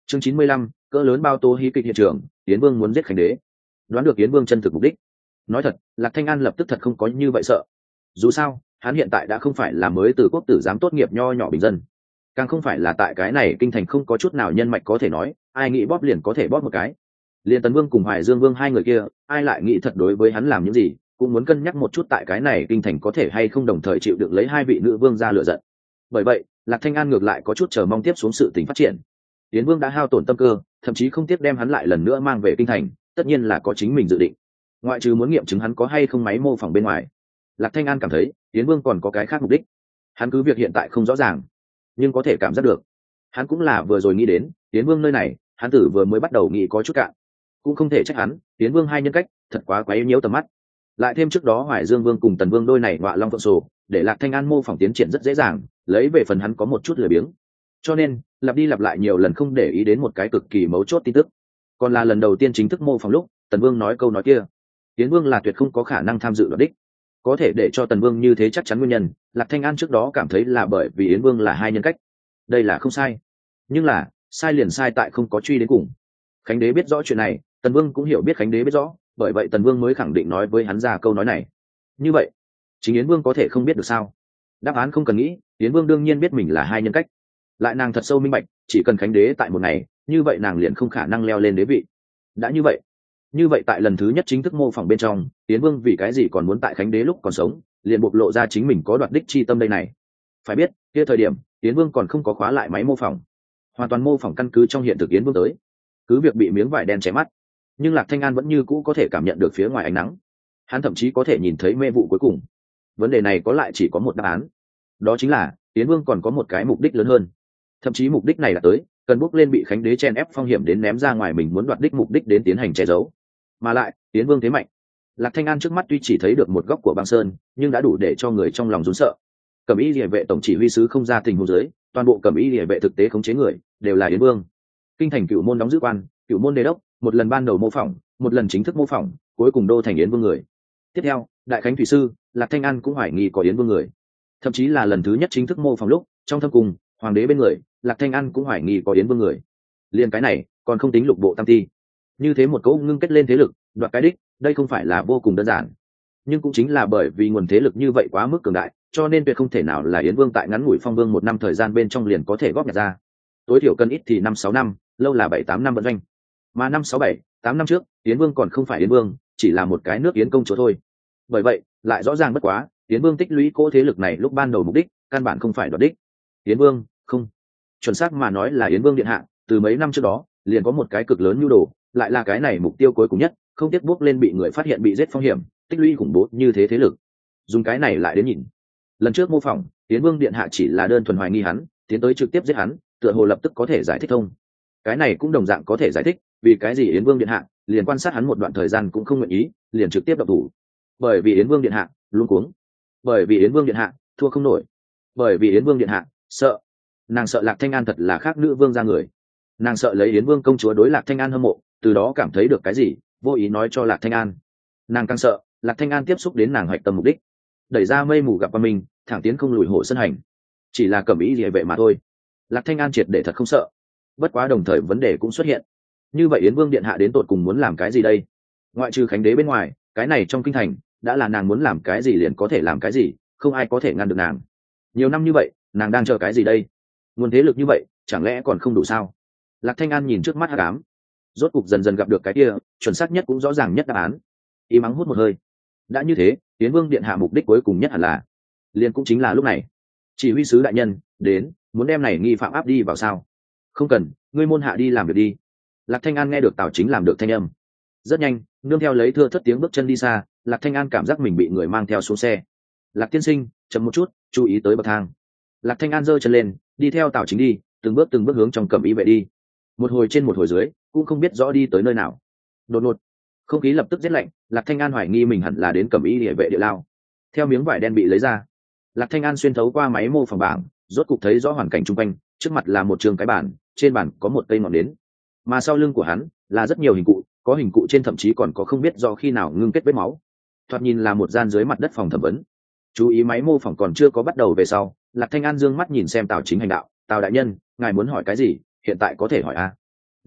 Chương 95, cỡ lớn bao tố hí kịch hiện trường, Yến Vương muốn giết Khánh Đế. Đoán được Yến Vương chân thực mục đích. Nói thật, Lạc Thanh An lập tức thật không có như vậy sợ. Dù sao, hắn hiện tại đã không phải là mới từ quốc tử giám tốt nghiệp nho nhỏ bình dân, càng không phải là tại cái này kinh thành không có chút nào nhân mạch có thể nói, ai nghĩ bóp liền có thể bóp một cái. Liên Tần Vương cùng Hoài Dương Vương hai người kia, ai lại nghĩ thật đối với hắn làm những gì, cũng muốn cân nhắc một chút tại cái này kinh thành có thể hay không đồng thời chịu đựng lấy hai vị nữ vương ra lựa giận. Bởi vậy, Lạc Thanh An ngược lại có chút chờ mong tiếp xuống sự tình phát triển. Yến Vương đã hao tổn tâm cơ, thậm chí không tiếc đem hắn lại lần nữa mang về kinh thành, tất nhiên là có chính mình dự định. Ngoại trừ muốn nghiệm chứng hắn có hay không máy mô phỏng bên ngoài, Lạc Thanh An cảm thấy Yến Vương còn có cái khác mục đích. Hắn cứ việc hiện tại không rõ ràng, nhưng có thể cảm giác được. Hắn cũng là vừa rồi nghĩ đến, Yến Vương nơi này, hắn tử vừa mới bắt đầu nghĩ có chút cạn. Cũng không thể trách hắn, Yến Vương hai nhân cách, thật quá quấy nhiễu tầm mắt. Lại thêm trước đó Hoài Dương Vương cùng Tần Vương đôi này ngọa long phượng sổ, để Lạc Thanh An mô phỏng tiến triển rất dễ dàng, lấy về phần hắn có một chút lười biếng. Cho nên, lặp đi lặp lại nhiều lần không để ý đến một cái cực kỳ mấu chốt tin tức. Còn là lần đầu tiên chính thức mô phỏng lúc, Tần Vương nói câu nói kia, Yến Vương là tuyệt không có khả năng tham dự đoạt đích. Có thể để cho Tần Vương như thế chắc chắn nguyên nhân, Lạc Thanh An trước đó cảm thấy là bởi vì Yến Vương là hai nhân cách. Đây là không sai. Nhưng là, sai liền sai tại không có truy đến cùng. Khánh Đế biết rõ chuyện này, Tần Vương cũng hiểu biết Khánh Đế biết rõ, bởi vậy Tần Vương mới khẳng định nói với hắn ra câu nói này. Như vậy, chính Yến Vương có thể không biết được sao? Đáp án không cần nghĩ, Yến Vương đương nhiên biết mình là hai nhân cách. Lại nàng thật sâu minh bạch, chỉ cần Khánh Đế tại một ngày, như vậy nàng liền không khả năng leo lên đế vị. Đã như vậy tại lần thứ nhất chính thức mô phỏng bên trong, Yến Vương vì cái gì còn muốn tại Khánh Đế lúc còn sống, liền bộc lộ ra chính mình có đoạt đích chi tâm đây này. Phải biết, kia thời điểm, Yến Vương còn không có khóa lại máy mô phỏng, hoàn toàn mô phỏng căn cứ trong hiện thực Yến Vương tới. Cứ việc bị miếng vải đen che mắt, nhưng Lạc Thanh An vẫn như cũ có thể cảm nhận được phía ngoài ánh nắng. Hắn thậm chí có thể nhìn thấy mê vụ cuối cùng. Vấn đề này có lại chỉ có một đáp án, đó chính là Yến Vương còn có một cái mục đích lớn hơn. Thậm chí mục đích này là tới cần bước lên bị Khánh Đế chen ép phong hiểm đến ném ra ngoài mình muốn đoạt đích mục đích đến tiến hành che giấu. Mà lại, Yến Vương thế mạnh, Lạc Thanh An trước mắt tuy chỉ thấy được một góc của băng sơn, nhưng đã đủ để cho người trong lòng run sợ. Cẩm Y Liễu vệ tổng chỉ huy sứ không ra tình huống dưới, toàn bộ Cẩm Y Liễu vệ thực tế khống chế người đều là Yến Vương. Kinh thành Cửu Môn đóng giữ quan, Cửu Môn đế đốc, một lần ban đầu mô phỏng, một lần chính thức mô phỏng, cuối cùng đô thành Yến Vương người. Tiếp theo, Đại Khánh thủy sư, Lạc Thanh An cũng hoài nghi có Yến Vương người. Thậm chí là lần thứ nhất chính thức mô phỏng lúc, trong thâm cung, hoàng đế bên người, Lạc Thanh An cũng hoài nghi có Yến Vương người. Liên cái này, còn không tính lục bộ tam ti. Như thế một cấu ngưng kết lên thế lực, đoạt cái đích, đây không phải là vô cùng đơn giản. Nhưng cũng chính là bởi vì nguồn thế lực như vậy quá mức cường đại, cho nên tuyệt không thể nào là Yến Vương tại ngắn ngủi phong vương một năm thời gian bên trong liền có thể góp nhặt ra. Tối thiểu cần ít thì 5-6 năm, lâu là 7-8 năm vận doanh. Mà 5-6-7-8 năm trước, Yến Vương còn không phải Yến Vương, chỉ là một cái nước Yến công chúa thôi. Bởi vậy, lại rõ ràng bất quá, Yến Vương tích lũy cỗ thế lực này lúc ban đầu mục đích, căn bản không phải đoạt đích. Yến Vương, không. Chuẩn xác mà nói là Yến Vương điện hạ, từ mấy năm trước đó, liền có một cái cực lớn nhu đồ, lại là cái này mục tiêu cuối cùng nhất, không tiếc bước lên bị người phát hiện bị giết phong hiểm, tích lũy khủng bố như thế lực. Dùng cái này lại đến nhìn. Lần trước mô phỏng, Yến Vương điện hạ chỉ là đơn thuần hoài nghi hắn, tiến tới trực tiếp giết hắn, tựa hồ lập tức có thể giải thích thông. Cái này cũng đồng dạng có thể giải thích, vì cái gì Yến Vương điện hạ liền quan sát hắn một đoạn thời gian cũng không nguyện ý, liền trực tiếp động thủ. Bởi vì Yến Vương điện hạ luống cuống, bởi vì Yến Vương điện hạ thua không nổi, bởi vì Yến Vương điện hạ sợ. Nàng sợ Lạc Thanh An thật là khác nữ vương ra người, nàng sợ lấy Yến Vương công chúa đối Lạc Thanh An hâm mộ, từ đó cảm thấy được cái gì, vô ý nói cho Lạc Thanh An. Nàng càng sợ Lạc Thanh An tiếp xúc đến nàng hoạch tâm mục đích, đẩy ra mây mù gặp qua mình, thẳng tiến không lùi hổ sân hành. Chỉ là Cẩm Y Liễu vệ mà thôi. Lạc Thanh An triệt để thật không sợ. Bất quá đồng thời vấn đề cũng xuất hiện. Như vậy Yến Vương điện hạ đến tột cùng muốn làm cái gì đây? Ngoại trừ Khánh Đế bên ngoài, cái này trong kinh thành đã là nàng muốn làm cái gì liền có thể làm cái gì, không ai có thể ngăn được nàng. Nhiều năm như vậy, nàng đang chờ cái gì đây? Nguồn thế lực như vậy, chẳng lẽ còn không đủ sao? Lạc Thanh An nhìn trước mắt hắc ám, rốt cục dần dần gặp được cái kia chuẩn xác nhất cũng rõ ràng nhất đáp án. Im ắng hút một hơi. Đã như thế, Yến Vương điện hạ mục đích cuối cùng nhất hẳn là, liền cũng chính là lúc này. Chỉ huy sứ đại nhân đến, muốn đem này nghi phạm áp đi vào sao? Không cần, ngươi môn hạ đi làm việc đi. Lạc Thanh An nghe được Tào Chính làm được thanh âm. Rất nhanh, nương theo lấy thưa thất tiếng bước chân đi xa, Lạc Thanh An cảm giác mình bị người mang theo xuống xe. Lạc tiên sinh, chậm một chút, chú ý tới bậc thang. Lạc Thanh An giơ chân lên, đi theo Tào Chính đi, từng bước hướng trong Cẩm Y vệ đi. Một hồi trên một hồi dưới, cũng không biết rõ đi tới nơi nào. Đột ngột, không khí lập tức rét lạnh, Lạc Thanh An hoài nghi mình hẳn là đến Cẩm Y Liễu vệ địa lao. Theo miếng vải đen bị lấy ra, Lạc Thanh An xuyên thấu qua máy mô phỏng bảng, rốt cục thấy rõ hoàn cảnh xung quanh. Trước mặt là một trường cái bàn, trên bàn có một cây ngọn nến, mà sau lưng của hắn là rất nhiều hình cụ, có hình cụ trên thậm chí còn có không biết do khi nào ngưng kết vết máu. Thoạt nhìn là một gian dưới mặt đất phòng thẩm vấn. Chú ý máy mô phỏng còn chưa có bắt đầu về sau, Lạc Thanh An dương mắt nhìn xem Tào Chính hành đạo. Tào đại nhân, ngài muốn hỏi cái gì, hiện tại có thể hỏi a.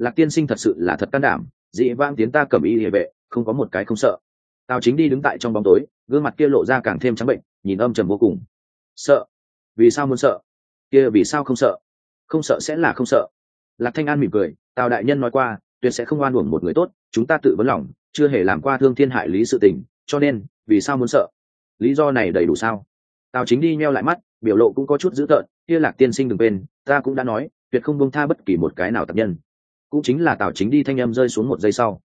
Lạc tiên sinh thật sự là thật can đảm, dị vãng tiến ta cẩm y địa vệ không có một cái không sợ. Tào Chính đi đứng tại trong bóng tối, gương mặt kia lộ ra càng thêm trắng bệnh, nhìn âm trầm vô cùng. Sợ? Vì sao muốn sợ? Kia vì sao không sợ? Không sợ sẽ là không sợ. Lạc Thanh An mỉm cười, Tào đại nhân nói qua, tuyệt sẽ không oan uổng một người tốt, chúng ta tự vấn lòng, chưa hề làm qua thương thiên hại lý sự tình, cho nên vì sao muốn sợ? Lý do này đầy đủ sao? Tào Chính đi nheo lại mắt, biểu lộ cũng có chút dữ tợn. Kia Lạc tiên sinh đừng quên, ta cũng đã nói, tuyệt không buông tha bất kỳ một cái nào tập nhân. Cũng chính là Tào Chính đi thanh âm rơi xuống một giây sau.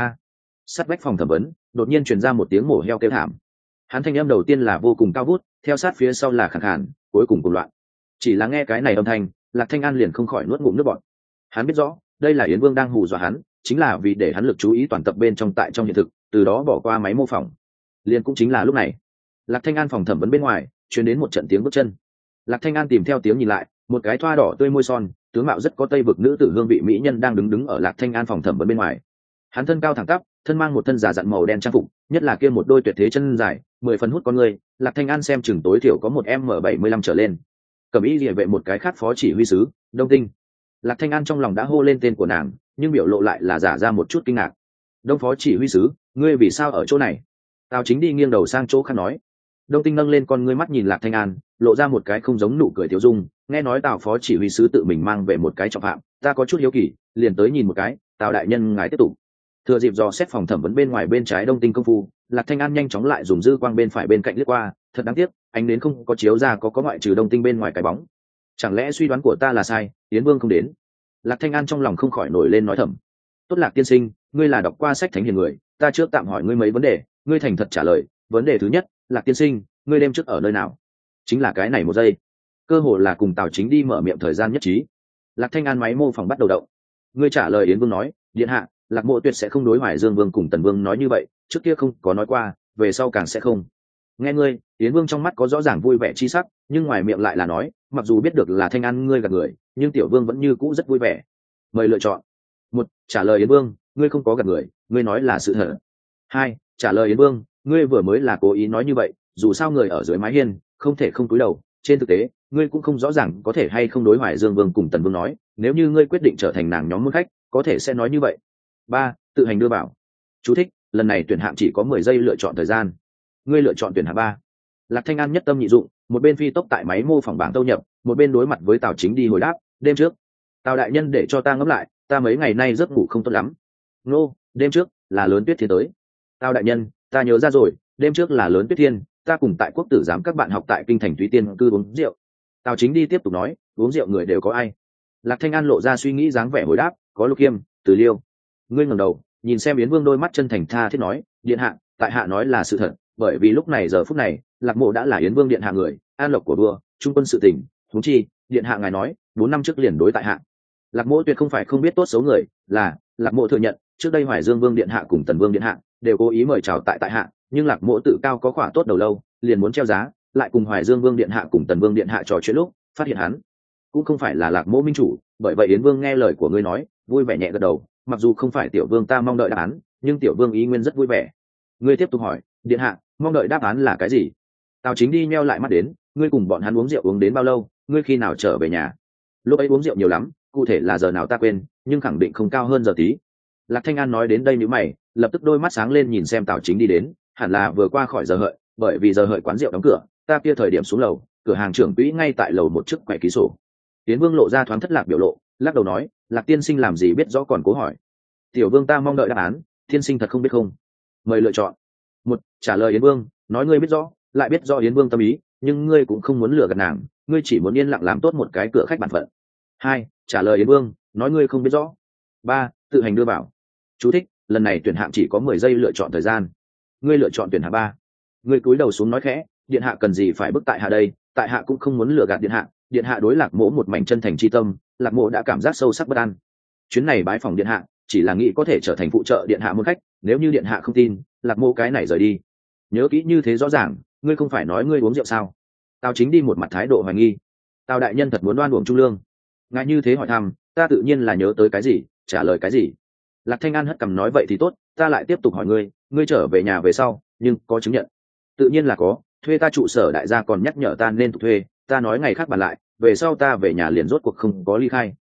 Sát vách phòng thẩm vấn đột nhiên truyền ra một tiếng mổ heo kêu thảm. Hắn thanh âm đầu tiên là vô cùng cao vút, theo sát phía sau là khàn khàn, cuối cùng cùng loạn. Chỉ là nghe cái này âm thanh, Lạc Thanh An liền không khỏi nuốt ngụm nước bọt. Hắn biết rõ, đây là Yến Vương đang hù dọa hắn, chính là vì để hắn lực chú ý toàn tập bên trong tại trong hiện thực, từ đó bỏ qua máy mô phỏng. Liền cũng chính là lúc này, Lạc Thanh An phòng thẩm vấn bên ngoài truyền đến một trận tiếng bước chân. Lạc Thanh An tìm theo tiếng nhìn lại, một cái thoa đỏ tươi môi son, tướng mạo rất có tây vực nữ tử hương vị mỹ nhân đang đứng ở Lạc Thanh An phòng thẩm vấn bên ngoài. Hắn thân cao thẳng tắp, thân mang một thân giả dặn màu đen trang phục, nhất là kia một đôi tuyệt thế chân dài, 10 phần hút con người. Lạc Thanh An xem chừng tối thiểu có một M75 trở lên. Cẩm y liề vệ một cái khác phó chỉ huy sứ, Đông Tinh. Lạc Thanh An trong lòng đã hô lên tên của nàng, nhưng biểu lộ lại là giả ra một chút kinh ngạc. Đông phó chỉ huy sứ, ngươi vì sao ở chỗ này? Tào Chính đi nghiêng đầu sang chỗ khác nói. Đông Tinh nâng lên con ngươi mắt nhìn Lạc Thanh An, lộ ra một cái không giống nụ cười tiêu dung. Nghe nói Tào phó chỉ huy sứ tự mình mang về một cái trọng phạm, ta có chút hiếu kỳ, liền tới nhìn một cái. Tào đại nhân ngài tiếp tục. Thừa dịp dò xét phòng thẩm vấn bên ngoài bên trái Đông Tinh công phu, Lạc Thanh An nhanh chóng lại dùng dư quang bên phải bên cạnh lướt qua. Thật đáng tiếc, ánh đến không có chiếu ra có ngoại trừ Đông Tinh bên ngoài cái bóng. Chẳng lẽ suy đoán của ta là sai, Yến Vương không đến? Lạc Thanh An trong lòng không khỏi nổi lên nói thầm. Tốt Lạc tiên sinh, ngươi là đọc qua sách thánh hiền người, ta trước tạm hỏi ngươi mấy vấn đề, ngươi thành thật trả lời. Vấn đề thứ nhất, Lạc tiên sinh, ngươi đêm trước ở nơi nào? Chính là cái này một giây, cơ hồ là cùng Tào Chính đi mở miệng thời gian nhất trí. Lạc Thanh An máy mô phỏng bắt đầu động. Ngươi trả lời Yến Vương nói, điện hạ, Lạc Mộ tuyệt sẽ không đối Hoài Dương Vương cùng Tần Vương nói như vậy, trước kia không có nói qua, về sau càng sẽ không. Nghe ngươi, Yến Vương trong mắt có rõ ràng vui vẻ chi sắc, nhưng ngoài miệng lại là nói, mặc dù biết được là Thanh An ngươi gạt người, nhưng Tiểu Vương vẫn như cũ rất vui vẻ. Mời lựa chọn. 1. Trả lời Yến Vương, ngươi không có gạt người, ngươi nói là sự thật. 2. Trả lời Yến Vương, ngươi vừa mới là cố ý nói như vậy, dù sao người ở dưới mái hiên, không thể không cúi đầu, trên thực tế, ngươi cũng không rõ ràng có thể hay không đối Hoài Dương Vương cùng Tần Vương nói, nếu như ngươi quyết định trở thành nàng nhóm môn khách, có thể sẽ nói như vậy. 3. Tự hành đưa vào. Chú thích, lần này tuyển hạng chỉ có 10 giây lựa chọn thời gian. Ngươi lựa chọn tuyển hạng 3. Lạc Thanh An nhất tâm nhị dụng, một bên phi tốc tại máy mô phỏng bảng tâu nhập, một bên đối mặt với Tào Chính đi hồi đáp, đêm trước. Tào đại nhân để cho ta ngẫm lại, ta mấy ngày nay giấc ngủ không tốt lắm. Nô, đêm trước là lớn tuyết thiên tới. Tào đại nhân, ta nhớ ra rồi, đêm trước là lớn tuyết thiên, ta cùng tại quốc tử giám các bạn học tại kinh thành Thúy Tiên cư uống rượu. Tào Chính đi tiếp tục nói, uống rượu người đều có ai? Lạc Thanh An lộ ra suy nghĩ dáng vẻ hồi đáp, có Lục Kiêm, Từ Liêu. Ngươi ngẩng đầu, nhìn xem Yến Vương đôi mắt chân thành tha thiết nói, điện hạ, tại hạ nói là sự thật, bởi vì lúc này giờ phút này, Lạc Mộ đã là Yến Vương điện hạ người, an lộc của vua, trung quân sự tình, huống chi, điện hạ ngài nói, 4 năm trước liền đối tại hạ. Lạc Mộ tuyệt không phải không biết tốt xấu người, là Lạc Mộ thừa nhận, trước đây Hoài Dương Vương điện hạ cùng Tần Vương điện hạ đều cố ý mời chào tại hạ, nhưng Lạc Mộ tự cao có khỏa tốt đầu lâu, liền muốn treo giá, lại cùng Hoài Dương Vương điện hạ cùng Tần Vương điện hạ trò chuyện lúc, phát hiện hắn cũng không phải là Lạc Mộ minh chủ, bởi vậy Yến Vương nghe lời của ngươi nói, vui vẻ nhẹ gật đầu, mặc dù không phải tiểu vương ta mong đợi đáp án, nhưng tiểu vương ý nguyên rất vui vẻ. Ngươi tiếp tục hỏi, điện hạ, mong đợi đáp án là cái gì? Tào Chính đi nheo lại mắt đến, ngươi cùng bọn hắn uống rượu uống đến bao lâu, ngươi khi nào trở về nhà? Lúc ấy uống rượu nhiều lắm, cụ thể là giờ nào ta quên, nhưng khẳng định không cao hơn giờ tí. Lạc Thanh An nói đến đây nhíu mày, lập tức đôi mắt sáng lên nhìn xem Tào Chính đi đến, hẳn là vừa qua khỏi giờ hợi, bởi vì giờ hợi quán rượu đóng cửa, ta kia thời điểm xuống lầu, cửa hàng trưởng quỹ ngay tại lầu một trước quầy ký sổ. Tiến Vương lộ ra thoáng thất lạc biểu lộ, lắc đầu nói, Lạc tiên sinh làm gì biết rõ còn cố hỏi. Tiểu Vương ta mong đợi đáp án, tiên sinh thật không biết không? Mời lựa chọn. 1. Trả lời Yến Vương, nói ngươi biết rõ, lại biết rõ Yến Vương tâm ý, nhưng ngươi cũng không muốn lừa gạt nàng, ngươi chỉ muốn yên lặng làm tốt một cái cửa khách bản phận. 2. Trả lời Yến Vương, nói ngươi không biết rõ. 3. Tự hành đưa vào. Chú thích, lần này tuyển hạng chỉ có 10 giây lựa chọn thời gian. Ngươi lựa chọn tuyển hạng 3. Ngươi cúi đầu xuống nói khẽ, điện hạ cần gì phải bức tại hạ đây, tại hạ cũng không muốn lừa gạt điện hạ đối Lạc Mỗ một mảnh chân thành chi tâm, Lạc Mỗ đã cảm giác sâu sắc bất an. Chuyến này bái phòng điện hạ, chỉ là nghĩ có thể trở thành phụ trợ điện hạ môn khách, nếu như điện hạ không tin, Lạc Mỗ cái này rời đi. Nhớ kỹ như thế rõ ràng, ngươi không phải nói ngươi uống rượu sao? Tào Chính đi một mặt thái độ hoài nghi. Tào đại nhân thật muốn đoan uổng trung lương. Ngài như thế hỏi thăm, ta tự nhiên là nhớ tới cái gì, trả lời cái gì. Lạc Thanh An hất cằm nói vậy thì tốt, ta lại tiếp tục hỏi ngươi trở về nhà về sau, nhưng có chứng nhận? Tự nhiên là có, thuê ta trụ sở đại gia còn nhắc nhở ta nên thuê, ta nói ngày khác bàn lại, về sau ta về nhà liền rốt cuộc không có ly khai.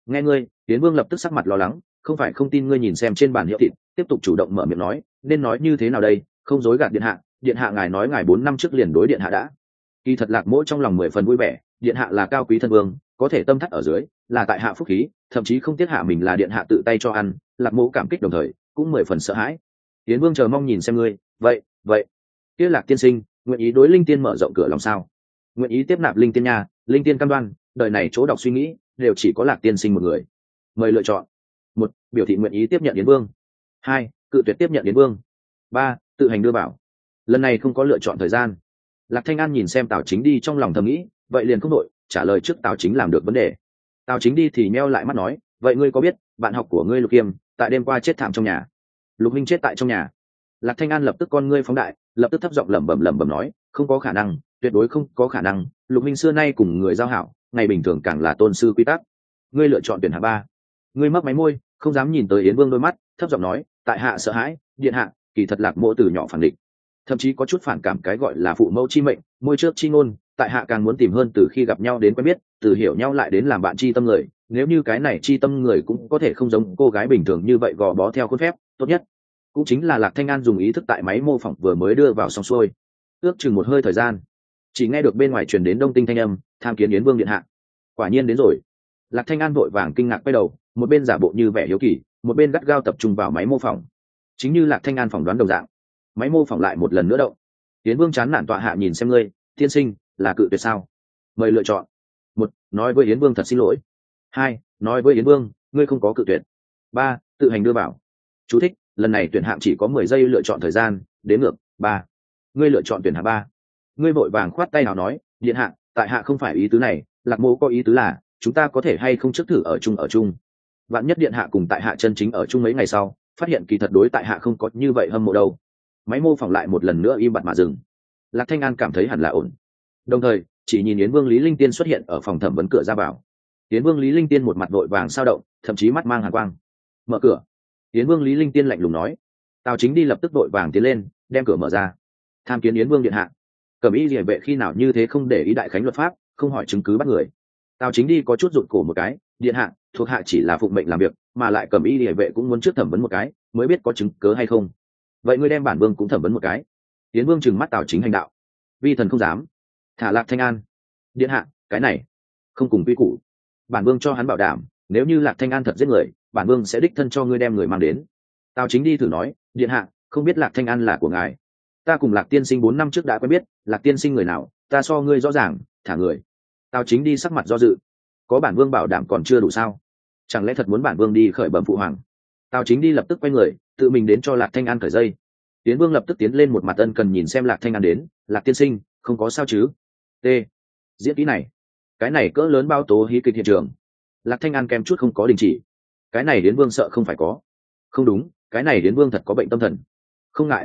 Nghe ngươi, Yến Vương lập tức sắc mặt lo lắng, không phải không tin ngươi nhìn xem trên bàn hiệu thịt, tiếp tục chủ động mở miệng nói, nên nói như thế nào đây, không dối gạt điện hạ ngài nói ngài 4 năm trước liền đối điện hạ đã. Kỳ thật Lạc Mỗ trong lòng 10 phần vui vẻ, điện hạ là cao quý thân vương, có thể tâm thắt ở dưới, là tại hạ phúc khí, thậm chí không tiếc hạ mình là điện hạ tự tay cho ăn, Lạc Mỗ cảm kích đồng thời, cũng 10 phần sợ hãi. Yến Vương chờ mong nhìn xem ngươi, vậy, kia Lạc tiên sinh, nguyện ý đối linh tiên mở rộng cửa lòng sao? Nguyện ý tiếp nạp linh tiên nha, linh tiên cam đoan, đời này chỗ đọc suy nghĩ, đều chỉ có Lạc tiên sinh một người. Mời lựa chọn. 1. Biểu thị nguyện ý tiếp nhận Yến Vương. 2. Cự tuyệt tiếp nhận Yến Vương. 3. Tự hành đưa bảo. Lần này không có lựa chọn thời gian. Lạc Thanh An nhìn xem Tào Chính đi trong lòng thầm nghĩ, vậy liền không đội trả lời trước Tào Chính làm được vấn đề. Tào Chính đi thì meo lại mắt nói, vậy ngươi có biết bạn học của ngươi Lục Kiêm tại đêm qua chết thảm trong nhà? Lục huynh chết tại trong nhà. Lạc Thanh An lập tức con ngươi phóng đại, lập tức thấp giọng lẩm bẩm nói, không có khả năng, tuyệt đối không có khả năng, Lục huynh xưa nay cùng người giao hảo, ngày bình thường càng là tôn sư quy tắc. Ngươi lựa chọn tuyển hạng 3. Ngươi mấp máy môi, không dám nhìn tới Yến Vương đôi mắt, thấp giọng nói, tại hạ sợ hãi, điện hạ, kỳ thật Lạc Mỗ từ nhỏ phản định, thậm chí có chút phản cảm cái gọi là phụ mẫu chi mệnh, môi trước chi ngôn, tại hạ càng muốn tìm hơn từ khi gặp nhau đến quen biết, từ hiểu nhau lại đến làm bạn chi tâm người, nếu như cái này chi tâm người cũng có thể không giống cô gái bình thường như vậy gò bó theo khuôn phép, tốt nhất cũng chính là Lạc Thanh An dùng ý thức tại máy mô phỏng vừa mới đưa vào xong xuôi, ước chừng một hơi thời gian, chỉ nghe được bên ngoài truyền đến đông tinh thanh âm, tham kiến Yến Vương điện hạ. Quả nhiên đến rồi. Lạc Thanh An vội vàng kinh ngạc quay đầu, một bên giả bộ như vẻ hiếu kỳ, một bên gắt gao tập trung vào máy mô phỏng. Chính như Lạc Thanh An phỏng đoán đồng dạng, máy mô phỏng lại một lần nữa động. Yến Vương chán nản tọa hạ nhìn xem ngươi, tiên sinh, là cự tuyệt sao? Mời lựa chọn. 1. Nói với Yến Vương thật xin lỗi. 2. Nói với Yến Vương, ngươi không có cự tuyệt. 3. Tự hành đưa bảo. Chú thích, lần này tuyển hạng chỉ có 10 giây lựa chọn thời gian, đếm ngược. 3. Ngươi lựa chọn tuyển hạng 3. Ngươi vội vàng khoát tay nào nói, điện hạ, tại hạ không phải ý tứ này, Lạc Mỗ có ý tứ là, chúng ta có thể hay không trước thử ở chung. Vạn nhất điện hạ cùng tại hạ chân chính ở chung mấy ngày sau, phát hiện kỳ thật đối tại hạ không có như vậy hâm mộ đâu. Máy mô phỏng lại một lần nữa im bặt mà dừng. Lạc Thanh An cảm thấy hẳn là ổn, đồng thời chỉ nhìn Yến Vương Lý Linh Tiên xuất hiện ở phòng thẩm vấn cửa ra vào. Yến Vương Lý Linh Tiên một mặt vội vàng sao động, thậm chí mắt mang hàn quang. Mở cửa. Yến Vương Lý Linh Tiên lạnh lùng nói. Tào Chính đi lập tức vội vàng tiến lên, đem cửa mở ra. Tham kiến Yến Vương điện hạ. Cẩm Y Liễu vệ khi nào như thế không để ý đại khánh luật pháp, không hỏi chứng cứ bắt người. Tào Chính đi có chút rụt cổ một cái, điện hạ, thuộc hạ chỉ là phụng mệnh làm việc, mà lại Cẩm Y Liễu vệ cũng muốn trước thẩm vấn một cái, mới biết có chứng cớ hay không. Vậy ngươi đem bản vương cũng thẩm vấn một cái. Yến Vương trừng mắt Tào Chính hành đạo. Vi thần không dám. Thả Lạc Thanh An. Điện hạ, cái này không cùng quy củ. Bản vương cho hắn bảo đảm, nếu như Lạc Thanh An thật giết người, bản vương sẽ đích thân cho ngươi đem người mang đến. Tào Chính đi thử nói, điện hạ, không biết Lạc Thanh An là của ngài. Ta cùng Lạc tiên sinh 4 năm trước đã quen biết, Lạc tiên sinh người nào, ta so ngươi rõ ràng, thả người. Tào Chính đi sắc mặt do dự. Có bản vương bảo đảm còn chưa đủ sao? Chẳng lẽ thật muốn bản vương đi khởi bẩm phụ hoàng? Tào Chính đi lập tức quay người, tự mình đến cho Lạc Thanh An cởi dây. Tiến Vương lập tức tiến lên một mặt ân cần nhìn xem Lạc Thanh An đến, Lạc tiên sinh, không có sao chứ? T. Diễn kỹ này, cái này cỡ lớn bao tố hí kịch hiện trường. Lạc Thanh An kèm chút không có đình chỉ. Cái này Yến Vương sợ không phải có. Không đúng, cái này Yến Vương thật có bệnh tâm thần. Không ngại.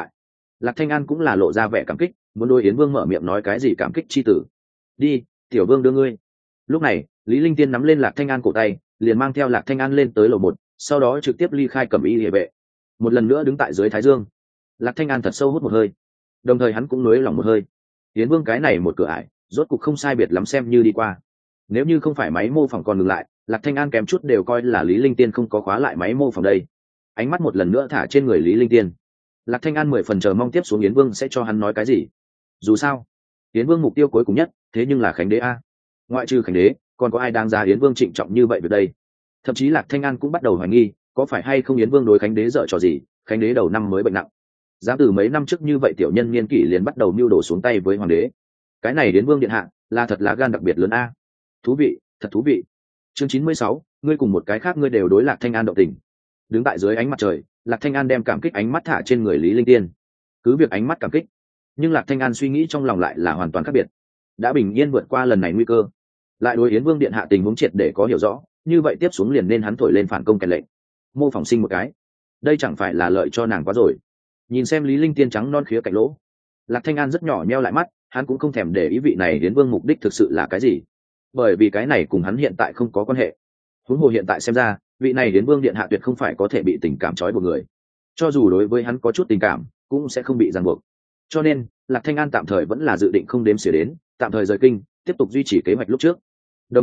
Lạc Thanh An cũng là lộ ra vẻ cảm kích, muốn đôi Yến Vương mở miệng nói cái gì cảm kích chi tử. Đi, tiểu vương đưa ngươi. Lúc này, Lý Linh Tiên nắm lên Lạc Thanh An cổ tay, liền mang theo Lạc Thanh An lên tới lầu 1, sau đó trực tiếp ly khai Cẩm Y Liễu vệ. Một lần nữa đứng tại dưới thái dương. Lạc Thanh An thật sâu hút một hơi, đồng thời hắn cũng nới lỏng một hơi. Yến Vương cái này một cửa ải, rốt cục không sai biệt lắm xem như đi qua. Nếu như không phải máy mô phỏng còn ngừng lại, Lạc Thanh An kém chút đều coi là Lý Linh Tiên không có khóa lại máy mô phỏng đây. Ánh mắt một lần nữa thả trên người Lý Linh Tiên. Lạc Thanh An 10 phần chờ mong tiếp xuống Yến Vương sẽ cho hắn nói cái gì. Dù sao, Yến Vương mục tiêu cuối cùng nhất, thế nhưng là Khánh Đế a. Ngoại trừ Khánh Đế, còn có ai đáng giá Yến Vương trịnh trọng như vậy được đây? Thậm chí Lạc Thanh An cũng bắt đầu hoài nghi, có phải hay không Yến Vương đối Khánh Đế dở trò gì? Khánh Đế đầu năm mới bệnh nặng, dám từ mấy năm trước như vậy tiểu nhân niên kỷ liền bắt đầu mưu đồ xuống tay với hoàng đế. Cái này Yến Vương điện hạ là thật lá gan đặc biệt lớn a. Thú vị, thật thú vị. Chương 96, ngươi cùng một cái khác ngươi đều đối Lạc Thanh An động tình. Đứng tại dưới ánh mặt trời, Lạc Thanh An đem cảm kích ánh mắt thả trên người Lý Linh Tiên. Cứ việc ánh mắt cảm kích, nhưng Lạc Thanh An suy nghĩ trong lòng lại là hoàn toàn khác biệt. Đã bình yên vượt qua lần này nguy cơ, lại đối Yến Vương điện hạ tình huống triệt để có hiểu rõ, như vậy tiếp xuống liền nên hắn thổi lên phản công kèn lệnh, mô phỏng sinh một cái. Đây chẳng phải là lợi cho nàng quá rồi. Nhìn xem Lý Linh Tiên trắng non khía cạnh lỗ, Lạc Thanh An rất nhỏ nheo lại mắt, hắn cũng không thèm để ý vị này Yến Vương mục đích thực sự là cái gì, bởi vì cái này cùng hắn hiện tại không có quan hệ. Huống hồ hiện tại xem ra, vị này Yến Vương điện hạ tuyệt không phải có thể bị tình cảm trói buộc người, cho dù đối với hắn có chút tình cảm, cũng sẽ không bị ràng buộc. Cho nên, Lạc Thanh An tạm thời vẫn là dự định không đếm xỉa đến, tạm thời rời kinh, tiếp tục duy trì kế hoạch lúc trước. Đồng thời,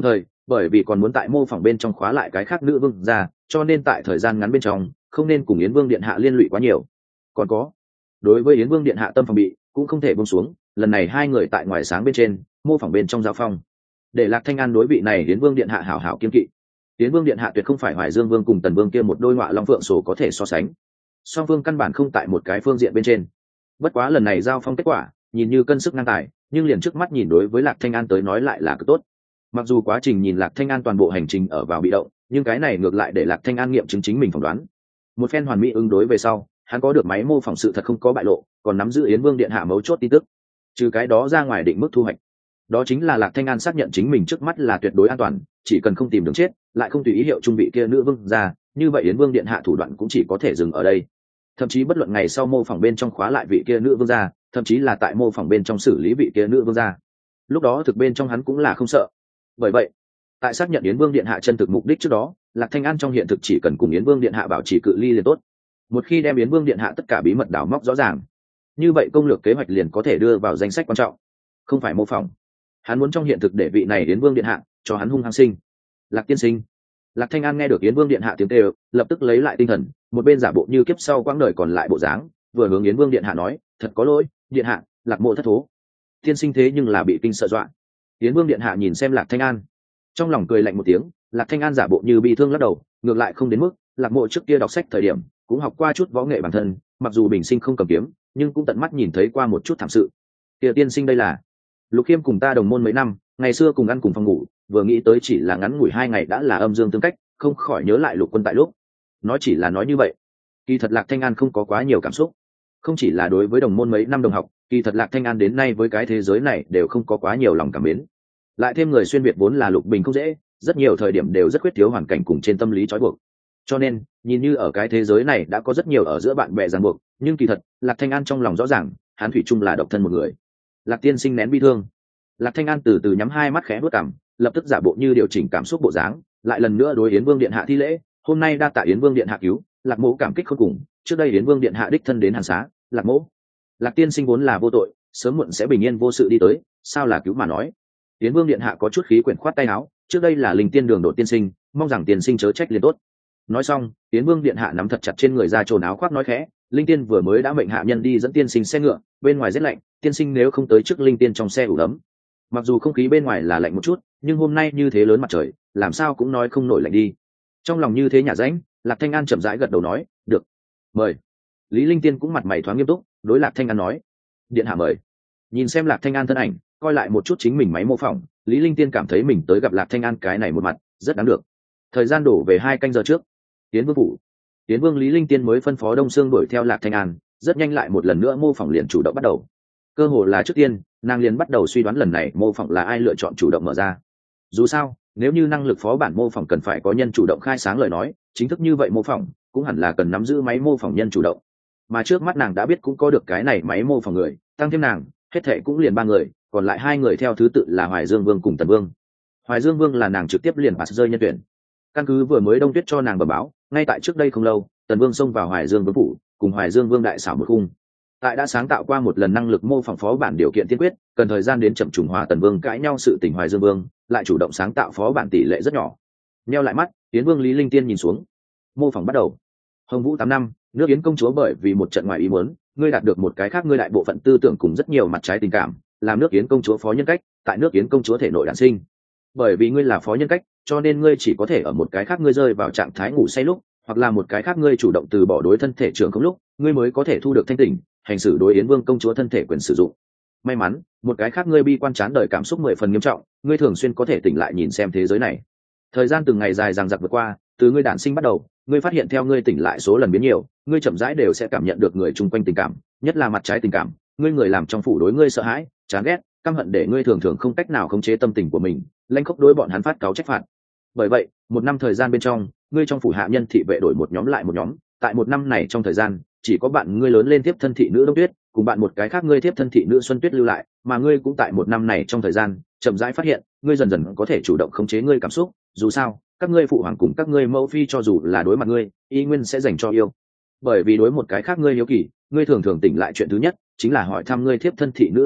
bởi vì còn muốn tại mô phỏng bên trong khóa lại cái khác nữ vương ra, cho nên tại thời gian ngắn bên trong không nên cùng yến vương điện hạ liên lụy quá nhiều. Còn có, đối với yến vương điện hạ tâm phòng bị cũng không thể buông xuống, lần này hai người tại ngoài sáng bên trên mô phỏng bên trong giao phong, để Lạc Thanh An đối vị này yến vương điện hạ hảo hảo kiên kỵ. Yến vương điện hạ tuyệt không phải Hoài Dương vương cùng Tần vương kia một đôi ngọa long phượng sổ có thể so sánh, song phương căn bản không tại một cái phương diện bên trên. Bất quá lần này giao phong kết quả nhìn như cân sức ngang tài, nhưng liền trước mắt nhìn đối với Lạc Thanh An tới nói lại là cực tốt. Mặc dù quá trình nhìn Lạc Thanh An toàn bộ hành trình ở vào bị động, nhưng cái này ngược lại để Lạc Thanh An nghiệm chứng chính mình phỏng đoán. Một phen hoàn mỹ ứng đối về sau, hắn có được máy mô phỏng sự thật không có bại lộ, còn nắm giữ yến vương điện hạ mấu chốt tin tức. Trừ cái đó ra, ngoài định mức thu hoạch, đó chính là Lạc Thanh An xác nhận chính mình trước mắt là tuyệt đối an toàn, chỉ cần không tìm đường chết, lại không tùy ý hiệu trung vị kia nữ vương ra, như vậy yến vương điện hạ thủ đoạn cũng chỉ có thể dừng ở đây. Thậm chí bất luận ngày sau mô phỏng bên trong khóa lại vị kia nữ vương ra, thậm chí là tại mô phỏng bên trong xử lý vị kia nữ vương ra, lúc đó thực bên trong hắn cũng là không sợ. Bởi vậy, tại xác nhận yến vương điện hạ chân thực mục đích trước đó, Lạc Thanh An trong hiện thực chỉ cần cùng yến vương điện hạ bảo trì cự ly liền tốt. Một khi đem yến vương điện hạ tất cả bí mật đào móc rõ ràng, như vậy công lược kế hoạch liền có thể đưa vào danh sách quan trọng. Không phải mô phỏng, hắn muốn trong hiện thực để vị này yến vương điện hạ cho hắn hung hăng sinh. Lạc tiên sinh. Lạc Thanh An nghe được yến vương điện hạ tiếng kêu, lập tức lấy lại tinh thần, một bên giả bộ như kiếp sau quãng đời còn lại bộ dáng, vừa hướng yến vương điện hạ nói, thật có lỗi điện hạ, Lạc mộ thất thố. Tiên sinh thế nhưng là bị kinh sợ dọa. Yến vương điện hạ nhìn xem Lạc Thanh An, trong lòng cười lạnh một tiếng. Lạc Thanh An giả bộ như bị thương lắc đầu, ngược lại không đến mức. Lạc mộ trước kia đọc sách thời điểm cũng học qua chút võ nghệ bản thân, mặc dù bình sinh không cầm kiếm, nhưng cũng tận mắt nhìn thấy qua một chút thảm sự. Kia tiên sinh đây là? Lục Khiêm cùng ta đồng môn mấy năm, ngày xưa cùng ăn cùng phòng ngủ, vừa nghĩ tới chỉ là ngắn ngủi 2 ngày đã là âm dương tương cách, không khỏi nhớ lại Lục quân tại lúc. Nói chỉ là nói như vậy, kỳ thật Lạc Thanh An không có quá nhiều cảm xúc. Không chỉ là đối với đồng môn mấy năm đồng học, kỳ thật Lạc Thanh An đến nay với cái thế giới này đều không có quá nhiều lòng cảm mến. Lại thêm người xuyên việt vốn là Lục Bình không dễ, rất nhiều thời điểm đều rất khuyết thiếu hoàn cảnh cùng trên tâm lý trói buộc. Cho nên, nhìn như ở cái thế giới này đã có rất nhiều ở giữa bạn bè ràng buộc, nhưng kỳ thật, Lạc Thanh An trong lòng rõ ràng, hắn thủy chung là độc thân một người. Lạc tiên sinh nén bi thương. Lạc Thanh An từ từ nhắm hai mắt khẽ vuốt cằm, lập tức giả bộ như điều chỉnh cảm xúc bộ dáng, lại lần nữa đối Yến Vương điện hạ thi lễ, hôm nay đa tạ Yến Vương điện hạ cứu, Lạc mỗ cảm kích khôn cùng, trước đây Yến Vương điện hạ đích thân đến Hàn Xá, Lạc mỗ. Lạc tiên sinh vốn là vô tội, sớm muộn sẽ bình yên vô sự đi tới, sao là cứu mà nói. Yến Vương điện hạ có chút khí quyển khoát tay áo, trước đây là linh tiên đường đột tiên sinh, mong rằng tiên sinh chớ trách liền tốt. Nói xong, Yến Vương điện hạ nắm thật chặt trên người ra trồn áo khoác nói khẽ, linh tiên vừa mới đã mệnh hạ nhân đi dẫn tiên sinh xe ngựa, bên ngoài rét lạnh, tiên sinh nếu không tới trước linh tiên trong xe ủ ấm. Mặc dù không khí bên ngoài là lạnh một chút, nhưng hôm nay như thế lớn mặt trời, làm sao cũng nói không nổi lạnh đi. Trong lòng như thế nhả rãnh, Lạc Thanh An chậm rãi gật đầu nói, được, mời. Lý Linh Tiên cũng mặt mày thoáng nghiêm túc, đối Lạc Thanh An nói, điện hạ mời. Nhìn xem Lạc Thanh An thân ảnh, coi lại một chút chính mình máy mô phỏng, Lý Linh Tiên cảm thấy mình tới gặp Lạc Thanh An cái này một mặt rất đáng được. Thời gian đổ về 2 canh giờ trước, Tiến Vương phủ. Tiến Vương Lý Linh Tiên mới phân phó Đông Sương đuổi theo Lạc Thanh An, rất nhanh lại một lần nữa mô phỏng liền chủ động bắt đầu. Cơ hồ là trước tiên, nàng liền bắt đầu suy đoán lần này mô phỏng là ai lựa chọn chủ động mở ra. Dù sao, nếu như năng lực phó bản mô phỏng cần phải có nhân chủ động khai sáng lời nói, chính thức như vậy mô phỏng cũng hẳn là cần nắm giữ máy mô phỏng nhân chủ động. Mà trước mắt nàng đã biết cũng có được cái này máy mô phỏng người, tăng thêm nàng, hết thệ cũng liền 3 người, còn lại 2 người theo thứ tự là Hoài Dương Vương cùng Tần Vương. Hoài Dương Vương là nàng trực tiếp liền pass rơi nhân tuyển. Căn cứ vừa mới Đông Tuyết cho nàng bẩm báo, ngay tại trước đây không lâu, Tần Vương xông vào Hoài Dương Vương phủ, cùng Hoài Dương Vương đại xảo một khung. Tại đã sáng tạo qua một lần năng lực mô phỏng phó bản điều kiện tiên quyết, cần thời gian đến chậm trùng hòa Tần Vương cãi nhau sự tình Hoài Dương Vương, lại chủ động sáng tạo phó bản tỷ lệ rất nhỏ. Nheo lại mắt, Tiến Vương Lý Linh Tiên nhìn xuống. Mô phỏng bắt đầu. Hồng Vũ 8 năm, nước Yến công chúa bởi vì một trận ngoài ý muốn, ngươi đạt được một cái khác ngươi đại bộ phận tư tưởng cùng rất nhiều mặt trái tình cảm, làm nước Yến công chúa phó nhân cách, tại nước Yến công chúa thể nội đản sinh. Bởi vì ngươi là phó nhân cách, cho nên ngươi chỉ có thể ở một cái khác ngươi rơi vào trạng thái ngủ say lúc, hoặc là một cái khác ngươi chủ động từ bỏ đối thân thể trưởng không lúc, ngươi mới có thể thu được thanh tỉnh, hành xử đối Yến Vương công chúa thân thể quyền sử dụng. May mắn, một cái khác ngươi bi quan chán đời cảm xúc 10 phần nghiêm trọng, ngươi thường xuyên có thể tỉnh lại nhìn xem thế giới này. Thời gian từng ngày dài dằng dặc vượt qua, từ ngươi đản sinh bắt đầu, ngươi phát hiện theo ngươi tỉnh lại số lần biến nhiều, ngươi chậm rãi đều sẽ cảm nhận được người chung quanh tình cảm, nhất là mặt trái tình cảm, ngươi người làm trong phủ đối ngươi sợ hãi, chán ghét, căm hận để ngươi thường thường không cách nào khống chế tâm tình của mình, lanh khốc đối bọn hắn phát cáo trách phạt. Bởi vậy, 1 năm thời gian bên trong, ngươi trong phủ hạ nhân thị vệ đổi một nhóm lại một nhóm, tại 1 năm này trong thời gian, chỉ có bạn ngươi lớn lên tiếp thân thị nữ Đông Tuyết, cùng bạn một cái khác ngươi tiếp thân thị nữ Xuân Tuyết lưu lại, mà ngươi cũng tại 1 năm này trong thời gian, chậm rãi phát hiện, ngươi dần dần có thể chủ động khống chế ngươi cảm xúc, dù sao, các ngươi phụ hoàng cùng các ngươi mẫu phi cho dù là đối mặt ngươi, y nguyên sẽ dành cho yêu. Bởi vì đối một cái khác ngươi hiếu kỳ, ngươi thường thường tỉnh lại chuyện thứ nhất chính là hỏi thăm ngươi thiếp thân thị nữ Đông Tuyết,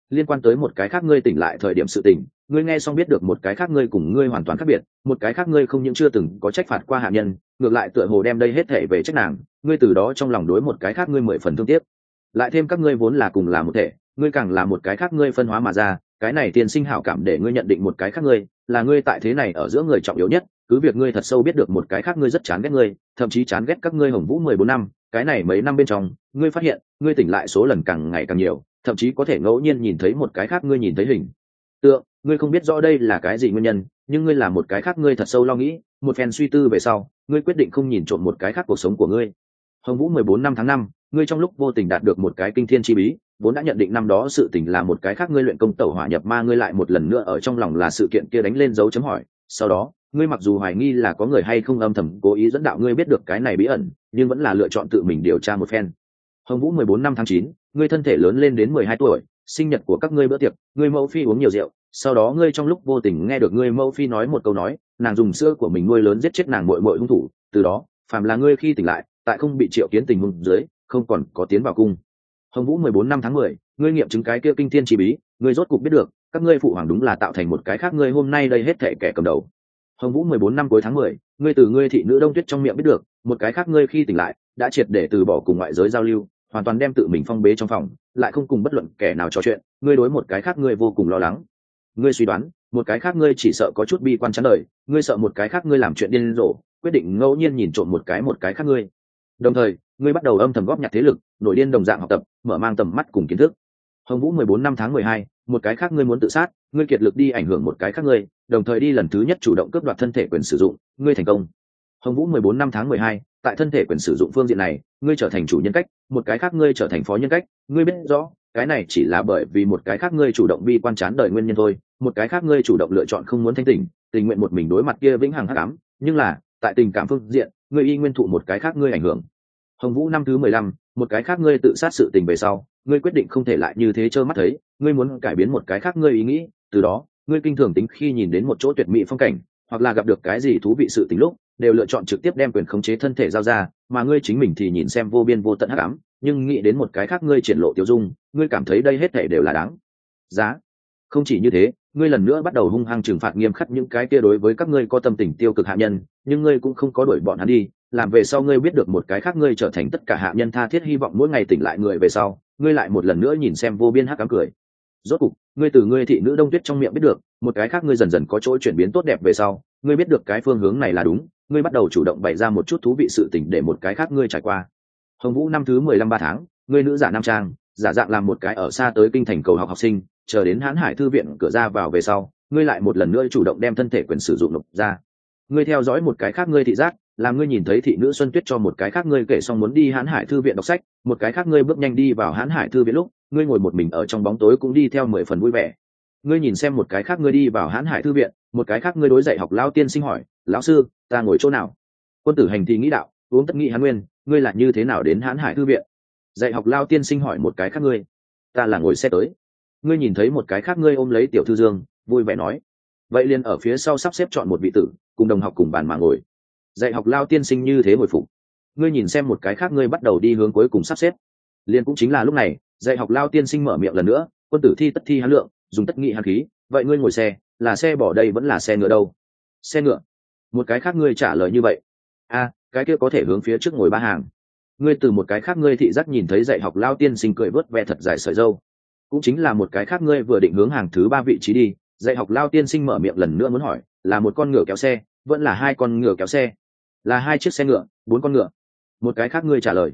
liên quan tới một cái khác ngươi tỉnh lại thời điểm sự tỉnh, ngươi nghe xong biết được một cái khác ngươi cùng ngươi hoàn toàn khác biệt, một cái khác ngươi không những chưa từng có trách phạt qua hạ nhân, ngược lại tựa hồ đem đây hết thể về trách nàng, ngươi từ đó trong lòng đối một cái khác ngươi 10 phần thương tiếc. Lại thêm các ngươi vốn là cùng là một thể, ngươi càng là một cái khác ngươi phân hóa mà ra, cái này tiên sinh hảo cảm để ngươi nhận định một cái khác ngươi là ngươi tại thế này ở giữa người trọng yếu nhất, cứ việc ngươi thật sâu biết được một cái khác ngươi rất chán ghét ngươi, thậm chí chán ghét các ngươi Hồng Vũ 14 năm, cái này mấy năm bên trong, ngươi phát hiện, ngươi tỉnh lại số lần càng ngày càng nhiều, thậm chí có thể ngẫu nhiên nhìn thấy một cái khác ngươi nhìn thấy hình tượng, ngươi không biết rõ đây là cái gì nguyên nhân, nhưng ngươi là một cái khác ngươi thật sâu lo nghĩ, một phen suy tư về sau, ngươi quyết định không nhìn trộm một cái khác cuộc sống của ngươi. Hồng Vũ 14 năm tháng 5, ngươi trong lúc vô tình đạt được một cái kinh thiên chi bí, vốn đã nhận định năm đó sự tình là một cái khác ngươi luyện công tẩu hỏa nhập ma, ngươi lại một lần nữa ở trong lòng là sự kiện kia đánh lên dấu chấm hỏi. Sau đó, ngươi mặc dù hoài nghi là có người hay không âm thầm cố ý dẫn đạo ngươi biết được cái này bí ẩn, nhưng vẫn là lựa chọn tự mình điều tra một phen. Hồng Vũ 14 năm tháng 9, ngươi thân thể lớn lên đến 12 tuổi, sinh nhật của các ngươi bữa tiệc, ngươi mẫu phi uống nhiều rượu, sau đó ngươi trong lúc vô tình nghe được ngươi mẫu phi nói một câu nói, nàng dùng sữa của mình nuôi lớn giết chết nàng muội muội hung thủ, từ đó, phàm là ngươi khi tỉnh lại, tại không bị triệu kiến tình huống dưới, không còn có tiến vào cung. Hồng Vũ 14 năm tháng 10, ngươi nghiệm chứng cái kia kinh thiên chi bí, ngươi rốt cục biết được, các ngươi phụ hoàng đúng là tạo thành một cái khác ngươi hôm nay đây hết thảy kẻ cầm đầu. Hồng Vũ 14 năm cuối tháng 10, ngươi từ ngươi thị nữ Đông Tuyết trong miệng biết được, một cái khác ngươi khi tỉnh lại, đã triệt để từ bỏ cùng ngoại giới giao lưu, hoàn toàn đem tự mình phong bế trong phòng, lại không cùng bất luận kẻ nào trò chuyện, ngươi đối một cái khác ngươi vô cùng lo lắng. Ngươi suy đoán, một cái khác ngươi chỉ sợ có chút bi quan chán đời, ngươi sợ một cái khác ngươi làm chuyện điên rồ, quyết định ngẫu nhiên nhìn trộm một cái khác ngươi. Đồng thời, ngươi bắt đầu âm thầm góp nhặt thế lực, nổi điên đồng dạng học tập, mở mang tầm mắt cùng kiến thức. Hồng Vũ 14 năm tháng 12, một cái khác ngươi muốn tự sát, ngươi kiệt lực đi ảnh hưởng một cái khác ngươi, đồng thời đi lần thứ nhất chủ động cướp đoạt thân thể quyền sử dụng, ngươi thành công. Hồng Vũ 14 năm tháng 12, tại thân thể quyền sử dụng phương diện này, ngươi trở thành chủ nhân cách, một cái khác ngươi trở thành phó nhân cách, ngươi biết rõ, cái này chỉ là bởi vì một cái khác ngươi chủ động bi quan chán đời nguyên nhân thôi, một cái khác ngươi chủ động lựa chọn không muốn thanh tỉnh, tình nguyện một mình đối mặt kia vĩnh hằng hắc ám, nhưng là, tại tình cảm phương diện, ngươi y nguyên thụ một cái khác ngươi ảnh hưởng. Hồng Vũ năm thứ 15, một cái khác ngươi tự sát sự tình về sau, ngươi quyết định không thể lại như thế trơ mắt thấy, ngươi muốn cải biến một cái khác ngươi ý nghĩ, từ đó, ngươi kinh thường tính khi nhìn đến một chỗ tuyệt mỹ phong cảnh, hoặc là gặp được cái gì thú vị sự tình lúc, đều lựa chọn trực tiếp đem quyền khống chế thân thể giao ra, mà ngươi chính mình thì nhìn xem vô biên vô tận hắc ám, nhưng nghĩ đến một cái khác ngươi triển lộ tiêu dung, ngươi cảm thấy đây hết thảy đều là đáng giá. Không chỉ như thế, ngươi lần nữa bắt đầu hung hăng trừng phạt nghiêm khắc những cái kia đối với các ngươi có tâm tình tiêu cực hạ nhân, nhưng ngươi cũng không có đuổi bọn hắn đi, làm về sau ngươi biết được một cái khác ngươi trở thành tất cả hạ nhân tha thiết hy vọng mỗi ngày tỉnh lại người về sau, ngươi lại một lần nữa nhìn xem vô biên hắc ám cười. Rốt cục, ngươi từ ngươi thị nữ Đông Tuyết trong miệng biết được, một cái khác ngươi dần dần có chỗ chuyển biến tốt đẹp về sau, ngươi biết được cái phương hướng này là đúng, ngươi bắt đầu chủ động bày ra một chút thú vị sự tình để một cái khác ngươi trải qua. Hồng Vũ năm thứ 15 3 tháng, ngươi nữ giả nam trang, giả dạng làm một cái ở xa tới kinh thành cầu học học sinh, chờ đến Hán Hải thư viện cửa ra vào về sau, ngươi lại một lần nữa chủ động đem thân thể quyền sử dụng nộp ra. Ngươi theo dõi một cái khác ngươi thị giác, làm ngươi nhìn thấy thị nữ Xuân Tuyết cho một cái khác ngươi kể xong muốn đi Hán Hải thư viện đọc sách, một cái khác ngươi bước nhanh đi vào Hán Hải thư viện lúc, ngươi ngồi một mình ở trong bóng tối cũng đi theo 10 phần vui vẻ. Ngươi nhìn xem một cái khác ngươi đi vào Hán Hải thư viện, một cái khác ngươi đối dạy học lão tiên sinh hỏi, lão sư, ta ngồi chỗ nào? Quân tử hành thì nghĩ đạo, uống tất nghị Hán Nguyên, ngươi là như thế nào đến Hán Hải thư viện? Dạy học lão tiên sinh hỏi một cái khác ngươi, ta là ngồi xe tới. Ngươi nhìn thấy một cái khác ngươi ôm lấy tiểu thư Dương, vui vẻ nói, vậy liền ở phía sau sắp xếp chọn một vị tử, cùng đồng học cùng bàn mà ngồi. Dạy học lao tiên sinh như thế hồi phục. Ngươi nhìn xem một cái khác ngươi bắt đầu đi hướng cuối cùng sắp xếp. Liền cũng chính là lúc này, dạy học lao tiên sinh mở miệng lần nữa, quân tử thi tất thi hán lượng, dùng tất nghị hán khí, vậy ngươi ngồi xe, là xe bỏ đây vẫn là xe ngựa đâu? Xe ngựa. Một cái khác ngươi trả lời như vậy. A, cái kia có thể hướng phía trước ngồi ba hàng. Ngươi từ một cái khác ngươi thị giác nhìn thấy dạy học lao tiên sinh cười vớt ve thật dài sợi râu. Cũng chính là một cái khác ngươi vừa định hướng hàng thứ 3 vị trí đi, dạy học lao tiên sinh mở miệng lần nữa muốn hỏi, là một con ngựa kéo xe, vẫn là 2 con ngựa kéo xe, là 2 chiếc xe ngựa, 4 con ngựa? Một cái khác ngươi trả lời,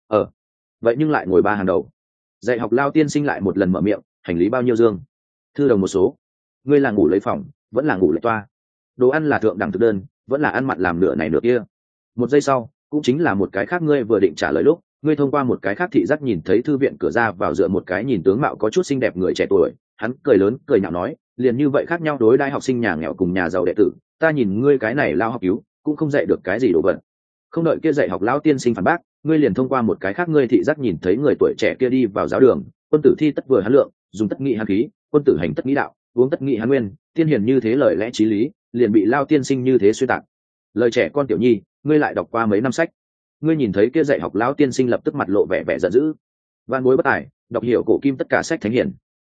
vậy nhưng lại ngồi 3 hàng đầu. Dạy học lao tiên sinh lại một lần mở miệng, hành lý bao nhiêu dương? Thư đồng một số. Ngươi là ngủ lấy phòng, vẫn là ngủ lấy toa? Đồ ăn là thượng đẳng thực đơn, vẫn là ăn mặn làm nửa này nửa kia? Một giây sau, cũng chính là một cái khác ngươi vừa định trả lời lúc, ngươi thông qua một cái khác thị giác nhìn thấy thư viện cửa ra vào dựa một cái nhìn tướng mạo có chút xinh đẹp người trẻ tuổi, hắn cười lớn cười nhạo nói, liền như vậy khác nhau đối đãi học sinh nhà nghèo cùng nhà giàu đệ tử, ta nhìn ngươi cái này lao học cứu cũng không dạy được cái gì đồ vật. Không đợi kia dạy học lão tiên sinh phản bác, ngươi liền thông qua một cái khác ngươi thị giác nhìn thấy người tuổi trẻ kia đi vào giáo đường, quân tử thi tất vừa hán lượng, dùng tất nghị hán khí, quân tử hành tất nghĩ đạo, uống tất nghị hán nguyên, tiên hiền như thế lời lẽ chí lý, liền bị lao tiên sinh như thế xuyên tạc. Lời trẻ con tiểu nhi, ngươi lại đọc qua mấy năm sách? Ngươi nhìn thấy kia dạy học lão tiên sinh lập tức mặt lộ vẻ vẻ giận dữ. Van bối bất tài, đọc hiểu cổ kim tất cả sách thánh hiền.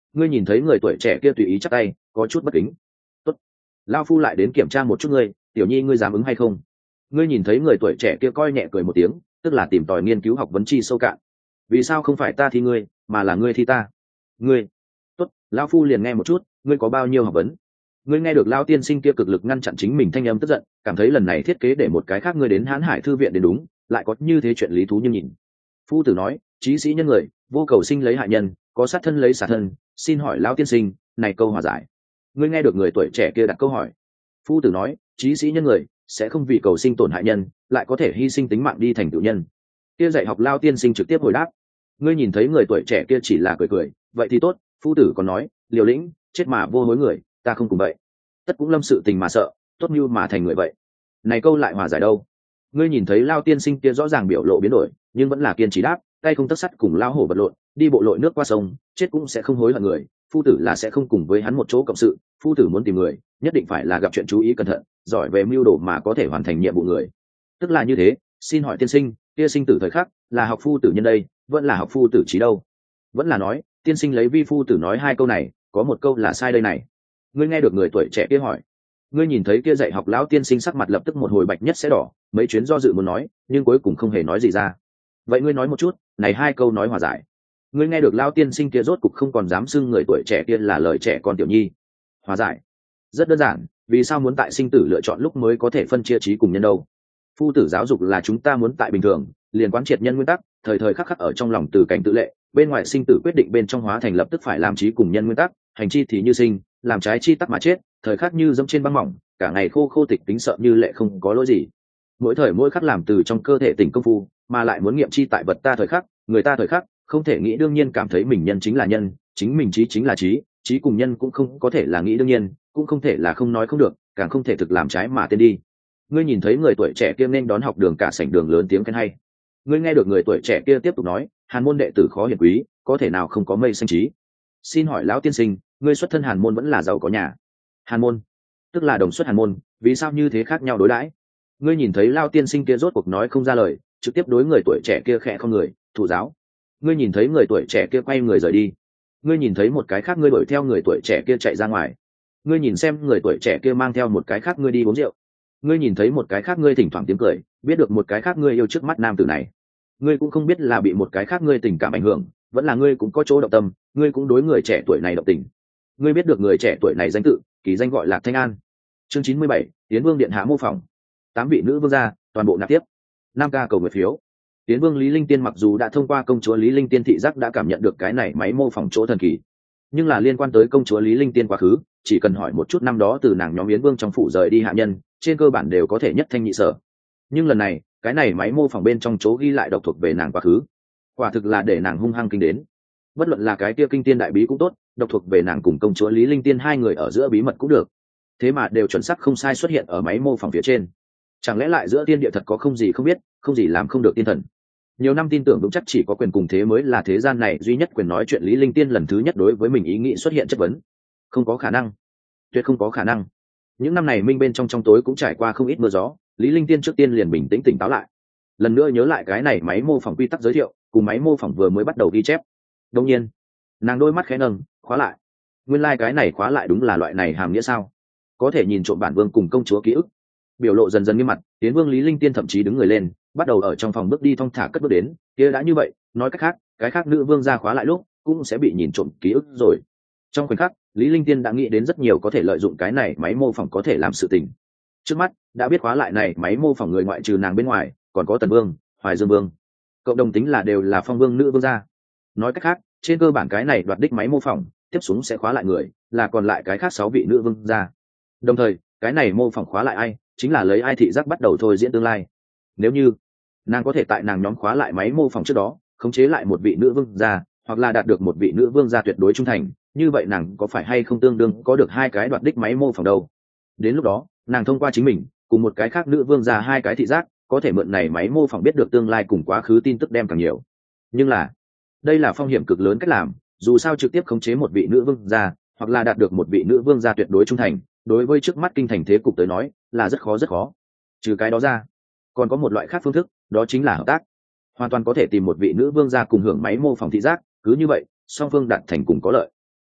Ngươi nhìn thấy người tuổi trẻ kia tùy ý chắp tay, có chút bất kính. Tốt, lao phu lại đến kiểm tra một chút ngươi, tiểu nhi ngươi dám ứng hay không? Ngươi nhìn thấy người tuổi trẻ kia coi nhẹ cười một tiếng, tức là tìm tòi nghiên cứu học vấn chi sâu cạn. Vì sao không phải ta thi ngươi, mà là ngươi thi ta? Ngươi, tốt, lao phu liền nghe một chút, ngươi có bao nhiêu học vấn? Ngươi nghe được lao tiên sinh kia cực lực ngăn chặn chính mình thanh âm tức giận, cảm thấy lần này thiết kế để một cái khác ngươi đến Hán Hải thư viện đến đúng, lại có như thế chuyện lý thú như nhìn. Phu tử nói, chí sĩ nhân người, vô cầu sinh lấy hại nhân, có sát thân lấy xả thân, xin hỏi lao tiên sinh, này câu hòa giải. Ngươi nghe được người tuổi trẻ kia đặt câu hỏi. Phu tử nói, chí sĩ nhân người sẽ không vì cầu sinh tổn hại nhân, lại có thể hy sinh tính mạng đi thành tựu nhân. Kia dạy học lao tiên sinh trực tiếp hồi đáp. Ngươi nhìn thấy người tuổi trẻ kia chỉ là cười cười, vậy thì tốt. Phu tử còn nói, liều lĩnh chết mà vô hối người, ta không cùng vậy. Tất cũng lâm sự tình mà sợ, tốt như mà thành người vậy. Này câu lại hòa giải đâu? Ngươi nhìn thấy lao tiên sinh kia rõ ràng biểu lộ biến đổi, nhưng vẫn là kiên trì đáp, tay không tất sắt cùng lao hổ vật lộn, đi bộ lội nước qua sông, chết cũng sẽ không hối hận người. Phu tử là sẽ không cùng với hắn một chỗ cộng sự. Phu tử muốn tìm người, nhất định phải là gặp chuyện chú ý cẩn thận, giỏi về mưu đồ mà có thể hoàn thành nhiệm vụ người. Tức là như thế. Xin hỏi tiên sinh, kia sinh tử thời khắc là học phu tử nhân đây, vẫn là học phu tử trí đâu? Vẫn là nói, tiên sinh lấy vi phu tử nói hai câu này, có một câu là sai đây này. Ngươi nghe được người tuổi trẻ kia hỏi. Ngươi nhìn thấy kia dạy học lão tiên sinh sắc mặt lập tức một hồi bạch nhất sẽ đỏ, mấy chuyến do dự muốn nói, nhưng cuối cùng không hề nói gì ra. Vậy ngươi nói một chút, này hai câu nói hòa giải. Ngươi nghe được lão tiên sinh kia rốt cục không còn dám xưng người tuổi trẻ kia là lời trẻ con tiểu nhi. Hòa giải rất đơn giản, vì sao muốn tại sinh tử lựa chọn lúc mới có thể phân chia trí cùng nhân đâu? Phu tử giáo dục là chúng ta muốn tại bình thường liền quán triệt nhân nguyên tắc, thời thời khắc khắc ở trong lòng từ cảnh tự lệ, bên ngoài sinh tử quyết định bên trong hóa thành lập tức phải làm trí cùng nhân nguyên tắc, hành chi thì như sinh, làm trái chi tắc mà chết, thời khắc như dẫm trên băng mỏng, cả ngày khô khô tịch tính sợ như lệ không có lỗi gì. Mỗi thời mỗi khắc làm từ trong cơ thể tỉnh công phu, mà lại muốn nghiệm chi tại vật ta thời khắc, người ta thời khắc, không thể nghĩ đương nhiên cảm thấy mình nhân chính là nhân, chính mình trí chính là trí, trí cùng nhân cũng không có thể là nghĩ đương nhiên, cũng không thể là không nói không được, càng không thể thực làm trái mà tên đi. Ngươi nhìn thấy người tuổi trẻ kia nên đón học đường cả sảnh đường lớn tiếng khen hay. Ngươi nghe được người tuổi trẻ kia tiếp tục nói, Hàn môn đệ tử khó hiển quý, có thể nào không có mây xanh trí? Xin hỏi lão tiên sinh, ngươi xuất thân Hàn môn vẫn là giàu có nhà? Hàn môn tức là đồng xuất Hàn môn, vì sao như thế khác nhau đối đãi? Ngươi nhìn thấy lao tiên sinh kia rốt cuộc nói không ra lời, trực tiếp đối người tuổi trẻ kia khẽ không người, thụ giáo. Ngươi nhìn thấy người tuổi trẻ kia quay người rời đi. Ngươi nhìn thấy một cái khác ngươi đuổi theo người tuổi trẻ kia chạy ra ngoài. Ngươi nhìn xem người tuổi trẻ kia mang theo một cái khác ngươi đi uống rượu. Ngươi nhìn thấy một cái khác ngươi thỉnh thoảng tiếng cười, biết được một cái khác ngươi yêu trước mắt nam tử này. Ngươi cũng không biết là bị một cái khác ngươi tình cảm ảnh hưởng, vẫn là ngươi cũng có chỗ động tâm, ngươi cũng đối người trẻ tuổi này động tình. Ngươi biết được người trẻ tuổi này danh tự, kỳ danh gọi là Thanh An. Chương 97, Tiến Vương điện hạ mô phỏng. 8 vị nữ vương gia, toàn bộ nạp tiếp. 5K cầu nguyện phiếu. Tiến Vương Lý Linh Tiên mặc dù đã thông qua công chúa Lý Linh Tiên thị giác đã cảm nhận được cái này máy mô phỏng chỗ thần kỳ, nhưng là liên quan tới công chúa Lý Linh Tiên quá khứ, chỉ cần hỏi một chút năm đó từ nàng nhóm Yến Vương trong phủ rời đi hạ nhân, trên cơ bản đều có thể nhất thanh nhị sở. Nhưng lần này, cái này máy mô phỏng bên trong chỗ ghi lại độc thuộc về nàng quá khứ, quả thực là để nàng hung hăng kinh đến. Bất luận là cái kia kinh tiên đại bí cũng tốt, độc thuộc về nàng cùng công chúa Lý Linh Tiên hai người ở giữa bí mật cũng được, thế mà đều chuẩn xác không sai xuất hiện ở máy mô phỏng phía trên. Chẳng lẽ lại giữa tiên địa thật có không gì không biết, không gì làm không được tiên thần? Nhiều năm tin tưởng vững chắc chỉ có quyền cùng thế mới là thế gian này duy nhất quyền nói chuyện. Lý Linh Tiên lần thứ nhất đối với mình ý nghĩ xuất hiện chất vấn. Không có khả năng, tuyệt không có khả năng. Những năm này minh bên trong tối cũng trải qua không ít mưa gió, Lý Linh Tiên trước tiên liền bình tĩnh tỉnh táo lại, lần nữa nhớ lại cái này máy mô phỏng quy tắc giới thiệu cùng máy mô phỏng vừa mới bắt đầu ghi chép. Đương nhiên, nàng đôi mắt khẽ nâng, khóa lại. Nguyên lai cái này khóa lại đúng là loại này hàm nghĩa sao? Có thể nhìn trộm bản vương cùng công chúa ký ức. Biểu lộ dần dần nghiêm mặt, Tiến Vương Lý Linh Tiên thậm chí đứng người lên, bắt đầu ở trong phòng bước đi thong thả cất bước đến. Kia đã như vậy, nói cách khác, cái khác nữ vương ra khóa lại lúc cũng sẽ bị nhìn trộm ký ức rồi. Trong khoảnh khắc, Lý Linh Tiên đã nghĩ đến rất nhiều có thể lợi dụng cái này máy mô phỏng có thể làm sự tình. Trước mắt đã biết khóa lại này máy mô phỏng người ngoại trừ nàng bên ngoài, còn có Tần Vương, Hoài Dương Vương, cộng đồng tính là đều là phong vương nữ vương gia. Nói cách khác, trên cơ bản cái này đoạt đích máy mô phỏng tiếp xuống sẽ khóa lại người là còn lại cái khác 6 vị nữ vương gia. Đồng thời, cái này mô phỏng khóa lại ai, chính là lấy ai thị giác bắt đầu thôi diễn tương lai. Nếu như nàng có thể tại nàng nhóm khóa lại máy mô phỏng trước đó khống chế lại một vị nữ vương gia, hoặc là đạt được một vị nữ vương gia tuyệt đối trung thành, như vậy nàng có phải hay không tương đương có được 2 cái đoạt đích máy mô phỏng đâu? Đến lúc đó, nàng thông qua chính mình cùng một cái khác nữ vương gia 2 cái thị giác, có thể mượn này máy mô phỏng biết được tương lai cùng quá khứ tin tức đem càng nhiều. Nhưng là, đây là phong hiểm cực lớn cách làm, dù sao trực tiếp khống chế một vị nữ vương gia, hoặc là đạt được một vị nữ vương gia tuyệt đối trung thành, đối với trước mắt kinh thành thế cục tới nói là rất khó. Trừ cái đó ra, còn có một loại khác phương thức, đó chính là hợp tác. Hoàn toàn có thể tìm một vị nữ vương gia cùng hưởng máy mô phỏng thị giác, cứ như vậy song phương đạt thành cùng có lợi.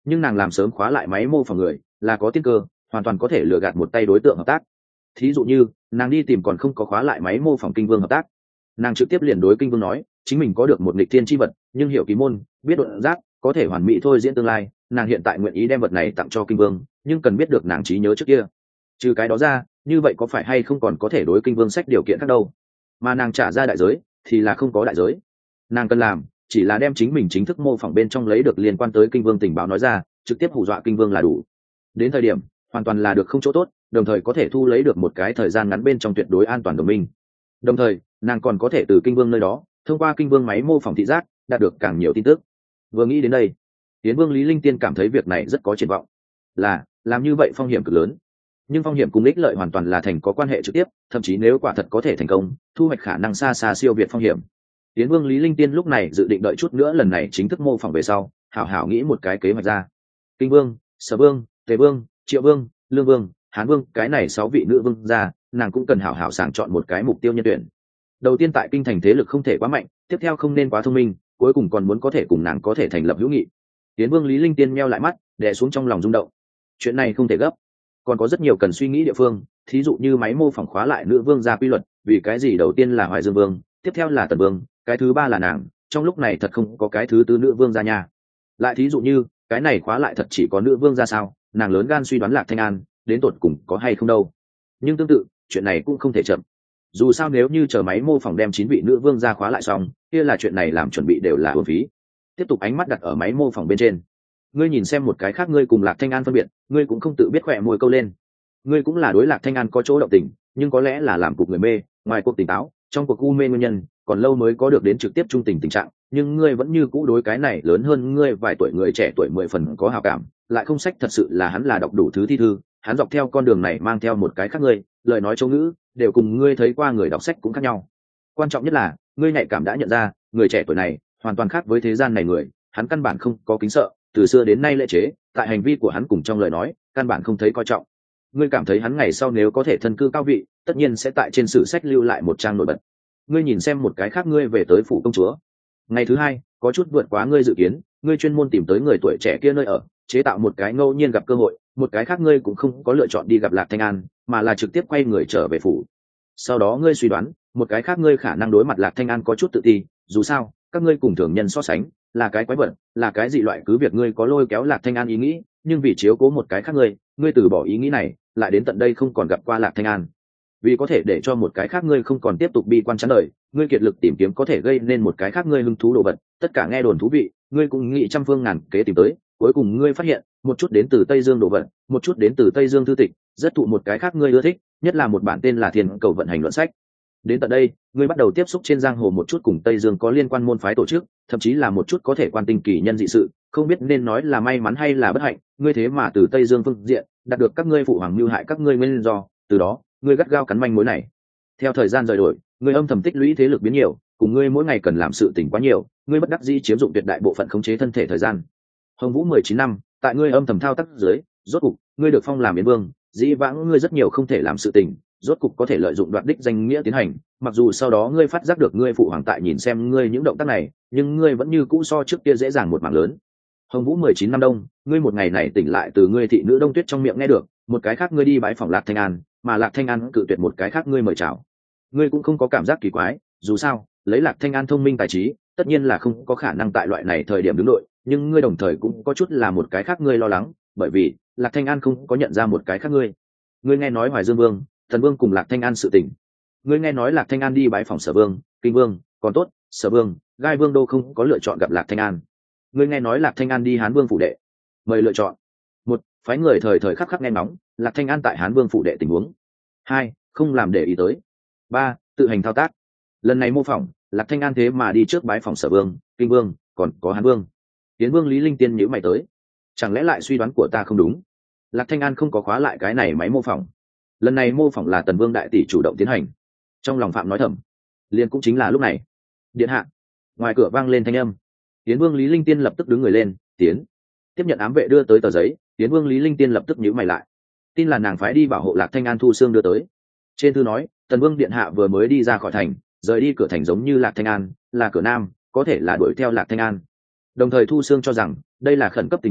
nhưng nàng làm sớm khóa lại máy mô phỏng người là có tiên cơ, hoàn toàn có thể lừa gạt một tay đối tượng hợp tác. Thí dụ như nàng đi tìm còn không có khóa lại máy mô phỏng kinh vương hợp tác, nàng trực tiếp liền đối kinh vương nói chính mình có được một nghịch thiên chi vật, nhưng hiểu kỳ môn, biết độn giác, có thể hoàn mỹ thôi diễn tương lai, nàng hiện tại nguyện ý đem vật này tặng cho kinh vương, nhưng cần biết được nàng trí nhớ trước kia. Trừ cái đó ra, như vậy có phải hay không còn có thể đối kinh vương sách điều kiện khác đâu, mà nàng trả ra đại giới thì là không có đại giới. Nàng cần làm chỉ là đem chính mình chính thức mô phỏng bên trong lấy được liên quan tới kinh vương tình báo nói ra, trực tiếp hù dọa kinh vương là đủ. Đến thời điểm hoàn toàn là được không chỗ tốt, đồng thời có thể thu lấy được một cái thời gian ngắn bên trong tuyệt đối an toàn đồng minh. Đồng thời nàng còn có thể từ kinh vương nơi đó thông qua kinh vương máy mô phỏng thị giác đạt được càng nhiều tin tức. Vừa nghĩ đến đây, Yến Vương Lý Linh Tiên cảm thấy việc này rất có triển vọng. Là làm như vậy phong hiểm cực lớn, nhưng phong hiểm cùng ích lợi hoàn toàn là thành có quan hệ trực tiếp, thậm chí nếu quả thật có thể thành công, thu hoạch khả năng xa xa siêu việt phong hiểm. Yến Vương Lý Linh Tiên lúc này dự định đợi chút nữa lần này chính thức mô phỏng về sau, hảo hảo nghĩ một cái kế hoạch ra. Kinh Vương, Sở Vương, Tề Vương, Triệu Vương, Lương Vương, Hán Vương, cái này 6 vị nữ vương ra, nàng cũng cần hảo hảo sàng chọn một cái mục tiêu nhân tuyển. Đầu tiên tại kinh thành thế lực không thể quá mạnh, tiếp theo không nên quá thông minh, cuối cùng còn muốn có thể cùng nàng có thể thành lập hữu nghị. Yến Vương Lý Linh Tiên meo lại mắt, đè xuống trong lòng rung động. Chuyện này không thể gấp, còn có rất nhiều cần suy nghĩ địa phương, thí dụ như máy mô phỏng khóa lại nữ vương gia quy luật, vì cái gì đầu tiên là Hoài Dương Vương, tiếp theo là Tần Vương, cái thứ ba là nàng, trong lúc này thật không có cái thứ tư nữ vương gia nha. Lại thí dụ như cái này khóa lại thật chỉ có nữ vương gia sao, nàng lớn gan suy đoán Lạc Thanh An đến tột cùng có hay không đâu. Nhưng tương tự chuyện này cũng không thể chậm, dù sao nếu như chờ máy mô phỏng đem 9 vị nữ vương gia khóa lại xong, kia là chuyện này làm chuẩn bị đều là uổng phí. Tiếp tục ánh mắt đặt ở máy mô phỏng bên trên, ngươi nhìn xem một cái khác, ngươi cùng Lạc Thanh An phân biệt, ngươi cũng không tự biết khỏe môi câu lên. Ngươi cũng là đối Lạc Thanh An có chỗ động tình, nhưng có lẽ là làm cục người mê, ngoài cuộc tỉnh táo, trong cuộc u mê nguyên nhân, còn lâu mới có được đến trực tiếp trung tình tình trạng, nhưng ngươi vẫn như cũ đối cái này lớn hơn ngươi vài tuổi người trẻ tuổi 10 phần có hảo cảm, lại không sách thật sự là hắn là đọc đủ thứ thi thư, hắn dọc theo con đường này mang theo một cái khác ngươi, lời nói châu ngữ đều cùng ngươi thấy qua người đọc sách cũng khác nhau. Quan trọng nhất là ngươi nhạy cảm đã nhận ra, người trẻ tuổi này hoàn toàn khác với thế gian này người, hắn căn bản không có kính sợ, từ xưa đến nay lễ chế, tại hành vi của hắn cùng trong lời nói, căn bản không thấy coi trọng. Ngươi cảm thấy hắn ngày sau nếu có thể thân cư cao vị, tất nhiên sẽ tại trên sử sách lưu lại một trang nổi bật. Ngươi nhìn xem một cái khác, ngươi về tới phủ công chúa, ngày thứ hai có chút vượt quá ngươi dự kiến, ngươi chuyên môn tìm tới người tuổi trẻ kia nơi ở, chế tạo một cái ngẫu nhiên gặp cơ hội. Một cái khác ngươi cũng không có lựa chọn đi gặp Lạc Thanh An, mà là trực tiếp quay người trở về phủ. Sau đó ngươi suy đoán một cái khác ngươi khả năng đối mặt Lạc Thanh An có chút tự ti, dù sao các ngươi cùng thường nhân so sánh là cái quái vật, là cái dị loại, cứ việc ngươi có lôi kéo Lạc Thanh An ý nghĩ, nhưng vì chiếu cố một cái khác ngươi từ bỏ ý nghĩ này, lại đến tận đây không còn gặp qua Lạc Thanh An. Vì có thể để cho một cái khác ngươi không còn tiếp tục bi quan chán đời, ngươi kiệt lực tìm kiếm có thể gây nên một cái khác ngươi hứng thú đồ vật, tất cả nghe đồn thú vị, ngươi cũng nghĩ trăm phương ngàn kế tìm tới, cuối cùng ngươi phát hiện một chút đến từ Tây Dương đồ vật, một chút đến từ Tây Dương thư tịch, rất thụ một cái khác ngươi ưa thích, nhất là một bản tên là Thiên Cầu vận hành luận sách. Đến tận đây ngươi bắt đầu tiếp xúc trên giang hồ một chút cùng Tây Dương có liên quan môn phái tổ chức, thậm chí là một chút có thể quan tinh kỳ nhân dị sự, không biết nên nói là may mắn hay là bất hạnh, ngươi thế mà từ Tây Dương phương diện đạt được các ngươi phụ hoàng mưu hại các ngươi nguyên do, từ đó ngươi gắt gao cắn manh mối này. Theo thời gian rời đổi, ngươi âm thầm tích lũy thế lực biến nhiều, cùng ngươi mỗi ngày cần làm sự tình quá nhiều, ngươi bất đắc dĩ chiếm dụng tuyệt đại bộ phận khống chế thân thể thời gian. Hồng Vũ 19 năm, tại ngươi âm thầm thao tác dưới, rốt cục ngươi được phong làm Yến Vương, dĩ vãng ngươi rất nhiều không thể làm sự tình, rốt cục có thể lợi dụng đoạt đích danh nghĩa tiến hành, mặc dù sau đó ngươi phát giác được ngươi phụ hoàng tại nhìn xem ngươi những động tác này, nhưng ngươi vẫn như cũ so trước kia dễ dàng một mảng lớn. Hồng Vũ 19 năm đông, ngươi một ngày này tỉnh lại từ ngươi thị nữ Đông Tuyết trong miệng nghe được, một cái khác ngươi đi bái phòng Lạc Thanh An, mà Lạc Thanh An cự tuyệt một cái khác ngươi mời chào. Ngươi cũng không có cảm giác kỳ quái, dù sao, lấy Lạc Thanh An thông minh tài trí, tất nhiên là không có khả năng tại loại này thời điểm đứng đội, nhưng ngươi đồng thời cũng có chút là một cái khác ngươi lo lắng, bởi vì Lạc Thanh An không có nhận ra một cái khác ngươi. Ngươi nghe nói Hoài Dương Vương, Thần Vương cùng Lạc Thanh An sự tình. Ngươi nghe nói Lạc Thanh An đi bái phòng Sở Vương, Kinh Vương, còn tốt, Sở Vương, Gai Vương đô không có lựa chọn gặp Lạc Thanh An. Ngươi nghe nói Lạc Thanh An đi Hán Vương phủ đệ. Mời lựa chọn: một, phái người thời thời khắc khắc nghe ngóng Lạc Thanh An tại Hán Vương phủ đệ tình huống; hai, không làm để ý tới; ba, tự hành thao tác. Lần này mô phỏng, Lạc Thanh An thế mà đi trước bái phòng Sở Vương, Kinh Vương, còn có Hán Vương. Tiến Vương Lý Linh Tiên nhíu mày tới, chẳng lẽ lại suy đoán của ta không đúng? Lạc Thanh An không có khóa lại cái này máy mô phỏng, lần này mô phỏng là Tần Vương đại tỷ chủ động tiến hành. Trong lòng Phạm nói thầm. Liền cũng chính là lúc này, điện hạ, ngoài cửa vang lên thanh âm. Tiến Vương Lý Linh Tiên lập tức đứng người lên, tiến. Tiếp nhận ám vệ đưa tới tờ giấy, Tiến Vương Lý Linh Tiên lập tức nhíu mày lại. Tin là nàng phái đi bảo hộ Lạc Thanh An Thu Xương đưa tới. Trên thư nói, Tần Vương điện hạ vừa mới đi ra khỏi thành, rời đi cửa thành giống như Lạc Thanh An, là cửa nam, có thể là đuổi theo Lạc Thanh An. Đồng thời Thu Xương cho rằng đây là khẩn cấp tình huống,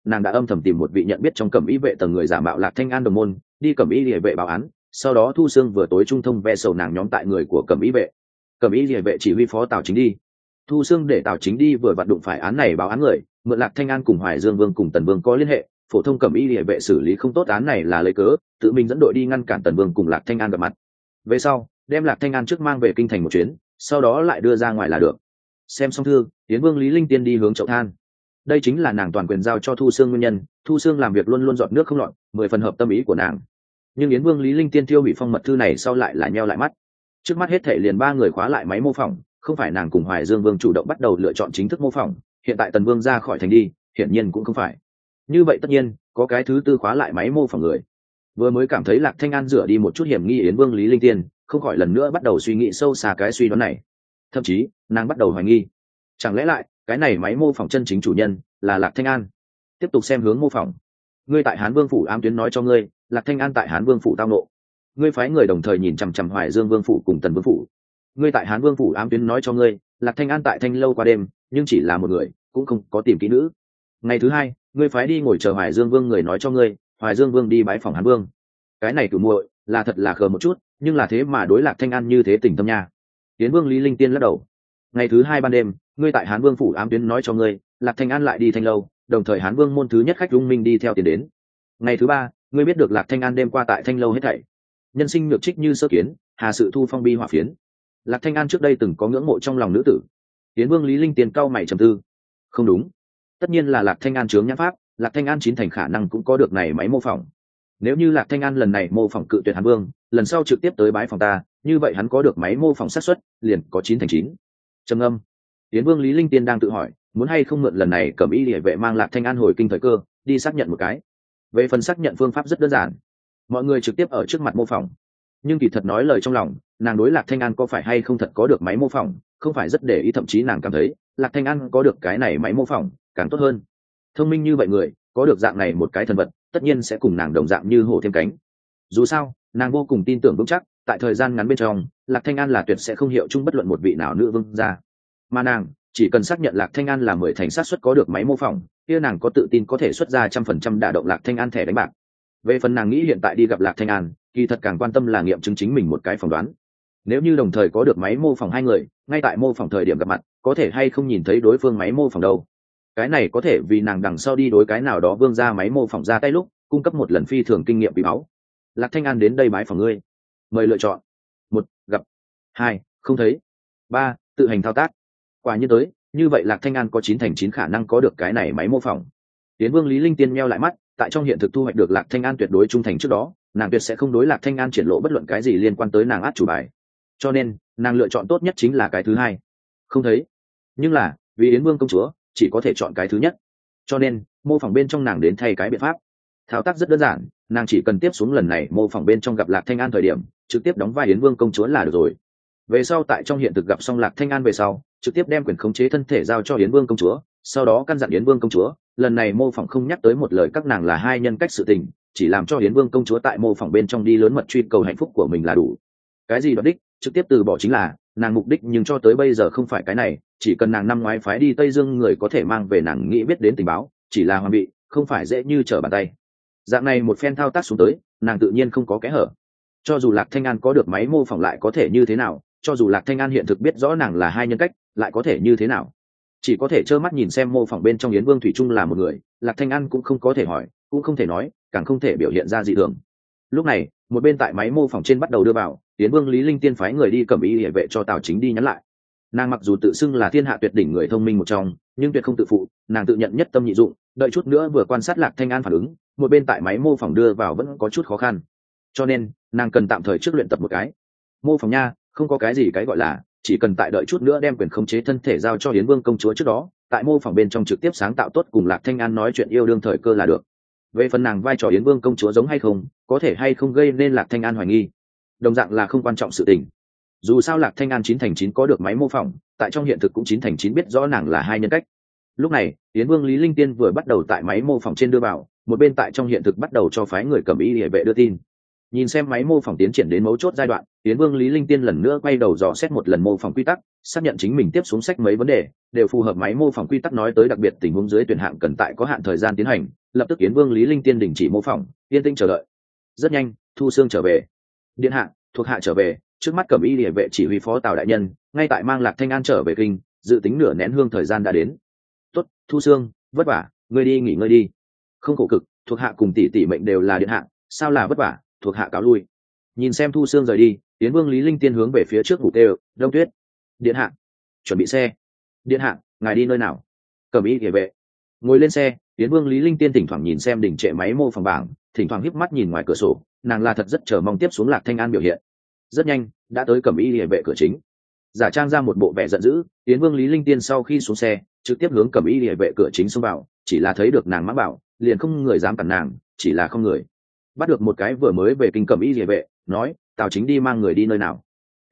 nàng đã âm thầm tìm một vị nhận biết trong cẩm y vệ tầng người giả mạo Lạc Thanh An đồng môn đi cẩm y địa vệ báo án, sau đó Thu Sương vừa tối trung thông ve sầu nàng nhóm tại người của cẩm y vệ. Cẩm y địa vệ chỉ huy phó Tào Chính đi, Thu Sương để Tào Chính đi vừa vặn đụng phải án này báo án người, mượn Lạc Thanh An cùng Hoài Dương Vương cùng Tần Vương có liên hệ, phổ thông cẩm y địa vệ xử lý không tốt án này là lấy cớ, tự mình dẫn đội đi ngăn cản Tần Vương cùng Lạc Thanh An gặp mặt. Về sau, đem Lạc Thanh An trước mang về kinh thành một chuyến, sau đó lại đưa ra ngoài là được. Xem xong thư, Yến Vương Lý Linh Tiên đi hướng chậu than. Đây chính là nàng toàn quyền giao cho Thu Sương nguyên nhân, Thu Sương làm việc luôn luôn giọt nước không lọt, 10 phần hợp tâm ý của nàng. Nhưng Yến Vương Lý Linh Tiên tiêu hủy phong mật thư này sau lại là nheo lại mắt. Trước mắt hết thảy liền 3 người khóa lại máy mô phỏng, không phải nàng cùng Hoài Dương Vương chủ động bắt đầu lựa chọn chính thức mô phỏng, hiện tại Tần Vương ra khỏi thành đi, hiển nhiên cũng không phải. Như vậy tất nhiên, có cái thứ tư khóa lại máy mô phỏng người. Vừa mới cảm thấy Lạc Thanh An rửa đi một chút hiểm nghi Yến Vương Lý Linh Tiên, không khỏi lần nữa bắt đầu suy nghĩ sâu xa cái suy đoán này. Thậm chí, nàng bắt đầu hoài nghi, chẳng lẽ lại cái này máy mô phỏng chân chính chủ nhân là Lạc Thanh An. Tiếp tục xem hướng mô phỏng. Ngươi tại Hán Vương phủ ám tuyến nói cho ngươi, Lạc Thanh An tại Hán Vương phủ tao nộ. Ngươi phái người đồng thời nhìn chằm chằm Hoài Dương Vương phủ cùng Tần Vương phủ. Ngươi tại Hán Vương phủ ám tuyến nói cho ngươi, Lạc Thanh An tại Thanh lâu qua đêm, nhưng chỉ là một người, cũng không có tìm kỹ nữ. Ngày thứ hai, ngươi phái đi ngồi chờ Hoài Dương Vương người nói cho ngươi, Hoài Dương Vương đi bái phòng Hán Vương. Cái này cửu muội là thật là khờ một chút, nhưng là thế mà đối Lạc Thanh An như thế tình tâm nha. Tiến Vương Lý Linh Tiên lắc đầu. Ngày thứ hai ban đêm, ngươi tại Hán Vương phủ ám tuyến nói cho ngươi, Lạc Thanh An lại đi Thanh lâu, đồng thời Hán Vương môn thứ nhất khách Dung Minh đi theo tiền đến. Ngày thứ ba, ngươi biết được Lạc Thanh An đêm qua tại Thanh lâu hết thảy. Nhân sinh nhược trích như sơ kiến, hà sự thu phong bi hỏa phiến. Lạc Thanh An trước đây từng có ngưỡng mộ trong lòng nữ tử. Tiến Vương Lý Linh Tiên cau mày trầm tư. Không đúng, tất nhiên là Lạc Thanh An chướng nhãn pháp, Lạc Thanh An chín thành khả năng cũng có được này máy mô phỏng. Nếu như Lạc Thanh An lần này mô phỏng cự tuyệt Hán Vương, lần sau trực tiếp tới bái phòng ta, như vậy hắn có được máy mô phỏng xác suất liền có 9 thành 9. Trầm âm. Tiến Vương Lý Linh Tiên đang tự hỏi, muốn hay không mượn lần này Cẩm Y Liễu vệ mang Lạc Thanh An hồi kinh thời cơ, đi xác nhận một cái. Về phần xác nhận phương pháp rất đơn giản, mọi người trực tiếp ở trước mặt mô phỏng. Nhưng kỳ thật nói lời trong lòng, nàng đối Lạc Thanh An có phải hay không thật có được máy mô phỏng, không phải rất để ý, thậm chí nàng cảm thấy Lạc Thanh An có được cái này máy mô phỏng càng tốt hơn. Thông minh như vậy người, có được dạng này một cái thần vật, tất nhiên sẽ cùng nàng đồng dạng như hổ thêm cánh. Dù sao, nàng vô cùng tin tưởng vững chắc, tại thời gian ngắn bên trong, Lạc Thanh An là tuyệt sẽ không hiệu chung bất luận một vị nào nữ vương gia. Mà nàng chỉ cần xác nhận Lạc Thanh An là 10 thành xác suất có được máy mô phỏng, kia nàng có tự tin có thể xuất ra 100% đả động Lạc Thanh An thẻ đánh bạc. Về phần nàng nghĩ hiện tại đi gặp Lạc Thanh An, kỳ thật càng quan tâm là nghiệm chứng chính mình một cái phỏng đoán. Nếu như đồng thời có được máy mô phỏng hai người, ngay tại mô phỏng thời điểm gặp mặt, có thể hay không nhìn thấy đối phương máy mô phỏng đâu. Cái này có thể vì nàng đằng sau đi đối cái nào đó vương ra máy mô phỏng ra tay lúc, cung cấp một lần phi thường kinh nghiệm quý báu. Lạc Thanh An đến đây bái phỏng ngươi. Mời lựa chọn. 1. Gặp. 2. Không thấy. 3. Tự hành thao tác. Quả nhiên tới, như vậy Lạc Thanh An có 9 thành 9 khả năng có được cái này máy mô phỏng. Tiến Vương Lý Linh Tiên nheo lại mắt, tại trong hiện thực thu hoạch được Lạc Thanh An tuyệt đối trung thành trước đó, nàng tuyệt sẽ không đối Lạc Thanh An triển lộ bất luận cái gì liên quan tới nàng át chủ bài. Cho nên, nàng lựa chọn tốt nhất chính là cái thứ hai. Không thấy. Nhưng là, vì Yến Vương công chúa, chỉ có thể chọn cái thứ nhất. Cho nên, mô phỏng bên trong nàng đến thay cái biện pháp. Thao tác rất đơn giản, nàng chỉ cần tiếp xuống lần này mô phỏng bên trong gặp Lạc Thanh An thời điểm, trực tiếp đóng vai Yến Vương công chúa là được rồi. Về sau tại trong hiện thực gặp xong Lạc Thanh An về sau, trực tiếp đem quyền khống chế thân thể giao cho Yến Vương công chúa, sau đó căn dặn Yến Vương công chúa, lần này mô phỏng không nhắc tới một lời các nàng là hai nhân cách sự tình, chỉ làm cho Yến Vương công chúa tại mô phỏng bên trong đi lớn mật truy cầu hạnh phúc của mình là đủ. Cái gì đoạt đích, trực tiếp từ bỏ chính là, nàng mục đích nhưng cho tới bây giờ không phải cái này, chỉ cần nàng năm ngoái phái đi Tây Dương người có thể mang về nàng nghĩ biết đến tình báo, chỉ là hoàn bị, không phải dễ như trở bàn tay. Dạng này một phen thao tác xuống tới, nàng tự nhiên không có kẽ hở. Cho dù Lạc Thanh An có được máy mô phỏng lại có thể như thế nào, cho dù Lạc Thanh An hiện thực biết rõ nàng là hai nhân cách, lại có thể như thế nào? Chỉ có thể trơ mắt nhìn xem mô phỏng bên trong Yến Vương thủy chung là một người, Lạc Thanh An cũng không có thể hỏi, cũng không thể nói, càng không thể biểu hiện ra dị thường. Lúc này, một bên tại máy mô phỏng trên bắt đầu đưa vào, Yến Vương Lý Linh Tiên phái người đi Cẩm Y Liễu vệ cho Tào Chính đi nhắn lại. Nàng mặc dù tự xưng là thiên hạ tuyệt đỉnh người thông minh một trong, nhưng tuyệt không tự phụ, nàng tự nhận nhất tâm nhị dụng, đợi chút nữa vừa quan sát Lạc Thanh An phản ứng, một bên tại máy mô phỏng đưa vào vẫn có chút khó khăn. Cho nên, nàng cần tạm thời trước luyện tập một cái. Mô phỏng nha, không có cái gì cái gọi là, chỉ cần tại đợi chút nữa đem quyền khống chế thân thể giao cho Yến Vương công chúa trước đó, tại mô phỏng bên trong trực tiếp sáng tạo tốt cùng Lạc Thanh An nói chuyện yêu đương thời cơ là được. Về phần nàng vai trò Yến Vương công chúa giống hay không, có thể hay không gây nên Lạc Thanh An hoài nghi, đồng dạng là không quan trọng sự tình. Dù sao Lạc Thanh An 9 thành 9 có được máy mô phỏng, tại trong hiện thực cũng 9 thành 9 biết rõ nàng là hai nhân cách. Lúc này, Yến Vương Lý Linh Tiên vừa bắt đầu tại máy mô phỏng trên đưa vào, một bên tại trong hiện thực bắt đầu cho phái người Cẩm Y Liễu vệ đưa tin. Nhìn xem máy mô phỏng tiến triển đến mấu chốt giai đoạn, Yến Vương Lý Linh Tiên lần nữa quay đầu dò xét một lần mô phỏng quy tắc, xác nhận chính mình tiếp xuống sách mấy vấn đề đều phù hợp máy mô phỏng quy tắc nói tới, đặc biệt tình huống dưới tuyển hạng cần tại có hạn thời gian tiến hành. Lập tức Yến Vương Lý Linh Tiên đình chỉ mô phỏng, yên tĩnh chờ đợi. Rất nhanh, Thu Xương trở về. Điện hạ, thuộc hạ trở về, trước mắt Cẩm Y Liễu vệ chỉ huy phó Tào đại nhân ngay tại mang Lạc Thanh An trở về kinh, dự tính nửa nén hương thời gian đã đến. Tốt, Thu Xương, vất vả, ngươi đi nghỉ ngơi đi. Không khổ cực, thuộc hạ cùng tỷ tỷ mệnh đều là điện hạ, sao là vất vả, thuộc hạ cáo lui. Nhìn xem Thu Xương rời đi, Yến Vương Lý Linh Tiên hướng về phía trước ngủ kêu, Đông Tuyết, điện hạ, chuẩn bị xe. Điện hạ, ngài đi nơi nào? Cẩm Y Liễu vệ. Ngồi lên xe, Yến Vương Lý Linh Tiên thỉnh thoảng nhìn xem đỉnh trệ máy mô phỏng bảng, thỉnh thoảng híp mắt nhìn ngoài cửa sổ, nàng là thật rất chờ mong tiếp xuống Lạc Thanh An biểu hiện. Rất nhanh, đã tới Cẩm Y Liễu vệ cửa chính. Giả trang ra một bộ vẻ giận dữ, Yến Vương Lý Linh Tiên sau khi xuống xe, trực tiếp hướng Cẩm Y Liễu vệ cửa chính xông vào, chỉ là thấy được nàng mã bảo, liền không người dám cản nàng, chỉ là không người. Bắt được một cái vừa mới về kinh Cẩm Y Liễu vệ, nói, Tào chính đi mang người đi nơi nào?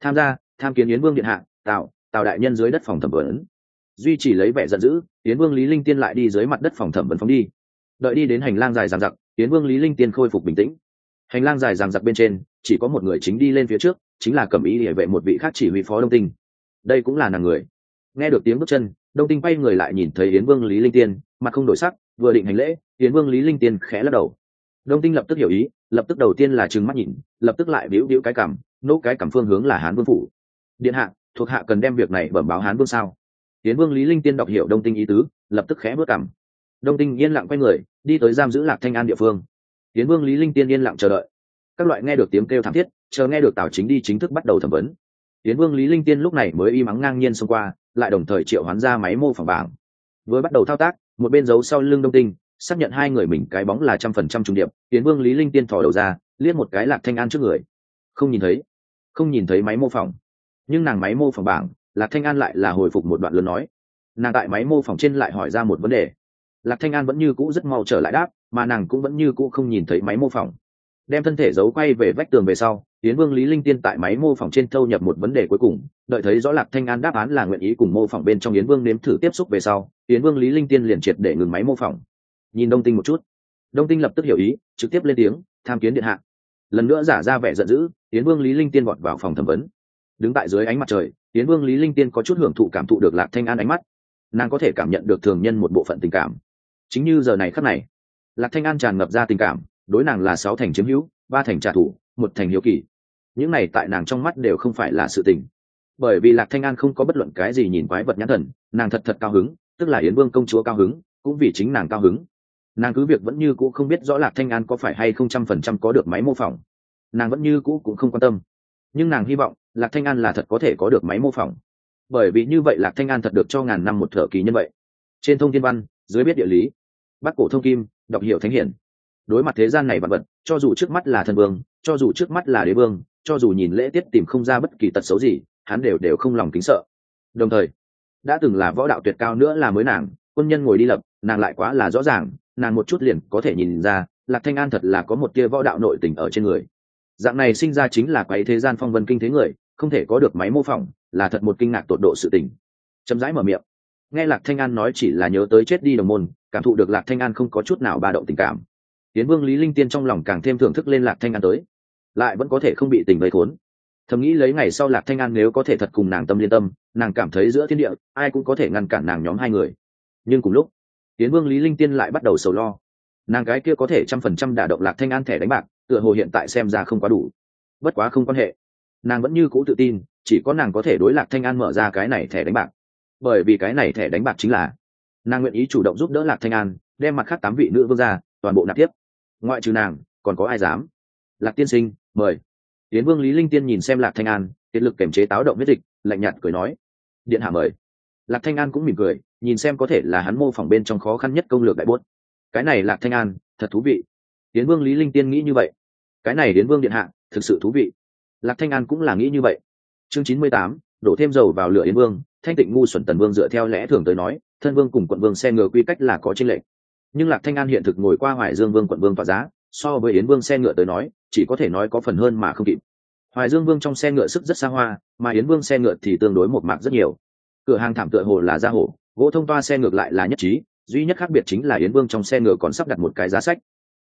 Tham kiến Yến Vương điện hạ. Tào đại nhân dưới đất phòng thẩm vấn. Duy chỉ lấy vẻ giận dữ, Yến Vương Lý Linh Tiên lại đi dưới mặt đất phòng thẩm vấn phóng đi. Đợi đi đến hành lang dài dằng dặc, Yến Vương Lý Linh Tiên khôi phục bình tĩnh. Hành lang dài dằng dặc bên trên, chỉ có một người chính đi lên phía trước, chính là Cẩm Y Liễu vệ một vị khác chỉ huy phó Đông Tinh. Đây cũng là nàng người. Nghe được tiếng bước chân, Đông Tinh quay người lại nhìn thấy Yến Vương Lý Linh Tiên, mặt không đổi sắc, vừa định hành lễ, Yến Vương Lý Linh Tiên khẽ lắc đầu. Đông Tinh lập tức hiểu ý, lập tức đầu tiên là trừng mắt nhìn, lập tức lại bĩu bĩu cái cằm, nỗ cái cằm phương hướng là Hán Vương phủ. Điện hạ, thuộc hạ cần đem việc này bẩm báo Hán Vương sao? Yến Vương Lý Linh Tiên đọc hiểu Đông Tinh ý tứ, lập tức khẽ bước cằm. Đông Tinh yên lặng quay người, đi tới giam giữ Lạc Thanh An địa phương. Yến Vương Lý Linh Tiên yên lặng chờ đợi. Các loại nghe được tiếng kêu thảm thiết, chờ nghe được Tào chính đi chính thức bắt đầu thẩm vấn. Yến Vương Lý Linh Tiên lúc này mới im ắng ngang nhiên xông qua, lại đồng thời triệu hoán ra máy mô phỏng bảng. Vừa bắt đầu thao tác, một bên giấu sau lưng Đông Tinh, xác nhận hai người mình cái bóng là 100% trùng điệp. Yến Vương Lý Linh Tiên thò đầu ra, liếc một cái Lạc Thanh An trước người. Không nhìn thấy máy mô phỏng. Nhưng nàng máy mô phỏng bảng, Lạc Thanh An lại là hồi phục một đoạn lớn nói. Nàng tại máy mô phỏng trên lại hỏi ra một vấn đề. Lạc Thanh An vẫn như cũ rất mau trở lại đáp, mà nàng cũng vẫn như cũ không nhìn thấy máy mô phỏng. Đem thân thể giấu quay về vách tường về sau, Yến Vương Lý Linh Tiên tại máy mô phỏng trên thâu nhập một vấn đề cuối cùng, đợi thấy rõ Lạc Thanh An đáp án là nguyện ý cùng mô phỏng bên trong Yến Vương nếm thử tiếp xúc về sau, Yến Vương Lý Linh Tiên liền triệt để ngừng máy mô phỏng. Nhìn Đông Tinh một chút, Đông Tinh lập tức hiểu ý, trực tiếp lên tiếng, tham kiến điện hạ. Lần nữa giả ra vẻ giận dữ, Yến Vương Lý Linh Tiên vọt vào phòng thẩm vấn. Đứng tại dưới ánh mặt trời, Yến Vương Lý Linh Tiên có chút hưởng thụ cảm thụ được Lạc Thanh An ánh mắt, nàng có thể cảm nhận được thường nhân một bộ phận tình cảm. Chính như giờ này khắc này, Lạc Thanh An tràn ngập ra tình cảm, đối nàng là 6 thành chiếm hữu, 3 thành trả thù, 1 thành hiếu kỳ. Những này tại nàng trong mắt đều không phải là sự tình, bởi vì Lạc Thanh An không có bất luận cái gì nhìn quái vật nhãn thần, nàng thật cao hứng, tức là Yến Vương công chúa cao hứng, cũng vì chính nàng cao hứng. Nàng cứ việc vẫn như cũ không biết rõ Lạc Thanh An có phải hay không 100% có được máy mô phỏng, nàng vẫn như cũ cũng không quan tâm, nhưng nàng hy vọng Lạc Thanh An là thật có thể có được máy mô phỏng, bởi vì như vậy Lạc Thanh An thật được cho ngàn năm một thở kỳ nhân vậy. Trên thông thiên văn, dưới biết địa lý, bắc cổ thông kim, đọc hiểu thánh hiển. Đối mặt thế gian này vạn vật, cho dù trước mắt là thần vương, cho dù trước mắt là đế vương, cho dù nhìn lễ tiết tìm không ra bất kỳ tật xấu gì, hắn đều không lòng kính sợ. Đồng thời, đã từng là võ đạo tuyệt cao nữa là mới nàng, quân nhân ngồi đi lập, nàng lại quá là rõ ràng, nàng một chút liền có thể nhìn ra, Lạc Thanh An thật là có một tia võ đạo nội tình ở trên người. Dạng này sinh ra chính là quấy thế gian phong vân kinh thế người, không thể có được máy mô phỏng, là thật một kinh ngạc tột độ sự tình. Chậm rãi mở miệng, nghe Lạc Thanh An nói chỉ là nhớ tới chết đi đồng môn, cảm thụ được Lạc Thanh An không có chút nào ba động tình cảm. Tiến Vương Lý Linh Tiên trong lòng càng thêm thưởng thức lên Lạc Thanh An tới, lại vẫn có thể không bị tình vây khốn. Thầm nghĩ lấy ngày sau Lạc Thanh An nếu có thể thật cùng nàng tâm liên tâm, nàng cảm thấy giữa thiên địa ai cũng có thể ngăn cản nàng nhóm hai người. Nhưng cùng lúc, Tiến Vương Lý Linh Tiên lại bắt đầu sầu lo, nàng gái kia có thể 100% đả động Lạc Thanh An thẻ đánh bạc, tựa hồ hiện tại xem ra không quá đủ. Bất quá không quan hệ, nàng vẫn như cũ tự tin, chỉ có nàng có thể đối Lạc Thanh An mở ra cái này thẻ đánh bạc, bởi vì cái này thẻ đánh bạc chính là nàng nguyện ý chủ động giúp đỡ Lạc Thanh An, đem mặt khác 8 vị nữ vương ra toàn bộ nạp tiếp, ngoại trừ nàng còn có ai dám. Lạc tiên sinh mời. Tiến Vương Lý Linh Tiên nhìn xem Lạc Thanh An, kiệt lực kiềm chế táo động huyết dịch, lạnh nhạt cười nói, điện hạ mời. Lạc Thanh An cũng mỉm cười, nhìn xem có thể là hắn mô phỏng bên trong khó khăn nhất công lược đại bốt. Cái này Lạc Thanh An thật thú vị. Tiến Vương Lý Linh Tiên nghĩ như vậy, cái này Tiến Vương điện hạ thực sự thú vị. Lạc Thanh An cũng là nghĩ như vậy. Chương 98, đổ thêm dầu vào lửa. Yến Vương thanh tịnh ngu xuẩn Tần Vương dựa theo lẽ thường tới nói, thân vương cùng quận vương xe ngựa quy cách là có chênh lệch, nhưng Lạc Thanh An hiện thực ngồi qua Hoài Dương Vương quận vương tọa giá, so với Yến Vương xe ngựa tới nói, chỉ có thể nói có phần hơn mà không kịp. Hoài Dương Vương trong xe ngựa sức rất xa hoa, mà Yến Vương xe ngựa thì tương đối một mạc rất nhiều. Cửa hàng thảm tựa hồ là da hổ, gỗ thông toa xe ngược lại là nhất trí, duy nhất khác biệt chính là Yến Vương trong xe ngựa còn sắp đặt một cái giá sách.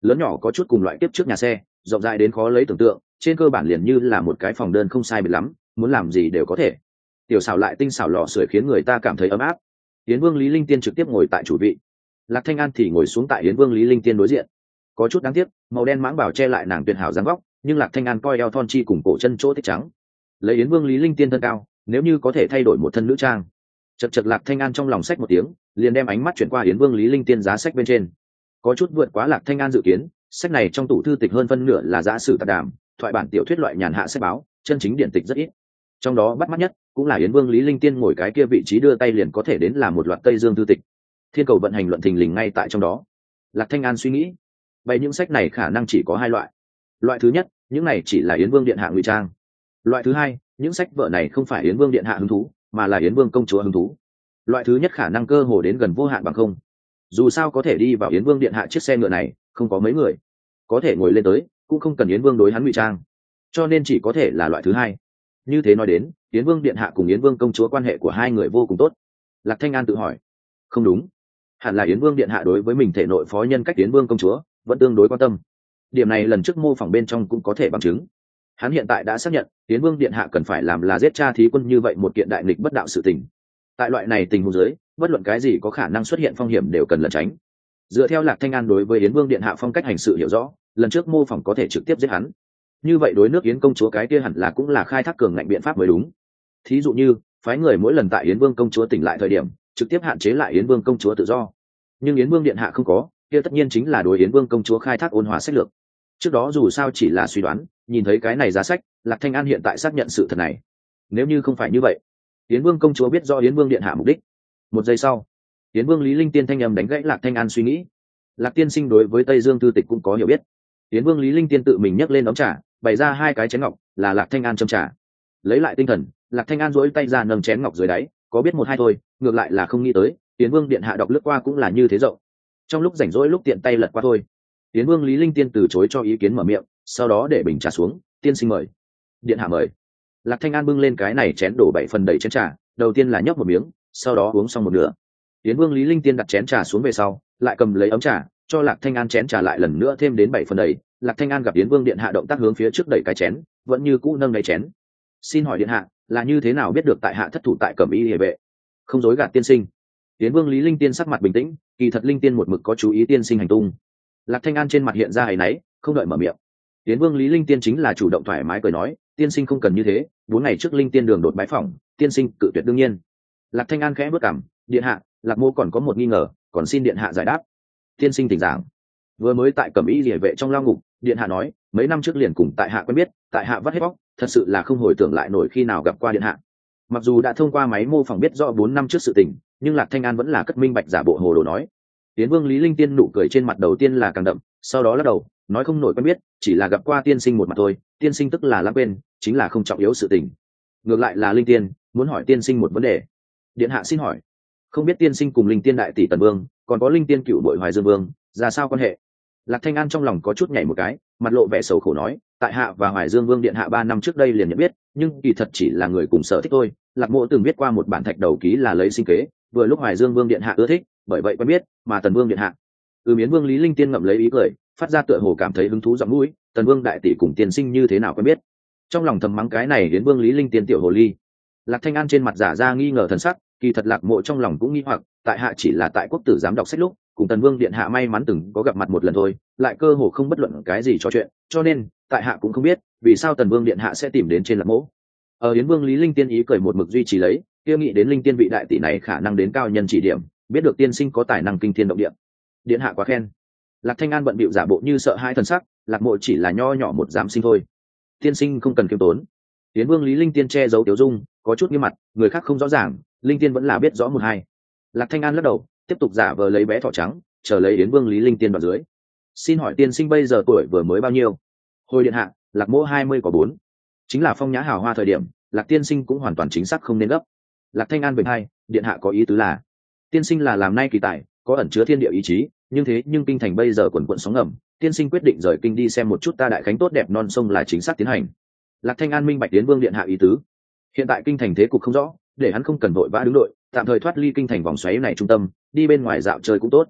lớn nhỏ có chút cùng loại tiếp trước nhà xe, rộng rãi đến khó lấy tưởng tượng, trên cơ bản liền như là một cái phòng đơn không sai biệt lắm, muốn làm gì đều có thể. Tiểu xảo lại tinh xảo lò sưởi khiến người ta cảm thấy ấm áp. Yến Vương Lý Linh Tiên trực tiếp ngồi tại chủ vị, Lạc Thanh An thì ngồi xuống tại Yến Vương Lý Linh Tiên đối diện. Có chút đáng tiếc, màu đen mãng bảo che lại nàng tuyệt hảo dáng vóc, nhưng Lạc Thanh An coi eo thon chi cùng cổ chân chỗ thích trắng. Lấy Yến Vương Lý Linh Tiên thân cao, nếu như có thể thay đổi một thân nữ trang. Chật chật Lạc Thanh An trong lòng sách một tiếng, liền đem ánh mắt chuyển qua Yến Vương Lý Linh Tiên giá sách bên trên. Có chút vượt quá Lạc Thanh An dự kiến, sách này trong tủ thư tịch hơn phân nửa là giả sử tạp đàm, thoại bản tiểu thuyết loại nhàn hạ sách báo, chân chính điển tịch rất ít. Trong đó bắt mắt nhất cũng là Yến Vương Lý Linh Tiên ngồi cái kia vị trí đưa tay liền có thể đến là một loạt Tây Dương thư tịch. Thiên cầu vận hành luận thình lình ngay tại trong đó. Lạc Thanh An suy nghĩ, vậy những sách này khả năng chỉ có hai loại. Loại thứ nhất, những này chỉ là Yến Vương điện hạ ngụy trang. Loại thứ hai, những sách vở này không phải Yến Vương điện hạ hứng thú, mà là Yến Vương công chúa hứng thú. Loại thứ nhất khả năng cơ hồ đến gần vô hạn bằng không. Dù sao có thể đi vào Yến Vương điện hạ chiếc xe ngựa này, không có mấy người có thể ngồi lên tới, cũng không cần Yến Vương đối hắn ngụy trang, cho nên chỉ có thể là loại thứ hai. Như thế nói đến, Yến Vương điện hạ cùng Yến Vương công chúa quan hệ của hai người vô cùng tốt. Lạc Thanh An tự hỏi, không đúng, hẳn là Yến Vương điện hạ đối với mình thể nội phó nhân cách Yến Vương công chúa vẫn tương đối quan tâm. Điểm này lần trước mô phỏng bên trong cũng có thể bằng chứng. Hắn hiện tại đã xác nhận Yến Vương điện hạ cần phải làm là giết cha thí quân như vậy một kiện đại nghịch bất đạo sự tình. Tại loại này tình huống dưới, bất luận cái gì có khả năng xuất hiện phong hiểm đều cần lẩn tránh. Dựa theo Lạc Thanh An đối với Yến Vương điện hạ phong cách hành sự hiểu rõ, lần trước mô phỏng có thể trực tiếp giết hắn. Như vậy đối nước Yến công chúa cái kia hẳn là cũng là khai thác cường ngạnh biện pháp mới đúng. Thí dụ như phái người mỗi lần tại Yến Vương công chúa tỉnh lại thời điểm, trực tiếp hạn chế lại Yến Vương công chúa tự do. Nhưng Yến Vương điện hạ không có, kia tất nhiên chính là đối Yến Vương công chúa khai thác ôn hòa sách lược. Trước đó dù sao chỉ là suy đoán, nhìn thấy cái này giá sách, Lạc Thanh An hiện tại xác nhận sự thật này. Nếu như không phải như vậy, Yến Vương công chúa biết do Yến Vương điện hạ mục đích. Một giây sau, Yến Vương Lý Linh Tiên thanh âm đánh gãy Lạc Thanh An suy nghĩ. Lạc tiên sinh đối với Tây Dương thư tịch cũng có hiểu biết. Yến Vương Lý Linh Tiên tự mình nhấc lên ấm trà, bày ra hai cái chén ngọc, là Lạc Thanh An châm trà. Lấy lại tinh thần, Lạc Thanh An duỗi tay ra nâng chén ngọc dưới đáy, có biết một hai thôi, ngược lại là không nghĩ tới, Yến Vương điện hạ đọc lướt qua cũng là như thế rộng. Trong lúc rảnh rỗi lúc tiện tay lật qua thôi. Yến Vương Lý Linh Tiên từ chối cho ý kiến mở miệng, sau đó để bình trà xuống, tiên sinh mời. Điện hạ mời. Lạc Thanh An bưng lên cái này chén đổ 7 phần đầy chén trà, đầu tiên là nhấp một miếng, sau đó uống xong một nửa. Yến Vương Lý Linh Tiên đặt chén trà xuống về sau, lại cầm lấy ấm trà, cho Lạc Thanh An chén trà lại lần nữa thêm đến 7 phần đầy. Lạc Thanh An gặp Yến Vương điện hạ động tác hướng phía trước đẩy cái chén, vẫn như cũ nâng đáy chén. Xin hỏi điện hạ, là như thế nào biết được tại hạ thất thủ tại Cẩm Y Liề vệ? Không dối gạt tiên sinh. Yến Vương Lý Linh Tiên sắc mặt bình tĩnh, kỳ thật Linh Tiên một mực có chú ý tiên sinh hành tung. Lạc Thanh An trên mặt hiện ra áy náy, không đợi mở miệng. Yến Vương Lý Linh Tiên chính là chủ động thoải mái cười nói, tiên sinh không cần như thế, 4 ngày trước Linh Tiên đường đột bái phỏng, tiên sinh cự tuyệt đương nhiên. Lạc Thanh An khẽ bước cằm, điện hạ, Lạc Mô còn có một nghi ngờ, còn xin điện hạ giải đáp. Tiên sinh thỉnh giảng. Vừa mới tại Cẩm Y Liề vệ trong lao ngục, điện hạ nói, mấy năm trước liền cùng tại hạ quen biết, tại hạ vắt hết bóc, thật sự là không hồi tưởng lại nổi khi nào gặp qua điện hạ. Mặc dù đã thông qua máy mô phỏng biết rõ 4 năm trước sự tình, nhưng Lạc Thanh An vẫn là cất minh bạch giả bộ hồ đồ nói. Yến Vương Lý Linh Tiên nụ cười trên mặt đầu tiên là càng đậm, sau đó lắc đầu, nói không nổi quen biết, chỉ là gặp qua tiên sinh một mặt thôi, tiên sinh tức là lãng quên, chính là không trọng yếu sự tình. Ngược lại là Linh Tiên muốn hỏi tiên sinh một vấn đề. Điện hạ xin hỏi. Không biết tiên sinh cùng Linh Tiên đại tỷ Tần Vương, còn có Linh Tiên cựu bội Hoài Dương Vương, ra sao quan hệ? Lạc Thanh An trong lòng có chút nhảy một cái, mặt lộ vẻ sầu khổ nói, tại hạ và Hoài Dương Vương điện hạ 3 năm trước đây liền nhận biết, nhưng kỳ thật chỉ là người cùng sở thích thôi. Lạc Mộ từng viết qua một bản thạch đầu ký là lấy sinh kế, vừa lúc Hoài Dương Vương điện hạ ưa thích, bởi vậy quen biết, mà Tần Vương điện hạ. Yến Vương Lý Linh Tiên ngậm lấy ý cười, phát ra tựa hồ cảm thấy hứng thú giọng mũi, Tần Vương đại tỷ cùng tiên sinh như thế nào quen biết? Trong lòng thầm mắng cái này Yến Vương Lý Linh Tiên tiểu hồ ly. Lạc Thanh An trên mặt giả ra nghi ngờ thần sắc, kỳ thật Lạc Mộ trong lòng cũng nghi hoặc, tại hạ chỉ là tại quốc tử giám đọc sách lúc, cùng Tần Vương điện hạ may mắn từng có gặp mặt một lần thôi, lại cơ hồ không bất luận cái gì trò chuyện, cho nên tại hạ cũng không biết vì sao Tần Vương điện hạ sẽ tìm đến trên Lạc Mộ. Yến Vương Lý Linh Tiên ý cười một mực duy trì lấy, kia nghĩ đến Linh Tiên vị đại tỷ này khả năng đến cao nhân chỉ điểm, biết được tiên sinh có tài năng kinh thiên động địa. Điện hạ quá khen. Lạc Thanh An bận bịu giả bộ như sợ hai thần sắc, Lạc Mộ chỉ là nho nhỏ một giám sinh thôi, tiên sinh không cần kiêm tốn. Yến Vương Lý Linh Tiên che giấu tiểu dung, có chút nghiêm mặt, người khác không rõ ràng, Linh Tiên vẫn là biết rõ một hai. Lạc Thanh An lắc đầu, tiếp tục giả vờ lấy bé thỏ trắng, chờ lấy Yến Vương Lý Linh Tiên vào dưới. Xin hỏi tiên sinh bây giờ tuổi vừa mới bao nhiêu? Hồi điện hạ, Lạc Mộ 20 có 4. Chính là phong nhã hào hoa thời điểm, Lạc tiên sinh cũng hoàn toàn chính xác không nên gấp. Lạc Thanh An bình hai, điện hạ có ý tứ là, tiên sinh là làm nay kỳ tài, có ẩn chứa thiên địa ý chí, nhưng kinh thành bây giờ quần quận sóng ngầm, tiên sinh quyết định rời kinh đi xem một chút ta đại khánh tốt đẹp non sông là chính xác tiến hành. Lạc Thanh An minh bạch Yến Vương điện hạ ý tứ. Hiện tại kinh thành thế cục không rõ, để hắn không cần vội vã đứng đội, tạm thời thoát ly kinh thành vòng xoáy này trung tâm, đi bên ngoài dạo chơi cũng tốt.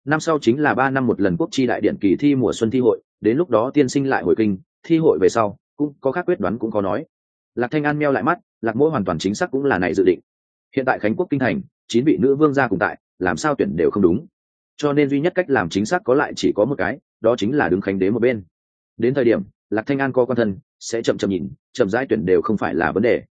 năm sau chính là 3 năm một lần quốc chi đại điện kỳ thi mùa xuân thi hội, đến lúc đó tiên sinh lại hồi kinh, thi hội về sau cũng có khác quyết đoán cũng có nói. Lạc Thanh An meo lại mắt, Lạc Mỗ hoàn toàn chính xác cũng là này dự định. Hiện tại Khánh Quốc kinh thành 9 vị nữ vương gia cùng tại, làm sao tuyển đều không đúng, cho nên duy nhất cách làm chính xác có lại chỉ có một cái, đó chính là đứng khánh đế một bên. Đến thời điểm Lạc Thanh An có quan thân sẽ chậm chậm nhìn, chậm rãi tuyển đều không phải là vấn đề.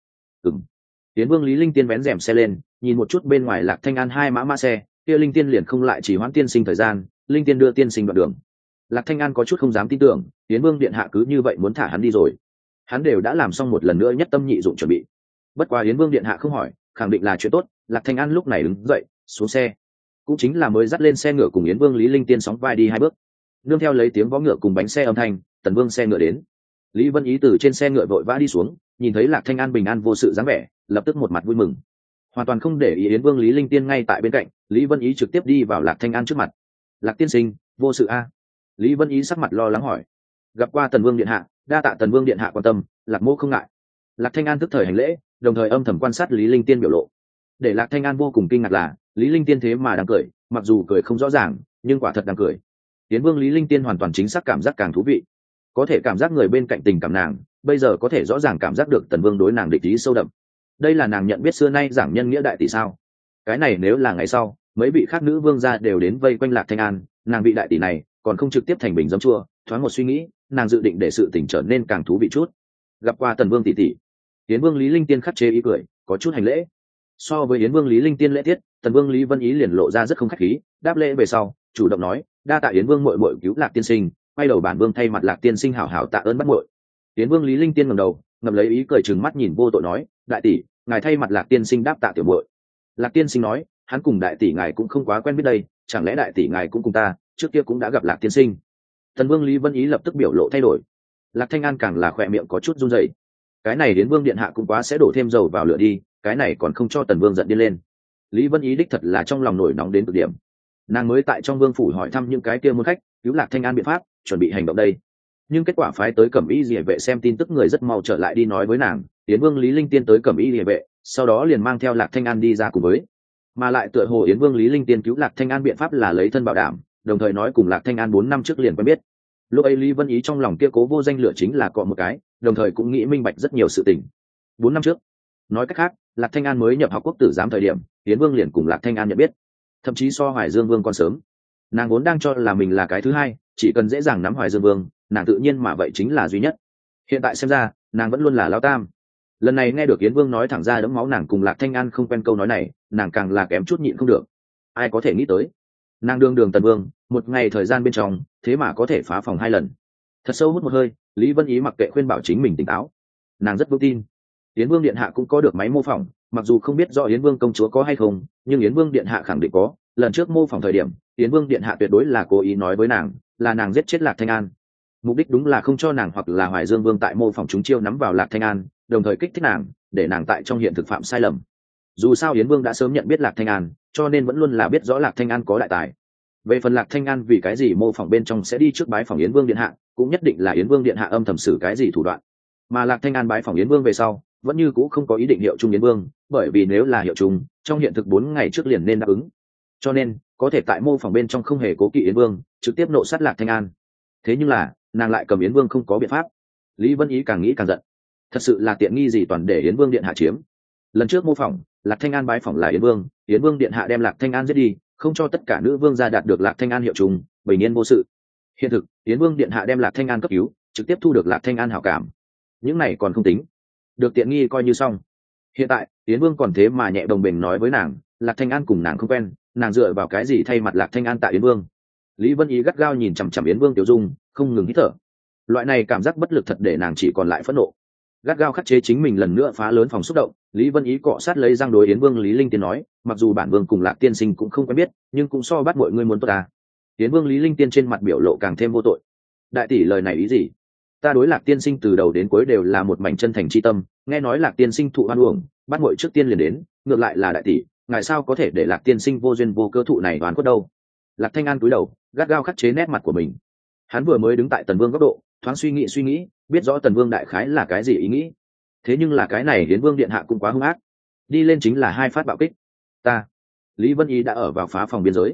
Tiến vương Lý Linh Tiên vén rèm xe lên, nhìn một chút bên ngoài Lạc Thanh An hai mã xe, kia Linh Tiên liền không lại chỉ hoãn tiên sinh thời gian, Linh Tiên đưa tiên sinh đoạn đường. Lạc Thanh An có chút không dám tin tưởng, Tiến vương điện hạ cứ như vậy muốn thả hắn đi rồi. Hắn đều đã làm xong một lần nữa nhất tâm nhị dụng chuẩn bị. Bất quá Yến vương điện hạ không hỏi, khẳng định là chuyện tốt. Lạc Thanh An lúc này đứng dậy xuống xe, cũng chính là mới dắt lên xe ngựa cùng Yến vương Lý Linh Tiên sóng vai đi 2 bước, nương theo lấy tiếng vó ngựa cùng bánh xe âm thanh, Tần Vương xe ngựa đến. Lý Vân Ý từ trên xe ngựa vội vã đi xuống, nhìn thấy Lạc Thanh An bình an vô sự dáng vẻ, lập tức một mặt vui mừng, hoàn toàn không để ý Yến vương Lý Linh Tiên ngay tại bên cạnh. Lý Vân Ý trực tiếp đi vào Lạc Thanh An trước mặt. Lạc tiên sinh, vô sự a? Lý Vân Ý sắc mặt lo lắng hỏi. Gặp qua Tần Vương điện hạ, đa tạ Tần Vương điện hạ quan tâm, Lạc mô không ngại. Lạc Thanh An tức thời hành lễ, đồng thời âm thầm quan sát Lý Linh Tiên biểu lộ. Để Lạc Thanh An vô cùng kinh ngạc là Lý Linh Tiên thế mà đang cười, mặc dù cười không rõ ràng nhưng quả thật đang cười. Yến vương Lý Linh Tiên hoàn toàn chính xác cảm giác càng thú vị, có thể cảm giác người bên cạnh tình cảm nàng, bây giờ có thể rõ ràng cảm giác được Tần Vương đối nàng địch ý sâu đậm. Đây là nàng nhận biết xưa nay giảng nhân nghĩa đại tỷ sao? Cái này nếu là ngày sau mấy vị khác nữ vương gia đều đến vây quanh Lạc Thanh An, nàng vị đại tỷ này còn không trực tiếp thành bình giấm chua. Thoáng một suy nghĩ, nàng dự định để sự tình trở nên càng thú vị chút. Gặp qua Tần Vương tỷ tỷ. Yến vương Lý Linh Tiên khắt chế ý cười, có chút hành lễ. So với Yến vương Lý Linh Tiên lễ tiết, Tần Vương Lý Vân Ý liền lộ ra rất không khách khí, đáp lễ về sau chủ động nói, đa tạ Yến vương muội muội cứu Lạc tiên sinh, quay đầu bản vương thay mặt Lạc tiên sinh hảo hảo tạ ơn bắt muội. Yến vương Lý Linh Tiên ngẩng đầu, ngậm lấy ý cười trừng mắt nhìn vô tội nói, đại tỷ, ngài thay mặt Lạc tiên sinh đáp tạ tiểu muội. Lạc tiên sinh nói, hắn cùng đại tỷ ngài cũng không quá quen biết đây, chẳng lẽ đại tỷ ngài cũng cùng ta trước kia cũng đã gặp Lạc tiên sinh? Tần Vương Lý Vân Ý lập tức biểu lộ thay đổi. Lạc Thanh An càng là khỏe miệng có chút run rẩy. Cái này Yến vương điện hạ cũng quá sẽ đổ thêm dầu vào lửa đi, cái này còn không cho Tần Vương giận điên lên. Lý Vân Ý đích thật là trong lòng nổi nóng đến cực điểm. Nàng mới tại trong vương phủ hỏi thăm những cái kia môn khách cứu Lạc Thanh An biện pháp, chuẩn bị hành động đây. Nhưng kết quả phái tới Cẩm Y Liễu vệ xem tin tức người rất mau trở lại đi nói với nàng, Yến vương Lý Linh Tiên tới Cẩm Y Liễu vệ, sau đó liền mang theo Lạc Thanh An đi ra cùng với. Mà lại tựa hồ Yến vương Lý Linh Tiên cứu Lạc Thanh An biện pháp là lấy thân bảo đảm, đồng thời nói cùng Lạc Thanh An 4 năm trước liền quen biết. Lúc ấy Lý Vân Ý trong lòng kia cố vô danh lửa chính là cọ một cái, đồng thời cũng nghĩ minh bạch rất nhiều sự tình. 4 năm trước, nói cách khác, Lạc Thanh An mới nhập học quốc tử giám thời điểm, Yến vương liền cùng Lạc Thanh An nhận biết, thậm chí so Hoài Dương vương còn sớm. Nàng vốn đang cho là mình là cái thứ hai, chỉ cần dễ dàng nắm Hoài Dương vương, nàng tự nhiên mà vậy chính là duy nhất. Hiện tại xem ra, nàng vẫn luôn là lão tam. Lần này nghe được Yến vương nói thẳng ra đẫm máu nàng cùng Lạc Thanh An không quen câu nói này, nàng càng là kém chút nhịn không được. Ai có thể nghĩ tới, nàng đương đường Tần Vương, một ngày thời gian bên trong, thế mà có thể phá phòng 2 lần. Thật sâu hút một hơi, Lý Vân Ý mặc kệ khuyên bảo chính mình tỉnh táo. Nàng rất vững tin, Yến vương điện hạ cũng có được máy mô phỏng, mặc dù không biết rõ Yến vương công chúa có hay không, nhưng Yến vương điện hạ khẳng định có. Lần trước mô phỏng thời điểm, Yến vương điện hạ tuyệt đối là cố ý nói với nàng, là nàng giết chết Lạc Thanh An. Mục đích đúng là không cho nàng hoặc là Hoài Dương vương tại mô phỏng chúng chiêu nắm vào Lạc Thanh An, đồng thời kích thích nàng, để nàng tại trong hiện thực phạm sai lầm. Dù sao Yến vương đã sớm nhận biết Lạc Thanh An, cho nên vẫn luôn là biết rõ Lạc Thanh An có đại tài. Về phần Lạc Thanh An vì cái gì mô phỏng bên trong sẽ đi trước bái phỏng Yến vương điện hạ, cũng nhất định là Yến vương điện hạ âm thầm xử cái gì thủ đoạn. Mà Lạc Thanh An bái phỏng Yến vương về sau, vẫn như cũ không có ý định hiệu chung Yến vương, bởi vì nếu là hiệu chung, trong hiện thực 4 ngày trước liền nên đáp ứng. Cho nên, có thể tại mô phỏng bên trong không hề cố kỵ Yến vương, trực tiếp nộ sát Lạc Thanh An. Thế nhưng là, nàng lại cầm Yến vương không có biện pháp. Lý Vân Ý càng nghĩ càng giận. Thật sự là tiện nghi gì toàn để Yến vương điện hạ chiếm. Lần trước mô phỏng, Lạc Thanh An bái phỏng là Yến vương điện hạ đem Lạc Thanh An giết đi, không cho tất cả nữ vương gia đạt được Lạc Thanh An hiệu chung, bình yên vô sự. Hiện thực, Yến vương điện hạ đem Lạc Thanh An cấp cứu, trực tiếp thu được Lạc Thanh An hảo cảm. Những này còn không tính, được tiện nghi coi như xong. Hiện tại Yến vương còn thế mà nhẹ đồng bình nói với nàng, Lạc Thanh An cùng nàng không quen, nàng dựa vào cái gì thay mặt Lạc Thanh An tại Yến vương? Lý Vân Ý gắt gao nhìn chằm chằm Yến vương Tiểu Dung, không ngừng hít thở. Loại này cảm giác bất lực thật để nàng chỉ còn lại phẫn nộ. Gắt gao khắc chế chính mình lần nữa phá lớn phòng xúc động, Lý Vân Ý cọ sát lấy răng đối Yến vương Lý Linh Tiên nói, mặc dù bản vương cùng Lạc tiên sinh cũng không quen biết, nhưng cũng so bắt mọi người muốn tốt ta. Yến vương Lý Linh Tiên trên mặt biểu lộ càng thêm vô tội. Đại tỷ lời này ý gì? Ta đối Lạc tiên sinh từ đầu đến cuối đều là một mảnh chân thành chi tâm, nghe nói Lạc tiên sinh thụ oan uổng, bắt muội trước tiên liền đến, ngược lại là đại tỷ, ngài sao có thể để Lạc tiên sinh vô duyên vô cớ thụ này đoán quất đâu? Lạc Thanh An cúi đầu, gắt gao khắc chế nét mặt của mình. Hắn vừa mới đứng tại Tần Vương góc độ, thoáng suy nghĩ, biết rõ Tần Vương đại khái là cái gì ý nghĩ. Thế nhưng là cái này Yến vương điện hạ cũng quá hung ác, đi lên chính là 2 phát bạo kích. Lý Vân Ý đã ở vào phá phòng biên giới.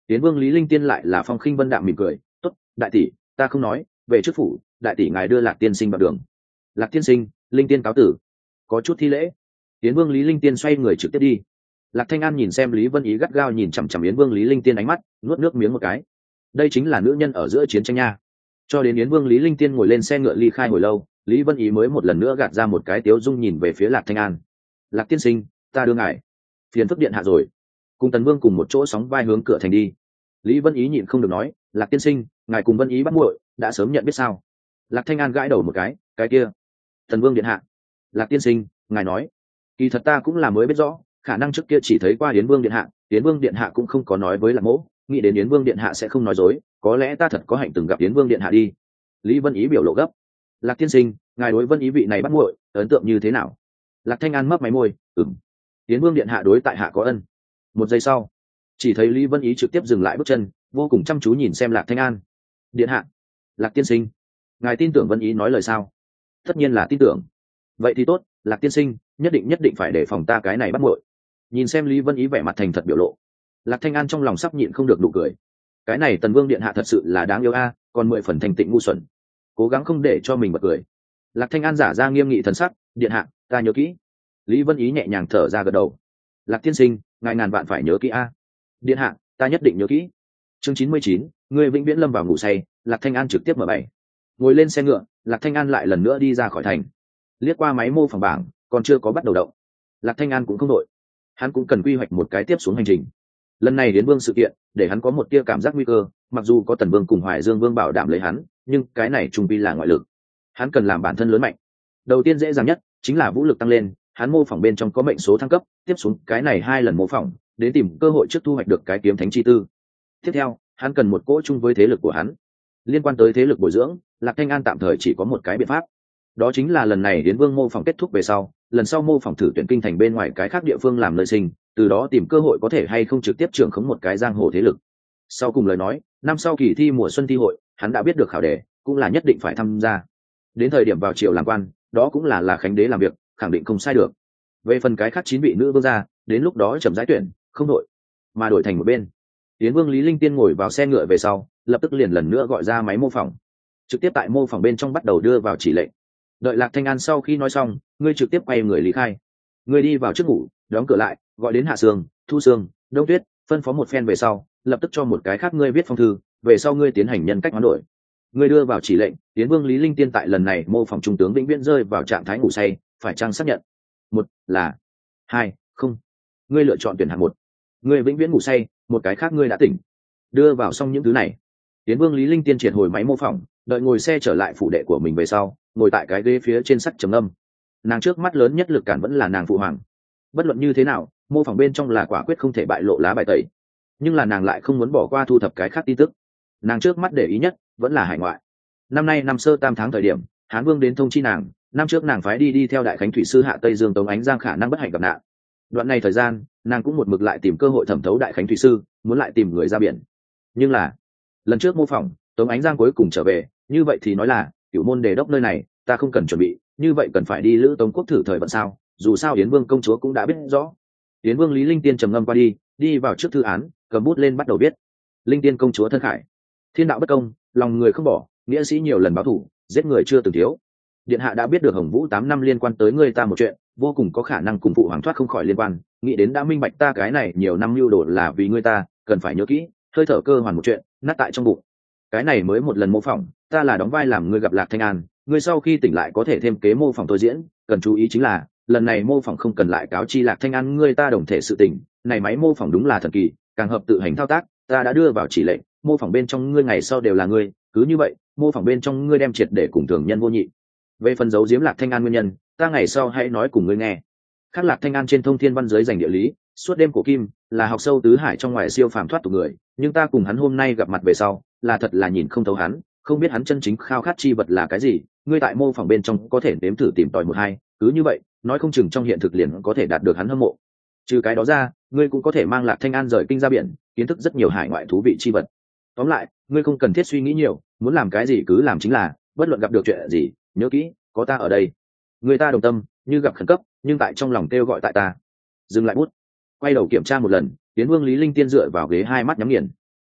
Tiến vương Lý Linh Tiên lại là phong khinh vân đạm mỉm cười, tốt, đại tỷ, ta không nói, về trước phủ, đại tỷ ngài đưa Lạc tiên sinh vào đường. Lạc tiên sinh, Linh Tiên cáo tử. Có chút thi lễ. Tiến vương Lý Linh Tiên xoay người trực tiếp đi. Lạc Thanh An nhìn xem Lý Vân Ý gắt gao nhìn chằm chằm Yến vương Lý Linh Tiên ánh mắt, nuốt nước miếng một cái. Đây chính là nữ nhân ở giữa chiến tranh nha. Cho đến Yến vương Lý Linh Tiên ngồi lên xe ngựa ly khai hồi lâu, Lý Vân Ý mới một lần nữa gạt ra một cái tiếu dung nhìn về phía Lạc Thanh An. Lạc tiên sinh, ta đưa ngài. Phiền phức điện hạ rồi. Cùng Tần Vương cùng một chỗ sóng vai hướng cửa thành đi. Lý Vân Ý nhịn không được nói, Lạc tiên sinh, ngài cùng Vân Ý bắt muội, đã sớm nhận biết sao? Lạc Thanh An gãi đầu một cái kia. Tần Vương điện hạ. Lạc tiên sinh, ngài nói, kỳ thật ta cũng là mới biết rõ, khả năng trước kia chỉ thấy qua Yến Vương điện hạ, Yến Vương điện hạ cũng không có nói với Lạc mỗ, nghĩ đến Yến Vương điện hạ sẽ không nói dối, có lẽ ta thật có hạnh từng gặp Yến Vương điện hạ đi. Lý Vân Ý biểu lộ gấp. Lạc tiên sinh, ngài đối Vân Ý vị này bắt muội, ấn tượng như thế nào? Lạc Thanh An mấp máy môi, Yến Vương điện hạ đối tại hạ có ân. Một giây sau, chỉ thấy Lý Vân Ý trực tiếp dừng lại bước chân, vô cùng chăm chú nhìn xem Lạc Thanh An. Điện hạ. Lạc tiên sinh, ngài tin tưởng Vân Ý nói lời sao? Tất nhiên là tin tưởng. Vậy thì tốt, Lạc tiên sinh, nhất định phải đề phòng ta cái này bắt muội. Nhìn xem Lý Vân Ý vẻ mặt thành thật biểu lộ, Lạc Thanh An trong lòng sắp nhịn không được nụ cười. Cái này Tần Vương điện hạ thật sự là đáng yêu a, còn 10 phần thành tịnh ngu xuẩn. Cố gắng không để cho mình bật cười. Lạc Thanh An giả ra nghiêm nghị thần sắc, điện hạ, ta nhớ kỹ. Lý Vân Ý nhẹ nhàng thở ra gật đầu. Lạc tiên sinh, ngài ngàn vạn phải nhớ kỹ a. Điện hạ, ta nhất định nhớ kỹ. Chương 99, người vĩnh viễn lâm vào ngủ say. Lạc Thanh An trực tiếp mở bảy. Ngồi lên xe ngựa, Lạc Thanh An lại lần nữa đi ra khỏi thành. Liếc qua máy mô phỏng bảng, còn chưa có bắt đầu động. Lạc Thanh An cũng không đội, hắn cũng cần quy hoạch một cái tiếp xuống hành trình. Lần này đến Vương sự kiện, để hắn có một tia cảm giác nguy cơ, mặc dù có Tần Vương cùng Hoài Dương Vương bảo đảm lấy hắn, nhưng cái này trung quy là ngoại lực. Hắn cần làm bản thân lớn mạnh. Đầu tiên dễ dàng nhất chính là vũ lực tăng lên, hắn mô phỏng bên trong có mệnh số thăng cấp, tiếp xuống cái này 2 lần mô phỏng, đến tìm cơ hội trước thu hoạch được cái kiếm thánh chi tư. Tiếp theo, hắn cần một cỗ chung với thế lực của hắn. Liên quan tới thế lực bồi dưỡng, Lạc Thanh An tạm thời chỉ có một cái biện pháp, đó chính là lần này Yến Vương mô phỏng kết thúc về sau, lần sau mô phỏng thử tuyển kinh thành bên ngoài cái khác địa phương làm nơi sinh, từ đó tìm cơ hội có thể hay không trực tiếp trưởng khống một cái giang hồ thế lực. Sau cùng lời nói, năm sau kỳ thi mùa xuân thi hội, hắn đã biết được khảo đề, cũng là nhất định phải tham gia. Đến thời điểm vào triều làm quan, đó cũng là khánh đế làm việc, khẳng định không sai được. Về phần cái khác 9 vị nữ vương gia, đến lúc đó chậm rãi tuyển, không đổi, mà đổi thành một bên. Yến Vương Lý Linh Tiên ngồi vào xe ngựa về sau, lập tức liền lần nữa gọi ra máy mô phỏng, trực tiếp tại mô phỏng bên trong bắt đầu đưa vào chỉ lệnh. Đợi Lạc Thanh An sau khi nói xong, ngươi trực tiếp quay người lý khai. Ngươi đi vào trước ngủ, đóng cửa lại, gọi đến Hạ Sương, Thu Sương, Đông Tuyết, phân phó một phen về sau, lập tức cho một cái khác ngươi viết phong thư, về sau ngươi tiến hành nhân cách hoán đổi. Ngươi đưa vào chỉ lệnh, Yến Vương Lý Linh Tiên tại lần này mô phỏng trung tướng vĩnh viễn rơi vào trạng thái ngủ say, phải chăng xác nhận? Một là, 2, không. Ngươi lựa chọn tuyển hạng 1. Ngươi vĩnh viễn ngủ say, một cái khác ngươi đã tỉnh. Đưa vào xong những thứ này, Yến Vương Lý Linh Tiên triệt hồi máy mô phỏng, đợi ngồi xe trở lại phủ đệ của mình về sau, ngồi tại cái ghế phía trên sắt trầm âm. Nàng trước mắt lớn nhất lực cản vẫn là nàng phụ hoàng. Bất luận như thế nào, mô phỏng bên trong là quả quyết không thể bại lộ lá bài tẩy, nhưng là nàng lại không muốn bỏ qua thu thập cái khác tin tức. Nàng trước mắt để ý nhất vẫn là hải ngoại. Năm nay năm sơ tam tháng thời điểm, Hán Vương đến thông chi nàng, năm trước nàng phái đi theo đại khánh thủy sư hạ Tây Dương Tống Ánh Giang khả năng bất hạnh gặp nạn. Đoạn này thời gian, nàng cũng một mực lại tìm cơ hội thẩm thấu đại khánh thủy sư, muốn lại tìm người ra biển. Nhưng là lần trước mô phỏng, Tống Ánh Giang cuối cùng trở về, như vậy thì nói là Cửu Môn Đề đốc nơi này ta không cần chuẩn bị, như vậy cần phải đi Lữ Tống quốc thử thời vận sao? Dù sao Yến Vương công chúa cũng đã biết rõ. Yến Vương Lý Linh Tiên trầm ngâm qua đi vào trước thư án, cầm bút lên bắt đầu viết. Linh Tiên công chúa thân khải, thiên đạo bất công, lòng người không bỏ, nghĩa sĩ nhiều lần báo thù, giết người chưa từng thiếu. Điện hạ đã biết được Hồng Vũ 8 năm liên quan tới ngươi ta một chuyện, vô cùng có khả năng cùng phụ hoàng thoát không khỏi liên quan, nghĩ đến đã minh bạch ta cái này nhiều năm lưu đồ là vì ngươi ta, cần phải nhớ kỹ, hơi thở cơ hoàn một chuyện, nát tại trong bụng. Cái này mới một lần mô phỏng, ta là đóng vai làm ngươi gặp Lạc Thanh An, ngươi sau khi tỉnh lại có thể thêm kế mô phỏng tôi diễn, cần chú ý chính là lần này mô phỏng không cần lại cáo chi Lạc Thanh An ngươi ta đồng thể sự tỉnh, này máy mô phỏng đúng là thần kỳ, càng hợp tự hành thao tác, ta đã đưa vào chỉ lệnh, mô phỏng bên trong ngươi ngày sau đều là ngươi, cứ như vậy, mô phỏng bên trong ngươi đem triệt để cùng thường nhân vô nhị. Về phần giấu giếm Lạc Thanh An nguyên nhân, ta ngày sau hãy nói cùng ngươi nghe. Khác Lạc Thanh An trên thông thiên văn giới dành địa lý, suốt đêm cổ kim, là học sâu tứ hải trong ngoài siêu phàm thoát tục người, nhưng ta cùng hắn hôm nay gặp mặt về sau, là thật là nhìn không thấu hắn, không biết hắn chân chính khao khát chi vật là cái gì, ngươi tại mô phỏng bên trong có thể nếm thử tìm tòi một hai, cứ như vậy, nói không chừng trong hiện thực liền có thể đạt được hắn hâm mộ. Trừ cái đó ra, ngươi cũng có thể mang Lạc Thanh An rời kinh ra biển, kiến thức rất nhiều hải ngoại thú vị chi vật. Tóm lại, ngươi không cần thiết suy nghĩ nhiều, muốn làm cái gì cứ làm chính là, bất luận gặp được chuyện gì, nhớ kỹ, có ta ở đây. Người ta đồng tâm, như gặp khẩn cấp, nhưng tại trong lòng kêu gọi tại ta. Dừng lại bút, quay đầu kiểm tra một lần, Tiến Vương Lý Linh Tiên dựa vào ghế hai mắt nhắm nghiền.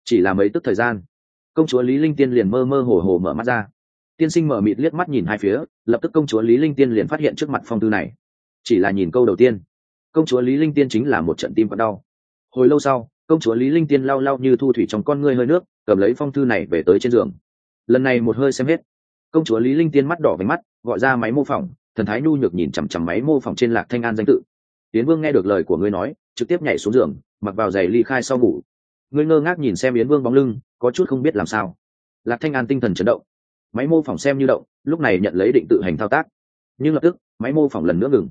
chỉ là mấy tức thời gian, công chúa Lý Linh Tiên liền mơ mơ hồ hồ mở mắt ra. Tiên sinh mở mịt liếc mắt nhìn hai phía, lập tức công chúa Lý Linh Tiên liền phát hiện trước mặt phong thư này. Chỉ là nhìn câu đầu tiên, công chúa Lý Linh Tiên chính là một trận tim quặn đau. Hồi lâu sau, công chúa Lý Linh Tiên lau lau như thu thủy trong con ngươi hơi nước, cầm lấy phong thư này về tới trên giường. Lần này một hơi xem hết, công chúa Lý Linh Tiên mắt đỏ vành mắt, gọi ra máy mô phỏng, thần thái nhu nhược nhìn chằm chằm máy mô phỏng trên Lạc Thanh An danh tự. Tiến Vương nghe được lời của ngươi nói, trực tiếp nhảy xuống giường, mặc vào giày ly khai sau ngủ. Ngươi ngơ ngác nhìn xem Yến Vương bóng lưng, có chút không biết làm sao. Lạc Thanh An tinh thần chấn động, máy mô phỏng xem như động, lúc này nhận lấy định tự hành thao tác, nhưng lập tức máy mô phỏng lần nữa ngừng.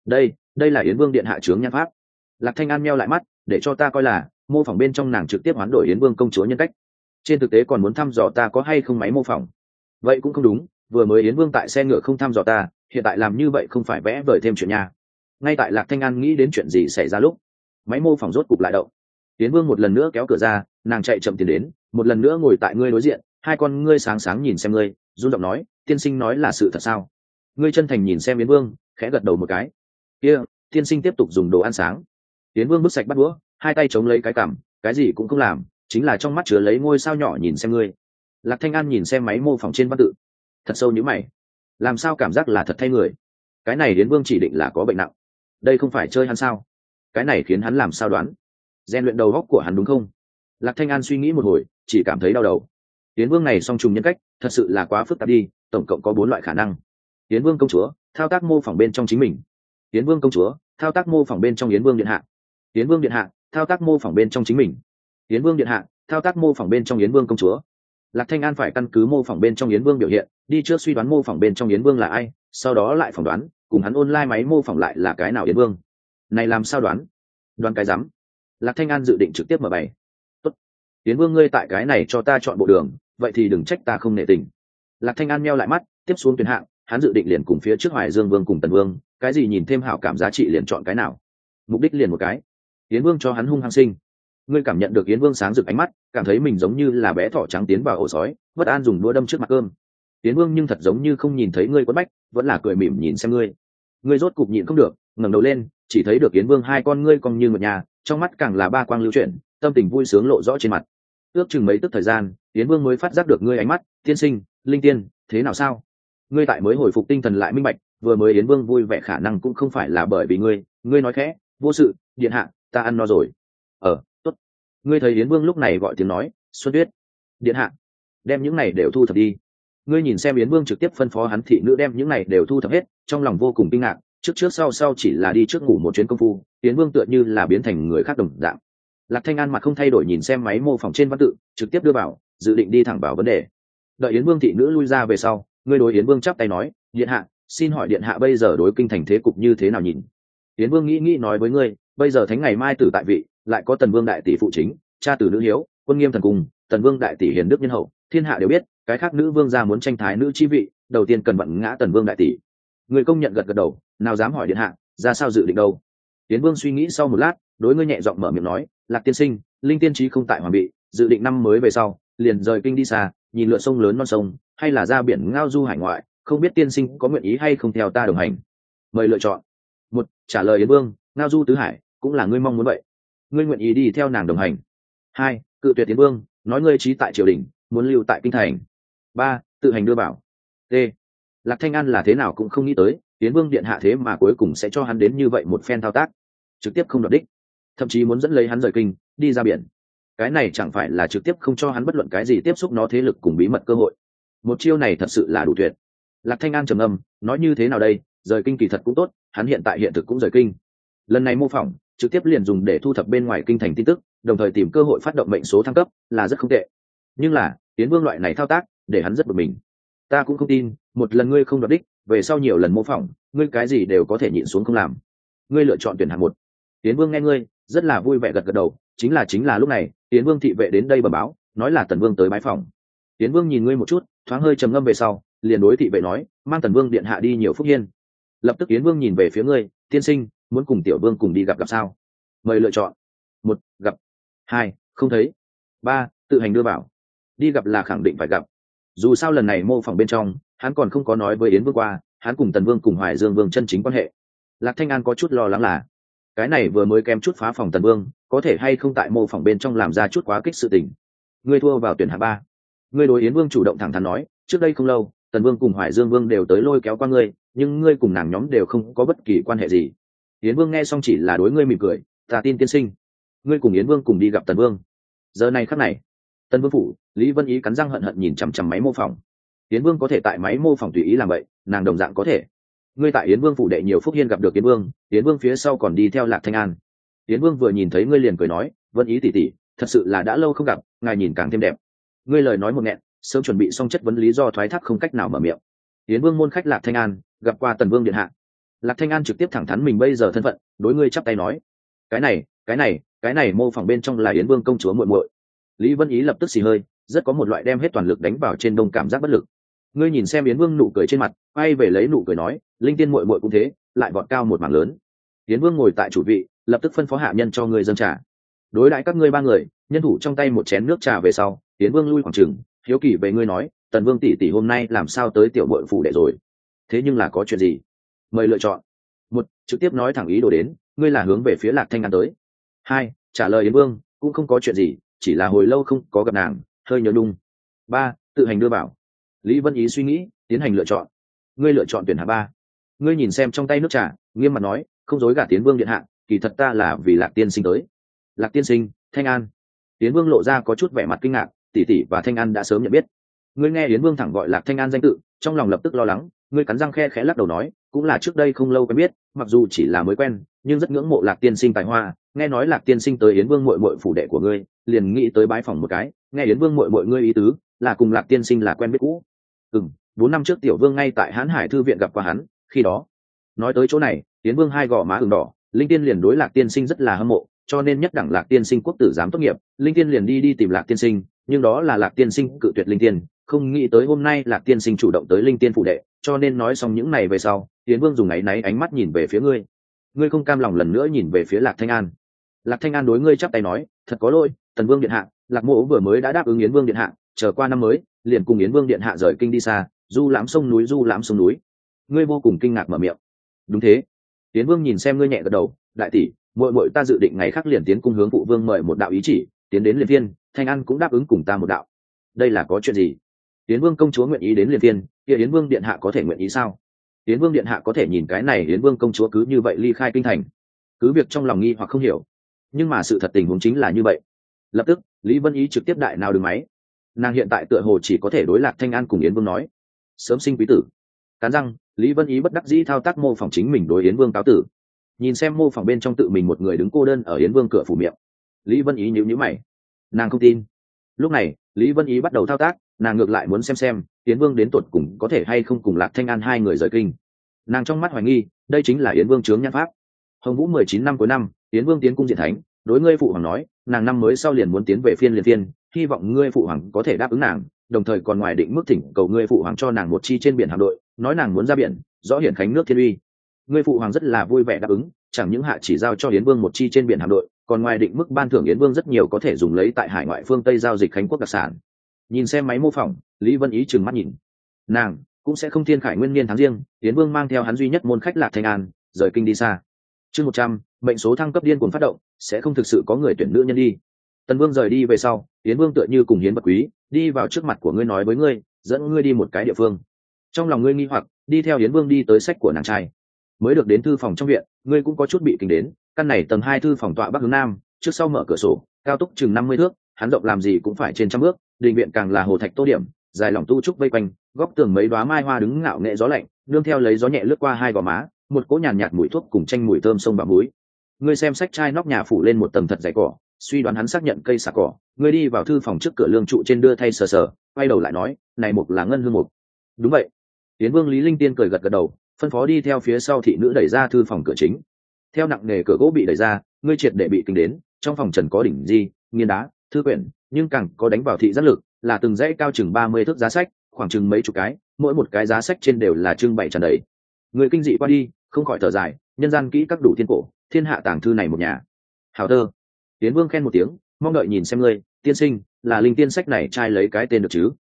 Đây là Yến Vương điện hạ chướng nhan pháp. Lạc Thanh An meo lại mắt, để cho ta coi là mô phỏng bên trong nàng trực tiếp hoán đổi Yến Vương công chúa nhân cách. Trên thực tế còn muốn thăm dò ta có hay không máy mô phỏng. Vậy cũng không đúng, vừa mới Yến Vương tại xe ngựa không thăm dò ta, hiện tại làm như vậy không phải vẽ vời thêm chuyện nha. Ngay tại Lạc Thanh An nghĩ đến chuyện gì xảy ra lúc, máy mô phỏng rốt cục lại động. Yến Vương một lần nữa kéo cửa ra, nàng chạy chậm tiến đến, một lần nữa ngồi tại ngươi đối diện, hai con ngươi sáng sáng nhìn xem ngươi, run giọng nói, tiên sinh nói là sự thật sao? Ngươi chân thành nhìn xem Yến Vương, khẽ gật đầu một cái. Kia, tiên sinh tiếp tục dùng đồ ăn sáng. Yến Vương bước sạch bắt đũa, hai tay chống lấy cái cằm, cái gì cũng không làm, chính là trong mắt chứa lấy ngôi sao nhỏ nhìn xem ngươi. Lạc Thanh An nhìn xem máy mô phỏng trên văn tự, thật sâu nhíu mày, làm sao cảm giác là thật thay người? Cái này Yến Vương chỉ định là có bệnh nặng, đây không phải chơi hắn sao? Cái này khiến hắn làm sao đoán? Rèn luyện đầu óc của hắn đúng không? Lạc Thanh An suy nghĩ một hồi, chỉ cảm thấy đau đầu. Yến Vương này song trùng nhân cách, thật sự là quá phức tạp đi, tổng cộng có 4 loại khả năng. Yến Vương công chúa, thao tác mô phỏng bên trong chính mình. Yến Vương công chúa, thao tác mô phỏng bên trong Yến Vương điện hạ. Yến Vương điện hạ, thao tác mô phỏng bên trong chính mình. Yến Vương điện hạ, thao tác mô phỏng bên trong Yến Vương công chúa. Lạc Thanh An phải căn cứ mô phỏng bên trong Yến Vương biểu hiện, đi trước suy đoán mô phỏng bên trong Yến Vương là ai, sau đó lại phỏng đoán, cùng hắn online máy mô phỏng lại là cái nào Yến Vương. Này làm sao đoán? Đoán cái rắm. Lạc Thanh An dự định trực tiếp mở bày. Tốt, Yến Vương ngươi tại cái này cho ta chọn bộ đường, vậy thì đừng trách ta không nể tình. Lạc Thanh An meo lại mắt, tiếp xuống tuyển hạng, hắn dự định liền cùng phía trước Hoài Dương Vương cùng Tần Vương, cái gì nhìn thêm hảo cảm giá trị liền chọn cái nào. Mục đích liền một cái, Yến Vương cho hắn hung hăng sinh. Ngươi cảm nhận được Yến Vương sáng rực ánh mắt, cảm thấy mình giống như là bé thỏ trắng tiến vào ổ sói, bất an dùng đũa đâm trước mặt cơm. Yến Vương nhưng thật giống như không nhìn thấy ngươi quất bách, vẫn là cười mỉm nhìn xem ngươi. Ngươi rốt cục nhịn không được, ngẩng đầu lên, chỉ thấy được Yến Vương hai con ngươi cong như một nhà, trong mắt càng là ba quang lưu chuyển, tâm tình vui sướng lộ rõ trên mặt. Ước chừng mấy tức thời gian, Yến Vương mới phát giác được ngươi ánh mắt, tiên sinh, Linh Tiên, thế nào sao? Ngươi tại mới hồi phục tinh thần lại minh bạch, vừa mới Yến Vương vui vẻ khả năng cũng không phải là bởi vì ngươi nói khẽ, vô sự, điện hạ, ta ăn no rồi. Tốt. Ngươi thấy Yến Vương lúc này gọi tiếng nói, Xuân Tuyết, điện hạ, đem những này đều thu thập đi. Ngươi nhìn xem Yến Vương trực tiếp phân phó hắn thị nữ đem những này đều thu thập hết, trong lòng vô cùng kinh ngạc, trước sau chỉ là đi trước ngủ một chuyến công phu, Yến Vương tựa như là biến thành người khác đồng dạng. Lạc Thanh An mặt không thay đổi nhìn xem máy mô phỏng trên văn tự, trực tiếp đưa vào, dự định đi thẳng vào vấn đề. Đợi Yến Vương thị nữ lui ra về sau, ngươi đối Yến Vương chắp tay nói, điện hạ, xin hỏi điện hạ bây giờ đối kinh thành thế cục như thế nào nhìn? Yến Vương nghĩ nói với ngươi, bây giờ thánh ngày mai tử tại vị, lại có Tần Vương đại tỷ phụ chính, cha tử nữ hiếu, quân nghiêm thần cung, Tần Vương đại tỷ hiền đức nhân hậu, thiên hạ đều biết, cái khác nữ vương gia muốn tranh thái nữ chi vị, đầu tiên cần vận ngã Tần Vương đại tỷ. Người công nhận gật gật đầu, nào dám hỏi điện hạ, ra sao dự định đâu? Yến Vương suy nghĩ sau một lát, đối ngươi nhẹ giọng mở miệng nói, Lạc tiên sinh, Linh tiên trí không tại hoàng bị, dự định năm mới về sau, liền rời kinh đi xa, nhìn lượn sông lớn non sông, hay là ra biển ngao du hải ngoại, không biết tiên sinh có nguyện ý hay không theo ta đồng hành. Mời lựa chọn. 1. Trả lời Yến Vương, ngao du tứ hải, cũng là ngươi mong muốn vậy. Ngươi nguyện ý đi theo nàng đồng hành. 2. Cự tuyệt Yến Vương, nói ngươi trí tại triều đình, muốn lưu tại kinh thành. 3. Tự hành đưa bảo. T. Lạc Thanh An là thế nào cũng không nghĩ tới, Yến Vương điện hạ thế mà cuối cùng sẽ cho hắn đến như vậy một phen thao tác, trực tiếp không đoạt đích, thậm chí muốn dẫn lấy hắn rời kinh, đi ra biển. Cái này chẳng phải là trực tiếp không cho hắn bất luận cái gì tiếp xúc nó thế lực cùng bí mật cơ hội. Một chiêu này thật sự là đủ tuyệt. Lạc Thanh An trầm ngâm, nói như thế nào đây, rời kinh kỳ thật cũng tốt, hắn hiện tại hiện thực cũng rời kinh. Lần này mô phỏng, trực tiếp liền dùng để thu thập bên ngoài kinh thành tin tức, đồng thời tìm cơ hội phát động mệnh số thăng cấp, là rất không tệ. Nhưng là, Yến Vương loại này thao tác, để hắn rất bực mình. Ta cũng không tin, một lần ngươi không đoạt đích, về sau nhiều lần mô phỏng, ngươi cái gì đều có thể nhịn xuống không làm. Ngươi lựa chọn tuyển hạng 1. Yến Vương nghe ngươi, rất là vui vẻ gật gật đầu, chính là lúc này, Yến Vương thị vệ đến đây bẩm báo, nói là Tần Vương tới bái phòng. Yến Vương nhìn ngươi một chút, thoáng hơi trầm ngâm về sau, liền đối thị vệ nói, mang Tần Vương điện hạ đi nhiều phúc hiên. Lập tức Yến Vương nhìn về phía ngươi, tiên sinh, muốn cùng tiểu vương cùng đi gặp sao? Mời lựa chọn. 1. Gặp. 2. Không thấy. 3. Tự hành đưa bảo. Đi gặp là khẳng định phải gặp. Dù sao lần này mô phỏng bên trong, hắn còn không có nói với Yến Vương qua, hắn cùng Tần Vương cùng Hoài Dương Vương chân chính quan hệ. Lạc Thanh An có chút lo lắng là, cái này vừa mới kém chút phá phòng Tần Vương, có thể hay không tại mô phỏng bên trong làm ra chút quá kích sự tình. ngươi thua vào tuyển hạng ba. Ngươi đối Yến Vương chủ động thẳng thắn nói, trước đây không lâu Tần Vương cùng Hoài Dương Vương đều tới lôi kéo qua ngươi, nhưng ngươi cùng nàng nhóm đều không có bất kỳ quan hệ gì. Yến Vương nghe xong chỉ là đối ngươi mỉm cười, ta tin tiên sinh. Ngươi cùng Yến Vương cùng đi gặp Tần Vương. Giờ này khắc này, Tần Vương phủ, Lý Vân Ý cắn răng hận hận nhìn chằm chằm máy mô phỏng. Yến Vương có thể tại máy mô phỏng tùy ý làm vậy, nàng đồng dạng có thể. Ngươi tại Yến Vương phủ đệ nhiều phúc hiên gặp được Yến Vương, Yến Vương phía sau còn đi theo Lạc Thanh An. Yến Vương vừa nhìn thấy ngươi liền cười nói, Vân Ý tỷ tỷ, thật sự là đã lâu không gặp, ngài nhìn càng thêm đẹp. Ngươi lời nói một nghẹn, sớm chuẩn bị xong chất vấn lý do thoái thác không cách nào mở miệng. Yến Vương môn khách Lạc Thanh An gặp qua Tần Vương điện hạ. Lạc Thanh An trực tiếp thẳng thắn mình bây giờ thân phận, đối ngươi chắp tay nói, cái này mô phỏng bên trong là Yến Vương công chúa muội muội. Lý Vân Ý lập tức xì hơi, rất có một loại đem hết toàn lực đánh vào trên đông cảm giác bất lực. Ngươi nhìn xem Yến Vương nụ cười trên mặt, quay về lấy nụ cười nói, linh tiên muội muội cũng thế, lại vọt cao một mảng lớn. Yến Vương ngồi tại chủ vị, lập tức phân phó hạ nhân cho ngươi dâng trà. Đối đãi các ngươi ba người, nhân thủ trong tay một chén nước trà về sau, Yến Vương lui khoảng chừng, hiếu kỳ về ngươi nói, Tần Vương tỷ tỷ hôm nay làm sao tới tiểu muội phủ đệ rồi? Thế nhưng là có chuyện gì? Mời lựa chọn. Một, trực tiếp nói thẳng ý đồ đến, ngươi là hướng về phía Lạc Thanh An tới. Hai, trả lời Yến Vương, cũng không có chuyện gì, chỉ là hồi lâu không có gặp nàng, hơi nhớ nhung. Ba, tự hành đưa bảo. Lý Vân Ý suy nghĩ, tiến hành lựa chọn. Ngươi lựa chọn tuyển hạng ba. Ngươi nhìn xem trong tay nước trà, nghiêm mặt nói, không dối gạt Tiến Vương điện hạ, kỳ thật ta là vì Lạc tiên sinh tới. Lạc tiên sinh, Thanh An. Tiến Vương lộ ra có chút vẻ mặt kinh ngạc, tỷ tỷ và Thanh An đã sớm nhận biết. Ngươi nghe Yến Vương thẳng gọi Lạc Thanh An danh tự, trong lòng lập tức lo lắng, ngươi cắn răng khẽ lắc đầu nói, cũng là trước đây không lâu quen biết, mặc dù chỉ là mới quen, nhưng rất ngưỡng mộ Lạc tiên sinh tài hoa, nghe nói Lạc tiên sinh tới Yến Vương muội muội phủ đệ của ngươi, liền nghĩ tới bái phỏng một cái, nghe Yến Vương muội muội ngươi ý tứ, là cùng Lạc tiên sinh là quen biết cũ. 4 năm trước tiểu Vương ngay tại Hán Hải thư viện gặp qua hắn, khi đó. Nói tới chỗ này, Yến Vương hai gò má ửng đỏ, Linh Tiên liền đối Lạc tiên sinh rất là hâm mộ, cho nên nhất đẳng Lạc tiên sinh quốc tử giám tốt nghiệp, Linh Tiên liền đi tìm Lạc tiên sinh, nhưng đó là Lạc tiên sinh cự tuyệt Linh Tiên, không nghĩ tới hôm nay Lạc tiên sinh chủ động tới Linh Tiên phủ đệ, cho nên nói xong những này về sau, Yến Vương dùng áy náy ánh mắt nhìn về phía ngươi. Ngươi không cam lòng lần nữa nhìn về phía Lạc Thanh An. Lạc Thanh An đối ngươi chắp tay nói, thật có lỗi, Tần Vương điện hạ, Lạc mỗ vừa mới đã đáp ứng Yến Vương điện hạ, chờ qua năm mới, liền cùng Yến Vương điện hạ rời kinh đi xa, du lãm sông núi. Ngươi vô cùng kinh ngạc mở miệng. Đúng thế. Yến Vương nhìn xem ngươi nhẹ gật đầu, đại tỷ, muội ta dự định ngày khác liền tiến cung hướng phụ vương mời một đạo ý chỉ, tiến đến Liên Viên, Thanh An cũng đáp ứng cùng ta một đạo. Đây là có chuyện gì? Yến Vương công chúa nguyện ý đến Liên Viên, kia Yến Vương điện hạ có thể nguyện ý sao? Yến Vương điện hạ có thể nhìn cái này Yến Vương công chúa cứ như vậy ly khai kinh thành, cứ việc trong lòng nghi hoặc không hiểu, nhưng mà sự thật tình huống chính là như vậy. Lập tức Lý Vân Ý trực tiếp đại nào đứng máy, nàng hiện tại tựa hồ chỉ có thể đối Lạc Thanh An cùng Yến Vương nói, sớm sinh quý tử. Cắn răng, Lý Vân Ý bất đắc dĩ thao tác mô phỏng chính mình đối Yến Vương cáo tử. Nhìn xem mô phỏng bên trong tự mình một người đứng cô đơn ở Yến Vương cửa phủ miệng, Lý Vân Ý nhíu mày, nàng không tin. Lúc này Lý Vân Ý bắt đầu thao tác, nàng ngược lại muốn xem Yến Vương đến tột cùng có thể hay không cùng Lạc Thanh An hai người rời kinh. Nàng trong mắt hoài nghi, đây chính là Yến Vương chướng nhãn pháp. Hồng Vũ 19 năm cuối năm, Yến Vương tiến cung diện thánh, đối ngươi phụ hoàng nói, nàng năm mới sau liền muốn tiến về Liên Phiên, hy vọng ngươi phụ hoàng có thể đáp ứng nàng, đồng thời còn ngoài định mức thỉnh cầu ngươi phụ hoàng cho nàng một chi trên biển hạm đội, nói nàng muốn ra biển, rõ hiển khánh nước thiên uy. Ngươi phụ hoàng rất là vui vẻ đáp ứng, chẳng những hạ chỉ giao cho Yến Vương một chi trên biển hạm đội, còn ngoài định mức ban thưởng Yến Vương rất nhiều có thể dùng lấy tại hải ngoại phương Tây giao dịch khánh quốc đặc sản. Nhìn xem máy mô phỏng, Lý Vân Ý trừng mắt nhìn. Nàng cũng sẽ không thiên khải nguyên niên tháng riêng, Yến Vương mang theo hắn duy nhất môn khách Lạc Thanh An, rời kinh đi xa. Chương 100, mệnh số thăng cấp điên cuồng phát động, sẽ không thực sự có người tuyển nữ nhân đi. Tần Vương rời đi về sau, Yến Vương tựa như cùng hiến vật quý, đi vào trước mặt của ngươi nói với ngươi, dẫn ngươi đi một cái địa phương. Trong lòng ngươi nghi hoặc, đi theo Yến Vương đi tới sách của nàng trai. Mới được đến thư phòng trong viện, ngươi cũng có chút bị kinh đến, căn này tầng 2 thư phòng tọa bắc hướng nam, trước sau mở cửa sổ, cao túc chừng 50 thước, hắn rộng làm gì cũng phải trên 100 bước, đình viện càng là hồ thạch tô điểm, dài lỏng tu trúc vây quanh, góc tường mấy đóa mai hoa đứng ngạo nghệ gió lạnh, nương theo lấy gió nhẹ lướt qua hai gò má, một cỗ nhàn nhạt mùi thuốc cùng chanh mùi thơm sông bạo mũi. Ngươi xem sách trai nóc nhà phủ lên một tầng thật dày cỏ, suy đoán hắn xác nhận cây xà cỏ. Ngươi đi vào thư phòng trước cửa lương trụ trên đưa thay sờ sờ, quay đầu lại nói, này mục là ngân hương mục. Đúng vậy. Tiến Vương Lý Linh Tiên cười gật gật đầu, phân phó đi theo phía sau thị nữ đẩy ra thư phòng cửa chính. Theo nặng nề cửa gỗ bị đẩy ra, ngươi triệt để bị kinh đến. Trong phòng trần có đỉnh di, nghiên đá, thư quyển, nhưng càng có đánh vào thị giác lực, là từng dãy cao chừng 30 thước giá sách, khoảng chừng mấy chục cái, mỗi một cái giá sách trên đều là trưng bày tràn đầy. Người kinh dị qua đi, không khỏi thở dài, nhân gian kỹ các đủ thiên cổ, thiên hạ tàng thư này một nhà. Hảo thơ. Tiến Vương khen một tiếng, mong đợi nhìn xem ngươi, tiên sinh, là Linh Tiên sách này trai lấy cái tên được chứ?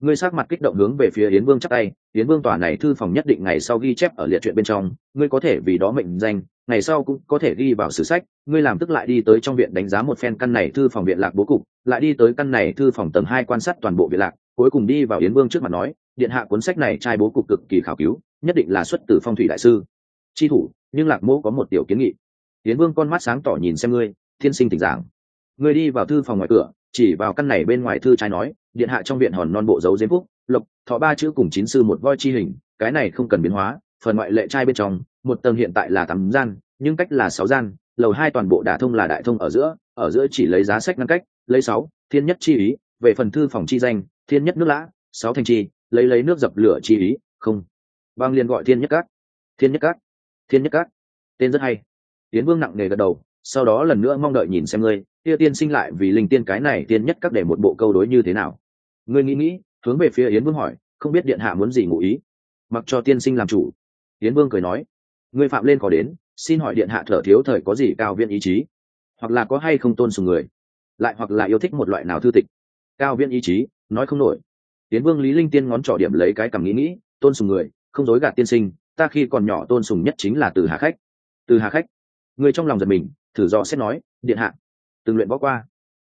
Ngươi sắc mặt kích động hướng về phía Yến Vương chắp tay, Yến Vương tòa này thư phòng nhất định ngày sau ghi chép ở liệt truyện bên trong, ngươi có thể vì đó mệnh danh, ngày sau cũng có thể ghi vào sử sách. Ngươi làm tức lại đi tới trong viện đánh giá một phen căn này thư phòng viện lạc bố cục, lại đi tới căn này thư phòng tầng 2 quan sát toàn bộ viện lạc, cuối cùng đi vào Yến Vương trước mặt nói, điện hạ cuốn sách này trai bố cục cực kỳ khảo cứu, nhất định là xuất từ phong thủy đại sư chi thủ, nhưng Lạc Mỗ có một tiểu kiến nghị. Yến Vương con mắt sáng tỏ nhìn xem ngươi, thiên sinh tỉnh giảng. Ngươi đi vào thư phòng ngoài cửa, chỉ vào căn này bên ngoài thư trai nói, điện hạ trong viện hòn non bộ dấu diêm phúc lộc thọ 3 chữ cùng 9 sư một voi chi hình, cái này không cần biến hóa. Phần ngoại lệ trai bên trong, một tầng hiện tại là 8 gian, nhưng cách là 6 gian, lầu 2 toàn bộ đả thông là đại thông ở giữa chỉ lấy giá sách ngăn cách, lấy 6 thiên nhất chi ý. Về phần thư phòng chi danh, thiên nhất nước lã, 6 thành chi, lấy nước dập lửa chi ý, không bằng liền gọi thiên nhất các. Thiên nhất các, thiên nhất các, tên rất hay. Yến Vương nặng nề gật đầu, sau đó lần nữa mong đợi nhìn xem ngươi, kia tiên sinh lại vì linh tiên cái này tiên nhất các để một bộ câu đối như thế nào. Ngươi nghĩ hướng về phía Yến Vương hỏi, không biết điện hạ muốn gì ngụ ý, mặc cho tiên sinh làm chủ. Yến Vương cười nói, ngươi phạm lên có đến, xin hỏi điện hạ thở thiếu thời có gì cao viễn ý chí, hoặc là có hay không tôn sùng người, lại hoặc là yêu thích một loại nào thư tịch. Cao viễn ý chí, nói không nổi. Yến Vương Lý Linh Tiên ngón trỏ điểm lấy cái cằm nghĩ, tôn sùng người, không dối gạt tiên sinh, ta khi còn nhỏ tôn sùng nhất chính là Từ Hà khách. Từ Hà khách. Người trong lòng giật mình, thử dò xét nói, điện hạ từng luyện võ qua.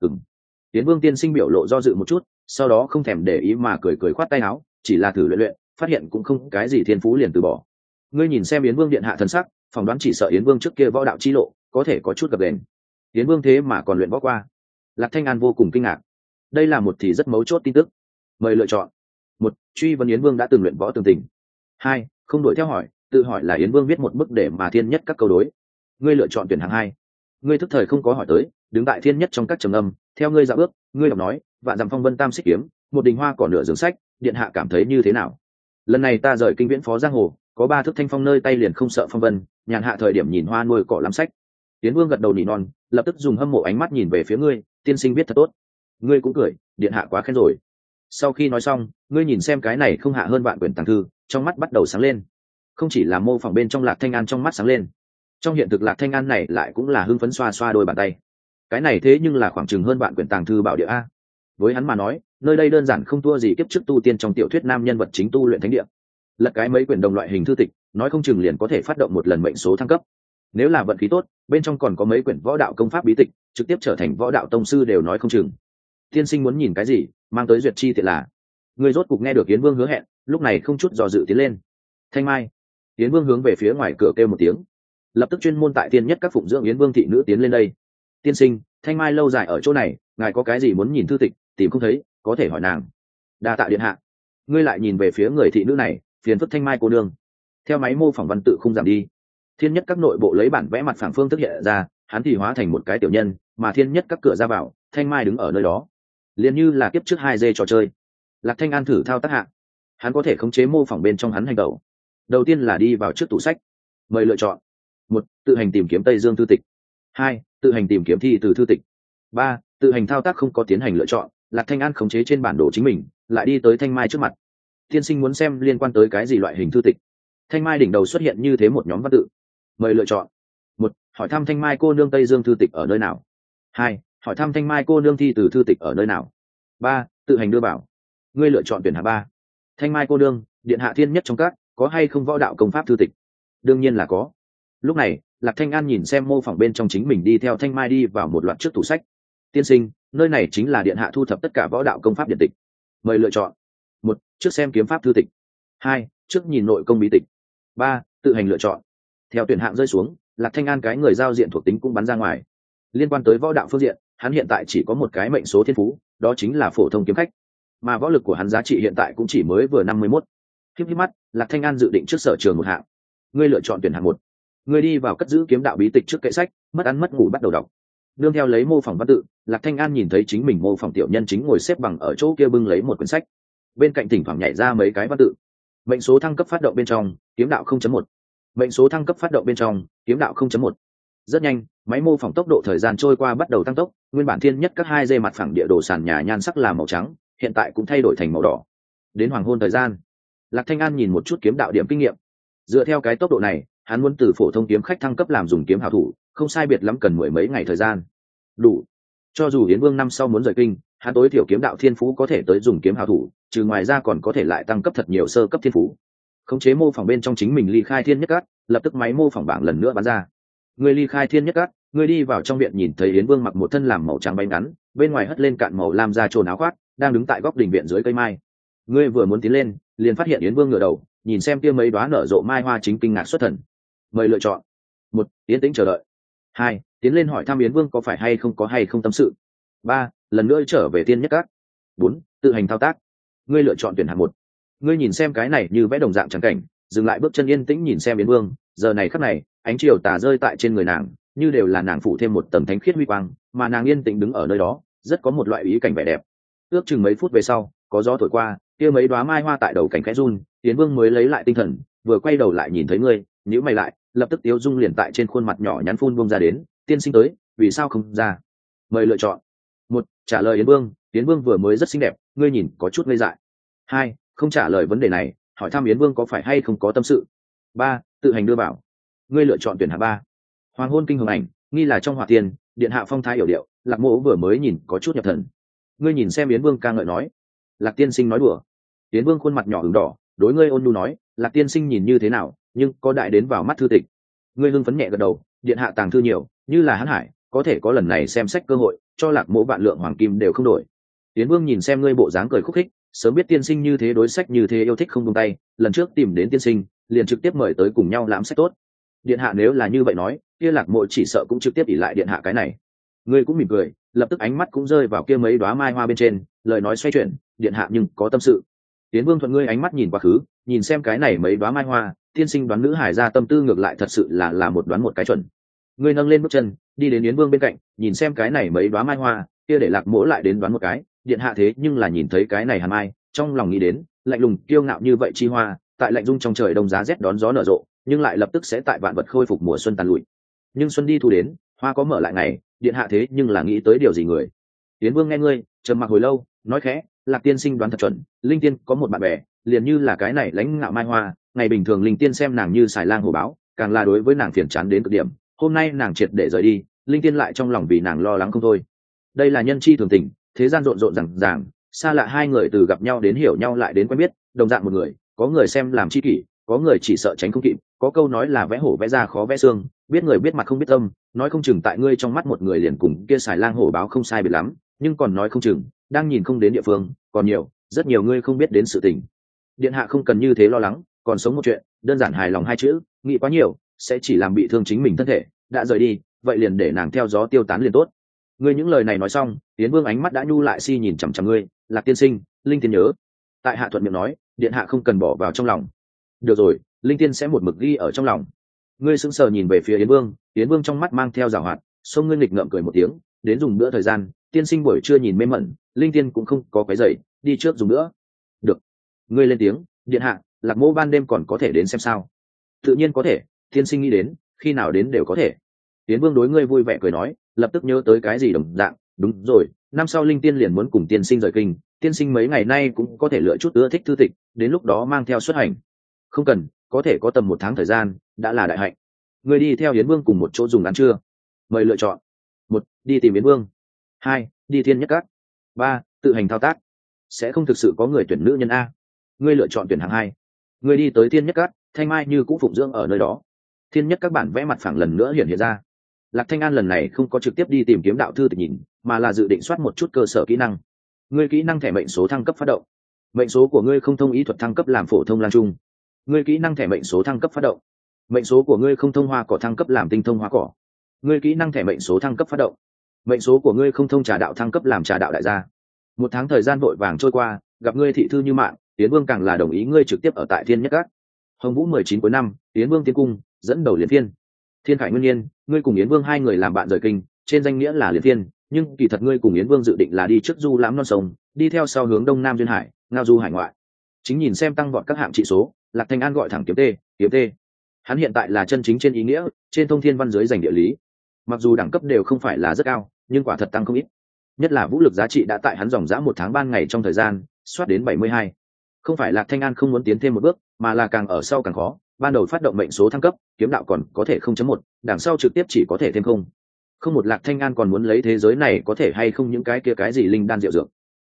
Yến Vương tiên sinh biểu lộ do dự một chút, sau đó không thèm để ý mà cười khoát tay áo, chỉ là thử luyện, phát hiện cũng không cái gì thiên phú liền từ bỏ. Ngươi nhìn xem Yến Vương điện hạ thần sắc, phỏng đoán chỉ sợ Yến Vương trước kia võ đạo chi lộ có thể có chút gập ghềnh. Yến Vương thế mà còn luyện võ qua. Lạc Thanh An vô cùng kinh ngạc. Đây là một thì rất mấu chốt tin tức. Mời lựa chọn. 1. Truy vấn Yến Vương đã từng luyện võ tường tình. 2. Không đuổi theo hỏi, tự hỏi là Yến Vương viết một bức để mà thiên nhất các câu đối. Ngươi lựa chọn tuyển hạng 2. Ngươi thức thời không có hỏi tới, đứng tại thiên nhất trong các trầm âm, theo ngươi dạo bước, ngươi đọc nói, vạn dặm phong vân tam xích kiếm, một đình hoa cỏ nửa giường sách, điện hạ cảm thấy như thế nào? Lần này ta rời kinh viễn phó giang hồ, có 3 thước thanh phong nơi tay liền không sợ phong vân, nhàn hạ thời điểm nhìn hoa nuôi cỏ làm sách. Yến Vương gật đầu nỉ non, lập tức dùng hâm mộ ánh mắt nhìn về phía ngươi, tiên sinh viết thật tốt. Ngươi cũng cười, điện hạ quá khen rồi. Sau khi nói xong, ngươi nhìn xem cái này không hạ hơn vạn quyển tàng thư, trong mắt bắt đầu sáng lên. Không chỉ là mô phỏng bên trong Lạc Thanh An trong mắt sáng lên, trong hiện thực Lạc Thanh An này lại cũng là hưng phấn xoa xoa đôi bàn tay. Cái này thế nhưng là khoảng chừng hơn vạn quyển tàng thư bảo địa a. Với hắn mà nói, nơi đây đơn giản không thua gì kiếp trước tu tiên trong tiểu thuyết nam nhân vật chính tu luyện thánh địa. Lật cái mấy quyển đồng loại hình thư tịch, nói không chừng liền có thể phát động một lần mệnh số thăng cấp. Nếu là vận khí tốt, bên trong còn có mấy quyển võ đạo công pháp bí tịch, trực tiếp trở thành võ đạo tông sư đều nói không chừng. Tiên sinh muốn nhìn cái gì, mang tới duyệt chi tiện là. Người rốt cục nghe được Yến Vương hứa hẹn, lúc này không chút do dự tiến lên. Thanh Mai. Yến Vương hướng về phía ngoài cửa kêu một tiếng. Lập tức chuyên môn tại tiên nhất các phụng dưỡng Yến Vương thị nữ tiến lên đây. Tiên sinh, Thanh Mai lâu dài ở chỗ này, ngài có cái gì muốn nhìn thư tịch, tìm không thấy, có thể hỏi nàng. Đa tạ điện hạ. Ngươi lại nhìn về phía người thị nữ này, phiền phức Thanh Mai cô nương. Theo máy mô phỏng văn tự không giảm đi. Thiên nhất các nội bộ lấy bản vẽ mặt phẳng phương thức hiện ra, hắn thì hóa thành một cái tiểu nhân, mà thiên nhất các cửa ra vào, Thanh Mai đứng ở nơi đó, liền như là kiếp trước 2D trò chơi. Lạc Thanh An thử thao tác hạ, hắn có thể khống chế mô phỏng bên trong hắn hành động. Đầu tiên là đi vào trước tủ sách, mời lựa chọn. 1. Tự hành tìm kiếm Tây Dương thư tịch. 2. Tự hành tìm kiếm thi từ thư tịch. 3. Tự hành thao tác không có tiến hành lựa chọn, Lạc Thanh An khống chế trên bản đồ chính mình, lại đi tới Thanh Mai trước mặt. Tiên sinh muốn xem liên quan tới cái gì loại hình thư tịch? Thanh Mai đỉnh đầu xuất hiện như thế một nhóm văn tự. Mời lựa chọn. 1. Hỏi thăm Thanh Mai cô nương Tây Dương thư tịch ở nơi nào. 2. Hỏi thăm Thanh Mai cô nương thi từ thư tịch ở nơi nào. 3. Tự hành đưa bảo. Ngươi lựa chọn tuyển hạng 3. Thanh Mai cô nương, điện hạ thiên nhất trong các, có hay không võ đạo công pháp thư tịch? Đương nhiên là có. Lúc này, Lạc Thanh An nhìn xem mô phỏng bên trong chính mình đi theo Thanh Mai đi vào một loạt trước tủ sách. Tiên sinh, nơi này chính là điện hạ thu thập tất cả võ đạo công pháp điện tịch. Mời lựa chọn. 1. Trước xem kiếm pháp thư tịch. 2. Trước nhìn nội công bí tịch. 3. Tự hành lựa chọn. Theo tuyển hạng rơi xuống, Lạc Thanh An cái người giao diện thuộc tính cũng bắn ra ngoài. Liên quan tới võ đạo phương diện, hắn hiện tại chỉ có một cái mệnh số thiên phú, đó chính là phổ thông kiếm khách, mà võ lực của hắn giá trị hiện tại cũng chỉ mới vừa 51. Khiếp mắt, Lạc Thanh An dự định trước sở trường một hạng. Ngươi lựa chọn tuyển hạng 1. Ngươi đi vào cất giữ kiếm đạo bí tịch trước kệ sách, mất ăn mất ngủ bắt đầu đọc. Nương theo lấy mô phỏng văn tự, Lạc Thanh An nhìn thấy chính mình mô phỏng tiểu nhân chính ngồi xếp bằng ở chỗ kia bưng lấy một quyển sách, bên cạnh thỉnh thoảng nhảy ra mấy cái văn tự. Mệnh số thăng cấp phát động bên trong, kiếm đạo 0.1. Mệnh số thăng cấp phát động bên trong, kiếm đạo 0.1. Rất nhanh, máy mô phỏng tốc độ thời gian trôi qua bắt đầu tăng tốc, nguyên bản thiên nhất các 2D mặt phẳng địa đồ sàn nhà nhan sắc là màu trắng, hiện tại cũng thay đổi thành màu đỏ. Đến hoàng hôn thời gian, Lạc Thanh An nhìn một chút kiếm đạo điểm kinh nghiệm. Dựa theo cái tốc độ này, hắn muốn từ phổ thông kiếm khách thăng cấp làm dùng kiếm hảo thủ, không sai biệt lắm cần 10 mấy ngày thời gian. Đủ. Cho dù Yến Vương năm sau muốn rời kinh, hắn tối thiểu kiếm đạo thiên phú có thể tới dùng kiếm hảo thủ, trừ ngoài ra còn có thể lại tăng cấp thật nhiều sơ cấp thiên phú. Khống chế mô phỏng bên trong chính mình ly khai thiên nhất cát, lập tức máy mô phỏng bảng lần nữa bắn ra. Người ly khai thiên nhất cát, người đi vào trong viện nhìn thấy Yến Vương mặc một thân làm màu trắng váy ngắn, bên ngoài hất lên cạn màu lam da trồn áo khoác, đang đứng tại góc đình viện dưới cây mai. Ngươi vừa muốn tiến lên, liền phát hiện Yến Vương ngửa đầu, nhìn xem kia mấy đóa nở rộ mai hoa chính kinh ngạc xuất thần. Mời lựa chọn. 1. Tiến tĩnh chờ đợi. 2. Tiến lên hỏi thăm Yến Vương có phải hay không tâm sự. 3. Lần nữa trở về thiên nhất cát. 4. Tự hành thao tác. Ngươi lựa chọn tuyển hạng 1. Ngươi nhìn xem cái này như vẽ đồng dạng trắng cảnh, dừng lại bước chân yên tĩnh nhìn xem Yến Vương, giờ này khắc này, ánh chiều tà rơi tại trên người nàng, như đều là nàng phủ thêm một tầng thánh khiết huy quang, mà nàng yên tĩnh đứng ở nơi đó, rất có một loại ý cảnh vẻ đẹp. Ước chừng mấy phút về sau, có gió thổi qua, kia mấy đóa mai hoa tại đầu cảnh khẽ run, Yến Vương mới lấy lại tinh thần, vừa quay đầu lại nhìn thấy ngươi, nhíu mày lại, lập tức tiếu dung liền tại trên khuôn mặt nhỏ nhắn phun buông ra đến, tiên sinh tới, vì sao không ra? Mời lựa chọn. 1. Trả lời Yến Vương, Yến Vương vừa mới rất xinh đẹp, ngươi nhìn có chút ngây dại. 2. Không trả lời vấn đề này, hỏi thăm Yến Vương có phải hay không có tâm sự. 3. Tự hành đưa vào. Ngươi lựa chọn tuyển hạng 3. Hoàng hôn kinh hồng ảnh, nghi là trong hỏa tiền, điện hạ phong thái hiểu điệu, Lạc Mỗ vừa mới nhìn có chút nhập thần. Ngươi nhìn xem Yến Vương ca ngợi nói. Lạc tiên sinh nói đùa. Yến Vương khuôn mặt nhỏ ửng đỏ, đối ngươi ôn nhu nói, Lạc tiên sinh nhìn như thế nào, nhưng có đại đến vào mắt thư tịch. Ngươi hưng phấn nhẹ gật đầu, điện hạ tàng thư nhiều, như là hán hải, có thể có lần này xem sách cơ hội, cho Lạc Mỗ vạn lượng hoàng kim đều không đổi. Yến Vương nhìn xem ngươi bộ dáng cười khúc khích, sớm biết tiên sinh như thế đối sách như thế yêu thích không buông tay, lần trước tìm đến tiên sinh, liền trực tiếp mời tới cùng nhau lãm sách tốt. Điện hạ nếu là như vậy nói, kia Lạc Mỗ chỉ sợ cũng trực tiếp ỷ lại điện hạ cái này. Ngươi cũng mỉm cười, lập tức ánh mắt cũng rơi vào kia mấy đóa mai hoa bên trên, lời nói xoay chuyển, điện hạ nhưng có tâm sự. Yến Vương thuận ngươi ánh mắt nhìn quá khứ, nhìn xem cái này mấy đóa mai hoa, tiên sinh đoán nữ hải ra tâm tư ngược lại thật sự là một đoán một cái chuẩn. Ngươi nâng lên bước chân, đi đến Yến Vương bên cạnh, nhìn xem cái này mấy đóa mai hoa, kia để Lạc Mỗ lại đến đoán một cái, điện hạ thế nhưng là nhìn thấy cái này hàn mai, trong lòng nghĩ đến, lạnh lùng kiêu ngạo như vậy chi hoa, tại lạnh rung trong trời đông giá rét đón gió nở rộ, nhưng lại lập tức sẽ tại vạn vật khôi phục mùa xuân tàn lụi. Nhưng xuân đi thu đến, hoa có mở lại ngày, điện hạ thế nhưng là nghĩ tới điều gì người? Yến Vương nghe ngươi, trầm mặc hồi lâu, nói khẽ, Lạc tiên sinh đoán thật chuẩn, linh tiên có một bạn bè, liền như là cái này lãnh ngạo mai hoa, ngày bình thường linh tiên xem nàng như xài lang hổ báo, càng là đối với nàng phiền chán đến cực điểm, hôm nay nàng triệt để rời đi, linh tiên lại trong lòng vì nàng lo lắng không thôi. Đây là nhân chi thường tình, thế gian rộn rộn rằng ràng, xa lạ hai người từ gặp nhau đến hiểu nhau lại đến quen biết, đồng dạng một người, có người xem làm chi kỷ, có người chỉ sợ tránh không kịp, có câu nói là vẽ hổ vẽ ra khó vẽ xương, biết người biết mặt không biết tâm, nói không chừng tại ngươi trong mắt một người liền cùng kia xài lang hổ báo không sai biệt lắm, nhưng còn nói không chừng, đang nhìn không đến địa phương, còn nhiều, rất nhiều ngươi không biết đến sự tình. Điện hạ không cần như thế lo lắng, còn sống một chuyện, đơn giản hài lòng hai chữ, nghĩ quá nhiều, sẽ chỉ làm bị thương chính mình thân thể, đã rời đi, vậy liền để nàng theo gió tiêu tán liền tốt. Ngươi những lời này nói xong, Yến Vương ánh mắt đã nhu lại nhìn chằm chằm ngươi, Lạc tiên sinh, linh tiên nhớ. Tại hạ thuận miệng nói, điện hạ không cần bỏ vào trong lòng. Được rồi, linh tiên sẽ một mực ghi ở trong lòng. Ngươi sững sờ nhìn về phía Yến Vương trong mắt mang theo giảo hoạt, xông ngươi nghịch ngợm cười một tiếng, đến dùng bữa thời gian, tiên sinh buổi trưa nhìn mê mẩn, linh tiên cũng không có cái dậy, đi trước dùng bữa. Được. Ngươi lên tiếng, điện hạ, Lạc Mỗ ban đêm còn có thể đến xem sao? Tự nhiên có thể, tiên sinh nghĩ đến, khi nào đến đều có thể. Yến Vương đối ngươi vui vẻ cười nói, lập tức nhớ tới cái gì đồng dạng, đúng rồi, năm sau linh tiên liền muốn cùng tiên sinh rời kinh, tiên sinh mấy ngày nay cũng có thể lựa chút ưa thích thư tịch, đến lúc đó mang theo xuất hành. Không cần, có thể có tầm 1 tháng thời gian, đã là đại hạnh. Ngươi đi theo Yến Vương cùng một chỗ dùng ăn trưa. Mời lựa chọn. 1. Đi tìm Yến Vương. 2. Đi thiên nhất các. 3. Tự hành thao tác. Sẽ không thực sự có người tuyển nữ nhân a. Ngươi lựa chọn tuyển hạng 2. Ngươi đi tới thiên nhất các, Thanh Mai như cũ phụng dưỡng ở nơi đó. Thiên nhất các bản vẽ mặt phẳng lần nữa hiện ra. Lạc Thanh An lần này không có trực tiếp đi tìm kiếm đạo thư tịch nhìn, mà là dự định soát một chút cơ sở kỹ năng. Ngươi kỹ năng thẻ mệnh số thăng cấp phát động. Mệnh số của ngươi không thông ý thuật thăng cấp làm phổ thông lang trung. Ngươi kỹ năng thẻ mệnh số thăng cấp phát động. Mệnh số của ngươi không thông hoa cỏ thăng cấp làm tinh thông hoa cỏ. Ngươi kỹ năng thẻ mệnh số thăng cấp phát động. Mệnh số của ngươi không thông trà đạo thăng cấp làm trà đạo đại gia. 1 tháng thời gian vội vàng trôi qua, gặp ngươi thị thư như mạng, Yến Vương càng là đồng ý ngươi trực tiếp ở tại Thiên Nhất Các. Hồng Vũ 19 cuối năm, Yến Vương tiến cung, dẫn đầu liên phiên. Thiên Khải Nguyên Nhiên, ngươi cùng Yến Vương hai người làm bạn rời kinh, trên danh nghĩa là liên phiên, nhưng kỳ thật ngươi cùng Yến Vương dự định là đi trước du lãm non sông, đi theo sau hướng đông nam duyên hải, ngao du hải ngoại. Chính nhìn xem tăng vọt các hạng trị số, Lạc Thanh An gọi thẳng kiếm T. Hắn hiện tại là chân chính trên ý nghĩa, trên thông thiên văn dưới giành địa lý. Mặc dù đẳng cấp đều không phải là rất cao, nhưng quả thật tăng không ít. Nhất là vũ lực giá trị đã tại hắn dòng dã 1 tháng ban ngày trong thời gian, soát đến 72. Không phải Lạc Thanh An không muốn tiến thêm một bước, mà là càng ở sau càng khó. Ban đầu phát động mệnh số thăng cấp, kiếm đạo còn có thể 0.1, đằng sau trực tiếp chỉ có thể thêm không. Không một Lạc Thanh An còn muốn lấy thế giới này có thể hay không những cái kia cái gì linh đan diệu dược.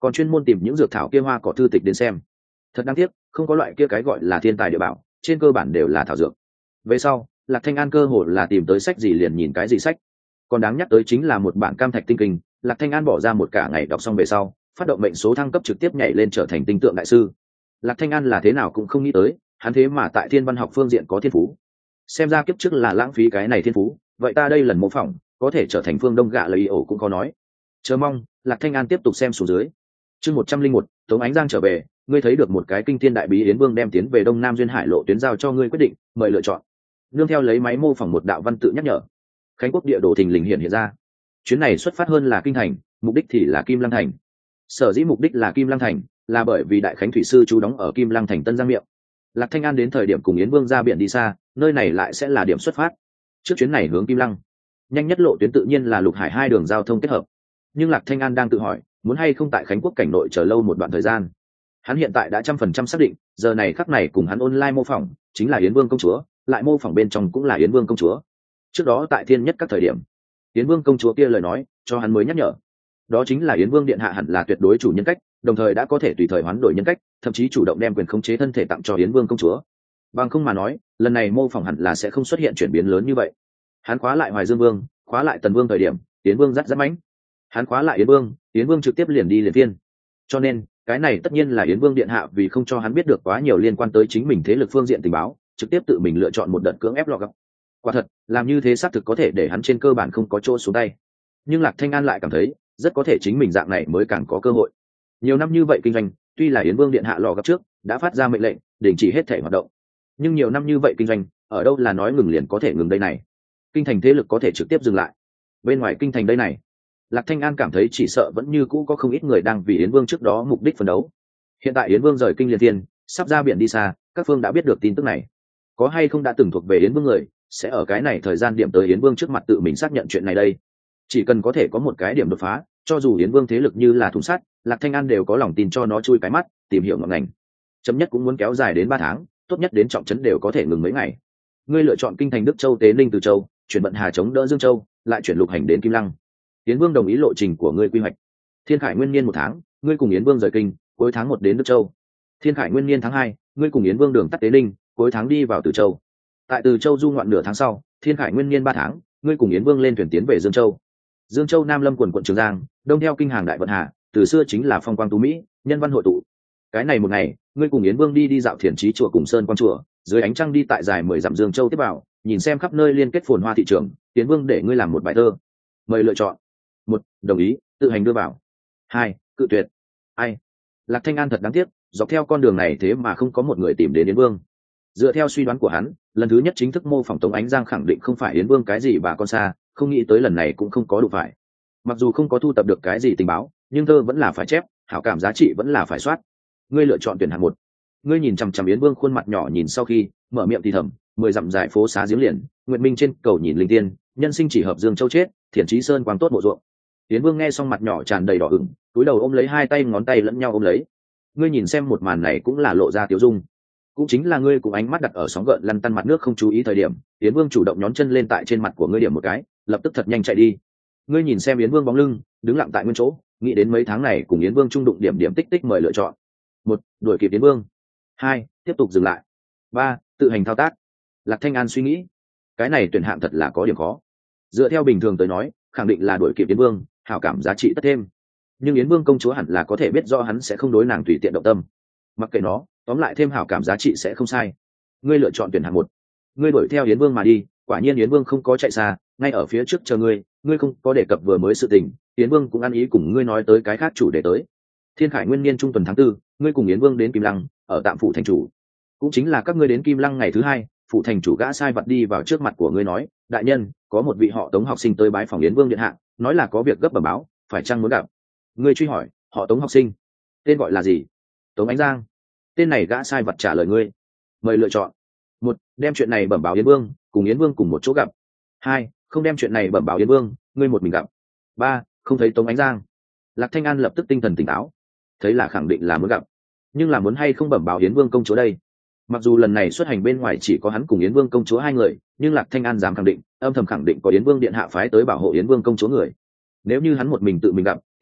còn chuyên môn tìm những dược thảo kia hoa cỏ thư tịch đến xem. Thật đáng tiếc, không có loại kia cái gọi là thiên tài địa bảo, trên cơ bản đều là thảo dược. Về sau, Lạc Thanh An cơ hồ là tìm tới sách gì liền nhìn cái gì sách. Còn đáng nhắc tới chính là một bản Cam Thạch Tinh Kinh, Lạc Thanh An bỏ ra một cả ngày đọc xong về sau, phát động mệnh số thăng cấp trực tiếp nhảy lên trở thành tinh tượng đại sư. Lạc Thanh An là thế nào cũng không nghĩ tới, hắn thế mà tại thiên văn học phương diện có thiên phú. Xem ra kiếp trước là lãng phí cái này thiên phú, vậy ta đây lần mô phỏng có thể trở thành phương Đông gạ lời ổ cũng có nói. Chờ mong, Lạc Thanh An tiếp tục xem xuống dưới. Chương 101, Tống Ánh Giang trở về, ngươi thấy được một cái kinh thiên đại bí Yến Vương đem tiến về Đông Nam duyên hải lộ tuyến giao cho ngươi quyết định, mời lựa chọn. Nương theo lấy máy mô phỏng một đạo văn tự nhắc nhở. Khánh Quốc địa đồ thình lình hiện ra. Chuyến này xuất phát hơn là kinh thành, mục đích thì là Kim Lăng thành. Sở dĩ mục đích là Kim Lăng thành, là bởi vì đại khánh thủy sư chú đóng ở Kim Lăng thành Tân Giang miệng. Lạc Thanh An đến thời điểm cùng Yến Vương ra biển đi xa, nơi này lại sẽ là điểm xuất phát. Trước chuyến này hướng Kim Lăng, nhanh nhất lộ tuyến tự nhiên là Lục Hải hai đường giao thông kết hợp. Nhưng Lạc Thanh An đang tự hỏi, muốn hay không tại Khánh Quốc cảnh nội chờ lâu một đoạn thời gian. Hắn hiện tại đã 100% xác định, giờ này khắc này cùng hắn online mô phỏng chính là Yến Vương công chúa, lại mô phỏng bên trong cũng là Yến Vương công chúa. Trước đó tại thiên nhất các thời điểm, Yến Vương công chúa kia lời nói cho hắn mới nhắc nhở, đó chính là Yến Vương điện hạ hẳn là tuyệt đối chủ nhân cách, đồng thời đã có thể tùy thời hoán đổi nhân cách, thậm chí chủ động đem quyền khống chế thân thể tặng cho Yến Vương công chúa. Bằng không mà nói, lần này mô phỏng hẳn là sẽ không xuất hiện chuyển biến lớn như vậy. Hắn khóa lại Hoài Dương Vương, khóa lại Tần Vương thời điểm, Yến Vương rất mãnh. Hắn khóa lại Yến Vương trực tiếp liền đi liền phiên. Cho nên, cái này tất nhiên là Yến Vương điện hạ vì không cho hắn biết được quá nhiều liên quan tới chính mình thế lực phương diện tình báo, trực tiếp tự mình lựa chọn một đợt cưỡng ép lọt gặp. Quả thật, làm như thế xác thực có thể để hắn trên cơ bản không có chỗ xuống tay. Nhưng Lạc Thanh An lại cảm thấy, rất có thể chính mình dạng này mới càng có cơ hội. Nhiều năm như vậy kinh doanh, tuy là Yến Vương điện hạ lò gặp trước đã phát ra mệnh lệnh đình chỉ hết thể hoạt động, nhưng nhiều năm như vậy kinh doanh, ở đâu là nói ngừng liền có thể ngừng đây này. Kinh thành thế lực có thể trực tiếp dừng lại. Bên ngoài kinh thành đây này, Lạc Thanh An cảm thấy chỉ sợ vẫn như cũ có không ít người đang vì Yến Vương trước đó mục đích phấn đấu. Hiện tại Yến Vương rời kinh liên thiên, sắp ra biển đi xa, các phương đã biết được tin tức này. Có hay không đã từng thuộc về Yến Vương người, sẽ ở cái này thời gian điểm tới Yến Vương trước mặt tự mình xác nhận chuyện này đây. Chỉ cần có thể có một cái điểm đột phá, cho dù Yến Vương thế lực như là thùng sắt, Lạc Thanh An đều có lòng tin cho nó chui cái mắt, tìm hiểu ngọn ngành. Chấm nhất cũng muốn kéo dài đến 3 tháng, tốt nhất đến trọng trấn đều có thể ngừng mấy ngày. Ngươi lựa chọn kinh thành Đức Châu, Tế Ninh, Từ Châu, chuyển Bận Hà chống đỡ Dương Châu, lại chuyển Lục Hành đến Kim Lăng. Yến Vương đồng ý lộ trình của ngươi quy hoạch. Thiên Khải Nguyên Niên 1 tháng, ngươi cùng Yến Vương rời kinh, cuối tháng 1 đến Đức Châu. Thiên Khải Nguyên Niên tháng 2, ngươi cùng Yến Vương đường tắt Tế Ninh, cuối tháng đi vào Từ Châu. Tại Từ Châu du ngoạn nửa tháng sau, Thiên Khải Nguyên Niên 3 tháng, ngươi cùng Yến Vương lên thuyền tiến về Dương Châu. Dương Châu Nam Lâm quần quận Trường Giang, đông theo kinh hàng Đại Vận Hà, từ xưa chính là phong quang tú mỹ, nhân văn hội tụ. Cái này một ngày, ngươi cùng Yến Vương đi dạo Thiền Chí chùa cùng Sơn Quan chùa, dưới ánh trăng đi tại dài 10 dặm Dương Châu tiếp vào, nhìn xem khắp nơi liên kết phồn hoa thị trường, Yến Vương để ngươi làm một bài thơ. Mời lựa chọn. 1. Đồng ý, tự hành đưa vào. 2. Cự tuyệt. Ai? Lạc Thanh An thật đáng tiếc, dọc theo con đường này thế mà không có một người tìm đến Yến Vương. Dựa theo suy đoán của hắn, lần thứ nhất chính thức mô phỏng Tống Ánh Giang khẳng định không phải Yến Vương cái gì bà con xa, không nghĩ tới lần này cũng không có đủ phải. Mặc dù không có thu tập được cái gì tình báo, nhưng thơ vẫn là phải chép, hảo cảm giá trị vẫn là phải soát. Ngươi lựa chọn tuyển hạng 1. Ngươi nhìn chằm chằm Yến Vương khuôn mặt nhỏ nhìn sau khi mở miệng thì thầm, 10 dặm dài phố xá giếng liền, nguyệt minh trên cầu nhìn linh tiên, nhân sinh chỉ hợp Dương Châu chết, Thiền Chí Sơn quang tốt bộ ruộng. Yến Vương nghe xong mặt nhỏ tràn đầy đỏ ửng, cúi đầu ôm lấy hai tay ngón tay lẫn nhau ôm lấy. Ngươi nhìn xem một màn này cũng là lộ ra tiêu dung. Cũng chính là ngươi cùng ánh mắt đặt ở sóng gợn lăn tăn mặt nước không chú ý thời điểm, Yến Vương chủ động nhón chân lên tại trên mặt của ngươi điểm một cái, lập tức thật nhanh chạy đi. Ngươi nhìn xem Yến Vương bóng lưng, đứng lặng tại nguyên chỗ, nghĩ đến mấy tháng này cùng Yến Vương trung đụng điểm điểm tích tích mời lựa chọn. 1. Đuổi kịp Yến Vương. 2. Tiếp tục dừng lại. 3. Tự hành thao tác. Lạc Thanh An suy nghĩ, cái này tuyển hạng thật là có điểm khó. Dựa theo bình thường tới nói, khẳng định là đuổi kịp Yến Vương, hảo cảm giá trị tất thêm. Nhưng Yến Vương công chúa hẳn là có thể biết rõ hắn sẽ không đối nàng tùy tiện động tâm. Mặc kệ nó, tóm lại thêm hảo cảm giá trị sẽ không sai. Ngươi lựa chọn tuyển hạng 1. Ngươi đuổi theo Yến Vương mà đi, quả nhiên Yến Vương không có chạy xa, ngay ở phía trước chờ ngươi, ngươi không có đề cập vừa mới sự tình, Yến Vương cũng ăn ý cùng ngươi nói tới cái khác chủ đề tới. Thiên Khải Nguyên Niên trung tuần tháng 4, ngươi cùng Yến Vương đến Kim Lăng, ở tạm phủ thành chủ. Cũng chính là các ngươi đến Kim Lăng ngày thứ 2, phụ thành chủ gã sai vật đi vào trước mặt của ngươi nói, đại nhân, có một vị họ Tống học sinh tới bái phòng Yến Vương điện hạ, nói là có việc gấp bẩm báo, phải chăng muốn gặp. Ngươi truy hỏi, họ Tống học sinh, tên gọi là gì? Tống Ánh Giang. Tên này gã sai vật trả lời ngươi. Mời lựa chọn. 1. Đem chuyện này bẩm báo Yến Vương, cùng Yến Vương cùng một chỗ gặp. 2. Không đem chuyện này bẩm báo Yến Vương, ngươi một mình gặp. 3. Không thấy Tống Ánh Giang. Lạc Thanh An lập tức tinh thần tỉnh táo, thấy là khẳng định là muốn gặp, nhưng là muốn hay không bẩm báo Yến Vương công chúa đây. Mặc dù lần này xuất hành bên ngoài chỉ có hắn cùng Yến Vương công chúa 2 người, nhưng Lạc Thanh An dám khẳng định, âm thầm khẳng định có Yến Vương điện hạ phái tới bảo hộ Yến Vương công chúa người. Nếu như hắn một mình tự mình gặp,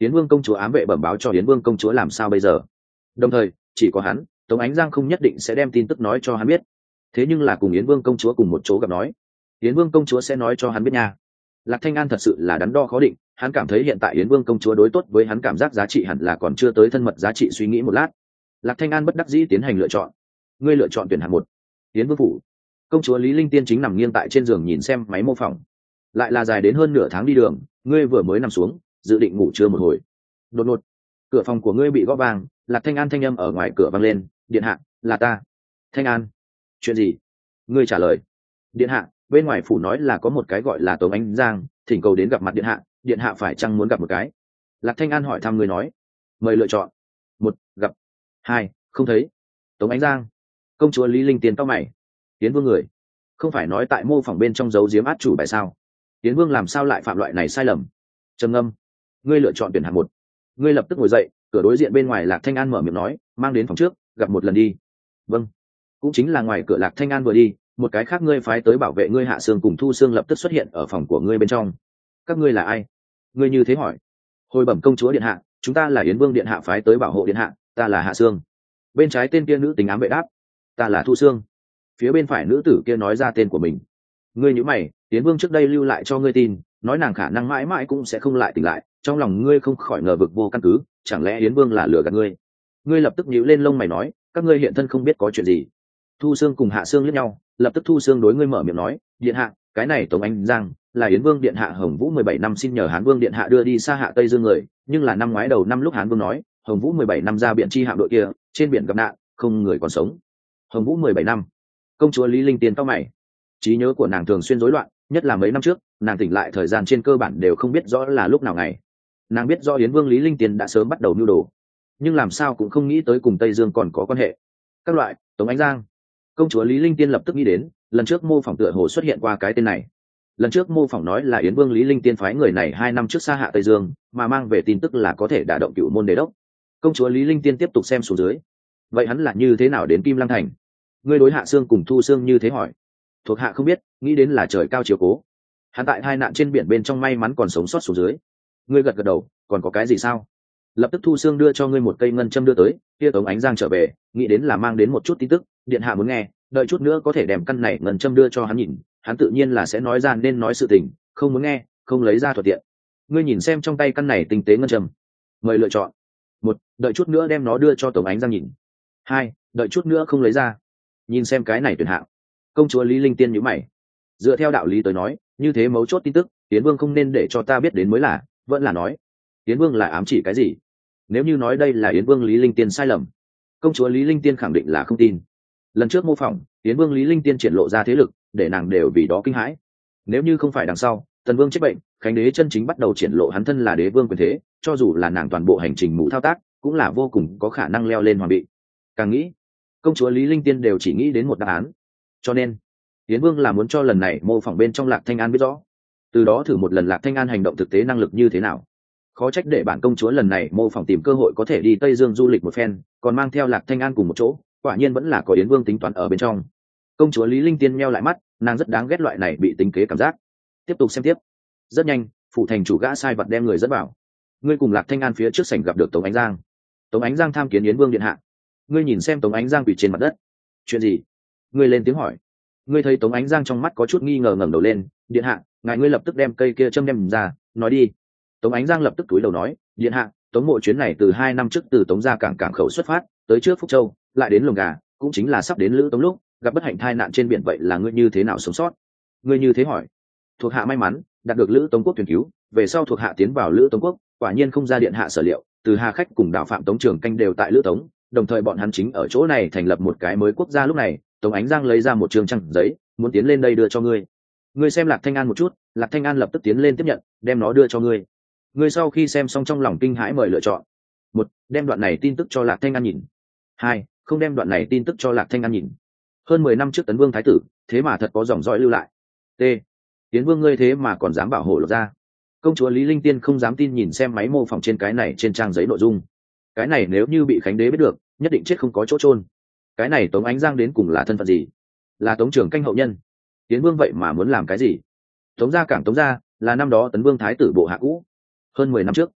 Yến Vương công chúa ám vệ bẩm báo cho Yến Vương công chúa làm sao bây giờ. Đồng thời chỉ có hắn, Tống Ánh Giang không nhất định sẽ đem tin tức nói cho hắn biết. Thế nhưng là cùng Yến Vương công chúa cùng một chỗ gặp nói, Yến Vương công chúa sẽ nói cho hắn biết nha. Lạc Thanh An thật sự là đắn đo khó định, hắn cảm thấy hiện tại Yến Vương công chúa đối tốt với hắn cảm giác giá trị hẳn là còn chưa tới thân mật giá trị, suy nghĩ một lát, Lạc Thanh An bất đắc dĩ tiến hành lựa chọn. Ngươi lựa chọn tuyển hạng một. Yến Vương phủ. Công chúa Lý Linh Tiên chính nằm nghiêng tại trên giường nhìn xem máy mô phỏng. Lại là dài đến hơn nửa tháng đi đường, ngươi vừa mới nằm xuống, dự định ngủ trưa một hồi. Đột ngột, cửa phòng của ngươi bị gõ vang, Lạc Thanh An thanh âm ở ngoài cửa vang lên, "Điện hạ, là ta." "Thanh An, chuyện gì?" Ngươi trả lời. "Điện hạ, bên ngoài phủ nói là có một cái gọi là Tống Ánh Giang, thỉnh cầu đến gặp mặt điện hạ, điện hạ phải chăng muốn gặp một cái?" Lạc Thanh An hỏi thăm ngươi nói. "Mời lựa chọn. Một, gặp. Hai, không thấy." Tống Ánh Giang. Công chúa Lý Linh Tiên cau mày. Yến Vương người, không phải nói tại mô phỏng bên trong giấu giếm át chủ bài sao? Yến Vương làm sao lại phạm loại này sai lầm? Trầm ngâm. Ngươi lựa chọn tuyển hạng một. Ngươi lập tức ngồi dậy, cửa đối diện bên ngoài Lạc Thanh An mở miệng nói, "Mang đến phòng trước, gặp một lần đi." "Vâng." Cũng chính là ngoài cửa Lạc Thanh An vừa đi, một cái khác ngươi phái tới bảo vệ ngươi Hạ Sương cùng Thu Sương lập tức xuất hiện ở phòng của ngươi bên trong. "Các ngươi là ai?" Ngươi như thế hỏi. "Hồi bẩm công chúa điện hạ, chúng ta là Yến Vương điện hạ phái tới bảo hộ điện hạ, ta là Hạ Sương." Bên trái tên kia nữ tính ám vệ đáp, "Ta là Thu Sương." Phía bên phải nữ tử kia nói ra tên của mình. Ngươi nhíu mày, Yến Vương trước đây lưu lại cho ngươi tin, nói nàng khả năng mãi mãi cũng sẽ không lại tỉnh lại, trong lòng ngươi không khỏi ngờ vực vô căn cứ, chẳng lẽ Yến Vương là lừa gạt ngươi? Ngươi lập tức nhíu lên lông mày nói, các ngươi hiện thân không biết có chuyện gì. Thu Sương cùng Hạ Sương liếc nhau, lập tức Thu Sương đối ngươi mở miệng nói, "Điện hạ, cái này Tống Ánh Giang là Yến Vương điện hạ Hồng Vũ 17 năm xin nhờ Hán Vương điện hạ đưa đi xa Hạ Tây Dương người, nhưng là năm ngoái đầu năm lúc Hán Vương nói, Hồng Vũ 17 năm ra biển chi hạm đội kia, trên biển gặp nạn, không người còn sống." Hồng Vũ 17 năm. Công chúa Lý Linh Tiên cau mày. Trí nhớ của nàng thường xuyên rối loạn, nhất là mấy năm trước, nàng tỉnh lại thời gian trên cơ bản đều không biết rõ là lúc nào ngày. Nàng biết do Yến Vương Lý Linh Tiên đã sớm bắt đầu mưu đồ, nhưng làm sao cũng không nghĩ tới cùng Tây Dương còn có quan hệ. Các loại, Tống Ánh Giang. Công chúa Lý Linh Tiên lập tức nghĩ đến, lần trước mô phỏng tựa hồ xuất hiện qua cái tên này. Lần trước mô phỏng nói là Yến Vương Lý Linh Tiên phái người này 2 năm trước xa Hạ Tây Dương, mà mang về tin tức là có thể đả động Cửu môn đế đốc. Công chúa Lý Linh Tiên tiếp tục xem xuống dưới. Vậy hắn là như thế nào đến Kim Lăng thành? Ngươi đối Hạ Sương cùng Thu Sương như thế hỏi. Thuộc hạ không biết, nghĩ đến là trời cao chiếu cố. Hắn tại hai nạn trên biển bên trong may mắn còn sống sót xuống dưới. Ngươi gật gật đầu, còn có cái gì sao? Lập tức Thu Sương đưa cho ngươi một cây ngân châm đưa tới, kia Tống Ánh Giang trở về, nghĩ đến là mang đến một chút tin tức, điện hạ muốn nghe, đợi chút nữa có thể đem căn này ngân châm đưa cho hắn nhìn, hắn tự nhiên là sẽ nói ra nên nói sự tình, không muốn nghe, không lấy ra thuận tiện. Ngươi nhìn xem trong tay căn này tinh tế ngân châm. Mời lựa chọn. Một, đợi chút nữa đem nó đưa cho Tống Ánh Giang nhìn. Hai, đợi chút nữa không lấy ra. Nhìn xem cái này tuyển hạng. Công chúa Lý Linh Tiên nhíu mày. Dựa theo đạo lý tới nói, như thế mấu chốt tin tức, Yến Vương không nên để cho ta biết đến mới là, vẫn là nói. Yến Vương là ám chỉ cái gì? Nếu như nói đây là Yến Vương Lý Linh Tiên sai lầm, công chúa Lý Linh Tiên khẳng định là không tin. Lần trước mô phỏng, Yến Vương Lý Linh Tiên triển lộ ra thế lực, để nàng đều vì đó kinh hãi. Nếu như không phải đằng sau, Tần Vương chết bệnh, Khánh đế chân chính bắt đầu triển lộ hắn thân là đế vương quyền thế, cho dù là nàng toàn bộ hành trình mũ thao tác, cũng là vô cùng có khả năng leo lên hoàng vị. Càng nghĩ, công chúa Lý Linh Tiên đều chỉ nghĩ đến một đáp án. Cho nên, Yến Vương là muốn cho lần này mô phỏng bên trong Lạc Thanh An biết rõ, từ đó thử một lần Lạc Thanh An hành động thực tế năng lực như thế nào. Khó trách để bản công chúa lần này mô phỏng tìm cơ hội có thể đi Tây Dương du lịch một phen, còn mang theo Lạc Thanh An cùng một chỗ, quả nhiên vẫn là có Yến Vương tính toán ở bên trong. Công chúa Lý Linh Tiên meo lại mắt, nàng rất đáng ghét loại này bị tính kế cảm giác. Tiếp tục xem tiếp. Rất nhanh, phủ thành chủ gã sai vật đem người dẫn vào. Ngươi cùng Lạc Thanh An phía trước sảnh gặp được Tống Ánh Giang. Tống Ánh Giang tham kiến Yến Vương điện hạ. Ngươi nhìn xem Tống Ánh Giang quỳ trên mặt đất. Chuyện gì? Ngươi lên tiếng hỏi. Ngươi thấy Tống Ánh Giang trong mắt có chút nghi ngờ, ngẩng đầu lên. Điện hạ, ngài ngươi lập tức đem cây kia châm đem ra, nói đi. Tống Ánh Giang lập tức cúi đầu nói, điện hạ, Tống mộ chuyến này từ 2 năm trước từ Tống ra cảng khẩu xuất phát, tới trước Phúc Châu, lại đến Lồng Gà, cũng chính là sắp đến Lữ Tống lúc gặp bất hạnh tai nạn trên biển. Vậy là ngươi như thế nào sống sót? Ngươi như thế hỏi. Thuộc hạ may mắn đạt được Lữ Tống quốc tuyển cứu, về sau thuộc hạ tiến vào Lữ Tống quốc, quả nhiên không ra điện hạ sở liệu, từ Hà Khách cùng Đào Phạm Tống Trường Canh đều tại Lữ Tống, đồng thời bọn hắn chính ở chỗ này thành lập một cái mới quốc gia. Lúc này Tống Ánh Giang lấy ra một trường trăng giấy, muốn tiến lên đây đưa cho ngươi. Ngươi xem Lạc Thanh An một chút. Lạc Thanh An lập tức tiến lên tiếp nhận, đem nó đưa cho ngươi. Ngươi sau khi xem xong trong lòng kinh hãi, mời lựa chọn. Một, đem đoạn này tin tức cho Lạc Thanh An nhìn. Hai, không đem đoạn này tin tức cho Lạc Thanh An nhìn. Hơn 10 năm trước Tấn Vương thái tử, thế mà thật có dòng dõi lưu lại. T. Tiến Vương ngươi thế mà còn dám bảo hộ Lộc ra. Công chúa Lý Linh Tiên không dám tin nhìn xem máy mô phỏng trên cái này trên trang giấy nội dung. Cái này nếu như bị Khánh đế biết được, nhất định chết không có chỗ chôn. Cái này Tống Ánh Giang đến cùng là thân phận gì? Là Tống Trường Canh hậu nhân. Tiến Vương vậy mà muốn làm cái gì? Tống gia cảng Tống gia là năm đó Tấn Vương thái tử bộ hạ cũ. Hơn 10 năm trước,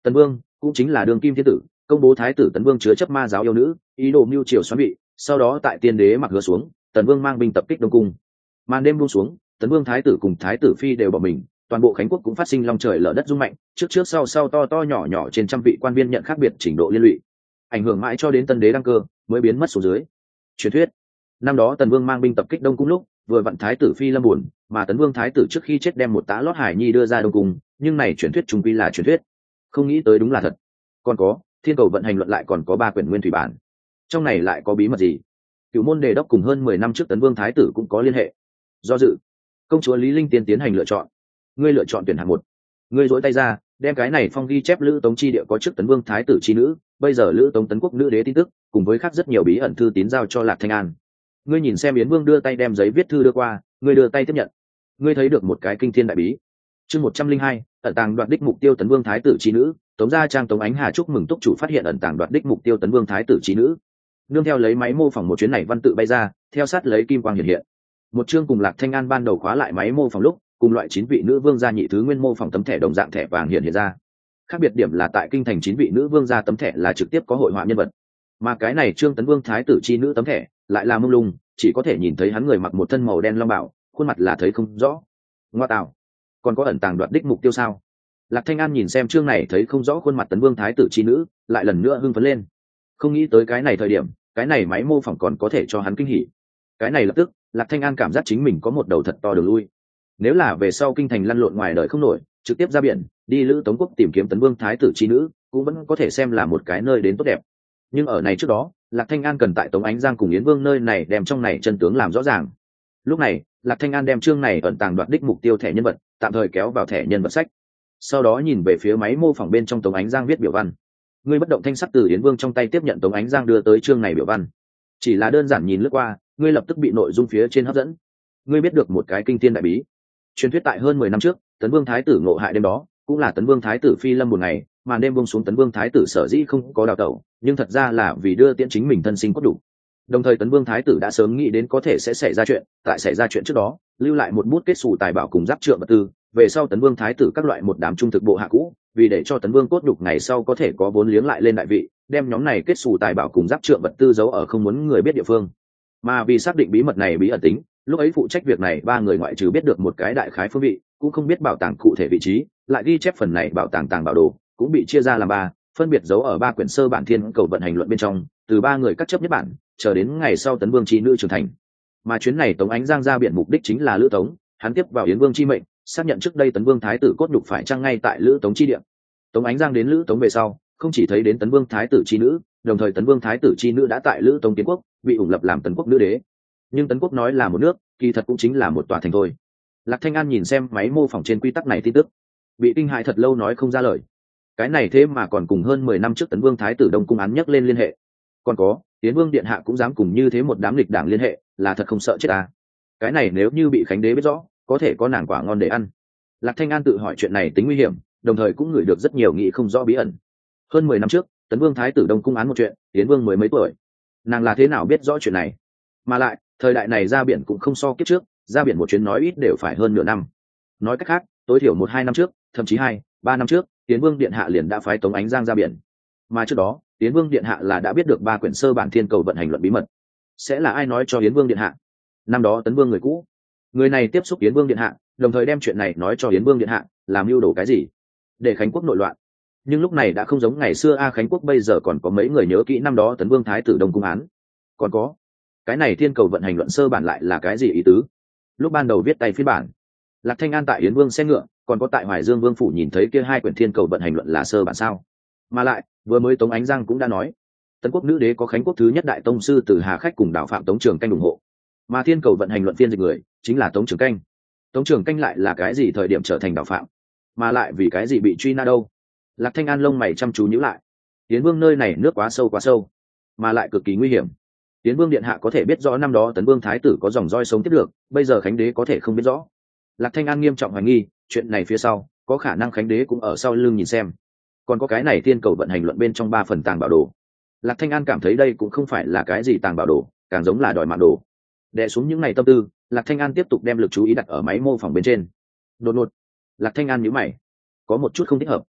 Tần Vương cũng chính là đường kim thiên tử, công bố thái tử Tần Vương chứa chấp ma giáo yêu nữ, ý đồ mưu triều xoán vị. Sau đó tại tiên đế mặc hứa xuống, Tần Vương mang binh tập kích Đông Cung. Màn đêm buông xuống, Tần Vương thái tử cùng thái tử phi đều bỏ mình, toàn bộ Khánh quốc cũng phát sinh long trời lở đất rung mạnh, trước trước sau sau to to nhỏ nhỏ trên trăm vị quan viên nhận khác biệt trình độ liên lụy, ảnh hưởng mãi cho đến tân đế đăng cơ mới biến mất xuống dưới. Truyền thuyết năm đó Tần Vương mang binh tập kích Đông Cung lúc, vừa vặn thái tử phi lâm buồn, mà Tần Vương thái tử trước khi chết đem một tã lót hải nhi đưa ra Đông Cung, nhưng này truyền thuyết trung quy là truyền thuyết, không nghĩ tới đúng là thật. Còn có thiên cầu vận hành luận lại còn có 3 quyển nguyên thủy bản, trong này lại có bí mật gì? Cửu môn đề đốc cùng hơn 10 năm trước Tần Vương thái tử cũng có liên hệ. Do dự, công chúa Lý Linh Tiên tiến hành lựa chọn. Ngươi lựa chọn tuyển hạng 1. Ngươi duỗi tay ra, đem cái này phong ghi chép Lữ Tống chi địa có trước Tần Vương thái tử chi nữ, bây giờ Lữ Tống Tấn quốc nữ đế tin tức, cùng với khác rất nhiều bí ẩn thư tín giao cho Lạc Thanh An. Ngươi nhìn xem Yến Vương đưa tay đem giấy viết thư đưa qua, ngươi đưa tay tiếp nhận. Ngươi thấy được một cái kinh thiên đại bí. Chương 102, ẩn tàng đoạt đích mục tiêu Tấn Vương thái tử chi nữ, Tống gia trang Tống Ánh Hà chúc mừng túc chủ phát hiện ẩn tàng đoạt đích mục tiêu Tấn Vương thái tử chi nữ. Nương theo lấy máy mô phỏng một chuyến này văn tự bay ra, theo sát lấy kim quang hiện hiện. Một chương cùng Lạc Thanh An ban đầu khóa lại máy mô phỏng lúc, cùng loại 9 vị nữ vương gia nhị thứ nguyên mô phỏng tấm thẻ đồng dạng thẻ vàng hiện ra. Khác biệt điểm là tại kinh thành 9 vị nữ vương gia tấm thẻ là trực tiếp có hội họa nhân vật, mà cái này trương Tấn Vương thái tử chi nữ tấm thẻ lại là mông lung, chỉ có thể nhìn thấy hắn người mặc một thân màu đen long bào, khuôn mặt là thấy không rõ. Ngoa tạo, còn có ẩn tàng đoạt đích mục tiêu sao? Lạc Thanh An nhìn xem chương này thấy không rõ khuôn mặt Tấn Vương thái tử chi nữ, lại lần nữa hưng phấn lên. Không nghĩ tới cái này thời điểm, cái này máy mô phỏng còn có thể cho hắn kinh hỉ. Cái này lập tức, Lạc Thanh An cảm giác chính mình có một đầu thật to đường lui. Nếu là về sau kinh thành lăn lộn ngoài đời không nổi, trực tiếp ra biển đi Lữ Tống quốc tìm kiếm Tấn Vương thái tử chi nữ, cũng vẫn có thể xem là một cái nơi đến tốt đẹp. Nhưng ở này trước đó, Lạc Thanh An cần tại Tống Ánh Giang cùng Yến Vương nơi này đem trong này chân tướng làm rõ ràng. Lúc này, Lạc Thanh An đem chương này ẩn tàng đoạt đích mục tiêu thẻ nhân vật tạm thời kéo vào thẻ nhân vật sách, sau đó nhìn về phía máy mô phỏng bên trong Tống Ánh Giang viết biểu văn. Ngươi bất động thanh sắc từ Yến Vương trong tay tiếp nhận Tống Ánh Giang đưa tới chương này biểu văn, chỉ là đơn giản nhìn lướt qua, ngươi lập tức bị nội dung phía trên hấp dẫn. Ngươi biết được một cái kinh thiên đại bí. Truyền thuyết tại hơn 10 năm trước, Tấn Vương thái tử ngộ hại đêm đó, cũng là Tấn Vương thái tử phi lâm một ngày, màn đêm buông xuống Tấn Vương thái tử sở dĩ không có đào tẩu, nhưng thật ra là vì đưa tiễn chính mình thân sinh cốt đủ. Đồng thời Tấn Vương thái tử đã sớm nghĩ đến có thể sẽ xảy ra chuyện, tại xảy ra chuyện trước đó, lưu lại một bút kết sủ tài bảo cùng giáp trượng vật tư, về sau Tấn Vương thái tử các loại một đám trung thực bộ hạ cũ, vì để cho Tấn Vương cốt đục ngày sau có thể có vốn liếng lại lên đại vị, đem nhóm này kết sủ tài bảo cùng giáp trượng vật tư giấu ở không muốn người biết địa phương. Mà vì xác định bí mật này bí ẩn tính, lúc ấy phụ trách việc này 3 người ngoại trừ biết được một cái đại khái phương vị, cũng không biết bảo tàng cụ thể vị trí, lại ghi chép phần này bảo tàng tàng bảo đồ cũng bị chia ra làm 3, phân biệt giấu ở 3 quyển sơ bản thiên cầu vận hành luận bên trong, từ 3 người cắt chấp nhất bản, chờ đến ngày sau Tấn Vương chi nữ trưởng thành. Mà chuyến này Tống Ánh Giang ra biển mục đích chính là Lữ Tống, hắn tiếp vào Yến Vương chi mệnh, xác nhận trước đây Tấn Vương thái tử cốt nhục phải chăng ngay tại Lữ Tống chi địa. Tống Ánh Giang đến Lữ Tống về sau, không chỉ thấy đến Tấn Vương thái tử chi nữ, đồng thời Tấn Vương thái tử chi nữ đã tại Lữ Tống kiến quốc, bị ủng lập làm Tấn quốc nữ đế. Nhưng Tấn quốc nói là một nước, kỳ thật cũng chính là một tòa thành thôi. Lạc Thanh An nhìn xem máy mô phỏng trên quy tắc này tin tức, bị kinh hại thật lâu nói không ra lời. Cái này thế mà còn cùng hơn 10 năm trước Tấn Vương thái tử Đông Cung án nhắc lên liên hệ. Còn có, Yến Vương điện hạ cũng dám cùng như thế một đám nghịch đảng liên hệ, là thật không sợ chết à? Cái này nếu như bị Khánh đế biết rõ, có thể có nàng quả ngon để ăn. Lạc Thanh An tự hỏi chuyện này tính nguy hiểm, đồng thời cũng ngửi được rất nhiều nghĩ không rõ bí ẩn. Hơn 10 năm trước, Tấn Vương thái tử Đông Cung án một chuyện, Yến Vương mới mấy tuổi, nàng là thế nào biết rõ chuyện này? Mà lại, thời đại này ra biển cũng không so kiếp trước, ra biển một chuyến nói ít đều phải hơn nửa năm. Nói cách khác, tối thiểu 1-2 năm trước, thậm chí 2-3 năm trước, Yến Vương điện hạ liền đã phái Tống Ánh Giang ra biển. Mà trước đó, Yến Vương điện hạ là đã biết được 3 quyển sơ bản thiên cầu vận hành luận bí mật. Sẽ là ai nói cho Yến Vương điện hạ? Năm đó Tấn Vương người cũ, người này tiếp xúc Yến Vương điện hạ, đồng thời đem chuyện này nói cho Yến Vương điện hạ, làm mưu đồ cái gì? Để Khánh quốc nội loạn. Nhưng lúc này đã không giống ngày xưa Khánh quốc bây giờ còn có mấy người nhớ kỹ năm đó Tấn Vương thái tử Đông Cung án. Còn có, cái này thiên cầu vận hành luận sơ bản lại là cái gì ý tứ? Lúc ban đầu viết tay phiên bản, Lạc Thanh An tại Yến Vương xe ngựa, còn có tại Hoài Dương Vương phủ nhìn thấy kia 2 quyển thiên cầu vận hành luận là sơ bản sao? Mà lại, vừa mới Tống Ánh Giang cũng đã nói, Tấn quốc nữ đế có Khánh quốc thứ nhất đại tông sư Từ Hà Khách cùng đạo phạm Tống Trường Canh ủng hộ, mà thiên cầu vận hành luận phiên dịch người chính là Tống Trường Canh. Tống Trường Canh lại là cái gì thời điểm trở thành đạo phạm, mà lại vì cái gì bị truy nã đâu? Lạc Thanh An lông mày chăm chú nhíu lại. Yến Vương nơi này nước quá sâu, mà lại cực kỳ nguy hiểm. Yến Vương điện hạ có thể biết rõ năm đó Tấn Vương thái tử có dòng roi sống tiếp được, bây giờ Khánh đế có thể không biết rõ. Lạc Thanh An nghiêm trọng hoài nghi, chuyện này phía sau có khả năng Khánh đế cũng ở sau lưng nhìn xem. Còn có cái này thiên cầu vận hành luận bên trong 3 phần tàng bảo đồ. Lạc Thanh An cảm thấy đây cũng không phải là cái gì tàng bảo đồ, càng giống là đòi mạng đồ. Đè xuống những ngày tâm tư, Lạc Thanh An tiếp tục đem lực chú ý đặt ở máy mô phỏng bên trên. Đột ngột, Lạc Thanh An nhíu mày, có một chút không thích hợp.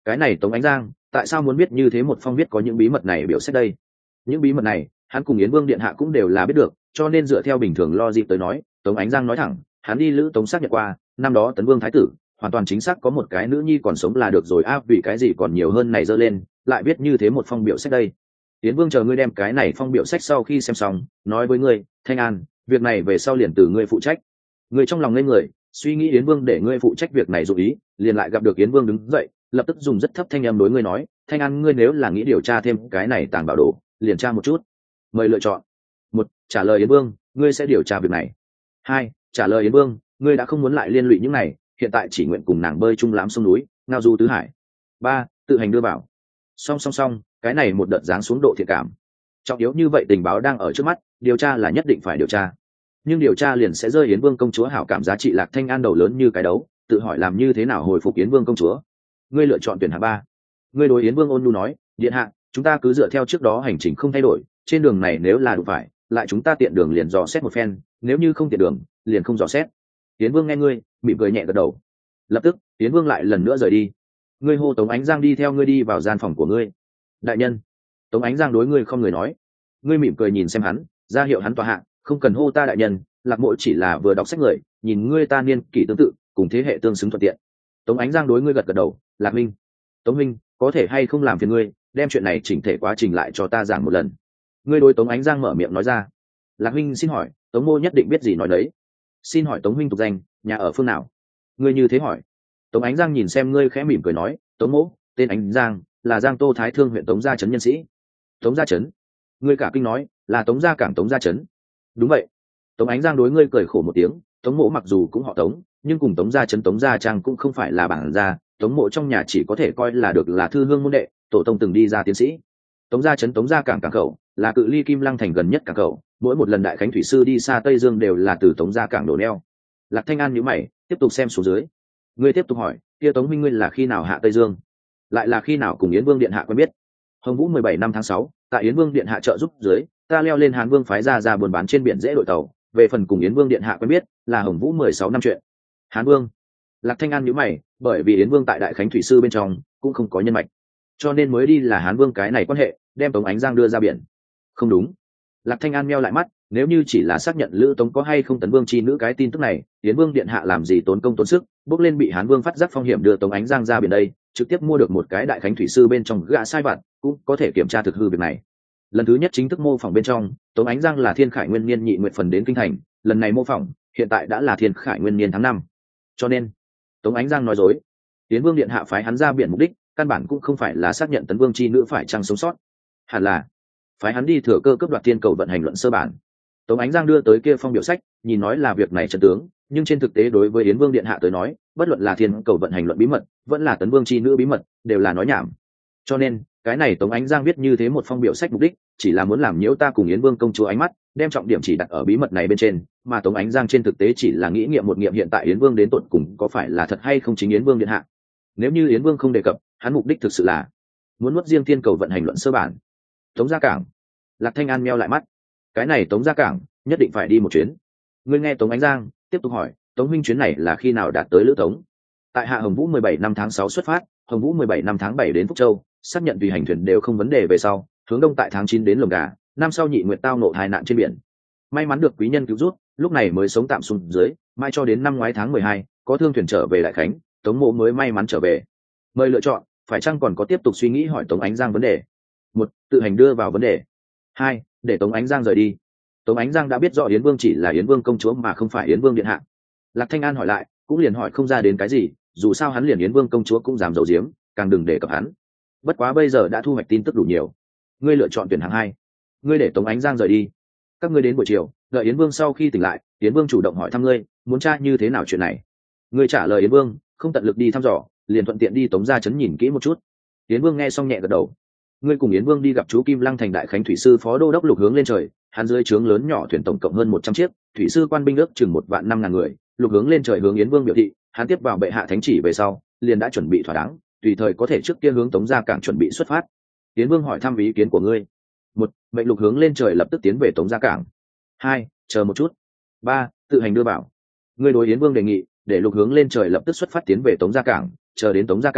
cái này Tống Ánh Giang tại sao muốn biết như thế một phong viết có những bí mật này biểu xét đây? Những bí mật này hắn cùng Yến Vương điện hạ cũng đều là biết được, cho nên dựa theo bình thường logic tới nói, Tống Ánh Giang nói thẳng, hắn đi Lữ Tống xác nhận qua, năm đó Tấn Vương thái tử hoàn toàn chính xác có một cái nữ nhi còn sống là được rồi vì cái gì còn nhiều hơn này dơ lên, lại viết như thế một phong biểu sách đây. Yến Vương chờ ngươi đem cái này phong biểu sách sau khi xem xong, nói với ngươi, Thanh An, việc này về sau liền từ ngươi phụ trách. Ngươi trong lòng ngây người, suy nghĩ Yến Vương để ngươi phụ trách việc này dụ ý, liền lại gặp được Yến Vương đứng dậy, lập tức dùng rất thấp thanh âm đối ngươi nói, Thanh An, ngươi nếu là nghĩ điều tra thêm cái này tàng bảo đồ, liền tra một chút. Mời lựa chọn. 1. Trả lời Yến Vương, ngươi sẽ điều tra việc này. 2. Trả lời Yến Vương, ngươi đã không muốn lại liên lụy những này, hiện tại chỉ nguyện cùng nàng bơi chung lắm sông núi, ngao du tứ hải. 3. Tự hành đưa bảo. Song, cái này một đợt giáng xuống độ thiện cảm. Trọng yếu như vậy tình báo đang ở trước mắt, điều tra là nhất định phải điều tra. Nhưng điều tra liền sẽ rơi Yến Vương công chúa hảo cảm giá trị Lạc Thanh An đầu lớn như cái đấu, tự hỏi làm như thế nào hồi phục Yến Vương công chúa. Ngươi lựa chọn tuyển hạng 3. Ngươi đối Yến Vương ôn nhu nói, điện hạ, chúng ta cứ dựa theo trước đó hành trình không thay đổi, trên đường này nếu là đủ phải, lại chúng ta tiện đường liền dò xét một phen, nếu như không tiện đường, liền không dò xét. Yến Vương nghe ngươi, mỉm cười nhẹ gật đầu. Lập tức, Yến Vương lại lần nữa rời đi. Ngươi hô Tống Ánh Giang đi theo ngươi đi vào gian phòng của ngươi. Đại nhân. Tống Ánh Giang đối ngươi không người nói. Ngươi mỉm cười nhìn xem hắn, ra hiệu hắn tòa hạ, không cần hô ta đại nhân, Lạc Mộ chỉ là vừa đọc sách người, nhìn ngươi ta niên kỷ tương tự, cùng thế hệ tương xứng thuận tiện. Tống Ánh Giang đối ngươi gật gật đầu, Lạc Minh. Tống Minh, có thể hay không làm phiền ngươi, đem chuyện này chỉnh thể quá trình lại cho ta giảng một lần. Ngươi đối Tống Ánh Giang mở miệng nói ra. Lạc Minh xin hỏi, Tống Mô nhất định biết gì nói đấy. Xin hỏi Tống Minh tục danh, nhà ở phương nào? Ngươi như thế hỏi. Tống Ánh Giang nhìn xem ngươi khẽ mỉm cười nói, Tống Mỗ, tên Ánh Giang, là Giang Tô Thái Thương huyện Tống Gia Trấn nhân sĩ. Tống Gia Trấn. Ngươi cả kinh nói, là Tống Gia Cảng Tống Gia Trấn. Đúng vậy. Tống Ánh Giang đối ngươi cười khổ một tiếng, Tống Mỗ mặc dù cũng họ Tống, nhưng cùng Tống Gia Trấn Tống Gia Trang cũng không phải là bản gia, Tống Mỗ trong nhà chỉ có thể coi là được là thư hương môn đệ, tổ tông từng đi ra tiến sĩ. Tống Gia Trấn Tống Gia Cảng cảng khẩu là cự ly Kim Lăng thành gần nhất cảng khẩu, mỗi một lần đại khánh thủy sư đi xa Tây Dương đều là từ Tống Gia Cảng đổ neo. Lạc Thanh An nhíu mày, tiếp tục xem xuống dưới. Ngươi tiếp tục hỏi, kia Tống Minh ngươi là khi nào hạ Tây Dương? Lại là khi nào cùng Yến Vương điện hạ quen biết? Hồng Vũ 17 năm tháng 6, tại Yến Vương điện hạ trợ giúp dưới, ta leo lên Hán Vương phái ra buôn bán trên biển dễ đội tàu, về phần cùng Yến Vương điện hạ quen biết, là Hồng Vũ 16 năm chuyện. Hán Vương. Lạc Thanh An nhíu mày, bởi vì Yến Vương tại đại khánh thủy sư bên trong cũng không có nhân mạch, cho nên mới đi là Hán Vương cái này quan hệ, đem Tống Ánh Giang đưa ra biển. Không đúng. Lạc Thanh An meo lại mắt, nếu như chỉ là xác nhận Lữ Tống có hay không Tấn Vương chi nữ cái tin tức này, Yến Vương điện hạ làm gì tốn công tốn sức, bước lên bị Hán Vương phát giác phong hiểm đưa Tống Ánh Giang ra biển đây, trực tiếp mua được một cái đại khánh thủy sư bên trong gã sai vặt, cũng có thể kiểm tra thực hư việc này. Lần thứ nhất chính thức mô phỏng bên trong, Tống Ánh Giang là Thiên Khải Nguyên Niên nhị nguyệt phần đến kinh thành, lần này mô phỏng, hiện tại đã là Thiên Khải Nguyên Niên tháng 5. Cho nên, Tống Ánh Giang nói dối. Yến Vương điện hạ phái hắn ra biển mục đích, căn bản cũng không phải là xác nhận Tấn Vương chi nữ phải chăng sống sót, hẳn là phái hắn đi thừa cơ cướp đoạt thiên cầu vận hành luận sơ bản. Tống Ánh Giang đưa tới kia phong biểu sách, nhìn nói là việc này chân tướng, nhưng trên thực tế đối với Yến Vương điện hạ tới nói, bất luận là thiên cầu vận hành luận bí mật, vẫn là Tấn Vương chi nữ bí mật, đều là nói nhảm. Cho nên, cái này Tống Ánh Giang viết như thế một phong biểu sách mục đích, chỉ là muốn làm nhiễu ta cùng Yến Vương công chúa ánh mắt, đem trọng điểm chỉ đặt ở bí mật này bên trên, mà Tống Ánh Giang trên thực tế chỉ là nghĩ nghiệm một nghiệm hiện tại Yến Vương đến tận cùng có phải là thật hay không chính Yến Vương điện hạ. Nếu như Yến Vương không đề cập, hắn mục đích thực sự là muốn nuốt riêng thiên cầu vận hành luận sơ bản. Tống Gia Cảng. Lạc Thanh An meo lại mắt. Cái này Tống Gia Cảng, nhất định phải đi một chuyến. Ngươi nghe Tống Ánh Giang tiếp tục hỏi, Tống huynh chuyến này là khi nào đạt tới Lữ Tống? Tại hạ Hồng Vũ 17 năm tháng 6 xuất phát, Hồng Vũ 17 năm tháng 7 đến Phúc Châu, xác nhận tùy hành thuyền đều không vấn đề về sau, hướng đông tại tháng 9 đến Lồng Gà, năm sau nhị nguyệt tao ngộ tai nạn trên biển. May mắn được quý nhân cứu rút, lúc này mới sống tạm xuống dưới, mai cho đến năm ngoái tháng 12, có thương thuyền trở về Đại Khánh, Tống Mộ mới may mắn trở về. Mời lựa chọn, phải chăng còn có tiếp tục suy nghĩ hỏi Tống Ánh Giang vấn đề? 1. Tự hành đưa vào vấn đề. 2. Để Tống Ánh Giang rời đi. Tống Ánh Giang đã biết rõ Yến Vương chỉ là Yến Vương công chúa mà không phải Yến Vương điện hạ. Lạc Thanh An hỏi lại, cũng liền hỏi không ra đến cái gì, dù sao hắn liền Yến Vương công chúa cũng dám giấu giếm, càng đừng đề cập hắn. Bất quá bây giờ đã thu hoạch tin tức đủ nhiều. Ngươi lựa chọn tuyển hạng 2. Ngươi để Tống Ánh Giang rời đi. Các ngươi đến buổi chiều, đợi Yến Vương sau khi tỉnh lại, Yến Vương chủ động hỏi thăm ngươi, muốn tra như thế nào chuyện này. Ngươi trả lời Yến Vương, không tận lực đi thăm dò, liền thuận tiện đi Tống Gia Trấn nhìn kỹ một chút. Yến Vương nghe xong nhẹ gật đầu. Ngươi cùng Yến Vương đi gặp chú Kim Lăng thành đại khánh thủy sư phó đô đốc Lục Hướng lên trời, hắn dưới trướng lớn nhỏ thuyền tổng cộng hơn 100 chiếc, thủy sư quan binh ước chừng 1.500.000 người. Lục Hướng lên trời hướng Yến Vương biểu thị, hắn tiếp vào bệ hạ thánh chỉ về sau, liền đã chuẩn bị thỏa đáng, tùy thời có thể trước kia hướng Tống Gia Cảng chuẩn bị xuất phát. Yến Vương hỏi thăm ý kiến của ngươi. 1. Mệnh Lục Hướng lên trời lập tức tiến về Tống Gia Cảng. 2. Chờ một chút. 3. Tự hành đưa bảo. Ngươi đối Yến Vương đề nghị, để Lục Hướng lên trời lập tức xuất phát tiến về Tống Gia Cảng, chờ đến Tống Gia Cảng,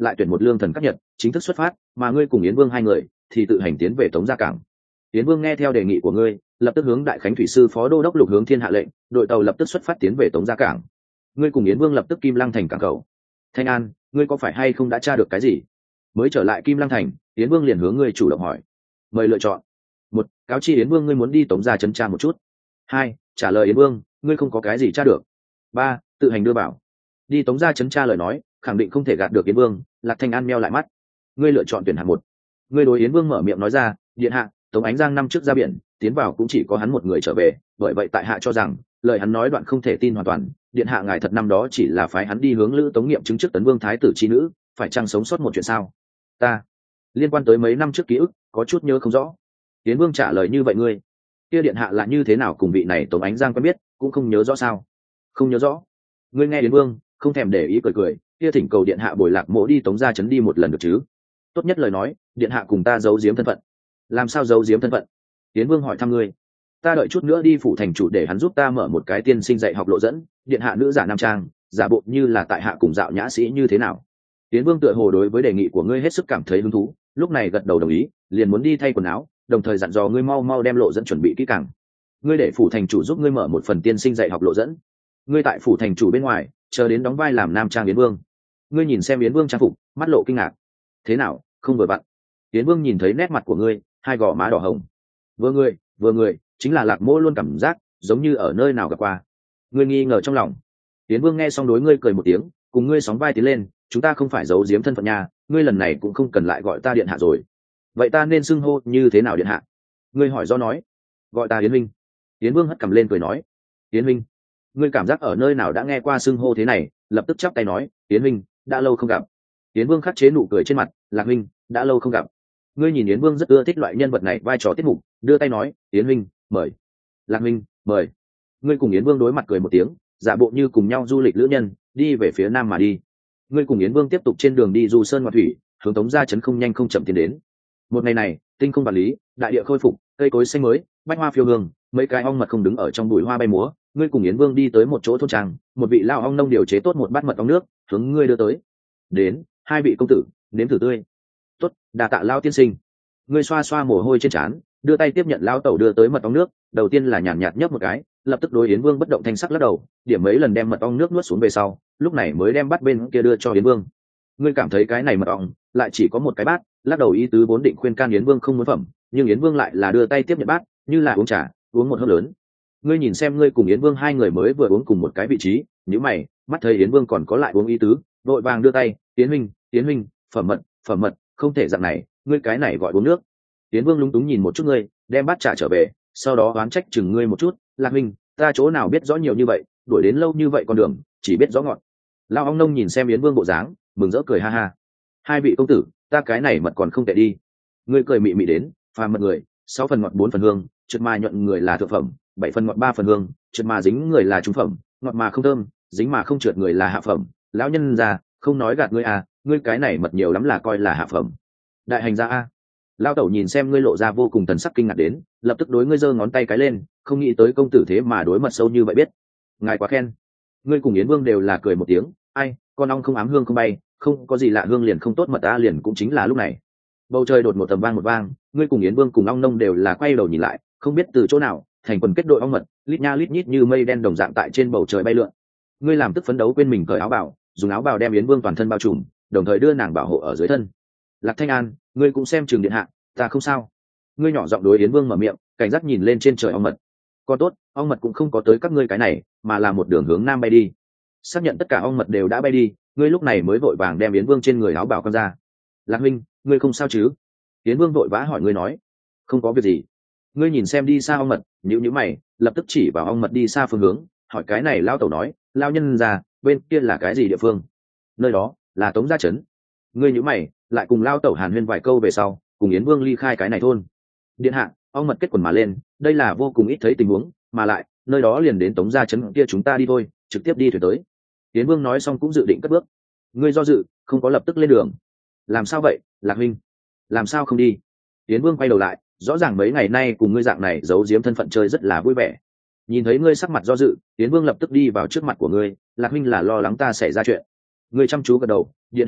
lại tuyển một lương thần các nhật chính thức xuất phát, mà ngươi cùng yến vương hai người thì tự hành tiến về tống gia cảng. Yến vương nghe theo đề nghị của ngươi, lập tức hướng đại khánh thủy sư phó đô đốc Lục Hướng Thiên hạ lệnh, đội tàu lập tức xuất phát tiến về tống gia cảng. Ngươi cùng yến vương lập tức Kim Lăng thành cảng khẩu. Thanh An, ngươi có phải hay không đã tra được cái gì? Mới trở lại Kim Lăng thành, yến vương liền hướng ngươi chủ động hỏi. Mời lựa chọn. Một, cáo chi yến vương ngươi muốn đi tống gia trấn tra một chút. Hai, trả lời yến vương ngươi không có cái gì tra được. Ba, tự hành đưa bảo. Đi tống gia trấn tra lời nói khẳng định không thể gạt được yến vương. Lạc Thanh An meo lại mắt. Ngươi lựa chọn tuyển hạng một. Ngươi đối yến vương mở miệng nói ra, điện hạ, Tống Ánh Giang năm trước ra biển tiến vào cũng chỉ có hắn một người trở về, bởi vậy tại hạ cho rằng lời hắn nói đoạn không thể tin hoàn toàn. Điện hạ ngài thật năm đó chỉ là phái hắn đi hướng Lữ Tống nghiệm chứng trước tấn vương thái tử chi nữ, phải chăng sống sót một chuyện sao? Ta liên quan tới mấy năm trước ký ức có chút nhớ không rõ. Yến vương trả lời như vậy ngươi kia điện hạ là như thế nào cùng vị này Tống Ánh Giang quen biết cũng không nhớ rõ sao? Không nhớ rõ. Ngươi nghe Yến vương không thèm để ý cười cười, kia thỉnh cầu điện hạ bồi Lạc Mỗ đi Tống gia trấn đi một lần được chứ? Tốt nhất lời nói điện hạ cùng ta giấu giếm thân phận. Làm sao giấu giếm thân phận? Yến vương hỏi thăm ngươi. Ta đợi chút nữa đi phủ thành chủ để hắn giúp ta mở một cái tiên sinh dạy học lộ dẫn, điện hạ nữ giả nam trang, giả bộ như là tại hạ cùng dạo nhã sĩ như thế nào? Yến vương tựa hồ đối với đề nghị của ngươi hết sức cảm thấy hứng thú, lúc này gật đầu đồng ý, liền muốn đi thay quần áo, đồng thời dặn dò ngươi mau mau đem lộ dẫn chuẩn bị kỹ càng. Ngươi để phủ thành chủ giúp ngươi mở một phần tiên sinh dạy học lộ dẫn. Ngươi tại phủ thành chủ bên ngoài chờ đến đóng vai làm nam trang Yến vương. Ngươi nhìn xem Yến vương trang phục, mắt lộ kinh ngạc. Thế nào, không vừa vặn? Yến vương nhìn thấy nét mặt của ngươi, hai gò má đỏ hồng. Vừa người chính là Lạc Mỗ luôn cảm giác giống như ở nơi nào gặp qua. Ngươi nghi ngờ trong lòng. Yến vương nghe xong đối ngươi cười một tiếng, cùng ngươi sóng vai tiến lên, chúng ta không phải giấu giếm thân phận nhà, ngươi lần này cũng không cần lại gọi ta điện hạ rồi. Vậy ta nên xưng hô như thế nào điện hạ? Ngươi hỏi do nói. Gọi ta Yến minh. Yến vương hất cằm lên cười nói. Yến minh. Ngươi cảm giác ở nơi nào đã nghe qua xưng hô thế này, lập tức chắp tay nói, Yến minh, đã lâu không gặp. Yến vương khắc chế nụ cười trên mặt, Lạc minh, đã lâu không gặp. Ngươi nhìn Yến vương rất ưa thích loại nhân vật này vai trò tiết mục, đưa tay nói, Yến minh, mời. Lạc minh, mời. Ngươi cùng Yến vương đối mặt cười một tiếng, giả bộ như cùng nhau du lịch lữ nhân, đi về phía nam mà đi. Ngươi cùng Yến vương tiếp tục trên đường đi du sơn ngoạn thủy, hướng Tống gia trấn không nhanh không chậm tiến đến. Một ngày này, tinh không vật lý, đại địa khôi phục, cây cối xanh mới, bách hoa phiêu hương, mấy cái ong mật không đứng ở trong bụi hoa bay múa. Ngươi cùng Yến vương đi tới một chỗ thôn trang, một vị lao ong nông điều chế tốt một bát mật ong nước, hướng ngươi đưa tới. Đến, hai vị công tử, nếm thử tươi. Tốt, đà tạ lao tiên sinh. Ngươi xoa xoa mồ hôi trên trán, đưa tay tiếp nhận lao tẩu đưa tới mật ong nước, đầu tiên là nhàn nhạt nhấp một cái, lập tức đối Yến vương bất động thanh sắc lắc đầu, điểm mấy lần đem mật ong nước nuốt xuống về sau, lúc này mới đem bát bên kia đưa cho Yến vương. Ngươi cảm thấy cái này mật ong lại chỉ có một cái bát, lắc đầu ý tứ vốn định khuyên can Yến vương không muốn phẩm, nhưng Yến vương lại là đưa tay tiếp nhận bát, như là uống trà, uống một hớp lớn. Ngươi nhìn xem ngươi cùng Yến vương hai người mới vừa uống cùng một cái vị trí, nhíu mày, mắt thấy Yến vương còn có lại uống ý tứ, vội vàng đưa tay, Yến huynh, phẩm mật, không thể dạng này, ngươi cái này gọi uống nước. Yến vương lúng túng nhìn một chút ngươi, đem bát trà trở về, sau đó oán trách chừng ngươi một chút, Lạc huynh, ta chỗ nào biết rõ nhiều như vậy, đuổi đến lâu như vậy con đường, chỉ biết rõ ngọt. Lao ong nông nhìn xem Yến vương bộ dáng, mừng rỡ cười ha ha. Hai vị công tử, ta cái này mật còn không tệ đi. Ngươi cười mị mị đến, phàm mật người, 6 phần ngọt 4 phần hương, trượt mà nhuận người là thượng phẩm, 7 phần ngọt 3 phần hương, trượt mà dính người là trung phẩm, ngọt mà không thơm, dính mà không trượt người là hạ phẩm. Lão nhân già, không nói gạt ngươi à, ngươi cái này mật nhiều lắm là coi là hạ phẩm. Đại hành gia a. Lao tẩu nhìn xem ngươi lộ ra vô cùng thần sắc kinh ngạc đến, lập tức đối ngươi giơ ngón tay cái lên, không nghĩ tới công tử thế mà đối mật sâu như vậy biết. Ngài quá khen. Ngươi cùng Yến vương đều là cười một tiếng, ai, con ong không ám hương không bay, không có gì lạ hương liền không tốt mật ta liền cũng chính là lúc này. Bầu trời đột một tầm vang một vang, ngươi cùng Yến vương cùng ong nông đều là quay đầu nhìn lại, không biết từ chỗ nào, thành quần kết đội ong mật, lít nha lít nhít như mây đen đồng dạng tại trên bầu trời bay lượn. Ngươi làm tức phấn đấu quên mình cởi áo bào, dùng áo bào đem Yến vương toàn thân bao trùm, đồng thời đưa nàng bảo hộ ở dưới thân. Lạc Thanh An, ngươi cũng xem trường điện hạ, ta không sao. Ngươi nhỏ giọng đối Yến vương mở miệng, cảnh giác nhìn lên trên trời ong mật. Còn tốt, ong mật cũng không có tới các ngươi cái này, mà là một đường hướng nam bay đi. Xác nhận tất cả ong mật đều đã bay đi, ngươi lúc này mới vội vàng đem Yến vương trên người áo bào quăng ra. Lạc huynh, ngươi không sao chứ? Yến vương vội vã hỏi ngươi nói. Không có việc gì. Ngươi nhìn xem đi xa ong mật, nhíu mày, lập tức chỉ vào ong mật đi xa phương hướng, hỏi cái này lao tẩu nói, lao nhân già, bên kia là cái gì địa phương? Nơi đó là Tống gia trấn. Ngươi nhíu mày, lại cùng lao tẩu hàn huyên vài câu về sau, cùng Yến vương ly khai cái này thôn. Điện hạ, ong mật kết quần mà lên, đây là vô cùng ít thấy tình huống, mà lại nơi đó liền đến Tống gia trấn kia chúng ta đi thôi, trực tiếp đi thuyền tới. Yến vương nói xong cũng dự định cất bước. Ngươi do dự, không có lập tức lên đường. Làm sao vậy, Lạc huynh? Làm sao không đi? Yến vương quay đầu lại, rõ ràng mấy ngày nay cùng ngươi dạng này giấu giếm thân phận chơi rất là vui vẻ. Nhìn thấy ngươi sắc mặt do dự, Yến vương lập tức đi vào trước mặt của ngươi. Lạc huynh là lo lắng ta xảy ra chuyện. Ngươi chăm chú gật đầu, điện hạ,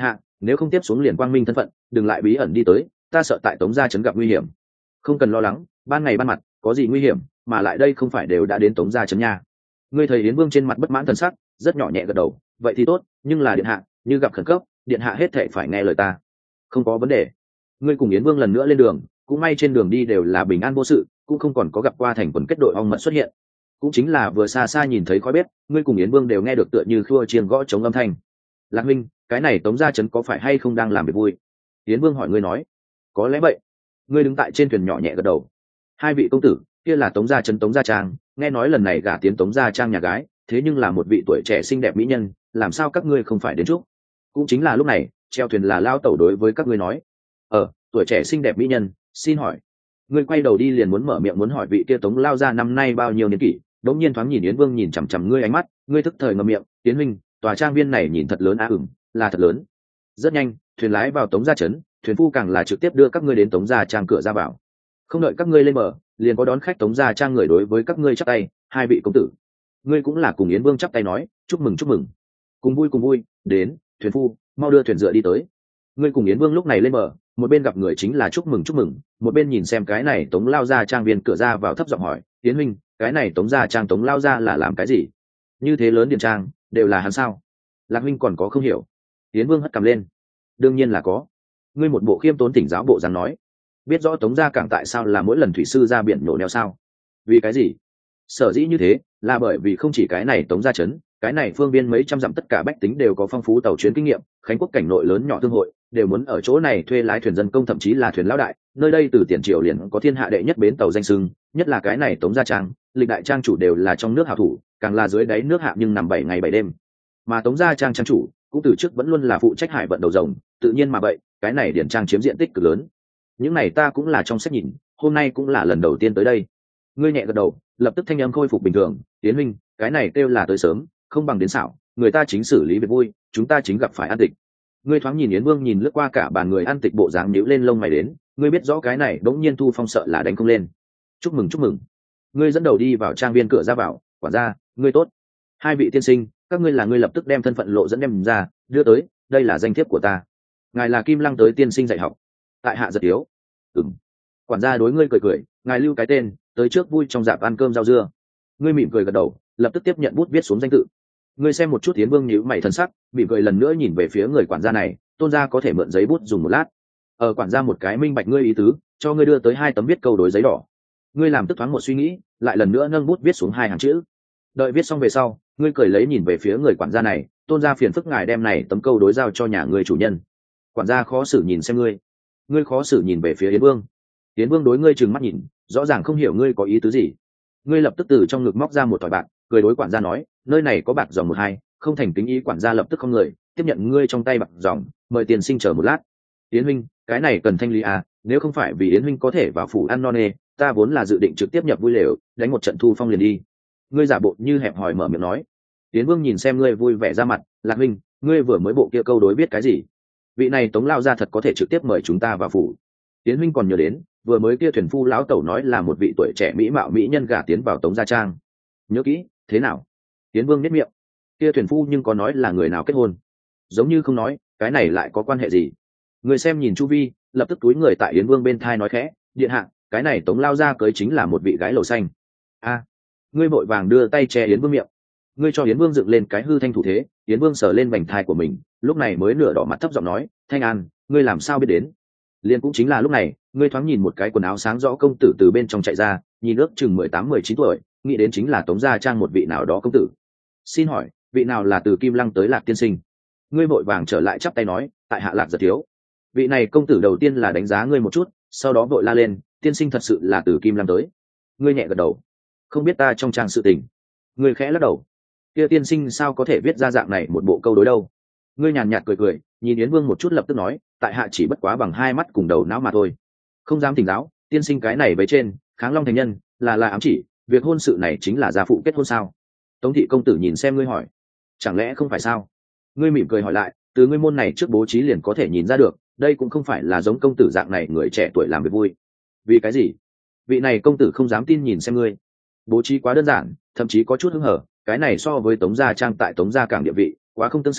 nếu không tiếp xuống liền quang minh thân phận, đừng lại bí ẩn đi tới, ta sợ tại Tống gia trấn gặp nguy hiểm. Không cần lo lắng, ban ngày ban mặt có gì nguy hiểm, mà lại đây không phải đều đã đến Tống gia trấn nha. Ngươi thấy Yến Vương trên mặt bất mãn thần sắc, rất nhỏ nhẹ gật đầu, vậy thì tốt, nhưng là điện hạ, như gặp khẩn cấp, điện hạ hết thảy phải nghe lời ta. Không có vấn đề. Ngươi cùng Yến Vương lần nữa lên đường, cũng may trên đường đi đều là bình an vô sự, cũng không còn có gặp qua thành quần kết đội ong mật xuất hiện. Cũng chính là vừa xa xa nhìn thấy khói bếp, ngươi cùng Yến Vương đều nghe được tựa như khua chiêng gõ chống âm thanh. Lạc huynh, cái này Tống gia trấn có phải hay không đang làm việc vui? Yến Vương hỏi ngươi nói. Có lẽ vậy. Ngươi đứng tại trên thuyền nhỏ nhẹ gật đầu. Hai vị công tử, kia là Tống gia trấn Tống gia trang, nghe nói lần này gả tiến Tống gia trang nhà gái, thế nhưng là một vị tuổi trẻ xinh đẹp mỹ nhân, làm sao các ngươi không phải đến chúc? Cũng chính là lúc này, treo thuyền là lao tẩu đối với các ngươi nói. Tuổi trẻ xinh đẹp mỹ nhân, xin hỏi. Ngươi quay đầu đi liền muốn mở miệng muốn hỏi vị kia Tống lao gia năm nay bao nhiêu niên kỷ, đống nhiên thoáng nhìn Yến Vương nhìn chằm chằm ngươi ánh mắt, ngươi thức thời ngậm miệng, Yến huynh, tòa trang viên này nhìn thật lớn là thật lớn. Rất nhanh, thuyền lái vào Tống gia trấn, thuyền phu càng là trực tiếp đưa các ngươi đến Tống gia trang cửa ra vào. Không đợi các ngươi lên bờ, liền có đón khách Tống gia trang người đối với các ngươi chắp tay, hai vị công tử. Ngươi cũng là cùng Yến Vương chắp tay nói, chúc mừng chúc mừng. Cùng vui, đến, thuyền phu, mau đưa thuyền dựa đi tới. Ngươi cùng Yến Vương lúc này lên bờ, một bên gặp người chính là chúc mừng, một bên nhìn xem cái này Tống lao gia trang viên cửa ra vào thấp giọng hỏi, Yến huynh, cái này Tống gia trang Tống lao gia là làm cái gì? Như thế lớn điện trang, đều là hắn sao? Lạc huynh còn có không hiểu. Yến Vương hất cằm lên. Đương nhiên là có. Ngươi một bộ khiêm tốn thỉnh giáo bộ dáng nói, biết rõ Tống gia cảng tại sao là mỗi lần thủy sư ra biển nhổ neo sao? Vì cái gì? Sở dĩ như thế là bởi vì không chỉ cái này Tống gia trấn, cái này phương biên mấy trăm dặm tất cả bách tính đều có phong phú tàu chuyến kinh nghiệm, khánh quốc cảnh nội lớn nhỏ thương hội đều muốn ở chỗ này thuê lái thuyền dân công, thậm chí là thuyền lão đại, nơi đây từ tiền triều liền có thiên hạ đệ nhất bến tàu danh sưng, nhất là cái này Tống gia trang, lịch đại trang chủ đều là trong nước hảo thủ, càng là dưới đáy nước hạ nhưng nằm 7 ngày 7 đêm. Mà Tống gia trang trang chủ cũng từ trước vẫn luôn là phụ trách hải vận đầu rồng, tự nhiên mà vậy, cái này điển trang chiếm diện tích cực lớn. Những này ta cũng là trong sách nhìn, hôm nay cũng là lần đầu tiên tới đây. Ngươi nhẹ gật đầu, lập tức thanh âm khôi phục bình thường, Tiến huynh, cái này kêu là tới sớm, không bằng đến xảo, người ta chính xử lý việc vui, chúng ta chính gặp phải an tịch. Ngươi thoáng nhìn Yến Vương nhìn lướt qua cả bàn người an tịch bộ dáng nhíu lên lông mày đến, ngươi biết rõ cái này đống nhiên Thu Phong sợ là đánh không lên. Chúc mừng. Ngươi dẫn đầu đi vào trang viên cửa ra vào, quản gia, ngươi tốt. Hai vị tiên sinh, các ngươi là ngươi lập tức đem thân phận lộ dẫn đem ra, đưa tới, đây là danh thiếp của ta. Ngài là Kim Lăng tới tiên sinh dạy học. Tại hạ giật yếu. Quản gia đối ngươi cười, ngài lưu cái tên, tới trước vui trong dạp ăn cơm rau dưa. Ngươi mỉm cười gật đầu, lập tức tiếp nhận bút viết xuống danh tự. Ngươi xem một chút Yến Vương nhíu mày thần sắc, mỉm cười lần nữa nhìn về phía người quản gia này, tôn gia có thể mượn giấy bút dùng một lát. Quản gia một cái minh bạch ngươi ý tứ, cho ngươi đưa tới 2 tấm viết câu đối giấy đỏ. Ngươi làm tức thoáng một suy nghĩ, lại lần nữa nâng bút viết xuống 2 hàng chữ. Đợi viết xong về sau, ngươi cười lấy nhìn về phía người quản gia này, tôn gia phiền phức ngài đem này tấm câu đối giao cho nhà người chủ nhân. Quản gia khó xử nhìn xem ngươi khó xử nhìn về phía Yến Vương. Yến Vương đối ngươi trừng mắt nhìn, rõ ràng không hiểu ngươi có ý tứ gì. Ngươi lập tức từ trong ngực móc ra một thỏi bạc, cười đối quản gia nói, nơi này có bạc dòng 1-2, không thành kính ý. Quản gia lập tức không người tiếp nhận ngươi trong tay bạc dòng, mời tiền sinh chờ một lát. Yến huynh, cái này cần thanh lý à, nếu không phải vì Yến huynh có thể vào phủ ăn no nê, ta vốn là dự định trực tiếp nhập vui lều, đánh một trận Thu Phong liền đi. Ngươi giả bộ như hẹp hòi mở miệng nói. Yến Vương nhìn xem ngươi vui vẻ ra mặt, Lạc huynh, ngươi vừa mới bộ kia câu đối biết cái gì? Vị này Tống lao ra thật có thể trực tiếp mời chúng ta vào phủ. Yến huynh còn nhớ đến, vừa mới kia thuyền phu lão tẩu nói là một vị tuổi trẻ mỹ mạo mỹ nhân gả tiến vào Tống gia trang. Nhớ kỹ, thế nào? Yến Vương nhếch miệng. Kia thuyền phu nhưng có nói là người nào kết hôn? Giống như không nói, cái này lại có quan hệ gì? Người xem nhìn chu vi, lập tức túi người tại Yến Vương bên thai nói khẽ, điện hạ, cái này Tống lao ra cưới chính là một vị gái lầu xanh. Ngươi vội vàng đưa tay che Yến Vương miệng. Ngươi cho Yến Vương dựng lên cái hư thanh thủ thế, Yến Vương sờ lên vành thai của mình, lúc này mới nửa đỏ mặt thấp giọng nói, Thanh An, ngươi làm sao biết đến? Liền cũng chính là lúc này, ngươi thoáng nhìn một cái quần áo sáng rõ công tử từ bên trong chạy ra, nhìn ước chừng 18-19 tuổi, nghĩ đến chính là Tống gia trang một vị nào đó công tử. Xin hỏi, vị nào là từ Kim Lăng tới Lạc tiên sinh? Ngươi vội vàng trở lại chắp tay nói, tại hạ Lạc giật thiếu. Vị này công tử đầu tiên là đánh giá ngươi một chút, sau đó vội la lên, tiên sinh thật sự là từ Kim Lăng tới. Ngươi nhẹ gật đầu. Không biết ta trong trang sự tình. Ngươi khẽ lắc đầu. Kia tiên sinh sao có thể viết ra dạng này một bộ câu đối đâu? Ngươi nhàn nhạt cười, nhìn Yến Vương một chút lập tức nói, tại hạ chỉ bất quá bằng 2 mắt cùng đầu não mà thôi, không dám thỉnh giáo. Tiên sinh cái này với trên kháng long thành nhân là ám chỉ việc hôn sự này chính là gia phụ kết hôn sao? Tống thị công tử nhìn xem ngươi hỏi, chẳng lẽ không phải sao? Ngươi mỉm cười hỏi lại, từ ngươi môn này trước bố trí liền có thể nhìn ra được, đây cũng không phải là giống công tử dạng này người trẻ tuổi làm việc vui. Vì cái gì? Vị này công tử không dám tin nhìn xem ngươi, bố trí quá đơn giản, thậm chí có chút hứng hở, cái này so với Tống gia trang tại Tống gia cảng địa vị quá không tương xứng,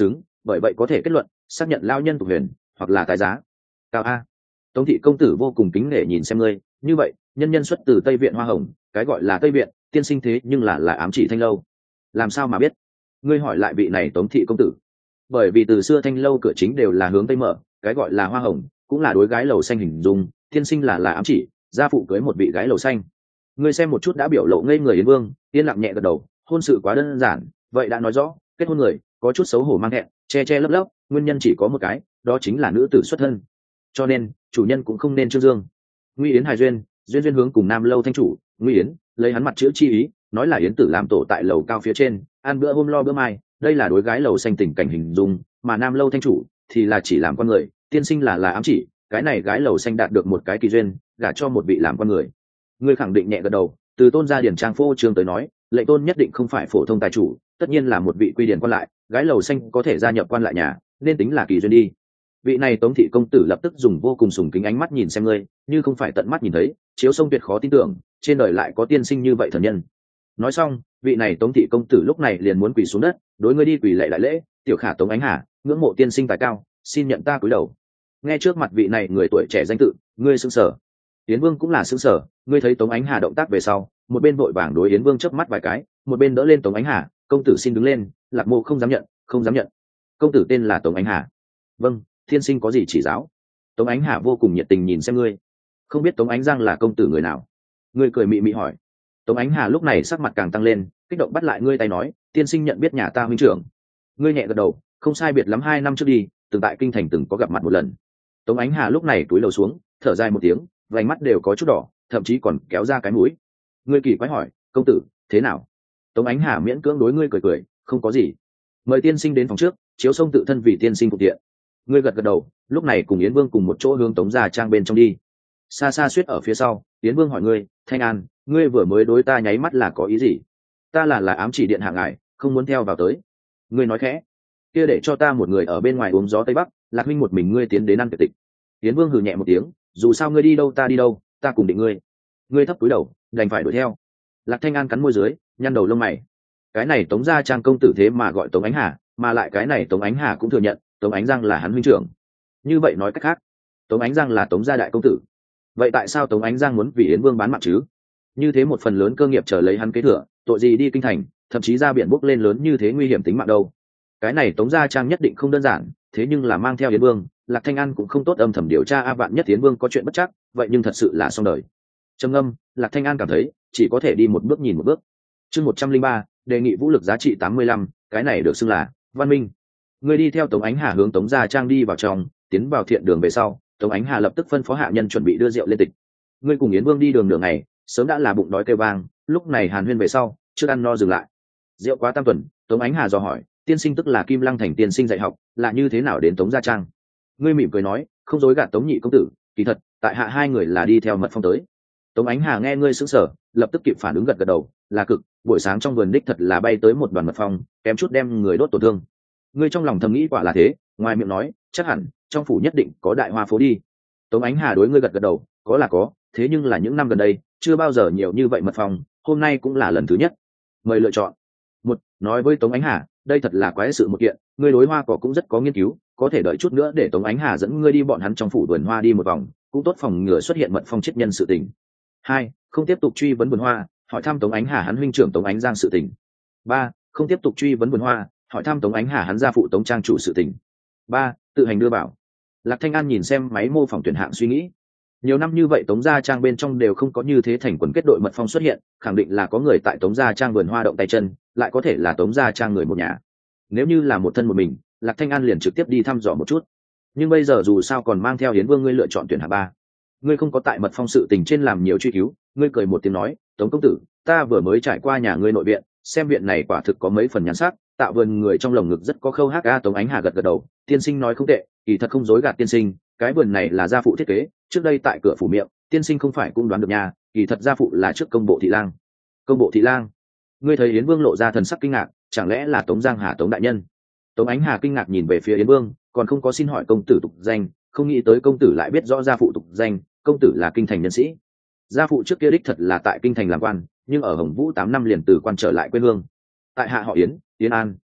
bởi vậy có thể kết luận xác nhận lao nhân tục huyền hoặc là tái giá. Cao a. Tống thị công tử vô cùng kính nể nhìn xem ngươi, như vậy nhân nhân xuất từ Tây Viện Hoa Hồng, cái gọi là Tây Viện tiên sinh thế nhưng là ám chỉ Thanh lâu. Làm sao mà biết? Ngươi hỏi lại vị này Tống thị công tử. Bởi vì từ xưa Thanh lâu cửa chính đều là hướng tây mở, cái gọi là Hoa Hồng cũng là đối gái lầu xanh hình dung, tiên sinh là ám chỉ gia phụ cưới một vị gái lầu xanh. Ngươi xem một chút đã biểu lộ ngây người Yến Vương, yên lặng nhẹ gật đầu, hôn sự quá đơn giản, vậy đã nói rõ kết hôn người có chút xấu hổ mang hẹn, che lấp lấp, nguyên nhân chỉ có một cái, đó chính là nữ tử xuất thân. Cho nên chủ nhân cũng không nên trương dương. Nguy Yến hài duyên, duyên hướng cùng Nam lâu thanh chủ Nguy Yến lấy hắn mặt chữ chi ý, nói là Yến tử làm tổ tại lầu cao phía trên, ăn bữa hôm lo bữa mai, đây là đối gái lầu xanh tình cảnh hình dung, mà Nam lâu thanh chủ thì là chỉ làm con người, tiên sinh là ám chỉ cái này gái lầu xanh đạt được một cái kỳ duyên, gả cho một vị làm con người. Ngươi khẳng định nhẹ gật đầu, từ tôn gia điển trang phô trương tới nói, lệnh tôn nhất định không phải phổ thông tài chủ, tất nhiên là một vị quy điển quan lại, gái lầu xanh có thể gia nhập quan lại nhà, nên tính là kỳ duyên đi. Vị này Tống thị công tử lập tức dùng vô cùng sùng kính ánh mắt nhìn xem ngươi, như không phải tận mắt nhìn thấy, chiếu sông tuyệt khó tin tưởng trên đời lại có tiên sinh như vậy thần nhân. Nói xong, vị này Tống thị công tử lúc này liền muốn quỳ xuống đất, đối ngươi đi quỳ lạy đại lễ, tiểu khả Tống Ánh Hà, ngưỡng mộ tiên sinh tài cao, xin nhận ta cúi đầu. Nghe trước mặt vị này người tuổi trẻ danh tự, ngươi sững sờ. Yến Vương cũng là sững sờ, ngươi thấy Tống Ánh Hà động tác về sau, một bên vội vàng đối Yến Vương chớp mắt vài cái, một bên đỡ lên Tống Ánh Hà, công tử xin đứng lên. Lạc Mộ không dám nhận, không dám nhận. Công tử tên là Tống Ánh Hà. Vâng, thiên sinh có gì chỉ giáo. Tống Ánh Hà vô cùng nhiệt tình nhìn xem ngươi. Không biết Tống Ánh Giang là công tử người nào? Ngươi cười mị mị hỏi. Tống Ánh Hà lúc này sắc mặt càng tăng lên, kích động bắt lại ngươi tay nói, tiên sinh nhận biết nhà ta huynh trưởng. Ngươi nhẹ gật đầu, không sai biệt lắm 2 năm trước đi, từng tại kinh thành từng có gặp mặt một lần. Tống Ánh Hà lúc này túi lầu xuống, thở dài một tiếng, vành mắt đều có chút đỏ, thậm chí còn kéo ra cái mũi. Ngươi kỳ quái hỏi, công tử thế nào? Tống Ánh Hà miễn cưỡng đối ngươi cười cười, không có gì. Mời tiên sinh đến phòng trước, chiếu sông tự thân vì tiên sinh phục tiện. Ngươi gật gật đầu, lúc này cùng Yến Vương cùng một chỗ hướng Tống gia trang bên trong đi. Xa xa suýt ở phía sau, Yến Vương hỏi ngươi, Thanh An, ngươi vừa mới đối ta nháy mắt là có ý gì? Ta là ám chỉ điện hạ ngài, không muốn theo vào tới. Ngươi nói khẽ, kia để cho ta một người ở bên ngoài uống gió tây bắc, Lạc huynh một mình ngươi tiến đến ăn tiệc tịch. Yến Vương hừ nhẹ một tiếng, dù sao ngươi đi đâu ta đi đâu, ta cùng định ngươi. Ngươi thấp cúi đầu, đành phải đuổi theo. Lạc Thanh An cắn môi dưới, nhăn đầu lông mày. Cái này Tống gia trang công tử thế mà gọi Tống Ánh Hà, mà lại cái này Tống Ánh Hà cũng thừa nhận Tống Ánh Giang là hắn huynh trưởng. Như vậy nói cách khác, Tống Ánh Giang là Tống gia đại công tử. Vậy tại sao Tống Ánh Giang muốn vì Yến Vương bán mạng chứ? Như thế một phần lớn cơ nghiệp chờ lấy hắn kế thừa, tội gì đi kinh thành, thậm chí ra biển bốc lên lớn như thế nguy hiểm tính mạng đâu? Cái này Tống gia trang nhất định không đơn giản, thế nhưng là mang theo Yến Vương, Lạc Thanh An cũng không tốt âm thầm điều tra vạn nhất Yến Vương có chuyện bất chắc, vậy nhưng thật sự là xong đời. Trầm ngâm, Lạc Thanh An cảm thấy chỉ có thể đi một bước nhìn một bước. Chương 103, đề nghị vũ lực giá trị 85, cái này được xưng là văn minh. Người đi theo Tống Ánh Hà hướng Tống gia trang đi vào trong, tiến vào thiện đường về sau, Tống Ánh Hà lập tức phân phó hạ nhân chuẩn bị đưa rượu lên tịch. Ngươi cùng Yến Vương đi đường nửa ngày, sớm đã là bụng đói kêu vang, lúc này hàn huyên về sau, chưa ăn no dừng lại. Rượu quá tam tuần, Tống Ánh Hà dò hỏi, tiên sinh tức là Kim Lăng thành tiên sinh dạy học, là như thế nào đến Tống gia trang? Ngươi mỉm cười nói, không dối gạt Tống nhị công tử, kỳ thật, tại hạ hai người là đi theo mật phong tới. Tống Ánh Hà nghe ngươi sững sờ, lập tức kịp phản ứng gật gật đầu, là cực, buổi sáng trong vườn đích thật là bay tới một đoàn mật phong, kém chút đem người đốt tổn thương. Ngươi trong lòng thầm nghĩ quả là thế, ngoài miệng nói, chắc hẳn trong phủ nhất định có đại hoa phố đi. Tống Ánh Hà đối ngươi gật gật đầu, có là có, thế nhưng là những năm gần đây chưa bao giờ nhiều như vậy mật phong, hôm nay cũng là lần thứ nhất. Mời lựa chọn. Một, nói với Tống Ánh Hà, đây thật là quái sự một kiện, ngươi đối hoa cỏ cũng rất có nghiên cứu, có thể đợi chút nữa để Tống Ánh Hà dẫn ngươi đi bọn hắn trong phủ vườn hoa đi một vòng, cũng tốt phòng ngừa xuất hiện mật phong chết nhân sự tình. Hai, không tiếp tục truy vấn vườn hoa, hỏi thăm Tống Ánh Hà hắn huynh trưởng Tống Ánh Giang sự tình. Ba, không tiếp tục truy vấn vườn hoa, hỏi thăm Tống Ánh Hà hắn gia phụ Tống trang chủ sự tình. Ba, tự hành đưa bảo. Lạc Thanh An nhìn xem máy mô phỏng tuyển hạng suy nghĩ. Nhiều năm như vậy Tống gia trang bên trong đều không có như thế thành quần kết đội mật phong xuất hiện, khẳng định là có người tại Tống gia trang vườn hoa động tay chân, lại có thể là Tống gia trang người một nhà. Nếu như là một thân một mình, Lạc Thanh An liền trực tiếp đi thăm dò một chút. Nhưng bây giờ dù sao còn mang theo Yến Vương, ngươi lựa chọn tuyển hạng ba. Ngươi không có tại mật phong sự tình trên làm nhiều truy cứu, ngươi cười một tiếng nói, Tống công tử, ta vừa mới trải qua nhà ngươi nội viện, xem viện này quả thực có mấy phần nhắn sắc, tạo vườn người trong lồng ngực rất có khâu hát. Tống Ánh Hà gật gật đầu, tiên sinh nói không tệ, kỳ thật không dối gạt tiên sinh, cái vườn này là gia phụ thiết kế, trước đây tại cửa phủ miệng, tiên sinh không phải cũng đoán được nha, kỳ thật gia phụ là trước công bộ thị lang. Công bộ thị lang? Ngươi thấy Yến Vương lộ ra thần sắc kinh ngạc, chẳng lẽ là Tống Giang Hà Tống đại nhân? Tống Ánh Hà kinh ngạc nhìn về phía Yến Vương, còn không có xin hỏi công tử tục danh, không nghĩ tới công tử lại biết rõ gia phụ tục danh, công tử là kinh thành nhân sĩ. Gia phụ trước kia đích thật là tại kinh thành làm quan, nhưng ở Hồng Vũ 8 năm liền từ quan trở lại quê hương. Tại hạ họ Yến, Yến An,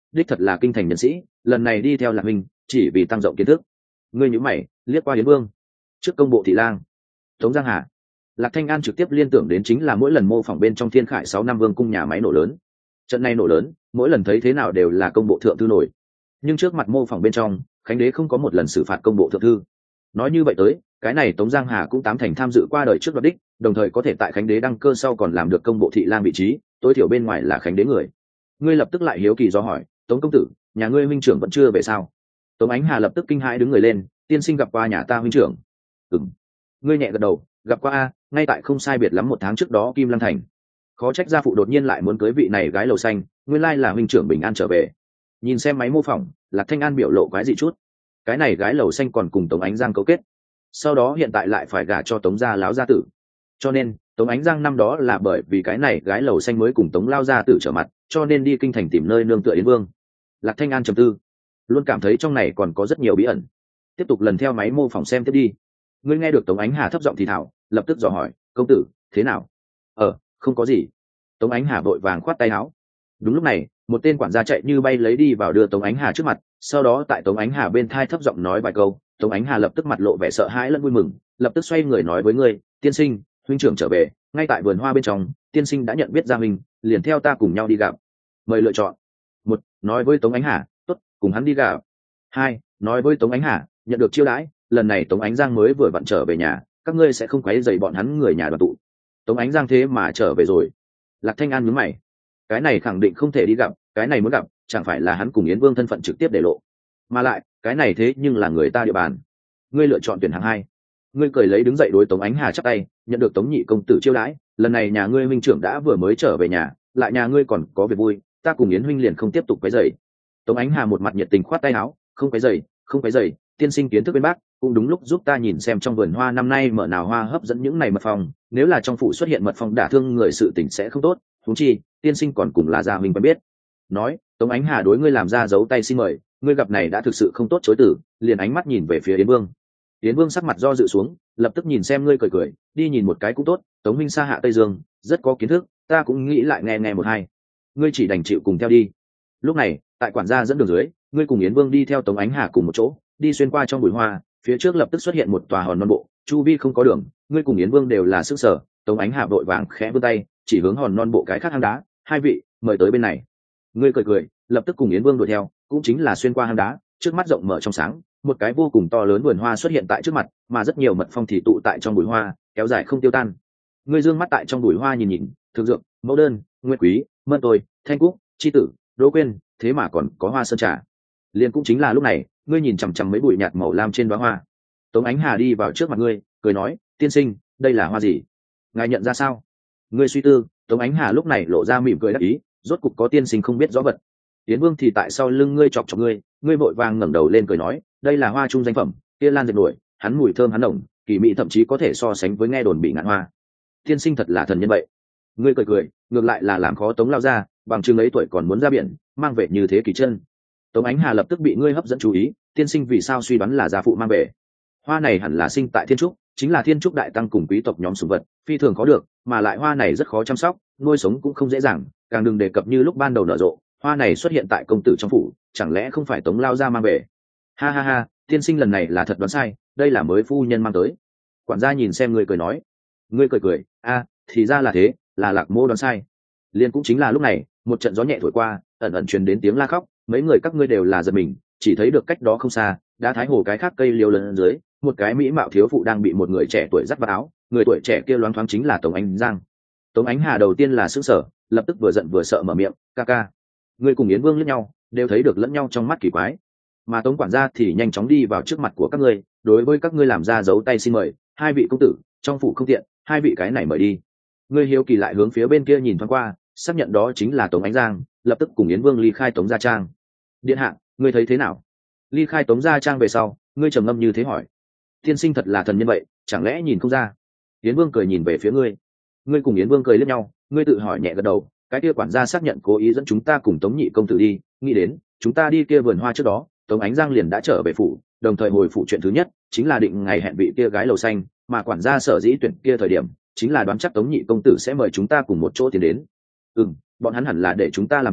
đích thật là kinh thành nhân sĩ, lần này đi theo Lạc Minh chỉ vì tăng rộng kiến thức. Ngươi nhíu mày liếc qua Yến Vương. Trước công bộ thị lang Tống Giang Hà, Lạc Thanh An trực tiếp liên tưởng đến chính là mỗi lần mô phỏng bên trong Thiên Khải 6 năm vương cung nhà máy nổ lớn. Trận này nổ lớn mỗi lần thấy thế nào đều là công bộ thượng thư nổi, nhưng trước mặt mô phỏng bên trong Khánh đế không có một lần xử phạt công bộ thượng thư. Nói như vậy tới, cái này Tống Giang Hà cũng tám thành tham dự qua đời trước đoạt đích, đồng thời có thể tại Khánh đế đăng cơ sau còn làm được công bộ thị lang vị trí, tối thiểu bên ngoài là Khánh đế người. Ngươi lập tức lại hiếu kỳ do hỏi, Tống công tử, nhà ngươi huynh trưởng vẫn chưa về sao? Tống Ánh Hà lập tức kinh hãi đứng người lên, tiên sinh gặp qua nhà ta huynh trưởng. Ừm. Ngươi nhẹ gật đầu, gặp qua a, ngay tại không sai biệt lắm 1 tháng trước đó Kim Lăng thành. Khó trách gia phụ đột nhiên lại muốn cưới vị này gái lầu xanh, nguyên lai là huynh trưởng bình an trở về. Nhìn xem máy mô phỏng, Lạc Thanh An biểu lộ quái dị chút. Cái này gái lầu xanh còn cùng Tống Ánh Giang cấu kết, sau đó hiện tại lại phải gả cho Tống gia láo gia tử. Cho nên Tống Ánh Giang năm đó là bởi vì cái này gái lầu xanh mới cùng Tống lao gia tử trở mặt, cho nên đi kinh thành tìm nơi nương tựa Yến Vương. Lạc Thanh An trầm tư, luôn cảm thấy trong này còn có rất nhiều bí ẩn. Tiếp tục lần theo máy mô phỏng xem tiếp đi. Ngươi nghe được Tống Ánh Hà thấp giọng thì thảo, lập tức dò hỏi, công tử thế nào? Không có gì. Tống Ánh Hà vội vàng khoát tay áo. Đúng lúc này một tên quản gia chạy như bay lấy đi vào đưa Tống Ánh Hà trước mặt, sau đó tại Tống Ánh Hà bên thai thấp giọng nói vài câu. Tống Ánh Hà lập tức mặt lộ vẻ sợ hãi lẫn vui mừng, lập tức xoay người nói với ngươi, tiên sinh, huynh trưởng trở về, ngay tại vườn hoa bên trong, tiên sinh đã nhận biết gia huynh, liền theo ta cùng nhau đi gặp. Mời lựa chọn. 1. Nói với Tống Ánh Hà, tốt, cùng hắn đi gặp. 2. Nói với Tống Ánh Hà, nhận được chiêu đãi, lần này Tống Ánh Giang mới vừa vặn trở về nhà, các ngươi sẽ không quấy rầy bọn hắn người nhà đoàn tụ. Tống Ánh Giang thế mà trở về rồi. Lạc Thanh An nhướng mày, cái này khẳng định không thể đi gặp, cái này muốn gặp chẳng phải là hắn cùng Yến Vương thân phận trực tiếp để lộ, mà lại cái này thế nhưng là người ta địa bàn. Ngươi lựa chọn tuyển hạng 2. Ngươi cười lấy đứng dậy đối Tống Ánh Hà chắp tay, nhận được Tống nhị công tử chiêu đãi, lần này nhà ngươi huynh trưởng đã vừa mới trở về nhà, lại nhà ngươi còn có việc vui, ta cùng Yến huynh liền không tiếp tục quấy rầy. Tống Ánh Hà một mặt nhiệt tình khoát tay áo, không quấy rầy, không quấy rầy, tiên sinh kiến thức bên bác, cũng đúng lúc giúp ta nhìn xem trong vườn hoa năm nay mở nào hoa hấp dẫn những này mật phong, nếu là trong phủ xuất hiện mật phong đả thương người sự tình sẽ không tốt, huống chi tiên sinh còn cùng là gia huynh quen biết. Nói, Tống Ánh Hà đối ngươi làm ra dấu tay xin mời, ngươi gặp này đã thực sự không tốt chối từ, liền ánh mắt nhìn về phía Yến Vương. Yến Vương sắc mặt do dự xuống, lập tức nhìn xem ngươi cười cười, đi nhìn một cái cũng tốt, Tống minh xa hạ Tây Dương, rất có kiến thức, ta cũng nghĩ lại nghe nghe một hai. Ngươi chỉ đành chịu cùng theo đi. Lúc này, tại quản gia dẫn đường dưới, ngươi cùng Yến Vương đi theo Tống Ánh Hà cùng một chỗ, đi xuyên qua trong bụi hoa, phía trước lập tức xuất hiện một tòa hòn non bộ, chu vi không có đường, ngươi cùng Yến Vương đều là sức sở. Tống Ánh Hà vội vàng khẽ vươn tay, chỉ hướng hòn non bộ cái khác hang đá, hai vị, mời tới bên này. Ngươi cười cười, lập tức cùng Yến Vương đuổi theo, cũng chính là xuyên qua hang đá, trước mắt rộng mở trong sáng, một cái vô cùng to lớn vườn hoa xuất hiện tại trước mặt, mà rất nhiều mật phong thì tụ tại trong bụi hoa, kéo dài không tiêu tan. Ngươi dương mắt tại trong bụi hoa nhìn nhìn, thực dược, mẫu đơn, nguyên quý, mân tôi, thanh cúc, chi tử, đỗ quyên, thế mà còn có hoa sơn trà. Liền cũng chính là lúc này, ngươi nhìn chằm chằm mấy bụi nhạt màu lam trên đóa hoa. Tống Ánh Hà đi vào trước mặt ngươi, cười nói, tiên sinh, đây là hoa gì? Ngài nhận ra sao? Ngươi suy tư, Tống Ánh Hà lúc này lộ ra mỉm cười đắc ý, rốt cục có tiên sinh không biết rõ vật. Yến Vương thì tại sau lưng ngươi chọc chọc ngươi, ngươi vội vàng ngẩng đầu lên cười nói, đây là hoa trung danh phẩm, kia lan dệt nổi, hắn mùi thơm hắn nồng, kỳ mỹ thậm chí có thể so sánh với nghe đồn bị ngạn hoa. Tiên sinh thật là thần nhân vậy. Ngươi cười cười, ngược lại là làm khó Tống lao ra, bằng chừng ấy tuổi còn muốn ra biển, mang về như thế kỳ chân. Tống Ánh Hà lập tức bị ngươi hấp dẫn chú ý, tiên sinh vì sao suy đoán là gia phụ mang về? Hoa này hẳn là sinh tại Thiên Trúc, chính là Thiên Trúc đại tăng cùng quý tộc nhóm sủng vật, phi thường khó được, mà lại hoa này rất khó chăm sóc, nuôi sống cũng không dễ dàng, càng đừng đề cập như lúc ban đầu nở rộ, hoa này xuất hiện tại công tử trong phủ, chẳng lẽ không phải Tống lao ra mang về? Ha ha ha, tiên sinh lần này là thật đoán sai, đây là mới phu nhân mang tới. Quản gia nhìn xem ngươi cười nói, ngươi cười cười, thì ra là thế, là Lạc Mô đoán sai. Liên cũng chính là lúc này, một trận gió nhẹ thổi qua, ẩn ẩn truyền đến tiếng la khóc, mấy người các ngươi đều là giật mình, chỉ thấy được cách đó không xa, đã thái hồ cái khác cây liễu lớn dưới, một cái mỹ mạo thiếu phụ đang bị một người trẻ tuổi dắt vào áo, người tuổi trẻ kia loáng thoáng chính là Tống Ánh Giang. Tống Ánh Hà đầu tiên là sững sờ, lập tức vừa giận vừa sợ mở miệng, ca ca. Ngươi cùng Yến Vương liếc nhau, đều thấy được lẫn nhau trong mắt kỳ quái, mà Tống quản gia thì nhanh chóng đi vào trước mặt của các ngươi, đối với các ngươi làm ra dấu tay xin mời, hai vị công tử, trong phủ không tiện, hai vị cái này mời đi. Ngươi hiếu kỳ lại hướng phía bên kia nhìn thoáng qua, xác nhận đó chính là Tống Ánh Giang, lập tức cùng Yến Vương ly khai Tống gia trang. Điện hạ, ngươi thấy thế nào? Ly khai Tống gia trang về sau, ngươi trầm ngâm như thế hỏi. Tiên sinh thật là thần nhân vậy, chẳng lẽ nhìn không ra? Yến Vương cười nhìn về phía ngươi. Ngươi cùng Yến Vương cười liếc nhau, ngươi tự hỏi nhẹ gật đầu, cái kia quản gia xác nhận cố ý dẫn chúng ta cùng Tống nhị công tử đi, nghĩ đến chúng ta đi kia vườn hoa trước đó, Tống Ánh Giang liền đã trở về phủ, đồng thời hồi phủ chuyện thứ nhất chính là định ngày hẹn vị kia gái lầu xanh, mà quản gia sở dĩ tuyển kia thời điểm chính là đoán chắc Tống nhị công tử sẽ mời chúng ta cùng một chỗ tiến đến. Bọn hắn hẳn là để chúng ta làm chứng,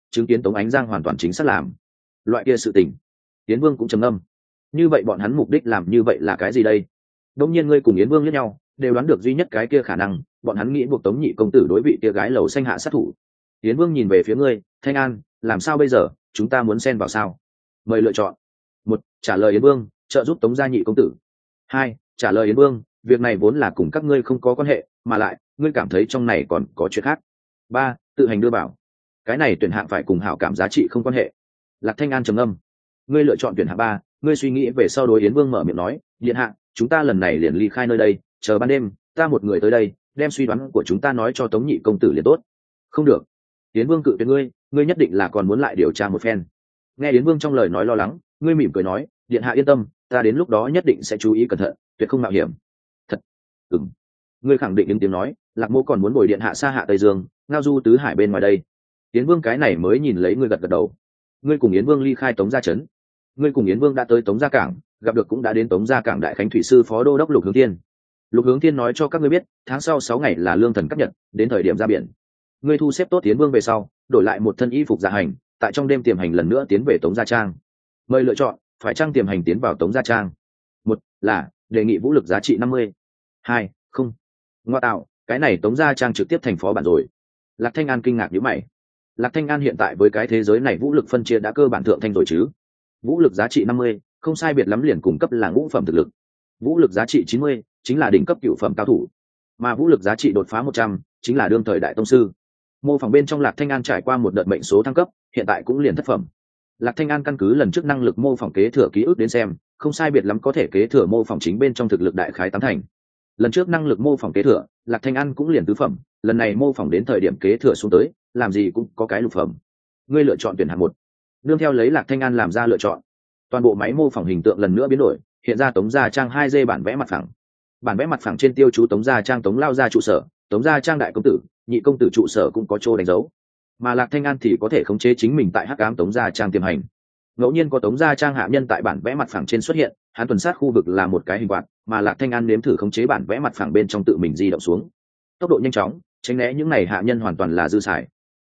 chứng kiến Tống Ánh Giang hoàn toàn chính xác làm loại kia sự tình. Yến Vương cũng trầm ngâm, như vậy bọn hắn mục đích làm như vậy là cái gì đây? Đông nhiên ngươi cùng Yến Vương liếc nhau, đều đoán được duy nhất cái kia khả năng, bọn hắn nghĩ buộc Tống nhị công tử đối vị kia gái lầu xanh hạ sát thủ. Yến Vương nhìn về phía ngươi, Thanh An, làm sao bây giờ, chúng ta muốn xen vào sao? Mời lựa chọn. 1. Trả lời Yến Vương, trợ giúp Tống gia nhị công tử. 2. Trả lời Yến Vương, việc này vốn là cùng các ngươi không có quan hệ, mà lại ngươi cảm thấy trong này còn có chuyện khác. 3. Tự hành đưa bảo. Cái này tuyển hạng phải cùng hảo cảm giá trị không quan hệ. Lạc Thanh An trầm ngâm. Ngươi lựa chọn tuyển hạng 3, ngươi suy nghĩ về sau đối Yến Vương mở miệng nói, điện hạ, chúng ta lần này liền ly khai nơi đây, chờ ban đêm ta một người tới đây, đem suy đoán của chúng ta nói cho Tống nhị công tử liền tốt. Không được. Yến Vương cự tuyệt ngươi nhất định là còn muốn lại điều tra một phen. Nghe Yến Vương trong lời nói lo lắng, ngươi mỉm cười nói, điện hạ yên tâm, ta đến lúc đó nhất định sẽ chú ý cẩn thận, tuyệt không mạo hiểm. Thật? Ừm. Ngươi khẳng định ứng tiếng nói, Lạc Mỗ còn muốn bồi điện hạ xa hạ Tây Dương, ngao du tứ hải bên ngoài đây. Yến Vương cái này mới nhìn lấy ngươi gật gật đầu. Ngươi cùng Yến Vương ly khai Tống gia trấn. Ngươi cùng Yến Vương đã tới Tống gia cảng, gặp được cũng đã đến Tống gia cảng đại khánh thủy sư phó đô đốc Lục Hướng Thiên. Lục Hướng Thiên nói cho các ngươi biết, tháng sau 6 ngày là lương thần cấp nhật, đến thời điểm ra biển. Ngươi thu xếp tốt Yến Vương về sau, đổi lại một thân y phục dạ hành, tại trong đêm tiềm hành lần nữa tiến về Tống gia trang. Mời lựa chọn, phải chăng tiềm hành tiến vào Tống gia trang? 1. Là đề nghị vũ lực giá trị 50. 2. Không. Ngoa tạo, cái này Tống gia trang trực tiếp thành phó bản rồi. Lạc Thanh An kinh ngạc nhíu mày. Lạc Thanh An hiện tại với cái thế giới này vũ lực phân chia đã cơ bản thượng thanh rồi chứ? Vũ lực giá trị 50, không sai biệt lắm liền cùng cấp là ngũ phẩm thực lực. Vũ lực giá trị 90, chính là đỉnh cấp cửu phẩm cao thủ. Mà vũ lực giá trị đột phá 100, chính là đương thời đại tông sư. Mô phỏng bên trong Lạc Thanh An trải qua một đợt mệnh số thăng cấp, hiện tại cũng liền thất phẩm. Lạc Thanh An căn cứ lần trước năng lực mô phỏng kế thừa ký ức đến xem, không sai biệt lắm có thể kế thừa mô phỏng chính bên trong thực lực đại khái 8 thành. Lần trước năng lực mô phỏng kế thừa, Lạc Thanh An cũng liền tứ phẩm, lần này mô phỏng đến thời điểm kế thừa xuống tới, làm gì cũng có cái lục phẩm. Ngươi lựa chọn tuyển hạng 1. Nương theo lấy Lạc Thanh An làm ra lựa chọn, toàn bộ máy mô phỏng hình tượng lần nữa biến đổi, hiện ra Tống gia trang 2D bản vẽ mặt phẳng. Bản vẽ mặt phẳng trên tiêu chú Tống gia trang Tống lao gia trụ sở, Tống gia trang đại công tử, nhị công tử trụ sở cũng có chỗ đánh dấu. Mà Lạc Thanh An thì có thể khống chế chính mình tại hắc ám Tống gia trang tiềm hành. Ngẫu nhiên có Tống gia trang hạ nhân tại bản vẽ mặt phẳng trên xuất hiện, hắn tuần sát khu vực là một cái hình quạt, mà Lạc Thanh An nếm thử khống chế bản vẽ mặt phẳng bên trong tự mình di động xuống. Tốc độ nhanh chóng, tránh né những này hạ nhân hoàn toàn là dư xài.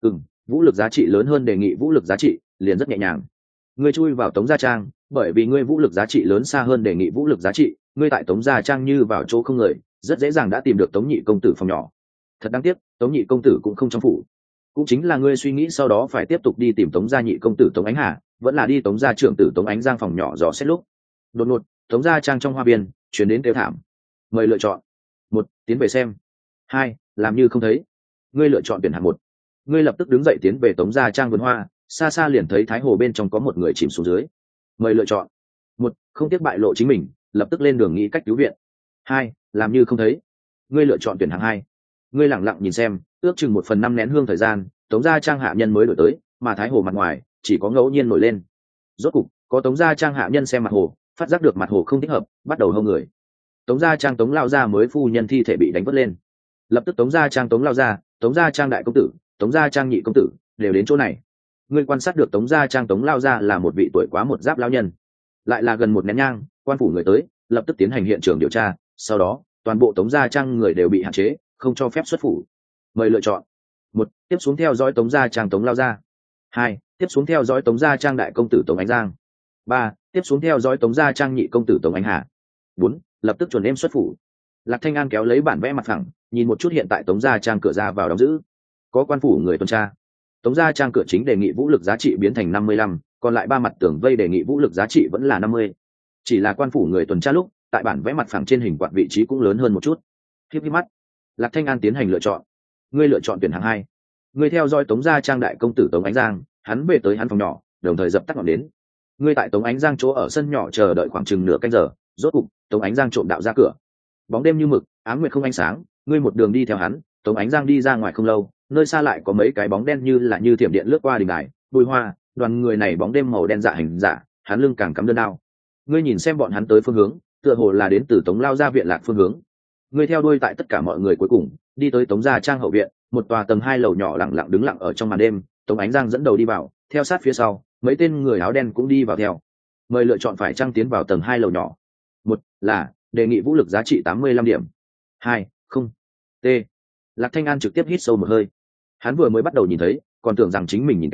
Vũ lực giá trị lớn hơn đề nghị vũ lực giá trị, liền rất nhẹ nhàng. Ngươi chui vào Tống gia trang, bởi vì ngươi vũ lực giá trị lớn xa hơn đề nghị vũ lực giá trị, ngươi tại Tống gia trang như vào chỗ không người, rất dễ dàng đã tìm được Tống nhị công tử phòng nhỏ. Thật đáng tiếc, Tống nhị công tử cũng không trong phủ. Cũng chính là ngươi suy nghĩ sau đó phải tiếp tục đi tìm Tống gia nhị công tử Tống Ánh Hà, vẫn là đi Tống gia trưởng tử Tống Ánh Giang phòng nhỏ dò xét lúc. Đột ngột, Tống gia trang trong hoa viên chuyển đến kêu thảm. Mời lựa chọn. 1. Tiến về xem. 2. Làm như không thấy. Ngươi lựa chọn tuyển hạng 1. Ngươi lập tức đứng dậy tiến về Tống gia trang vườn hoa, xa xa liền thấy thái hồ bên trong có một người chìm xuống dưới. Mời lựa chọn. 1. Không tiếc bại lộ chính mình, lập tức lên đường nghĩ cách cứu viện. 2. Làm như không thấy. Ngươi lựa chọn tuyển hạng 2. Ngươi lẳng lặng nhìn xem, ước chừng 1/5 nén hương thời gian, Tống gia trang hạ nhân mới đổi tới, mà thái hồ mặt ngoài chỉ có ngẫu nhiên nổi lên. Rốt cục có Tống gia trang hạ nhân xem mặt hồ, phát giác được mặt hồ không thích hợp, bắt đầu hâu người. Tống gia trang Tống lao gia mới phu nhân thi thể bị đánh vớt lên, lập tức Tống gia trang Tống lao gia, Tống gia trang đại công tử, Tống gia trang nhị công tử đều đến chỗ này. Ngươi quan sát được Tống gia trang Tống lao gia là một vị tuổi quá một giáp lao nhân, lại là gần một nén nhang, quan phủ người tới, lập tức tiến hành hiện trường điều tra, sau đó toàn bộ Tống gia trang người đều bị hạn chế, không cho phép xuất phủ. Mời lựa chọn. 1. Tiếp xuống theo dõi Tống gia trang Tống lao gia. 2. Tiếp xuống theo dõi Tống gia trang đại công tử Tống Ánh Giang. 3. Tiếp xuống theo dõi Tống gia trang nhị công tử Tống Ánh Hà. 4. Lập tức chuẩn em xuất phủ. Lạc Thanh An kéo lấy bản vẽ mặt phẳng, nhìn một chút hiện tại Tống gia trang cửa ra vào đóng giữ. Có quan phủ người tuần tra. Tống gia trang cửa chính đề nghị vũ lực giá trị biến thành 55, còn lại 3 mặt tường vây đề nghị vũ lực giá trị vẫn là 50. Chỉ là quan phủ người tuần tra lúc, tại bản vẽ mặt phẳng trên hình quạt vị trí cũng lớn hơn một chút. Khiếp mắt, Lạc Thanh An tiến hành lựa chọn. Ngươi lựa chọn tuyển hạng 2. Ngươi theo dõi Tống gia trang đại công tử Tống Ánh Giang, hắn về tới hắn phòng nhỏ, đồng thời dập tắt ngọn đến. Ngươi tại Tống Ánh Giang chỗ ở sân nhỏ chờ đợi khoảng chừng nửa canh giờ, rốt cục Tống Ánh Giang trộm đạo ra cửa. Bóng đêm như mực, áng nguyệt không ánh sáng, ngươi một đường đi theo hắn. Tống Ánh Giang đi ra ngoài không lâu, nơi xa lại có mấy cái bóng đen như thiểm điện lướt qua đình đài, bùi hoa. Đoàn người này bóng đêm màu đen dạ hình dạ, hắn lưng càng cắm đơn đao. Ngươi nhìn xem bọn hắn tới phương hướng, tựa hồ là đến từ Tống lao gia viện lạc phương hướng. Ngươi theo đuôi tại tất cả mọi người cuối cùng đi tới Tống gia trang hậu viện, một tòa tầng 2 lầu nhỏ lặng lặng đứng lặng ở trong màn đêm. Tống Ánh Giang dẫn đầu đi vào, theo sát phía sau mấy tên người áo đen cũng đi vào theo. Mời lựa chọn phải chăng tiến vào tầng 2 lầu nhỏ. 1. Là đề nghị vũ lực giá trị 85 điểm. 2. Không. T. Lạc Thanh An trực tiếp hít sâu một hơi. Hắn vừa mới bắt đầu nhìn thấy, còn tưởng rằng chính mình nhìn kém,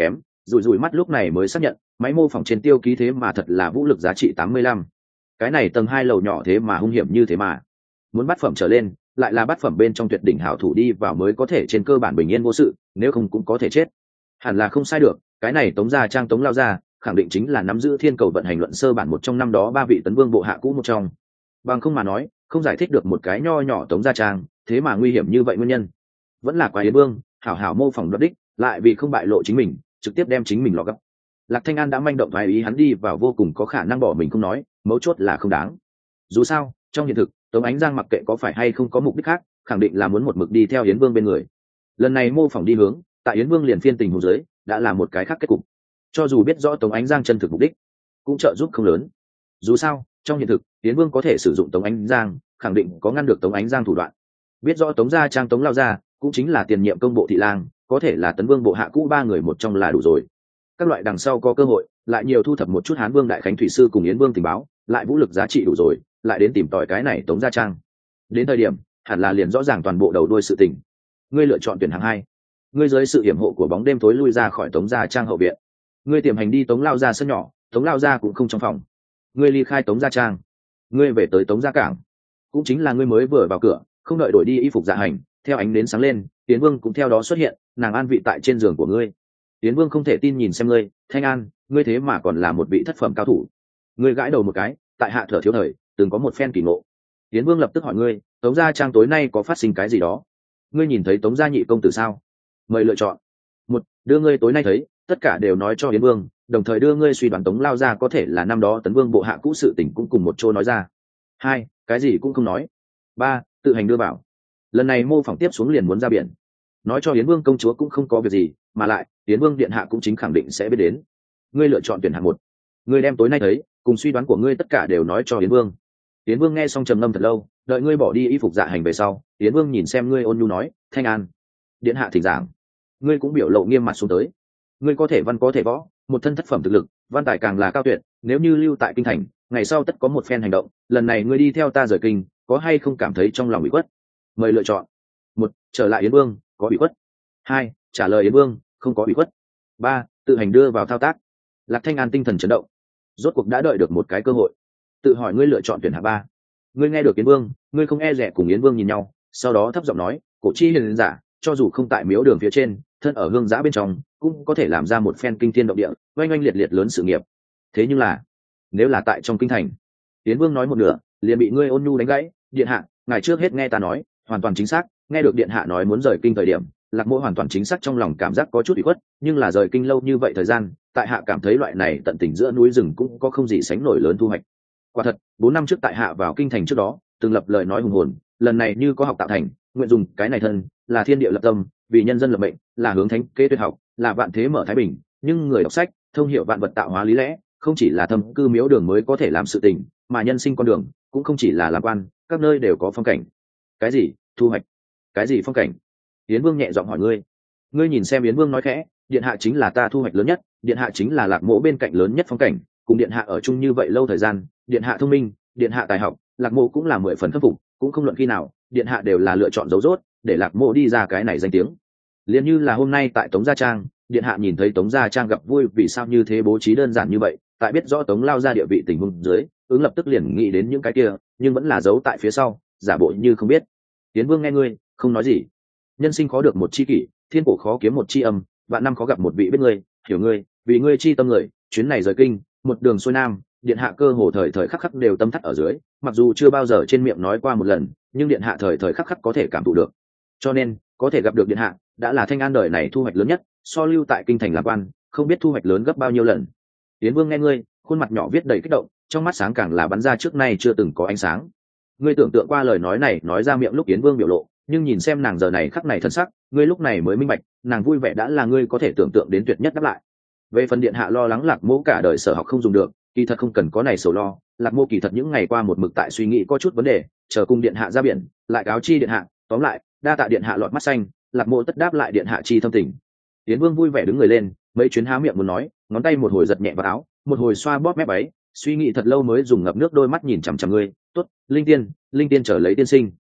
rủi rủi mắt lúc này mới xác nhận máy mô phỏng trên tiêu ký thế mà thật là vũ lực giá trị 85. Cái này tầng 2 lầu nhỏ thế mà hung hiểm như thế mà. Muốn bát phẩm trở lên, lại là bát phẩm bên trong tuyệt đỉnh hảo thủ đi vào mới có thể trên cơ bản bình yên vô sự, nếu không cũng có thể chết. Hẳn là không sai được, cái này Tống Gia Trang Tống lao ra, khẳng định chính là nắm giữ thiên cầu vận hành luận sơ bản một trong năm đó 3 vị tấn vương bộ hạ cũ một trong. Bằng không mà nói, không giải thích được một cái nho nhỏ Tống Gia Trang, thế mà nguy hiểm như vậy nguyên nhân. Vẫn là Quái Yến Vương, hảo hảo mô phỏng đoạt đích, lại vì không bại lộ chính mình, trực tiếp đem chính mình lọt gấp. Lạc Thanh An đã manh động vài ý hắn đi vào vô cùng có khả năng bỏ mình không nói, mấu chốt là không đáng. Dù sao, trong hiện thực, Tống Ánh Giang mặc kệ có phải hay không có mục đích khác, khẳng định là muốn một mực đi theo Yến Vương bên người. Lần này mô phỏng đi hướng, tại Yến Vương liền phiên tình huống dưới, đã là một cái khác kết cục. Cho dù biết rõ Tống Ánh Giang chân thực mục đích, cũng trợ giúp không lớn. Dù sao, trong hiện thực, Yến Vương có thể sử dụng Tống Ánh Giang, khẳng định có ngăn được Tống Ánh Giang thủ đoạn. Biết rõ Tống Gia Trang Tống lao ra, cũng chính là tiền nhiệm công bộ thị lang, có thể là tấn vương bộ hạ cũ 3 người một trong là đủ rồi. Các loại đằng sau có cơ hội, lại nhiều thu thập một chút Hán Vương Đại Khánh Thủy Sư cùng Yến Vương tình báo, lại vũ lực giá trị đủ rồi, lại đến tìm tòi cái này Tống Gia Trang. Đến thời điểm, hẳn là liền rõ ràng toàn bộ đầu đuôi sự tình. Ngươi lựa chọn tuyển hạng 2. Ngươi dưới sự hiểm hộ của bóng đêm tối lui ra khỏi Tống Gia Trang hậu viện. Ngươi tiềm hành đi Tống lao ra sân nhỏ, Tống lao ra cũng không trong phòng. Ngươi ly khai Tống Gia Trang. Ngươi về tới Tống Gia Cảng. Cũng chính là ngươi mới vừa vào cửa, không đợi đổi đi y phục dạ hành, theo ánh đến sáng lên, Yến Vương cũng theo đó xuất hiện, nàng an vị tại trên giường của ngươi. Yến Vương không thể tin nhìn xem ngươi, Thanh An, ngươi thế mà còn là một vị thất phẩm cao thủ. Ngươi gãi đầu một cái, tại hạ thở thiếu thời, từng có một phen kỳ ngộ. Yến Vương lập tức hỏi ngươi, Tống Gia Trang tối nay có phát sinh cái gì đó? Ngươi nhìn thấy Tống Gia nhị công tử sao? Mời lựa chọn. 1. Đưa ngươi tối nay thấy, tất cả đều nói cho Yến Vương, đồng thời đưa ngươi suy đoán Tống lao ra có thể là năm đó tấn vương bộ hạ cũ sự tình cũng cùng một chỗ nói ra. 2. Cái gì cũng không nói. 3. Tự hành đưa bảo. Lần này mô phỏng tiếp xuống liền muốn ra biển, nói cho Yến Vương công chúa cũng không có việc gì, mà lại Yến Vương điện hạ cũng chính khẳng định sẽ biết đến. Ngươi lựa chọn tuyển hạng 1. Ngươi đem tối nay thấy cùng suy đoán của ngươi tất cả đều nói cho Yến Vương. Yến Vương nghe xong trầm ngâm thật lâu, đợi ngươi bỏ đi y phục dạ hành về sau, Yến Vương nhìn xem ngươi ôn nhu nói, Thanh An, điện hạ thỉnh giảng. Ngươi cũng biểu lộ nghiêm mặt xuống tới. Ngươi có thể văn có thể võ, một thân thất phẩm thực lực, văn tài càng là cao tuyệt, nếu như lưu tại kinh thành, ngày sau tất có một phen hành động, lần này ngươi đi theo ta rời kinh, có hay không cảm thấy trong lòng bị khuất? Mời lựa chọn. 1. Trở lại Yến Vương, có bị khuất. 2. Trả lời Yến Vương, không có bị khuất. 3. Tự hành đưa vào thao tác. Lạc Thanh An tinh thần chấn động, rốt cuộc đã đợi được một cái cơ hội. Tự hỏi ngươi lựa chọn tuyển hạng 3. Ngươi nghe được Yến Vương, ngươi không e rẻ cùng Yến Vương nhìn nhau, sau đó thấp giọng nói, cổ chi hiền giả, cho dù không tại miếu đường phía trên, thân ở hương giã bên trong, cũng có thể làm ra một phen kinh thiên động địa, oanh oanh liệt liệt lớn sự nghiệp. Thế nhưng là, nếu là tại trong kinh thành, Yến Vương nói một nửa, liền bị ngươi ôn nhu đánh gãy, điện hạ, ngày trước hết nghe ta nói, hoàn toàn chính xác, nghe được điện hạ nói muốn rời kinh thời điểm, Lạc Mỗ hoàn toàn chính xác trong lòng cảm giác có chút ủy khuất, nhưng là rời kinh lâu như vậy thời gian, tại hạ cảm thấy loại này tận tình giữa núi rừng cũng có không gì sánh nổi lớn thu hoạch. Quả thật, 4 năm trước tại hạ vào kinh thành trước đó, từng lập lời nói hùng hồn, lần này như có học tạo thành, nguyện dùng cái này thân, là thiên địa lập tâm, vì nhân dân lập mệnh, là hướng thánh kế tuyệt học, là vạn thế mở thái bình, nhưng người đọc sách, thông hiểu vạn vật tạo hóa lý lẽ, không chỉ là thâm cư miếu đường mới có thể làm sự tình, mà nhân sinh con đường, cũng không chỉ là làm quan, các nơi đều có phong cảnh. Cái gì? Thu hoạch? Cái gì phong cảnh? Yến Vương nhẹ giọng hỏi ngươi. Ngươi nhìn xem Yến Vương nói khẽ, điện hạ chính là ta thu hoạch lớn nhất, điện hạ chính là Lạc Mỗ bên cạnh lớn nhất phong cảnh, cùng điện hạ ở chung như vậy lâu thời gian, điện hạ thông minh, điện hạ tài học, Lạc Mỗ cũng là 10 phần khâm phục, cũng không luận khi nào, điện hạ đều là lựa chọn dấu rốt, để Lạc Mỗ đi ra cái này danh tiếng. Liên như là hôm nay tại Tống Gia Trang, điện hạ nhìn thấy Tống Gia Trang gặp vui, vì sao như thế bố trí đơn giản như vậy, tại biết rõ Tống lao ra địa vị tình huống dưới, ứng lập tức liền nghĩ đến những cái kia, nhưng vẫn là giấu tại phía sau, giả bộ như không biết. Yến Vương nghe ngươi, không nói gì. Nhân sinh khó được một chi kỷ, thiên cổ khó kiếm một chi âm, vạn năm khó gặp một vị biết ngươi, hiểu ngươi, vì ngươi chi tâm người, chuyến này rời kinh, một đường xuôi nam, điện hạ cơ hồ thời thời khắc khắc đều tâm thắt ở dưới, mặc dù chưa bao giờ trên miệng nói qua một lần, nhưng điện hạ thời thời khắc khắc có thể cảm thụ được. Cho nên, có thể gặp được điện hạ, đã là Thanh An đời này thu hoạch lớn nhất, so lưu tại kinh thành làm quan, không biết thu hoạch lớn gấp bao nhiêu lần. Yến Vương nghe ngươi, khuôn mặt nhỏ viết đầy kích động, trong mắt sáng càng là bắn ra trước nay chưa từng có ánh sáng. Ngươi tưởng tượng qua lời nói này nói ra miệng lúc Yến Vương biểu lộ, nhưng nhìn xem nàng giờ này khắc này thân sắc, ngươi lúc này mới minh bạch, nàng vui vẻ đã là ngươi có thể tưởng tượng đến tuyệt nhất đáp lại. Về phần điện hạ lo lắng Lạc Mỗ cả đời sở học không dùng được, kỳ thật không cần có này sầu lo, Lạc Mỗ kỳ thật những ngày qua một mực tại suy nghĩ có chút vấn đề, chờ cung điện hạ ra biển, lại cáo chi điện hạ, tóm lại, đa tạ điện hạ lọt mắt xanh, Lạc Mỗ tất đáp lại điện hạ chi thâm tình. Yến Vương vui vẻ đứng người lên, mấy chuyến há miệng muốn nói, ngón tay một hồi giật nhẹ vào áo, một hồi xoa bóp mép váy, suy nghĩ thật lâu mới dùng ngập nước đôi mắt nhìn chằm chằm ngươi. Tốt, linh tiên trở lấy tiên sinh.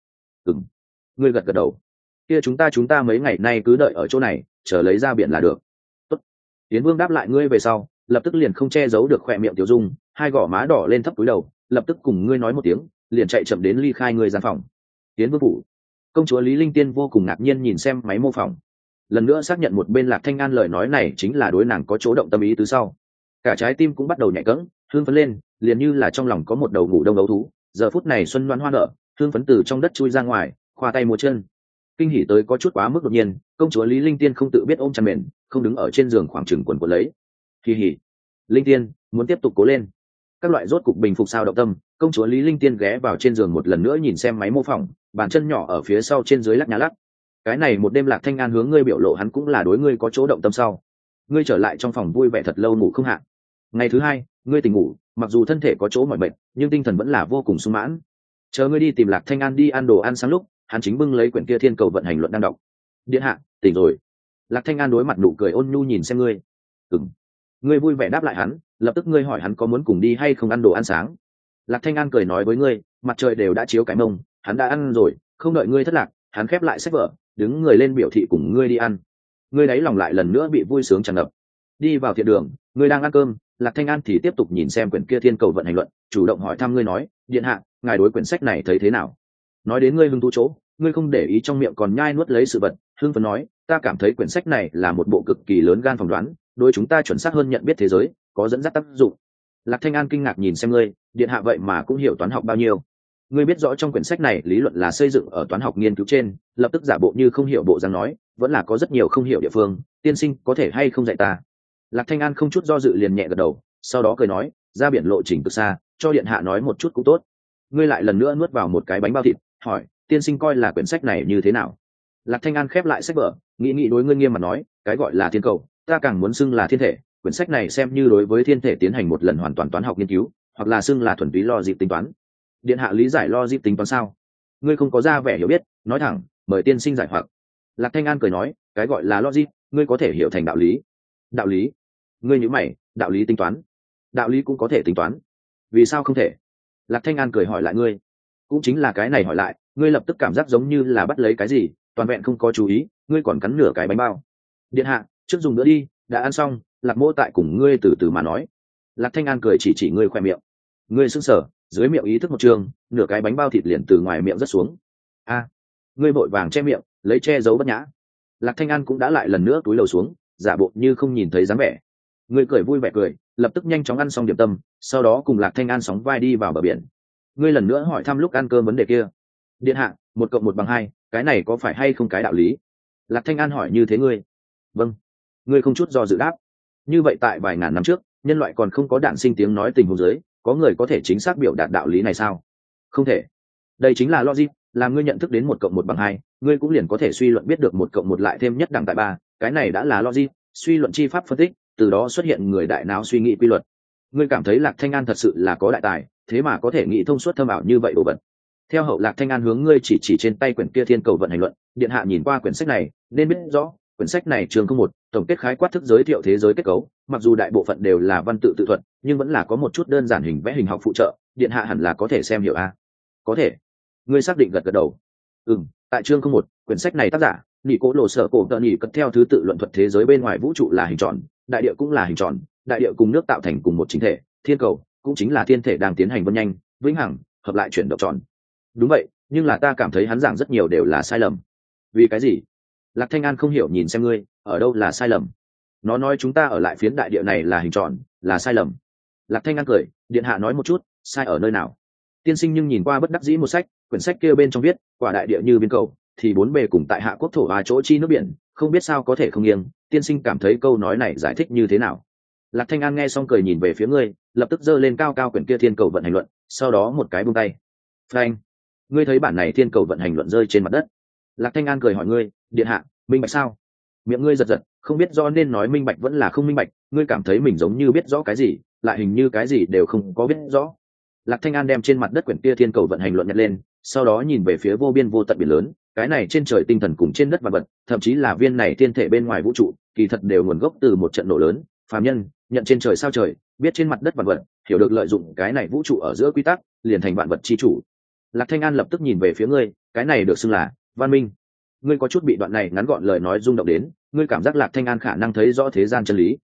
Ngươi gật gật đầu. Kia chúng ta mấy ngày nay cứ đợi ở chỗ này, chờ lấy ra biển là được. Tốt. Yến Vương đáp lại ngươi về sau, lập tức liền không che giấu được khỏe miệng tiểu dung, hai gò má đỏ lên thấp túi đầu, lập tức cùng ngươi nói một tiếng, liền chạy chậm đến ly khai ngươi gian phòng. Yến Vương phủ. Công chúa Lý Linh Tiên vô cùng ngạc nhiên nhìn xem máy mô phỏng, lần nữa xác nhận một bên Lạc Thanh An lời nói này chính là đối nàng có chỗ động tâm ý tứ sau, cả trái tim cũng bắt đầu nhảy cẫng, hương phấn lên, liền như là trong lòng có một đầu ngủ đông ấu thú. Giờ phút này xuân loan hoa nở, hương phấn từ trong đất chui ra ngoài, khoa tay múa chân. Kinh hỉ tới có chút quá mức đột nhiên, công chúa Lý Linh Tiên không tự biết ôm chăn mền, không đứng ở trên giường khoảng chừng quần quần lấy. Kỳ hỉ, Linh Tiên muốn tiếp tục cố lên. Các loại rốt cục bình phục sao động tâm, công chúa Lý Linh Tiên ghé vào trên giường một lần nữa nhìn xem máy mô phỏng, bàn chân nhỏ ở phía sau trên dưới lắc nhá lắc. Cái này một đêm Lạc Thanh An hướng ngươi biểu lộ hắn cũng là đối ngươi có chỗ động tâm sau. Ngươi trở lại trong phòng vui vẻ thật lâu ngủ không hạ. Ngày thứ hai, ngươi tỉnh ngủ, mặc dù thân thể có chỗ mỏi mệt, nhưng tinh thần vẫn là vô cùng sung mãn. Chờ ngươi đi tìm Lạc Thanh An đi ăn đồ ăn sáng lúc, hắn chính bưng lấy quyển kia Thiên Cầu vận hành luận đang đọc. Điện hạ, tỉnh rồi. Lạc Thanh An đối mặt nụ cười ôn nhu nhìn xem ngươi. Ngươi vui vẻ đáp lại hắn, lập tức ngươi hỏi hắn có muốn cùng đi hay không ăn đồ ăn sáng. Lạc Thanh An cười nói với ngươi, mặt trời đều đã chiếu cái mông, hắn đã ăn rồi, không đợi ngươi thất lạc, hắn khép lại sách vở, đứng người lên biểu thị cùng ngươi đi ăn. Ngươi đáy lòng lại lần nữa bị vui sướng tràn ngập. Đi vào thiện đường, ngươi đang ăn cơm, Lạc Thanh An thì tiếp tục nhìn xem quyển kia Thiên Cầu vận hành luận, chủ động hỏi thăm ngươi nói, điện hạ, ngài đối quyển sách này thấy thế nào? Nói đến ngươi hứng thú chỗ, ngươi không để ý trong miệng còn nhai nuốt lấy sự vật, hưng phấn nói, ta cảm thấy quyển sách này là một bộ cực kỳ lớn gan phỏng đoán, đối chúng ta chuẩn xác hơn nhận biết thế giới, có dẫn dắt tác dụng. Lạc Thanh An kinh ngạc nhìn xem ngươi, điện hạ vậy mà cũng hiểu toán học bao nhiêu? Ngươi biết rõ trong quyển sách này lý luận là xây dựng ở toán học nghiên cứu trên, lập tức giả bộ như không hiểu bộ dáng nói, vẫn là có rất nhiều không hiểu địa phương, tiên sinh có thể hay không dạy ta? Lạc Thanh An không chút do dự liền nhẹ gật đầu, sau đó cười nói, ra biển lộ trình từ xa, cho điện hạ nói một chút cũng tốt. Ngươi lại lần nữa nuốt vào một cái bánh bao thịt, hỏi, tiên sinh coi là quyển sách này như thế nào? Lạc Thanh An khép lại sách vở, nghĩ đối ngươi nghiêm mặt nói, cái gọi là thiên cầu, ta càng muốn xưng là thiên thể, quyển sách này xem như đối với thiên thể tiến hành một lần hoàn toàn toán học nghiên cứu, hoặc là xưng là thuần túy logic tính toán. Điện hạ lý giải logic tính toán sao? Ngươi không có ra vẻ hiểu biết, nói thẳng, mời tiên sinh giải hoặc. Lạc Thanh An cười nói, cái gọi là logic, ngươi có thể hiểu thành đạo lý. Đạo lý? Ngươi nhíu mày, đạo lý tính toán? Đạo lý cũng có thể tính toán? Vì sao không thể? Lạc Thanh An cười hỏi lại ngươi. Cũng chính là cái này hỏi lại, ngươi lập tức cảm giác giống như là bắt lấy cái gì, toàn vẹn không có chú ý, ngươi còn cắn nửa cái bánh bao. Điện hạ, trước dùng nữa đi, đã ăn xong, Lạc mô tại cùng ngươi từ từ mà nói. Lạc Thanh An cười chỉ ngươi khoe miệng. Ngươi sững sờ, dưới miệng ý thức một trường, nửa cái bánh bao thịt liền từ ngoài miệng rớt xuống. A, ngươi vội vàng che miệng, lấy che giấu bất nhã. Lạc Thanh An cũng đã lại lần nữa túi lầu xuống, giả bộ như không nhìn thấy dáng vẻ. Ngươi cười vui vẻ cười, lập tức nhanh chóng ăn xong điểm tâm, sau đó cùng Lạc Thanh An sóng vai đi vào bờ biển. Ngươi lần nữa hỏi thăm lúc ăn cơm vấn đề kia. Điện hạ, 1+1=2, cái này có phải hay không cái đạo lý? Lạc Thanh An hỏi như thế ngươi. Vâng. Ngươi không chút do dự đáp. Như vậy tại vài ngàn năm trước, nhân loại còn không có đạn sinh tiếng nói tình huống dưới, có người có thể chính xác biểu đạt đạo lý này sao? Không thể. Đây chính là logic, làm ngươi nhận thức đến 1+1=2, ngươi cũng liền có thể suy luận biết được 1+1 lại thêm nhất đẳng tại 3, cái này đã là logic, suy luận chi pháp phân tích, từ đó xuất hiện người đại não suy nghĩ quy luật. Ngươi cảm thấy Lạc Thanh An thật sự là có đại tài, thế mà có thể nghĩ thông suốt thâm ảo như vậy đồ vật. Theo hậu, Lạc Thanh An hướng ngươi chỉ trên tay quyển kia Thiên Cầu vận hành luận, điện hạ nhìn qua quyển sách này, nên biết rõ, quyển sách này chương không một, tổng kết khái quát thức giới thiệu thế giới kết cấu, mặc dù đại bộ phận đều là văn tự tự thuật, nhưng vẫn là có một chút đơn giản hình vẽ hình học phụ trợ, điện hạ hẳn là có thể xem hiểu a. Có thể. Ngươi xác định gật gật đầu. Tại chương không một, quyển sách này tác giả, Nị Cố Lộ Sở Cổ Tợ Nị cất theo thứ tự luận thuật thế giới bên ngoài vũ trụ là hình tròn, đại địa cũng là hình tròn, đại địa cùng nước tạo thành cùng một chính thể, thiên cầu cũng chính là thiên thể đang tiến hành vân nhanh, vĩnh hằng, hợp lại chuyển động tròn. Đúng vậy, nhưng là ta cảm thấy hắn giảng rất nhiều đều là sai lầm. Vì cái gì? Lạc Thanh An không hiểu nhìn xem ngươi, ở đâu là sai lầm? Nó nói chúng ta ở lại phiến đại địa này là hình tròn, là sai lầm. Lạc Thanh An cười, điện hạ nói một chút, sai ở nơi nào? Tiên sinh nhưng nhìn qua bất đắc dĩ một sách, quyển sách kia bên trong viết, quả đại địa như biên cầu, thì bốn bề cùng tại hạ quốc thổ và chỗ chi nước biển, không biết sao có thể không nghiêng. Tiên sinh cảm thấy câu nói này giải thích như thế nào? Lạc Thanh An nghe xong cười nhìn về phía ngươi, lập tức giơ lên cao cao quyển kia Thiên Cầu vận hành luận, sau đó một cái buông tay. Phanh! Ngươi thấy bản này Thiên Cầu vận hành luận rơi trên mặt đất. Lạc Thanh An cười hỏi ngươi, điện hạ, minh bạch sao? Miệng ngươi giật giật, không biết do nên nói minh bạch vẫn là không minh bạch, ngươi cảm thấy mình giống như biết rõ cái gì, lại hình như cái gì đều không có biết rõ. Lạc Thanh An đem trên mặt đất quyển kia Thiên Cầu vận hành luận nhặt lên, sau đó nhìn về phía vô biên vô tận biển lớn, cái này trên trời tinh thần cùng trên đất vạn vật, thậm chí là viên này thiên thể bên ngoài vũ trụ, kỳ thật đều nguồn gốc từ một trận nổ lớn. Phàm nhân nhận trên trời sao trời, biết trên mặt đất vạn vật, hiểu được lợi dụng cái này vũ trụ ở giữa quy tắc, liền thành vạn vật chi chủ. Lạc Thanh An lập tức nhìn về phía ngươi, cái này được xưng là văn minh. Ngươi có chút bị đoạn này ngắn gọn lời nói rung động đến, ngươi cảm giác Lạc Thanh An khả năng thấy rõ thế gian chân lý.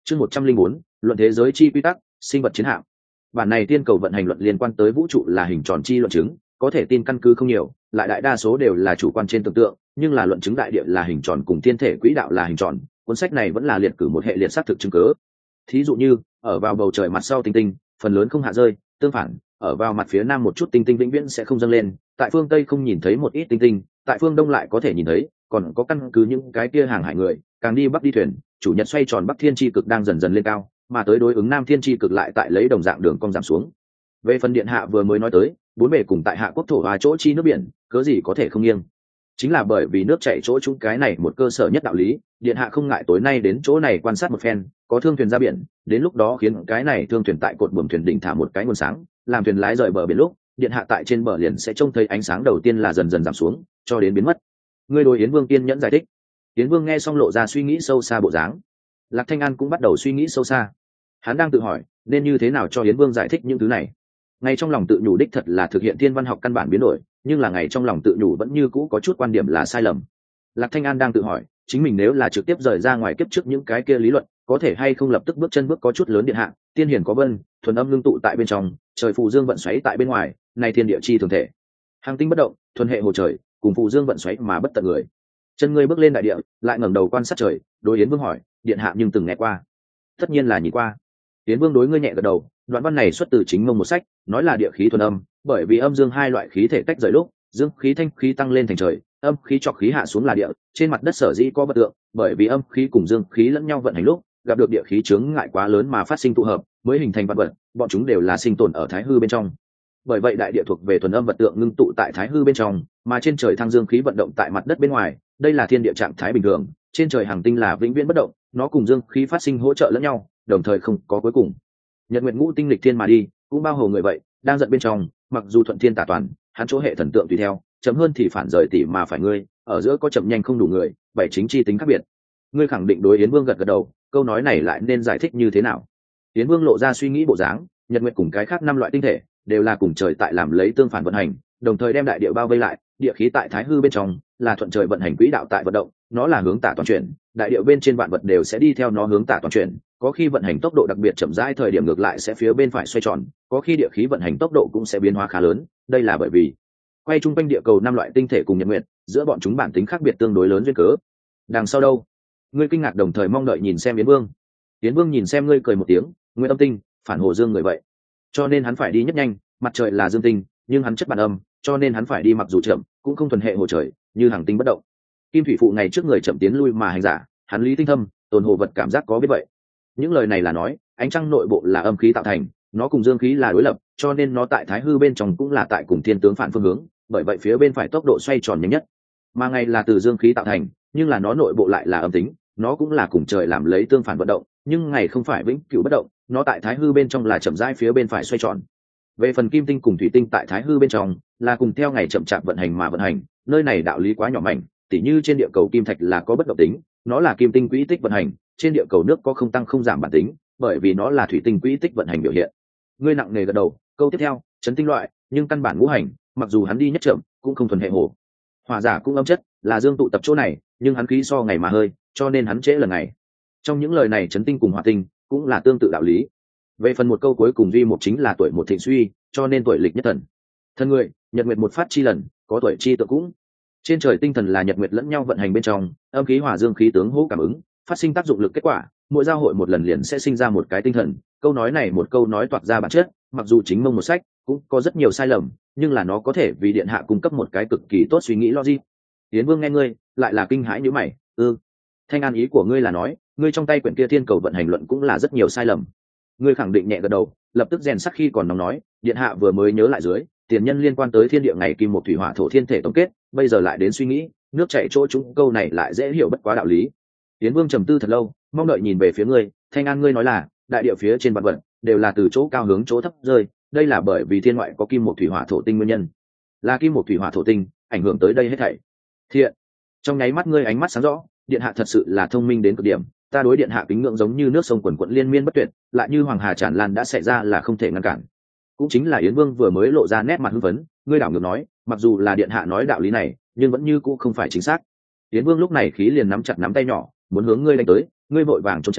Chương 104, luận thế giới chi quy tắc, sinh vật chiến hạm. Bản này tiên cầu vận hành luận liên quan tới vũ trụ là hình tròn chi luận chứng, có thể tin căn cứ không nhiều, lại đại đa số đều là chủ quan trên tưởng tượng, nhưng là luận chứng đại địa là hình tròn cùng thiên thể quỹ đạo là hình tròn, cuốn sách này vẫn là liệt cử một hệ liệt xác thực chứng cứ. Thí dụ như, ở vào bầu trời mặt sau tinh tinh, phần lớn không hạ rơi, tương phản, ở vào mặt phía nam một chút tinh tinh vĩnh viễn sẽ không dâng lên, tại phương tây không nhìn thấy một ít tinh tinh, tại phương đông lại có thể nhìn thấy, còn có căn cứ những cái kia hàng hải người, càng đi bắc đi thuyền, chủ nhật xoay tròn bắc thiên chi cực đang dần dần lên cao, mà tới đối ứng nam thiên chi cực lại tại lấy đồng dạng đường cong giảm xuống. Về phần điện hạ vừa mới nói tới, bốn bề cùng tại hạ quốc thổ và chỗ chi nước biển, cớ gì có thể không nghiêng. Chính là bởi vì nước chảy chỗ chúng cái này một cơ sở nhất đạo lý, điện hạ không ngại tối nay đến chỗ này quan sát một phen, có thương thuyền ra biển, đến lúc đó khiến cái này thương thuyền tại cột buồm thuyền đỉnh thả một cái nguồn sáng, làm thuyền lái rời bờ biển lúc, điện hạ tại trên bờ liền sẽ trông thấy ánh sáng đầu tiên là dần dần giảm xuống, cho đến biến mất. Ngươi đối Yến Vương kiên nhẫn giải thích. Yến Vương nghe xong lộ ra suy nghĩ sâu xa bộ dáng. Lạc Thanh An cũng bắt đầu suy nghĩ sâu xa. Hắn đang tự hỏi, nên như thế nào cho Yến Vương giải thích những thứ này. Ngay trong lòng tự nhủ đích thật là thực hiện thiên văn học căn bản biến đổi, nhưng là ngày trong lòng tự nhủ vẫn như cũ có chút quan điểm là sai lầm. Lạc Thanh An đang tự hỏi, chính mình nếu là trực tiếp rời ra ngoài kiếp trước những cái kia lý luận, có thể hay không lập tức bước chân bước có chút lớn điện hạ, tiên hiển có vân, thuần âm ngưng tụ tại bên trong, trời phù dương vận xoáy tại bên ngoài, này thiên địa chi thường thể. Hàng tinh bất động, thuần hệ hồ trời, cùng phù dương vận xoáy mà bất tận người. Chân ngươi bước lên đại địa, lại ngẩng đầu quan sát trời, đối Yến Vương hỏi, điện hạ nhưng từng nghe qua? Tất nhiên là nhìn qua. Yến Vương đối ngươi nhẹ gật đầu, đoạn văn này xuất từ chính mông một sách, nói là địa khí thuần âm, bởi vì âm dương hai loại khí thể tách rời lúc, dương khí thanh khí tăng lên thành trời, âm khí trọc khí hạ xuống là địa, trên mặt đất sở dĩ có bất tượng, bởi vì âm khí cùng dương khí lẫn nhau vận hành lúc, gặp được địa khí chướng ngại quá lớn mà phát sinh tụ hợp, mới hình thành vật vật, bọn chúng đều là sinh tồn ở thái hư bên trong. Bởi vậy đại địa thuộc về thuần âm vật tượng ngưng tụ tại thái hư bên trong, mà trên trời thăng dương khí vận động tại mặt đất bên ngoài, đây là thiên địa trạng thái bình thường, trên trời hàng tinh là vĩnh viễn bất động, nó cùng dương khí phát sinh hỗ trợ lẫn nhau, đồng thời không có cuối cùng. Nhật nguyệt ngũ tinh lịch thiên mà đi, cũng bao hồ người vậy, đang giận bên trong, mặc dù thuận thiên tả toàn, hắn chỗ hệ thần tượng tùy theo, chấm hơn thì phản rời tỉ mà phải ngươi, ở giữa có chậm nhanh không đủ người, bảy chính chi tính khác biệt. Ngươi khẳng định đối Yến Vương gật gật đầu, câu nói này lại nên giải thích như thế nào? Yến Vương lộ ra suy nghĩ bộ dáng, nhật nguyệt cùng cái khác năm loại tinh thể, đều là cùng trời tại làm lấy tương phản vận hành, đồng thời đem đại địa bao vây lại, địa khí tại thái hư bên trong, là thuận trời vận hành quỹ đạo tại vận động, nó là hướng tả toàn chuyển, đại địa bên trên vạn vật đều sẽ đi theo nó hướng tả toàn chuyển, có khi vận hành tốc độ đặc biệt chậm rãi thời điểm ngược lại sẽ phía bên phải xoay tròn, có khi địa khí vận hành tốc độ cũng sẽ biến hóa khá lớn, đây là bởi vì quay chung quanh địa cầu năm loại tinh thể cùng nhật nguyệt, giữa bọn chúng bản tính khác biệt tương đối lớn duyên cớ. Đằng sau đâu? Ngươi kinh ngạc đồng thời mong đợi nhìn xem Yến Vương. Yến Vương nhìn xem ngươi cười một tiếng, Nguyên âm tinh, phản hồ dương người vậy, cho nên hắn phải đi nhất nhanh, mặt trời là dương tinh, nhưng hắn chất bản âm, cho nên hắn phải đi mặc dù chậm, cũng không thuần hệ hồ trời, như hàng tinh bất động. Kim thủy phụ ngày trước người chậm tiến lui mà hành giả, hắn lý tinh thâm, tồn hồ vật cảm giác có biết vậy. Những lời này là nói, ánh trăng nội bộ là âm khí tạo thành, nó cùng dương khí là đối lập, cho nên nó tại thái hư bên trong cũng là tại cùng thiên tướng phản phương hướng, bởi vậy phía bên phải tốc độ xoay tròn nhanh nhất. Mà ngày là từ dương khí tạo thành, nhưng là nó nội bộ lại là âm tính, nó cũng là cùng trời làm lấy tương phản vận động, nhưng ngày không phải vĩnh cửu bất động, nó tại thái hư bên trong là chậm rãi phía bên phải xoay tròn. Về phần kim tinh cùng thủy tinh tại thái hư bên trong, là cùng theo ngày chậm chạp vận hành mà vận hành, nơi này đạo lý quá nhỏ mảnh, tỉ như trên địa cầu kim thạch là có bất động tính, nó là kim tinh quỹ tích vận hành, trên địa cầu nước có không tăng không giảm bản tính, bởi vì nó là thủy tinh quỹ tích vận hành biểu hiện. Ngươi nặng nề gật đầu, câu tiếp theo, chấn tinh loại, nhưng căn bản ngũ hành, mặc dù hắn đi nhất chậm, cũng không thuần hệ hồ. Hỏa giả cũng âm chất, là dương tụ tập chỗ này, nhưng hắn khí so ngày mà hơi, cho nên hắn trễ lần ngày. Trong những lời này chấn tinh cùng hỏa tinh cũng là tương tự đạo lý. Về phần một câu cuối cùng duy một chính là tuổi một thịnh suy, cho nên tuổi lịch nhất thần. Thân người, nhật nguyệt một phát chi lần, có tuổi chi tự cũng. Trên trời tinh thần là nhật nguyệt lẫn nhau vận hành bên trong, âm khí hỏa dương khí tướng hỗ cảm ứng, phát sinh tác dụng lực kết quả, mỗi giao hội một lần liền sẽ sinh ra một cái tinh thần. Câu nói này một câu nói toạc ra bản chất, mặc dù chính mông một sách cũng có rất nhiều sai lầm, nhưng là nó có thể vì điện hạ cung cấp một cái cực kỳ tốt suy nghĩ logic. Yến Vương nghe ngươi, lại là kinh hãi như mày, Thanh An ý của ngươi là nói, ngươi trong tay quyển kia thiên cầu vận hành luận cũng là rất nhiều sai lầm. Ngươi khẳng định nhẹ gật đầu, lập tức rèn sắc khi còn nóng nói, điện hạ vừa mới nhớ lại dưới, tiền nhân liên quan tới thiên địa ngày kim một thủy hỏa thổ thiên thể tổng kết, bây giờ lại đến suy nghĩ, nước chảy chỗ chúng câu này lại dễ hiểu bất quá đạo lý. Yến Vương trầm tư thật lâu, mong đợi nhìn về phía ngươi, Thanh An ngươi nói là, đại địa phía trên vạn vật đều là từ chỗ cao hướng chỗ thấp rơi, đây là bởi vì thiên ngoại có kim một thủy hỏa thổ tinh nguyên nhân. Là kim một thủy hỏa thổ tinh ảnh hưởng tới đây hết thảy. Thiện. Trong nháy mắt ngươi ánh mắt sáng rõ, điện hạ thật sự là thông minh đến cực điểm, ta đối điện hạ kính ngưỡng giống như nước sông quần quận liên miên bất tuyệt, lại như hoàng hà tràn lan đã xảy ra là không thể ngăn cản. Cũng chính là Yến Vương vừa mới lộ ra nét mặt hưng phấn, ngươi đảo ngược nói, mặc dù là điện hạ nói đạo lý này, nhưng vẫn như cũ không phải chính xác. Yến Vương lúc này khí liền nắm chặt nắm tay nhỏ, muốn hướng ngươi đánh tới, ngươi vội vàng trốn tránh,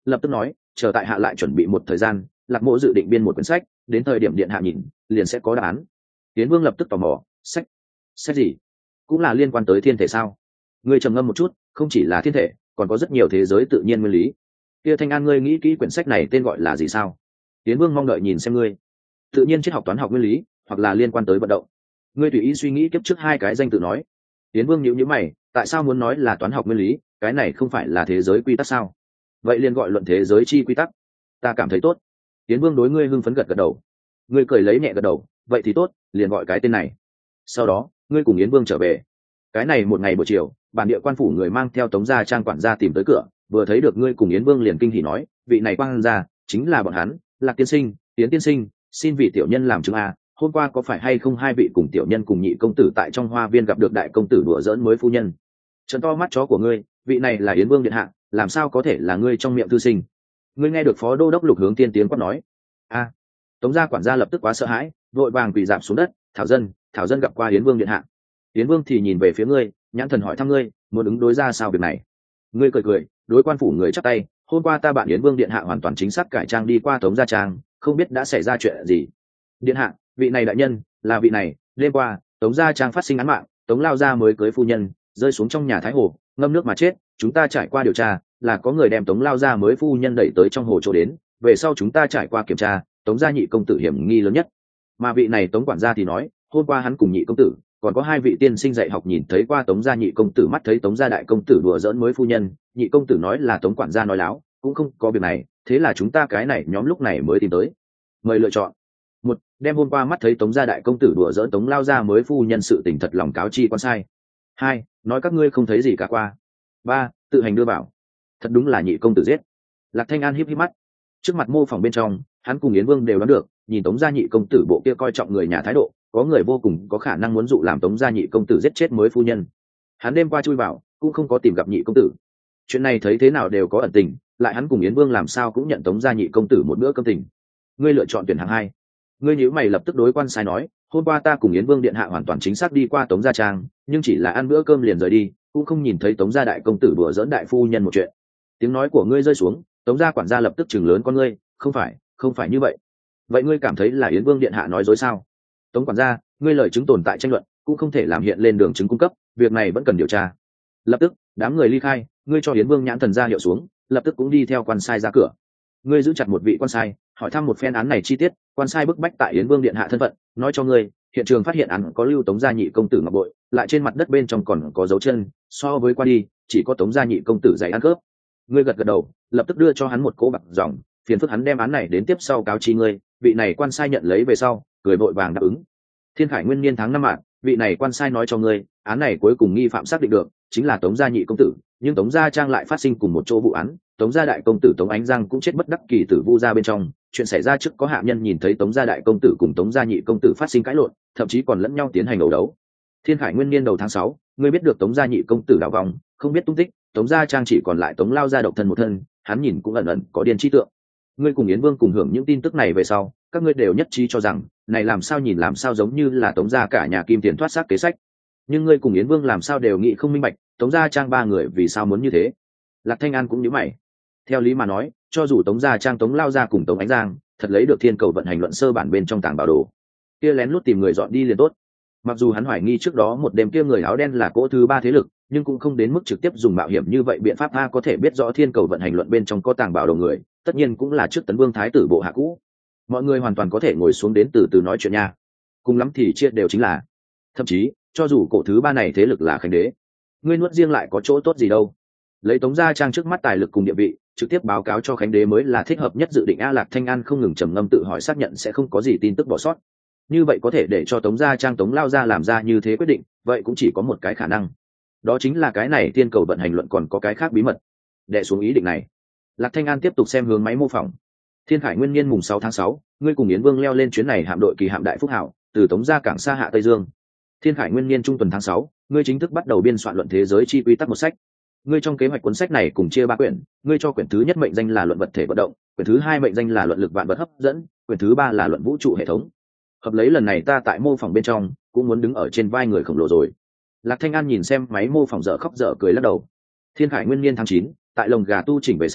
lập tức nói chờ tại hạ lại chuẩn bị một thời gian, Lạc mỗ dự định biên một quyển sách, đến thời điểm điện hạ nhìn liền sẽ có đáp án. Yến Vương lập tức tò mò, sách gì? Cũng là liên quan tới thiên thể sao? Ngươi trầm ngâm một chút, không chỉ là thiên thể, còn có rất nhiều thế giới tự nhiên nguyên lý. Kia Thanh An, ngươi nghĩ kỹ quyển sách này tên gọi là gì sao? Yến Vương mong đợi nhìn xem ngươi. Tự nhiên triết học, toán học, nguyên lý, hoặc là liên quan tới vận động. Ngươi tùy ý suy nghĩ kiếp trước hai cái danh tự nói. Yến Vương nhíu nhíu mày, tại sao muốn nói là toán học nguyên lý, cái này không phải là thế giới quy tắc sao? Vậy liền gọi luận thế giới chi quy tắc. Ta cảm thấy tốt. Yến Vương đối ngươi hưng phấn gật gật đầu. Ngươi cười lấy nhẹ gật đầu, vậy thì tốt, liền gọi cái tên này. Sau đó ngươi cùng Yến Vương trở về. Cái này một ngày buổi chiều, bản địa quan phủ người mang theo Tống gia trang quản gia tìm tới cửa, vừa thấy được ngươi cùng Yến Vương liền kinh hỉ nói, vị này quan gia chính là bọn hắn, Lạc tiên sinh, Yến tiên sinh, xin vị tiểu nhân làm chứng a, hôm qua có phải hay không hai vị cùng tiểu nhân cùng nhị công tử tại trong hoa viên gặp được đại công tử đùa giỡn mới phu nhân? Trợn to mắt chó của ngươi, vị này là Yến Vương điện hạ, làm sao có thể là ngươi trong miệng thư sinh? Ngươi nghe được phó đô đốc Lục Hướng Tiên tiếng quát nói. A. Tống gia quản gia lập tức quá sợ hãi, vội vàng quỳ rạp xuống đất, thảo dân gặp qua Yến Vương điện hạ. Yến Vương thì nhìn về phía ngươi, nhãn thần hỏi thăm ngươi, muốn ứng đối ra sao việc này? Ngươi cười, đối quan phủ người chắp tay, hôm qua ta bạn Yến Vương điện hạ hoàn toàn chính xác cải trang đi qua Tống gia trang, không biết đã xảy ra chuyện gì. Điện hạ, vị này đại nhân, là vị này, đêm qua Tống gia trang phát sinh án mạng, Tống lao gia mới cưới phu nhân, rơi xuống trong nhà thái hồ, ngâm nước mà chết, chúng ta trải qua điều tra, là có người đem Tống lao gia mới phu nhân đẩy tới trong hồ chỗ đến, về sau chúng ta trải qua kiểm tra, Tống gia nhị công tử hiểm nghi lớn nhất. Mà vị này Tống quản gia thì nói, hôm qua hắn cùng nhị công tử, còn có hai vị tiên sinh dạy học nhìn thấy qua Tống gia nhị công tử mắt thấy Tống gia đại công tử đùa giỡn mới phu nhân, nhị công tử nói là Tống quản gia nói láo, cũng không có việc này, thế là chúng ta cái này nhóm lúc này mới tìm tới. Mời lựa chọn. Một, đem hôm qua mắt thấy Tống gia đại công tử đùa giỡn Tống lao gia mới phu nhân sự tình thật lòng cáo chi quan sai. Hai, nói các ngươi không thấy gì cả qua. Ba, tự hành đưa bảo. Thật đúng là nhị công tử giết. Lạc Thanh An híp híp mắt. Trước mặt mô phỏng bên trong, hắn cùng Yến Vương đều đoán được, nhìn Tống gia nhị công tử bộ kia coi trọng người nhà thái độ, có người vô cùng có khả năng muốn dụ làm Tống gia nhị công tử giết chết mới phu nhân. Hắn đêm qua chui vào, cũng không có tìm gặp nhị công tử. Chuyện này thấy thế nào đều có ẩn tình, lại hắn cùng Yến Vương làm sao cũng nhận Tống gia nhị công tử một bữa cơm tình. Ngươi lựa chọn tuyển hạng hai. Ngươi nhíu mày lập tức đối quan sai nói, hôm qua ta cùng Yến Vương điện hạ hoàn toàn chính xác đi qua Tống gia trang, nhưng chỉ là ăn bữa cơm liền rời đi, cũng không nhìn thấy Tống gia đại công tử đùa giỡn đại phu nhân một chuyện. Tiếng nói của ngươi rơi xuống, Tống gia quản gia lập tức chừng lớn con ngươi, không phải như vậy. Vậy ngươi cảm thấy là Yến Vương điện hạ nói dối sao? Tống quản gia, ngươi lời chứng tồn tại tranh luận, cũng không thể làm hiện lên đường chứng cung cấp, việc này vẫn cần điều tra. Lập tức đám người ly khai, ngươi cho Yến Vương nhãn thần ra hiệu xuống, lập tức cũng đi theo quan sai ra cửa. Ngươi giữ chặt một vị quan sai, hỏi thăm một phen án này chi tiết. Quan sai bức bách tại Yến Vương điện hạ thân phận, nói cho ngươi hiện trường phát hiện án có lưu Tống gia nhị công tử ngọc bội, lại trên mặt đất bên trong còn có dấu chân, so với qua đi chỉ có Tống gia nhị công tử giày ăn cướp. Ngươi gật gật đầu, lập tức đưa cho hắn một cỗ bạc dòng, phiền phức hắn đem án này đến tiếp sau cáo chi ngươi. Vị này quan sai nhận lấy về sau, cười vội vàng đáp ứng. Thiên Khải Nguyên Niên tháng 5 mạng, vị này quan sai nói cho ngươi, án này cuối cùng nghi phạm xác định được chính là Tống gia nhị công tử, nhưng Tống gia trang lại phát sinh cùng một chỗ vụ án, Tống gia đại công tử Tống Ánh Giang cũng chết bất đắc kỳ tử vu gia bên trong. Chuyện xảy ra trước có hạ nhân nhìn thấy Tống gia đại công tử cùng Tống gia nhị công tử phát sinh cãi lộn, thậm chí còn lẫn nhau tiến hành ẩu đấu. Thiên Khải Nguyên Niên đầu tháng 6, ngươi biết được Tống gia nhị công tử đảo vòng, không biết tung tích, Tống gia trang chỉ còn lại Tống lao gia độc thân một thân, hắn nhìn cũng ẩn ẩn có điên chi tượng. Ngươi cùng Yến Vương cùng hưởng những tin tức này về sau, các ngươi đều nhất trí cho rằng này làm sao nhìn làm sao giống như là Tống gia cả nhà kim tiền thoát xác kế sách. Nhưng ngươi cùng Yến Vương làm sao đều nghĩ không minh bạch, Tống gia trang ba người vì sao muốn như thế. Lạc Thanh An cũng nhíu mày. Theo lý mà nói, cho dù Tống gia trang Tống lao gia cùng Tống Ánh Giang thật lấy được thiên cầu vận hành luận sơ bản bên trong tàng bảo đồ, kia lén lút tìm người dọn đi liền tốt. Mặc dù hắn hoài nghi trước đó một đêm kia người áo đen là cỗ thứ ba thế lực, nhưng cũng không đến mức trực tiếp dùng mạo hiểm như vậy. Biện pháp A có thể biết rõ thiên cầu vận hành luận bên trong có tàng bảo đồ người, tất nhiên cũng là trước Tấn Vương thái tử bộ hạ cũ. Mọi người hoàn toàn có thể ngồi xuống đến từ từ nói chuyện nha, cùng lắm thì chia đều chính là. Thậm chí cho dù cổ thứ ba này thế lực là Khánh đế, ngươi nuốt riêng lại có chỗ tốt gì đâu. Lấy Tống gia trang trước mắt tài lực cùng địa vị, trực tiếp báo cáo cho Khánh đế mới là thích hợp nhất dự định. A Lạc Thanh An không ngừng trầm ngâm tự hỏi, xác nhận sẽ không có gì tin tức bỏ sót. Như vậy có thể để cho Tống gia trang Tống lao gia làm ra như thế quyết định, vậy cũng chỉ có một cái khả năng, đó chính là cái này thiên cầu vận hành luận còn có cái khác bí mật. Đệ xuống ý định này, Lạc Thanh An tiếp tục xem hướng máy mô phỏng. Thiên Khải Nguyên Niên mùng 6 tháng 6, ngươi cùng Yến Vương leo lên chuyến này hạm đội kỳ hạm Đại Phúc Hảo, từ Tống gia cảng xa hạ Tây Dương. Thiên Khải Nguyên Niên trung tuần tháng 6, ngươi chính thức bắt đầu biên soạn luận thế giới chi quy tắc một sách. Ngươi trong kế hoạch cuốn sách này cùng chia ba quyển, ngươi cho quyển thứ nhất mệnh danh là luận vật thể vận động, quyển thứ hai mệnh danh là luận lực vạn vật hấp dẫn, quyển thứ ba là luận vũ trụ hệ thống. Hợp lấy lần này ta tại mô phỏng bên trong cũng muốn đứng ở trên vai người khổng lồ rồi. Lạc Thanh An nhìn xem máy mô phỏng dở khóc dở cười lắc đầu. Thiên Khải Nguyên Niên tháng 9, tại lồng gà tu chỉnh về sau,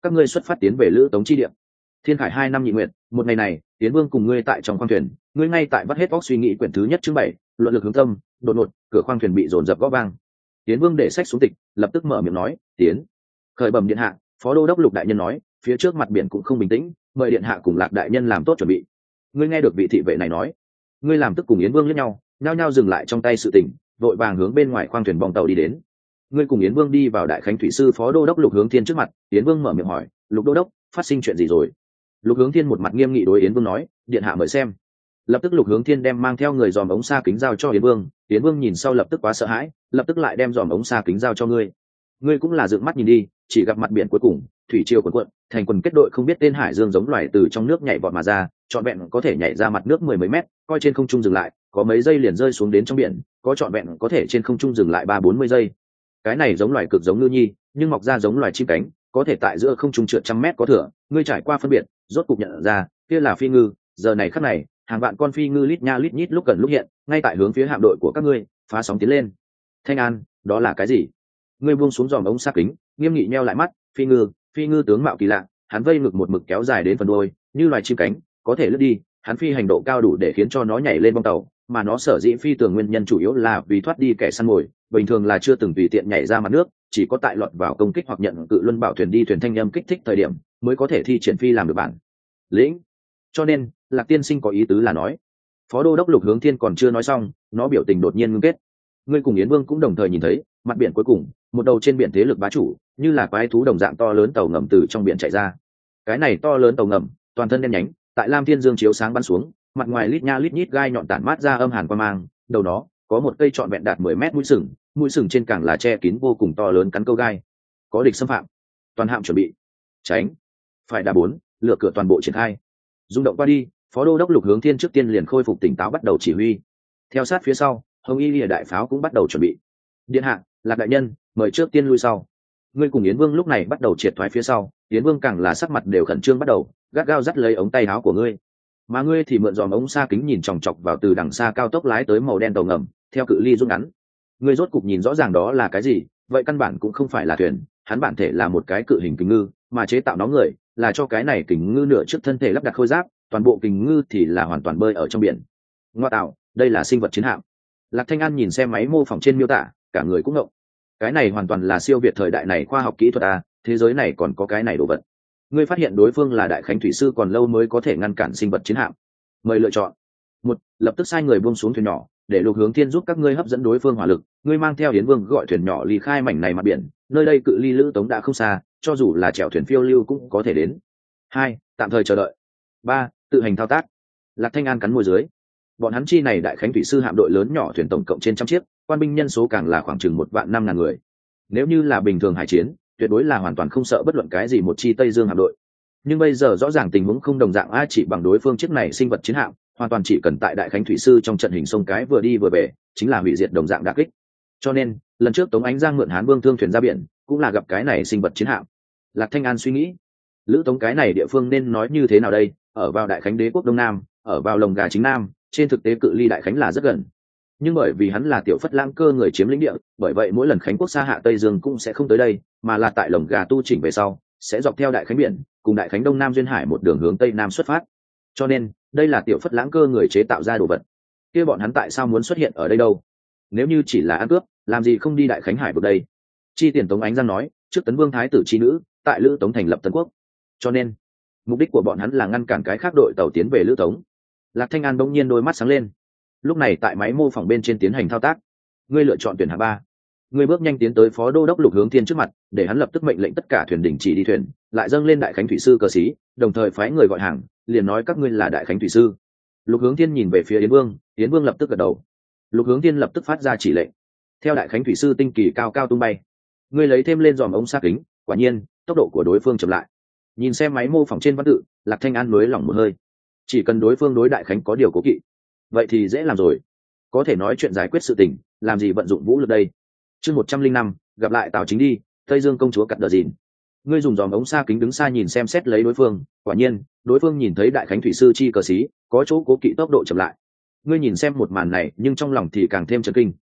các ngươi xuất phát tiến về lữ tống chi địa. Thiên khải 2 năm nhị nguyện, một ngày này tiến vương cùng ngươi tại trong khoang thuyền, ngươi ngay tại vắt hết óc suy nghĩ quyển thứ nhất chương 7, luận lực hướng tâm. Đột ngột cửa khoang thuyền bị dồn dập gõ vang. Tiến vương để sách xuống tịch, lập tức mở miệng nói, tiến. Khởi bẩm điện hạ, phó đô đốc Lục đại nhân nói phía trước mặt biển cũng không bình tĩnh, mời điện hạ cùng Lạc đại nhân làm tốt chuẩn bị. Ngươi nghe được vị thị vệ này nói, ngươi làm tức cùng Yến vương liếc nhau, nhao nhao dừng lại trong tay sự tình, vội vàng hướng bên ngoài khoang thuyền bong tàu đi đến. Ngươi cùng Yến vương đi vào đại khánh thủy sư phó đô đốc Lục Hướng Thiên trước mặt. Yến vương mở miệng hỏi, Lục đô đốc, phát sinh chuyện gì rồi? Lục Hướng Thiên một mặt nghiêm nghị đối Yến vương nói, điện hạ mời xem. Lập tức Lục Hướng Thiên đem mang theo người dòm ống xa kính giao cho Yến vương. Yến vương nhìn sau lập tức quá sợ hãi, lập tức lại đem dòm ống xa kính giao cho ngươi. Ngươi cũng là dựng mắt nhìn đi, chỉ gặp mặt biển cuối cùng, thủy triều cuộn cuộn, thành quần kết đội không biết tên hải dương giống loài từ trong nước nhảy vọt mà ra, trọn vẹn có thể nhảy ra mặt nước 10 mấy mét, coi trên không trung dừng lại, có mấy giây liền rơi xuống đến trong biển, có trọn vẹn có thể trên không trung dừng lại 30-40 giây. Cái này giống loài cực giống ngư nhi, nhưng mọc ra giống loài chim cánh, có thể tại giữa không trung trượt trăm mét có thừa. Ngươi trải qua phân biệt, rốt cục nhận ra, kia là phi ngư. Giờ này khắc này, hàng vạn con phi ngư lít nha lít nhít lúc gần lúc hiện, ngay tại hướng phía hạm đội của các ngươi phá sóng tiến lên. Thanh An, đó là cái gì? Ngươi buông xuống dòm ống sát kính, nghiêm nghị nheo lại mắt. Phi ngư tướng mạo kỳ lạ, hắn vây ngực một mực kéo dài đến phần đuôi, như loài chim cánh, có thể lướt đi. Hắn phi hành độ cao đủ để khiến cho nó nhảy lên bong tàu, mà nó sở dĩ phi tường nguyên nhân chủ yếu là vì thoát đi kẻ săn mồi, bình thường là chưa từng tùy tiện nhảy ra mặt nước, chỉ có tại lọt vào công kích hoặc nhận cự luân bảo thuyền đi thuyền thanh âm kích thích thời điểm mới có thể thi triển phi làm được bản lĩnh. Cho nên Lạc tiên sinh có ý tứ là nói, phó đô đốc Lục Hướng Thiên còn chưa nói xong, nó biểu tình đột nhiên ngưng kết. Ngươi cùng Yến vương cũng đồng thời nhìn thấy mặt biển cuối cùng, một đầu trên biển thế lực bá chủ, như là quái thú đồng dạng to lớn tàu ngầm từ trong biển chạy ra. Cái này to lớn tàu ngầm, toàn thân đen nhánh, tại lam thiên dương chiếu sáng bắn xuống, mặt ngoài lít nha lít nhít gai nhọn tản mát ra âm hàn qua mang. Đầu nó có một cây trọn vẹn đạt 10 mét mũi sừng trên càng là che kín vô cùng to lớn cắn câu gai. Có địch xâm phạm, toàn hạm chuẩn bị tránh. Phải đá 4, lựa cửa toàn bộ triển khai. Rung động qua đi, phó đô đốc Lục Hướng Thiên trước tiên liền khôi phục tỉnh táo, bắt đầu chỉ huy. Theo sát phía sau, hồng y lìa đại pháo cũng bắt đầu chuẩn bị. Điện hạ, Lạc đại nhân, mời trước tiên lui sau. Ngươi cùng Yến vương lúc này bắt đầu triệt thoái phía sau. Yến vương càng là sắc mặt đều khẩn trương bắt đầu, gắt gao dắt lấy ống tay áo của ngươi, mà ngươi thì mượn dòm ống xa kính nhìn chòng chọc vào từ đằng xa cao tốc lái tới màu đen tàu ngầm, theo cự ly rút ngắn. Ngươi rốt cục nhìn rõ ràng đó là cái gì? Vậy căn bản cũng không phải là thuyền, hắn bản thể là một cái cự hình kình ngư, mà chế tạo nó người là cho cái này kình ngư nửa trước thân thể lắp đặt khôi giáp, toàn bộ kình ngư thì là hoàn toàn bơi ở trong biển. Ngoa tạo, đây là sinh vật chiến hạm. Lạc Thanh An nhìn xem máy mô phỏng trên miêu tả, cả người cũng ngộng. Cái này hoàn toàn là siêu việt thời đại này khoa học kỹ thuật à, thế giới này còn có cái này đồ vật. Ngươi phát hiện đối phương là đại khánh thủy sư còn lâu mới có thể ngăn cản sinh vật chiến hạm. Mời lựa chọn. 1. Lập tức sai người buông xuống thuyền nhỏ, để Lục Hướng Thiên giúp các ngươi hấp dẫn đối phương hỏa lực. Ngươi mang theo Yến vương gọi thuyền nhỏ ly khai mảnh này mặt biển, nơi đây cự ly lữ tống đã không xa, cho dù là chèo thuyền phiêu lưu cũng có thể đến. 2. Tạm thời chờ đợi. 3. Tự hành thao tác. Lạc Thanh An cắn môi dưới. Bọn hắn chi này đại khánh thủy sư hạm đội lớn nhỏ thuyền tổng cộng trên trăm chiếc, quan binh nhân số càng là khoảng chừng 1.500.000 người. Nếu như là bình thường hải chiến, tuyệt đối là hoàn toàn không sợ bất luận cái gì một chi Tây Dương hạm đội. Nhưng bây giờ rõ ràng tình huống không đồng dạng, chỉ bằng đối phương chiếc này sinh vật chiến hạm, hoàn toàn chỉ cần tại đại khánh thủy sư trong trận hình sông cái vừa đi vừa về, chính là hủy diệt đồng dạng đả kích. Cho nên lần trước Tống Ánh Giang mượn Hán Vương thương thuyền ra biển, cũng là gặp cái này sinh vật chiến hạm. Lạc Thanh An suy nghĩ, lữ tống cái này địa phương nên nói như thế nào đây? Ở vào đại khánh đế quốc đông nam, ở vào lồng gà chính nam, trên thực tế cự ly đại khánh là rất gần. Nhưng bởi vì hắn là tiểu phất lãng cơ người chiếm lĩnh địa, bởi vậy mỗi lần khánh quốc xa hạ Tây Dương cũng sẽ không tới đây, mà là tại lồng gà tu chỉnh về sau, sẽ dọc theo đại khánh biển cùng đại khánh đông nam duyên hải một đường hướng tây nam xuất phát. Cho nên đây là tiểu phất lãng cơ người chế tạo ra đồ vật. Kia bọn hắn tại sao muốn xuất hiện ở đây đâu? Nếu như chỉ là ăn cướp, làm gì không đi đại khánh hải vực đây? Chi tiền Tống Ánh Giang nói, trước tấn vương thái tử chi nữ tại lữ tống thành lập Tân Quốc, cho nên mục đích của bọn hắn là ngăn cản cái khác đội tàu tiến về lữ tống. Lạc Thanh An bỗng nhiên đôi mắt sáng lên. Lúc này tại máy mô phỏng bên trên tiến hành thao tác. Ngươi lựa chọn tuyển hạng 3. Ngươi bước nhanh tiến tới phó đô đốc Lục Hướng Thiên trước mặt, để hắn lập tức mệnh lệnh tất cả thuyền đình chỉ đi thuyền, lại dâng lên đại khánh thủy sư cờ xí, đồng thời phái người gọi hàng, liền nói các ngươi là đại khánh thủy sư. Lục Hướng Thiên nhìn về phía Yến Vương, Yến Vương lập tức gật đầu. Lục Hướng Thiên lập tức phát ra chỉ lệnh, theo đại khánh thủy sư tinh kỳ cao cao tung bay. Ngươi lấy thêm lên dòm ống sát kính, quả nhiên tốc độ của đối phương chậm lại. Nhìn xem máy mô phỏng trên văn tự, Lạc Thanh An nới lỏng một hơi. Chỉ cần đối phương đối đại khánh có điều cố kỵ, vậy thì dễ làm rồi, có thể nói chuyện giải quyết sự tình, làm gì vận dụng vũ lực đây. Chương 105, gặp lại Tào Chính đi, Tây Dương công chúa cắt đờ dìn. Ngươi dùng dòm ống xa kính đứng xa nhìn xem xét lấy đối phương, quả nhiên đối phương nhìn thấy đại khánh thủy sư chi cờ xí, có chỗ cố kỵ tốc độ chậm lại. Ngươi nhìn xem một màn này nhưng trong lòng thì càng thêm chấn kinh.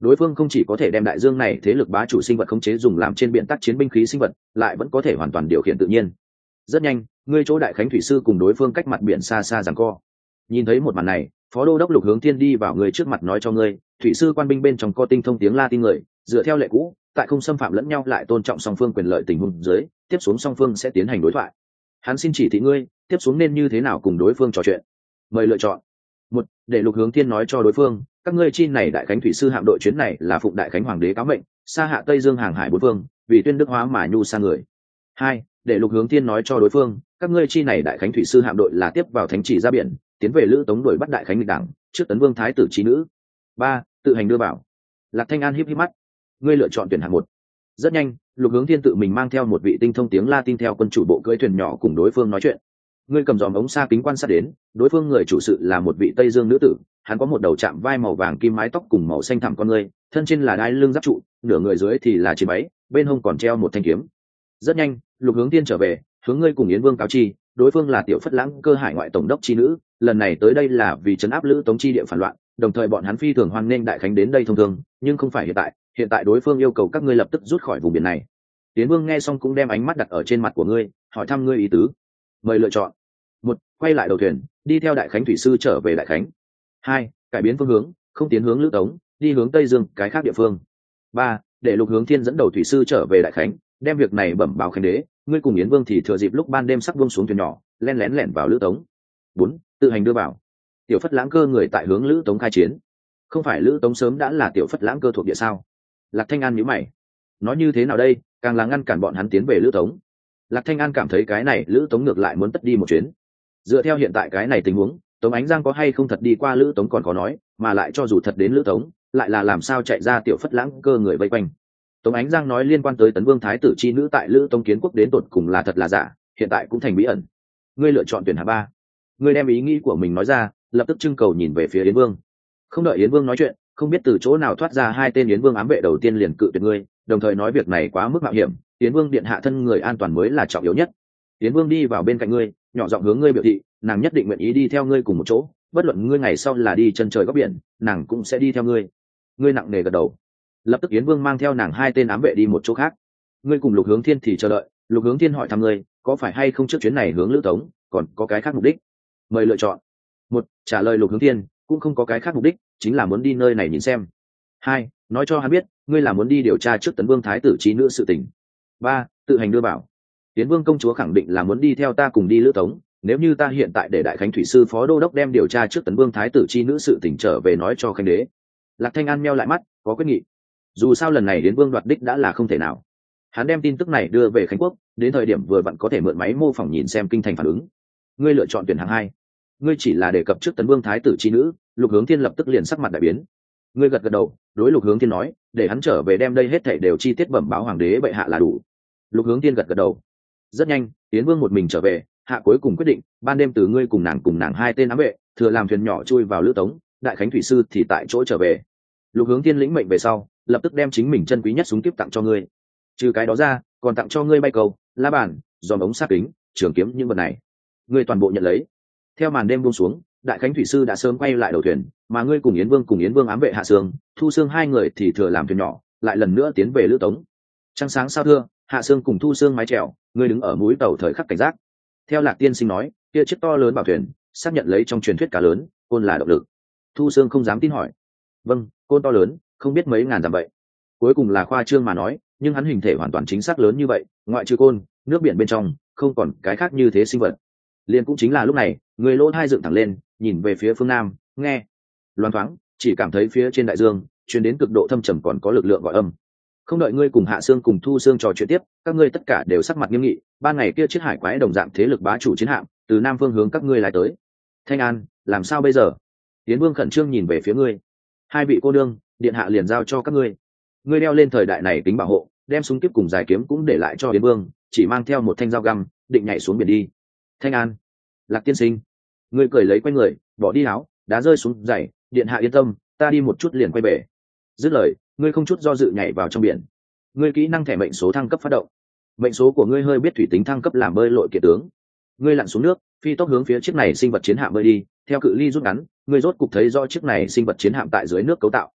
đối phương không chỉ có thể đem đại dương này thế lực bá chủ sinh vật khống chế dùng làm trên biển tác chiến binh khí sinh vật, lại vẫn có thể hoàn toàn điều khiển tự nhiên. Rất nhanh, ngươi chỗ đại khánh thủy sư cùng đối phương cách mặt biển xa xa giằng co. Nhìn thấy một màn này, phó đô đốc Lục Hướng Thiên đi vào người trước mặt nói cho ngươi, thủy sư quan binh bên trong có tinh thông tiếng Latin người, dựa theo lệ cũ, tại không xâm phạm lẫn nhau lại tôn trọng song phương quyền lợi tình huống dưới, tiếp xuống song phương sẽ tiến hành đối thoại. Hắn xin chỉ thị ngươi, tiếp xuống nên như thế nào cùng đối phương trò chuyện. Mời lựa chọn. Một, để Lục Hướng Thiên nói cho đối phương, các ngươi chi này đại khánh thủy sư hạm đội chuyến này là phụng đại khánh hoàng đế cáo mệnh, xa hạ Tây Dương hàng hải bốn phương, vì tuyên đức hóa mà nhu sang người. Hai, để Lục Hướng Thiên nói cho đối phương, các ngươi chi này đại khánh thủy sư hạm đội là tiếp vào thánh chỉ ra biển, tiến về lữ tống đuổi bắt đại khánh nghịch đảng trước tấn vương thái tử trí nữ. Ba, tự hành đưa vào. Lạc Thanh An híp híp mắt. Ngươi lựa chọn tuyển hạng một. Rất nhanh, Lục Hướng Thiên tự mình mang theo một vị tinh thông tiếng Latin theo quân chủ bộ cưỡi thuyền nhỏ cùng đối phương nói chuyện. Ngươi cầm dòm ống xa kính quan sát đến, đối phương người chủ sự là một vị Tây Dương nữ tử, hắn có một đầu chạm vai màu vàng kim, mái tóc cùng màu xanh thẳm con ngươi, thân trên là đai lưng giáp trụ, nửa người dưới thì là chiến váy, bên hông còn treo một thanh kiếm. Rất nhanh, Lục Hướng Thiên trở về, hướng ngươi cùng Yến Vương cáo chi, đối phương là Tiểu Phất Lãng cơ hải ngoại tổng đốc chi nữ, lần này tới đây là vì trấn áp lữ tống chi địa phản loạn, đồng thời bọn hắn phi thường hoan nghênh đại khánh đến đây thông thường, nhưng không phải hiện tại đối phương yêu cầu các ngươi lập tức rút khỏi vùng biển này. Yến Vương nghe xong cũng đem ánh mắt đặt ở trên mặt của ngươi, hỏi thăm ngươi ý tứ. Mời lựa chọn. Một, quay lại đầu thuyền, đi theo đại khánh thủy sư trở về đại khánh. Hai, cải biến phương hướng, không tiến hướng lữ tống, đi hướng Tây Dương cái khác địa phương. Ba, để Lục Hướng Thiên dẫn đầu thủy sư trở về đại khánh, đem việc này bẩm báo khánh đế, ngươi cùng Yến Vương thì thừa dịp lúc ban đêm sắc buông xuống thuyền nhỏ, lén lẻn vào lữ tống. Bốn, tự hành đưa vào. Tiểu Phất Lãng cơ người tại hướng lữ tống khai chiến. Không phải lữ tống sớm đã là Tiểu Phất Lãng cơ thuộc địa sao? Lạc Thanh An nhíu mày. Nói như thế nào đây, càng là ngăn cản bọn hắn tiến về lữ tống. Lạc Thanh An cảm thấy cái này lữ tống ngược lại muốn tất đi một chuyến. Dựa theo hiện tại cái này tình huống, Tống Ánh Giang có hay không thật đi qua lữ tống còn có nói, mà lại cho dù thật đến lữ tống, lại là làm sao chạy ra Tiểu Phất Lãng cơ người vây quanh. Tống Ánh Giang nói liên quan tới Tấn Vương thái tử chi nữ tại lữ tống kiến quốc đến tột cùng là thật là giả, hiện tại cũng thành bí ẩn. Ngươi lựa chọn tuyển hạng ba. Ngươi đem ý nghĩ của mình nói ra, lập tức trưng cầu nhìn về phía Yến Vương. Không đợi Yến Vương nói chuyện, không biết từ chỗ nào thoát ra hai tên Yến Vương ám vệ đầu tiên liền cự tuyệt ngươi, đồng thời nói việc này quá mức mạo hiểm, Yến Vương điện hạ thân người an toàn mới là trọng yếu nhất. Yến Vương đi vào bên cạnh ngươi, nhỏ giọng hướng ngươi biểu thị, nàng nhất định nguyện ý đi theo ngươi cùng một chỗ, bất luận ngươi ngày sau là đi chân trời góc biển, nàng cũng sẽ đi theo ngươi. Ngươi nặng nề gật đầu. Lập tức Yến Vương mang theo nàng hai tên ám vệ đi một chỗ khác. Ngươi cùng Lục Hướng Thiên thì chờ đợi. Lục Hướng Thiên hỏi thăm ngươi, có phải hay không trước chuyến này hướng lữ tống, còn có cái khác mục đích? Mời lựa chọn. Một, trả lời Lục Hướng Thiên, cũng không có cái khác mục đích, chính là muốn đi nơi này nhìn xem. Hai, nói cho hắn biết, ngươi là muốn đi điều tra trước Tấn Vương thái tử trí nữ sự tình. Ba, tự hành đưa bảo. Yến Vương công chúa khẳng định là muốn đi theo ta cùng đi lữ tống, nếu như ta hiện tại để đại khánh thủy sư phó đô đốc đem điều tra trước Tấn Vương thái tử chi nữ sự tình trở về nói cho khánh đế. Lạc Thanh An meo lại mắt, có quyết nghị. Dù sao lần này Yến Vương đoạt đích đã là không thể nào. Hắn đem tin tức này đưa về Khánh Quốc, đến thời điểm vừa vặn có thể mượn máy mô phỏng nhìn xem kinh thành phản ứng. Ngươi lựa chọn tuyển hạng hai. Ngươi chỉ là đề cập trước Tấn Vương thái tử chi nữ, Lục Hướng Thiên lập tức liền sắc mặt đại biến. Ngươi gật gật đầu, đối Lục Hướng Thiên nói, để hắn trở về đem đây hết thảy đều chi tiết bẩm báo hoàng đế bệ hạ là đủ. Lục Hướng Thiên gật gật đầu. Rất nhanh, Yến Vương một mình trở về, hạ cuối cùng quyết định, ban đêm từ ngươi cùng nàng hai tên ám vệ, thừa làm thuyền nhỏ chui vào lữ tống, đại khánh thủy sư thì tại chỗ trở về. Lục Hướng Thiên lĩnh mệnh về sau, lập tức đem chính mình chân quý nhất súng kíp tặng cho ngươi. Trừ cái đó ra, còn tặng cho ngươi bay cầu, la bàn, giòm ống sát kính, trường kiếm những vật này. Ngươi toàn bộ nhận lấy. Theo màn đêm buông xuống, đại khánh thủy sư đã sớm quay lại đầu thuyền, mà ngươi cùng Yến Vương ám vệ Hạ Sương, Thu Sương hai người thì thừa làm thuyền nhỏ, lại lần nữa tiến về lữ tống. Trăng sáng sao thưa, Hạ Sương cùng Thu Sương mái chèo, ngươi đứng ở mũi tàu thời khắc cảnh giác. Theo Lạc Tiên Sinh nói, kia chiếc to lớn bảo thuyền, xác nhận lấy trong truyền thuyết cá lớn, côn là động lực. Thu Sương không dám tin hỏi. Vâng, côn to lớn, không biết mấy ngàn dặm vậy. Cuối cùng là khoa trương mà nói, nhưng hắn hình thể hoàn toàn chính xác lớn như vậy, ngoại trừ côn, nước biển bên trong không còn cái khác như thế sinh vật. Liền cũng chính là lúc này, người lỗ hai dựng thẳng lên, nhìn về phía phương nam, nghe. Loan thoáng, chỉ cảm thấy phía trên đại dương truyền đến cực độ thâm trầm còn có lực lượng gọi âm. Không đợi ngươi cùng Hạ Sương cùng Thu Sương trò chuyện tiếp, các ngươi tất cả đều sắc mặt nghiêm nghị. Ban ngày kia chiếc hải quái đồng dạng thế lực bá chủ chiến hạm từ nam phương hướng các ngươi lái tới. Thanh An, làm sao bây giờ? Tiến Vương khẩn trương nhìn về phía ngươi. Hai vị cô nương, điện hạ liền giao cho các ngươi. Ngươi đeo lên thời đại này tính bảo hộ, đem súng kíp cùng dài kiếm cũng để lại cho Yến Vương, chỉ mang theo một thanh dao găm, định nhảy xuống biển đi. Thanh An, Lạc Tiên Sinh, ngươi cười lấy quay người, bỏ đi áo, đá rơi xuống giày, điện hạ yên tâm, ta đi một chút liền quay về. Dứt lời, ngươi không chút do dự nhảy vào trong biển. Ngươi kỹ năng thẻ mệnh số thăng cấp phát động. Mệnh số của ngươi hơi biết thủy tính thăng cấp làm bơi lội kiệt tướng. Ngươi lặn xuống nước, phi tốc hướng phía chiếc này sinh vật chiến hạm bơi đi, theo cự ly rút ngắn, ngươi rốt cục thấy rõ chiếc này sinh vật chiến hạm tại dưới nước cấu tạo.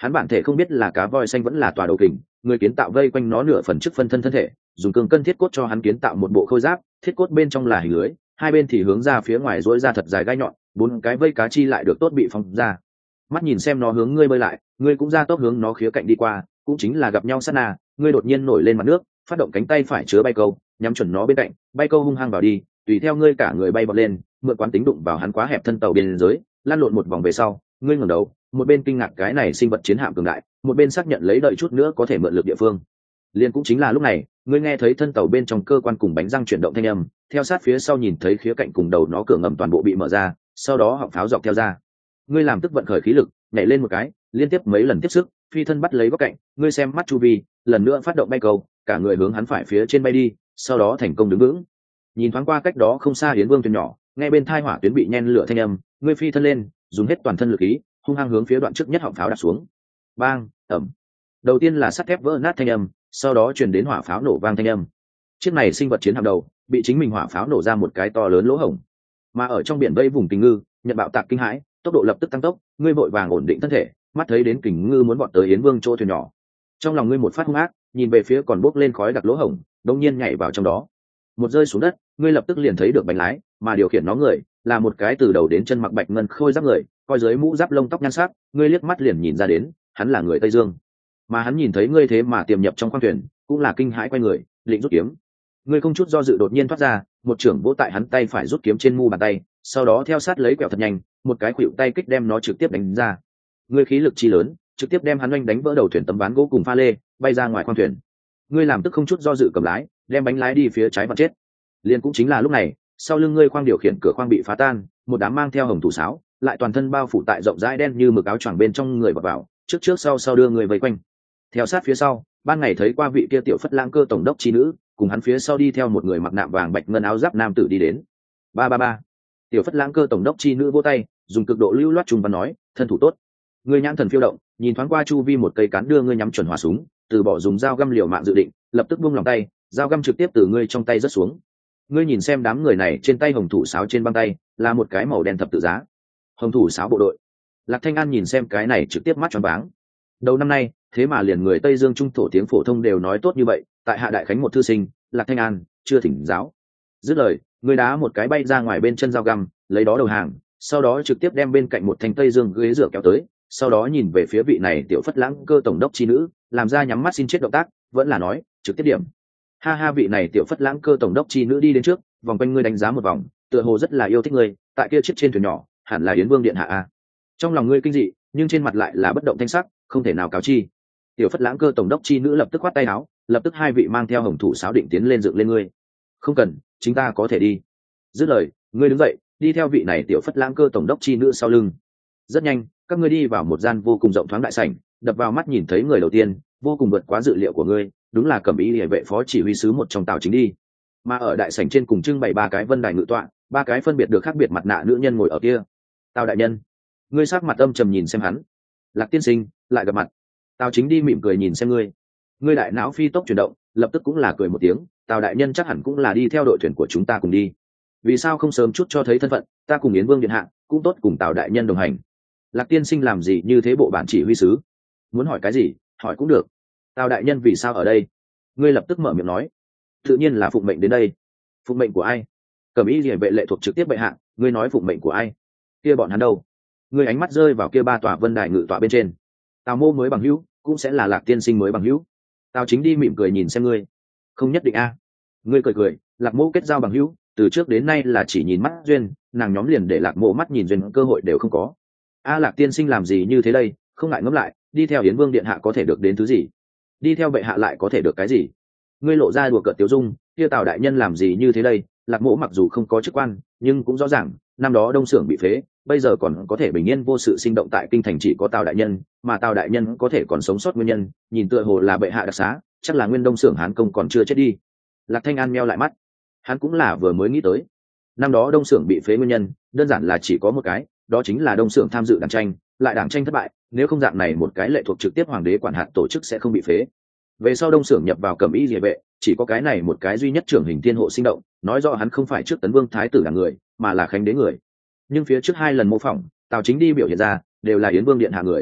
Hắn bản thể không biết là cá voi xanh vẫn là tòa đầu kình, người kiến tạo vây quanh nó nửa phần trước phân thân thân thể, dùng cương cân thiết cốt cho hắn kiến tạo một bộ khôi giáp, thiết cốt bên trong là hình lưới, hai bên thì hướng ra phía ngoài rỗi ra thật dài gai nhọn, bốn cái vây cá chi lại được tốt bị phóng ra. Mắt nhìn xem nó hướng ngươi bơi lại, ngươi cũng ra tốc hướng nó khía cạnh đi qua, cũng chính là gặp nhau sát na, ngươi đột nhiên nổi lên mặt nước, phát động cánh tay phải chứa bay câu, nhắm chuẩn nó bên cạnh, bay câu hung hăng vào đi, tùy theo ngươi cả người bay bọt lên, mượn quán tính đụng vào hắn quá hẹp thân tàu biên giới, lăn lộn một vòng về sau, ngươi ngẩng đầu, một bên kinh ngạc cái này sinh vật chiến hạm cường đại, một bên xác nhận lấy đợi chút nữa có thể mượn lực địa phương. Liên cũng chính là lúc này, ngươi nghe thấy thân tàu bên trong cơ quan cùng bánh răng chuyển động thanh âm, theo sát phía sau nhìn thấy khía cạnh cùng đầu nó cửa ngầm toàn bộ bị mở ra, sau đó họng pháo dọc theo ra. Ngươi làm tức vận khởi khí lực, nhảy lên một cái, liên tiếp mấy lần tiếp sức, phi thân bắt lấy góc cạnh, ngươi xem mắt chu vi, lần nữa phát động bay cầu, cả người hướng hắn phải phía trên bay đi, sau đó thành công đứng vững. Nhìn thoáng qua cách đó không xa Yến Vương thuyền nhỏ, nghe bên thai hỏa tuyến bị nhen lửa thanh âm, ngươi phi thân lên, dùng hết toàn thân lực khí, hung hăng hướng phía đoạn trước nhất họng pháo đặt xuống. Bang, ầm. Đầu tiên là sắt thép vỡ nát thanh âm, sau đó truyền đến hỏa pháo nổ vang thanh âm. Chiếc này sinh vật chiến hạm đầu bị chính mình hỏa pháo nổ ra một cái to lớn lỗ hổng. Mà ở trong biển vây vùng kình ngư, nhận bạo tạc kinh hãi, tốc độ lập tức tăng tốc, ngươi vội vàng ổn định thân thể, mắt thấy đến kình ngư muốn vọt tới Yến Vương chỗ thuyền nhỏ. Trong lòng ngươi một phát hung ác, nhìn về phía còn bốc lên khói đặc lỗ hổng, đột nhiên nhảy vào trong đó. Một rơi xuống đất, ngươi lập tức liền thấy được bánh lái, mà điều khiển nó người là một cái từ đầu đến chân mặc bạch ngân khôi giáp người, coi dưới mũ giáp lông tóc nhan sắc, ngươi liếc mắt liền nhìn ra đến, hắn là người Tây Dương. Mà hắn nhìn thấy ngươi thế mà tiềm nhập trong khoang thuyền, cũng là kinh hãi quay người, định rút kiếm. Ngươi không chút do dự đột nhiên thoát ra, một trưởng vỗ tại hắn tay phải rút kiếm trên mu bàn tay, sau đó theo sát lấy quẹo thật nhanh, một cái khuỷu tay kích đem nó trực tiếp đánh ra. Ngươi khí lực chi lớn, trực tiếp đem hắn oanh đánh vỡ đầu thuyền tấm ván gỗ cùng pha lê, bay ra ngoài khoang thuyền. Ngươi làm tức không chút do dự cầm lái, đem bánh lái đi phía trái vặn chết. Liền cũng chính là lúc này, sau lưng ngươi khoang điều khiển cửa khoang bị phá tan, một đám mang theo hồng thủ sáo, lại toàn thân bao phủ tại rộng rãi đen như mực áo choàng bên trong người vào, trước trước sau sau đưa người vây quanh. Theo sát phía sau, ban ngày thấy qua vị kia tiểu phất lãng cơ tổng đốc chi nữ, cùng hắn phía sau đi theo một người mặc nạm vàng bạch ngân áo giáp nam tử đi đến. Ba. Tiểu phất lãng cơ tổng đốc chi nữ vỗ tay, dùng cực độ lưu loát trùng văn nói, thân thủ tốt. Ngươi nhãn thần phiêu động, nhìn thoáng qua chu vi một cây cán đưa ngươi nhắm chuẩn hỏa súng, từ bỏ dùng dao găm liều mạng dự định, lập tức buông lòng tay, dao găm trực tiếp từ ngươi trong tay rớt xuống. Ngươi nhìn xem đám người này trên tay hồng thủ sáo trên băng tay là một cái màu đen thập tự giá. Hồng thủ sáo bộ đội. Lạc Thanh An nhìn xem cái này trực tiếp mắt choáng váng. Đầu năm nay, thế mà liền người Tây Dương trung thổ tiếng phổ thông đều nói tốt như vậy, tại Hạ Đại Khánh một thư sinh, Lạc Thanh An chưa thỉnh giáo. Dứt lời, ngươi đá một cái bay ra ngoài bên chân dao găm, lấy đó đầu hàng, sau đó trực tiếp đem bên cạnh một thanh Tây Dương ghế rửa kéo tới, sau đó nhìn về phía vị này tiểu phất lãng cơ tổng đốc chi nữ, làm ra nhắm mắt xin chết động tác, vẫn là nói, trực tiếp điểm. Ha, vị này tiểu phất lãng cơ tổng đốc chi nữ đi đến trước, vòng quanh ngươi đánh giá một vòng, tựa hồ rất là yêu thích ngươi, tại kia chiếc trên thuyền nhỏ, hẳn là Yến Vương điện hạ a. Trong lòng ngươi kinh dị, nhưng trên mặt lại là bất động thanh sắc, không thể nào cáo chi. Tiểu phất lãng cơ tổng đốc chi nữ lập tức khoát tay áo, lập tức hai vị mang theo hồng thủ sáo định tiến lên dựng lên ngươi. Không cần, chính ta có thể đi. Dứt lời, ngươi đứng dậy, đi theo vị này tiểu phất lãng cơ tổng đốc chi nữ sau lưng. Rất nhanh, các ngươi đi vào một gian vô cùng rộng thoáng đại sảnh, đập vào mắt nhìn thấy người đầu tiên, vô cùng vượt quá dự liệu của ngươi, đúng là Cẩm Y Liễu vệ phó chỉ huy sứ một trong Tào Chính đi. Mà ở đại sảnh trên cùng trưng bày ba cái vân đài ngự tọa, ba cái phân biệt được khác biệt mặt nạ nữ nhân ngồi ở kia. Tào đại nhân. Ngươi sắc mặt âm trầm nhìn xem hắn. Lạc tiên sinh, lại gặp mặt. Tào Chính đi mỉm cười nhìn xem ngươi. Ngươi đại não phi tốc chuyển động, lập tức cũng là cười một tiếng, Tào đại nhân chắc hẳn cũng là đi theo đội thuyền của chúng ta cùng đi. Vì sao không sớm chút cho thấy thân phận, ta cùng Yến Vương điện hạ, cũng tốt cùng Tào đại nhân đồng hành. Lạc tiên sinh làm gì như thế bộ bản chỉ huy sứ? Muốn hỏi cái gì, hỏi cũng được. Tào đại nhân vì sao ở đây? Ngươi lập tức mở miệng nói. Tự nhiên là phụng mệnh đến đây. Phụng mệnh của ai? Cẩm Y Liễu vệ lệ thuộc trực tiếp bệ hạ, ngươi nói phụng mệnh của ai? Kia bọn hắn đâu? Ngươi ánh mắt rơi vào kia ba tòa vân đài ngự tọa bên trên. Tào mô mới bằng hữu, cũng sẽ là Lạc tiên sinh mới bằng hữu. Tào Chính đi mỉm cười nhìn xem ngươi. Không nhất định a. Ngươi cười, Lạc mô kết giao bằng hữu, từ trước đến nay là chỉ nhìn mắt duyên, nàng nhóm liền để Lạc mô mắt nhìn duyên cơ hội đều không có. Lạc tiên sinh làm gì như thế đây, không ngại ngẫm lại, đi theo Yến Vương điện hạ có thể được đến thứ gì? Đi theo bệ hạ lại có thể được cái gì? Ngươi lộ ra đùa cợt Tiếu Dung, kia Tào đại nhân làm gì như thế đây? Lạc mỗ mặc dù không có chức quan, nhưng cũng rõ ràng, năm đó Đông Xưởng bị phế, bây giờ còn có thể bình yên vô sự sinh động tại kinh thành chỉ có Tào đại nhân, mà Tào đại nhân có thể còn sống sót nguyên nhân, nhìn tựa hồ là bệ hạ đặc xá, chắc là nguyên Đông Xưởng Hán công còn chưa chết đi. Lạc Thanh An meo lại mắt, hắn cũng là vừa mới nghĩ tới, năm đó Đông Xưởng bị phế nguyên nhân, đơn giản là chỉ có một cái, đó chính là Đông Xưởng tham dự đảng tranh, lại đảng tranh thất bại, nếu không dạng này một cái lệ thuộc trực tiếp hoàng đế quản hạt tổ chức sẽ không bị phế. Về sau Đông Xưởng nhập vào Cẩm Y Liễu vệ, chỉ có cái này một cái duy nhất trưởng hình thiên hộ sinh động, nói rõ hắn không phải trước Tấn Vương thái tử là người, mà là Khánh đế người. Nhưng phía trước hai lần mô phỏng, Tào Chính đi biểu hiện ra, đều là Yến Vương điện hạ người.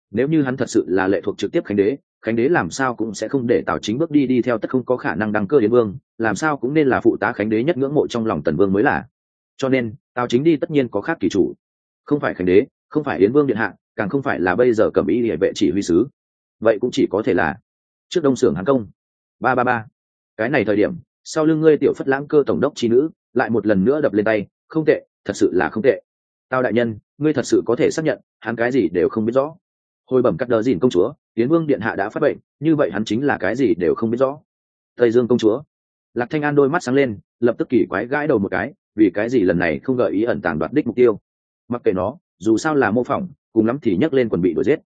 Nếu như hắn thật sự là lệ thuộc trực tiếp khánh đế làm sao cũng sẽ không để Tào Chính bước đi theo tất không có khả năng đăng cơ Yến Vương, làm sao cũng nên là phụ tá khánh đế nhất ngưỡng mộ trong lòng Tần Vương mới là. Cho nên Tào Chính đi tất nhiên có khác kỳ chủ, không phải khánh đế, không phải Yến Vương điện hạ, càng không phải là bây giờ Cẩm Y Liễu vệ chỉ huy sứ, vậy cũng chỉ có thể là trước Đông Xưởng Hán Công. Ba. Cái này thời điểm, sau lưng ngươi tiểu Phất Lãng Cơ tổng đốc chi nữ lại một lần nữa đập lên tay, không tệ, thật sự là không tệ. Tào đại nhân, ngươi thật sự có thể xác nhận hắn cái gì đều không biết rõ? Hồi bẩm cắt đờ dìn công chúa, Yến Vương điện hạ đã phát bệnh, như vậy hắn chính là cái gì đều không biết rõ. Tây Dương công chúa. Lạc Thanh An đôi mắt sáng lên, lập tức kỳ quái gãi đầu một cái, vì cái gì lần này không gợi ý ẩn tàng đoạt đích mục tiêu. Mặc kệ nó, dù sao là mô phỏng, cùng lắm thì nhấc lên quần bị đuổi giết.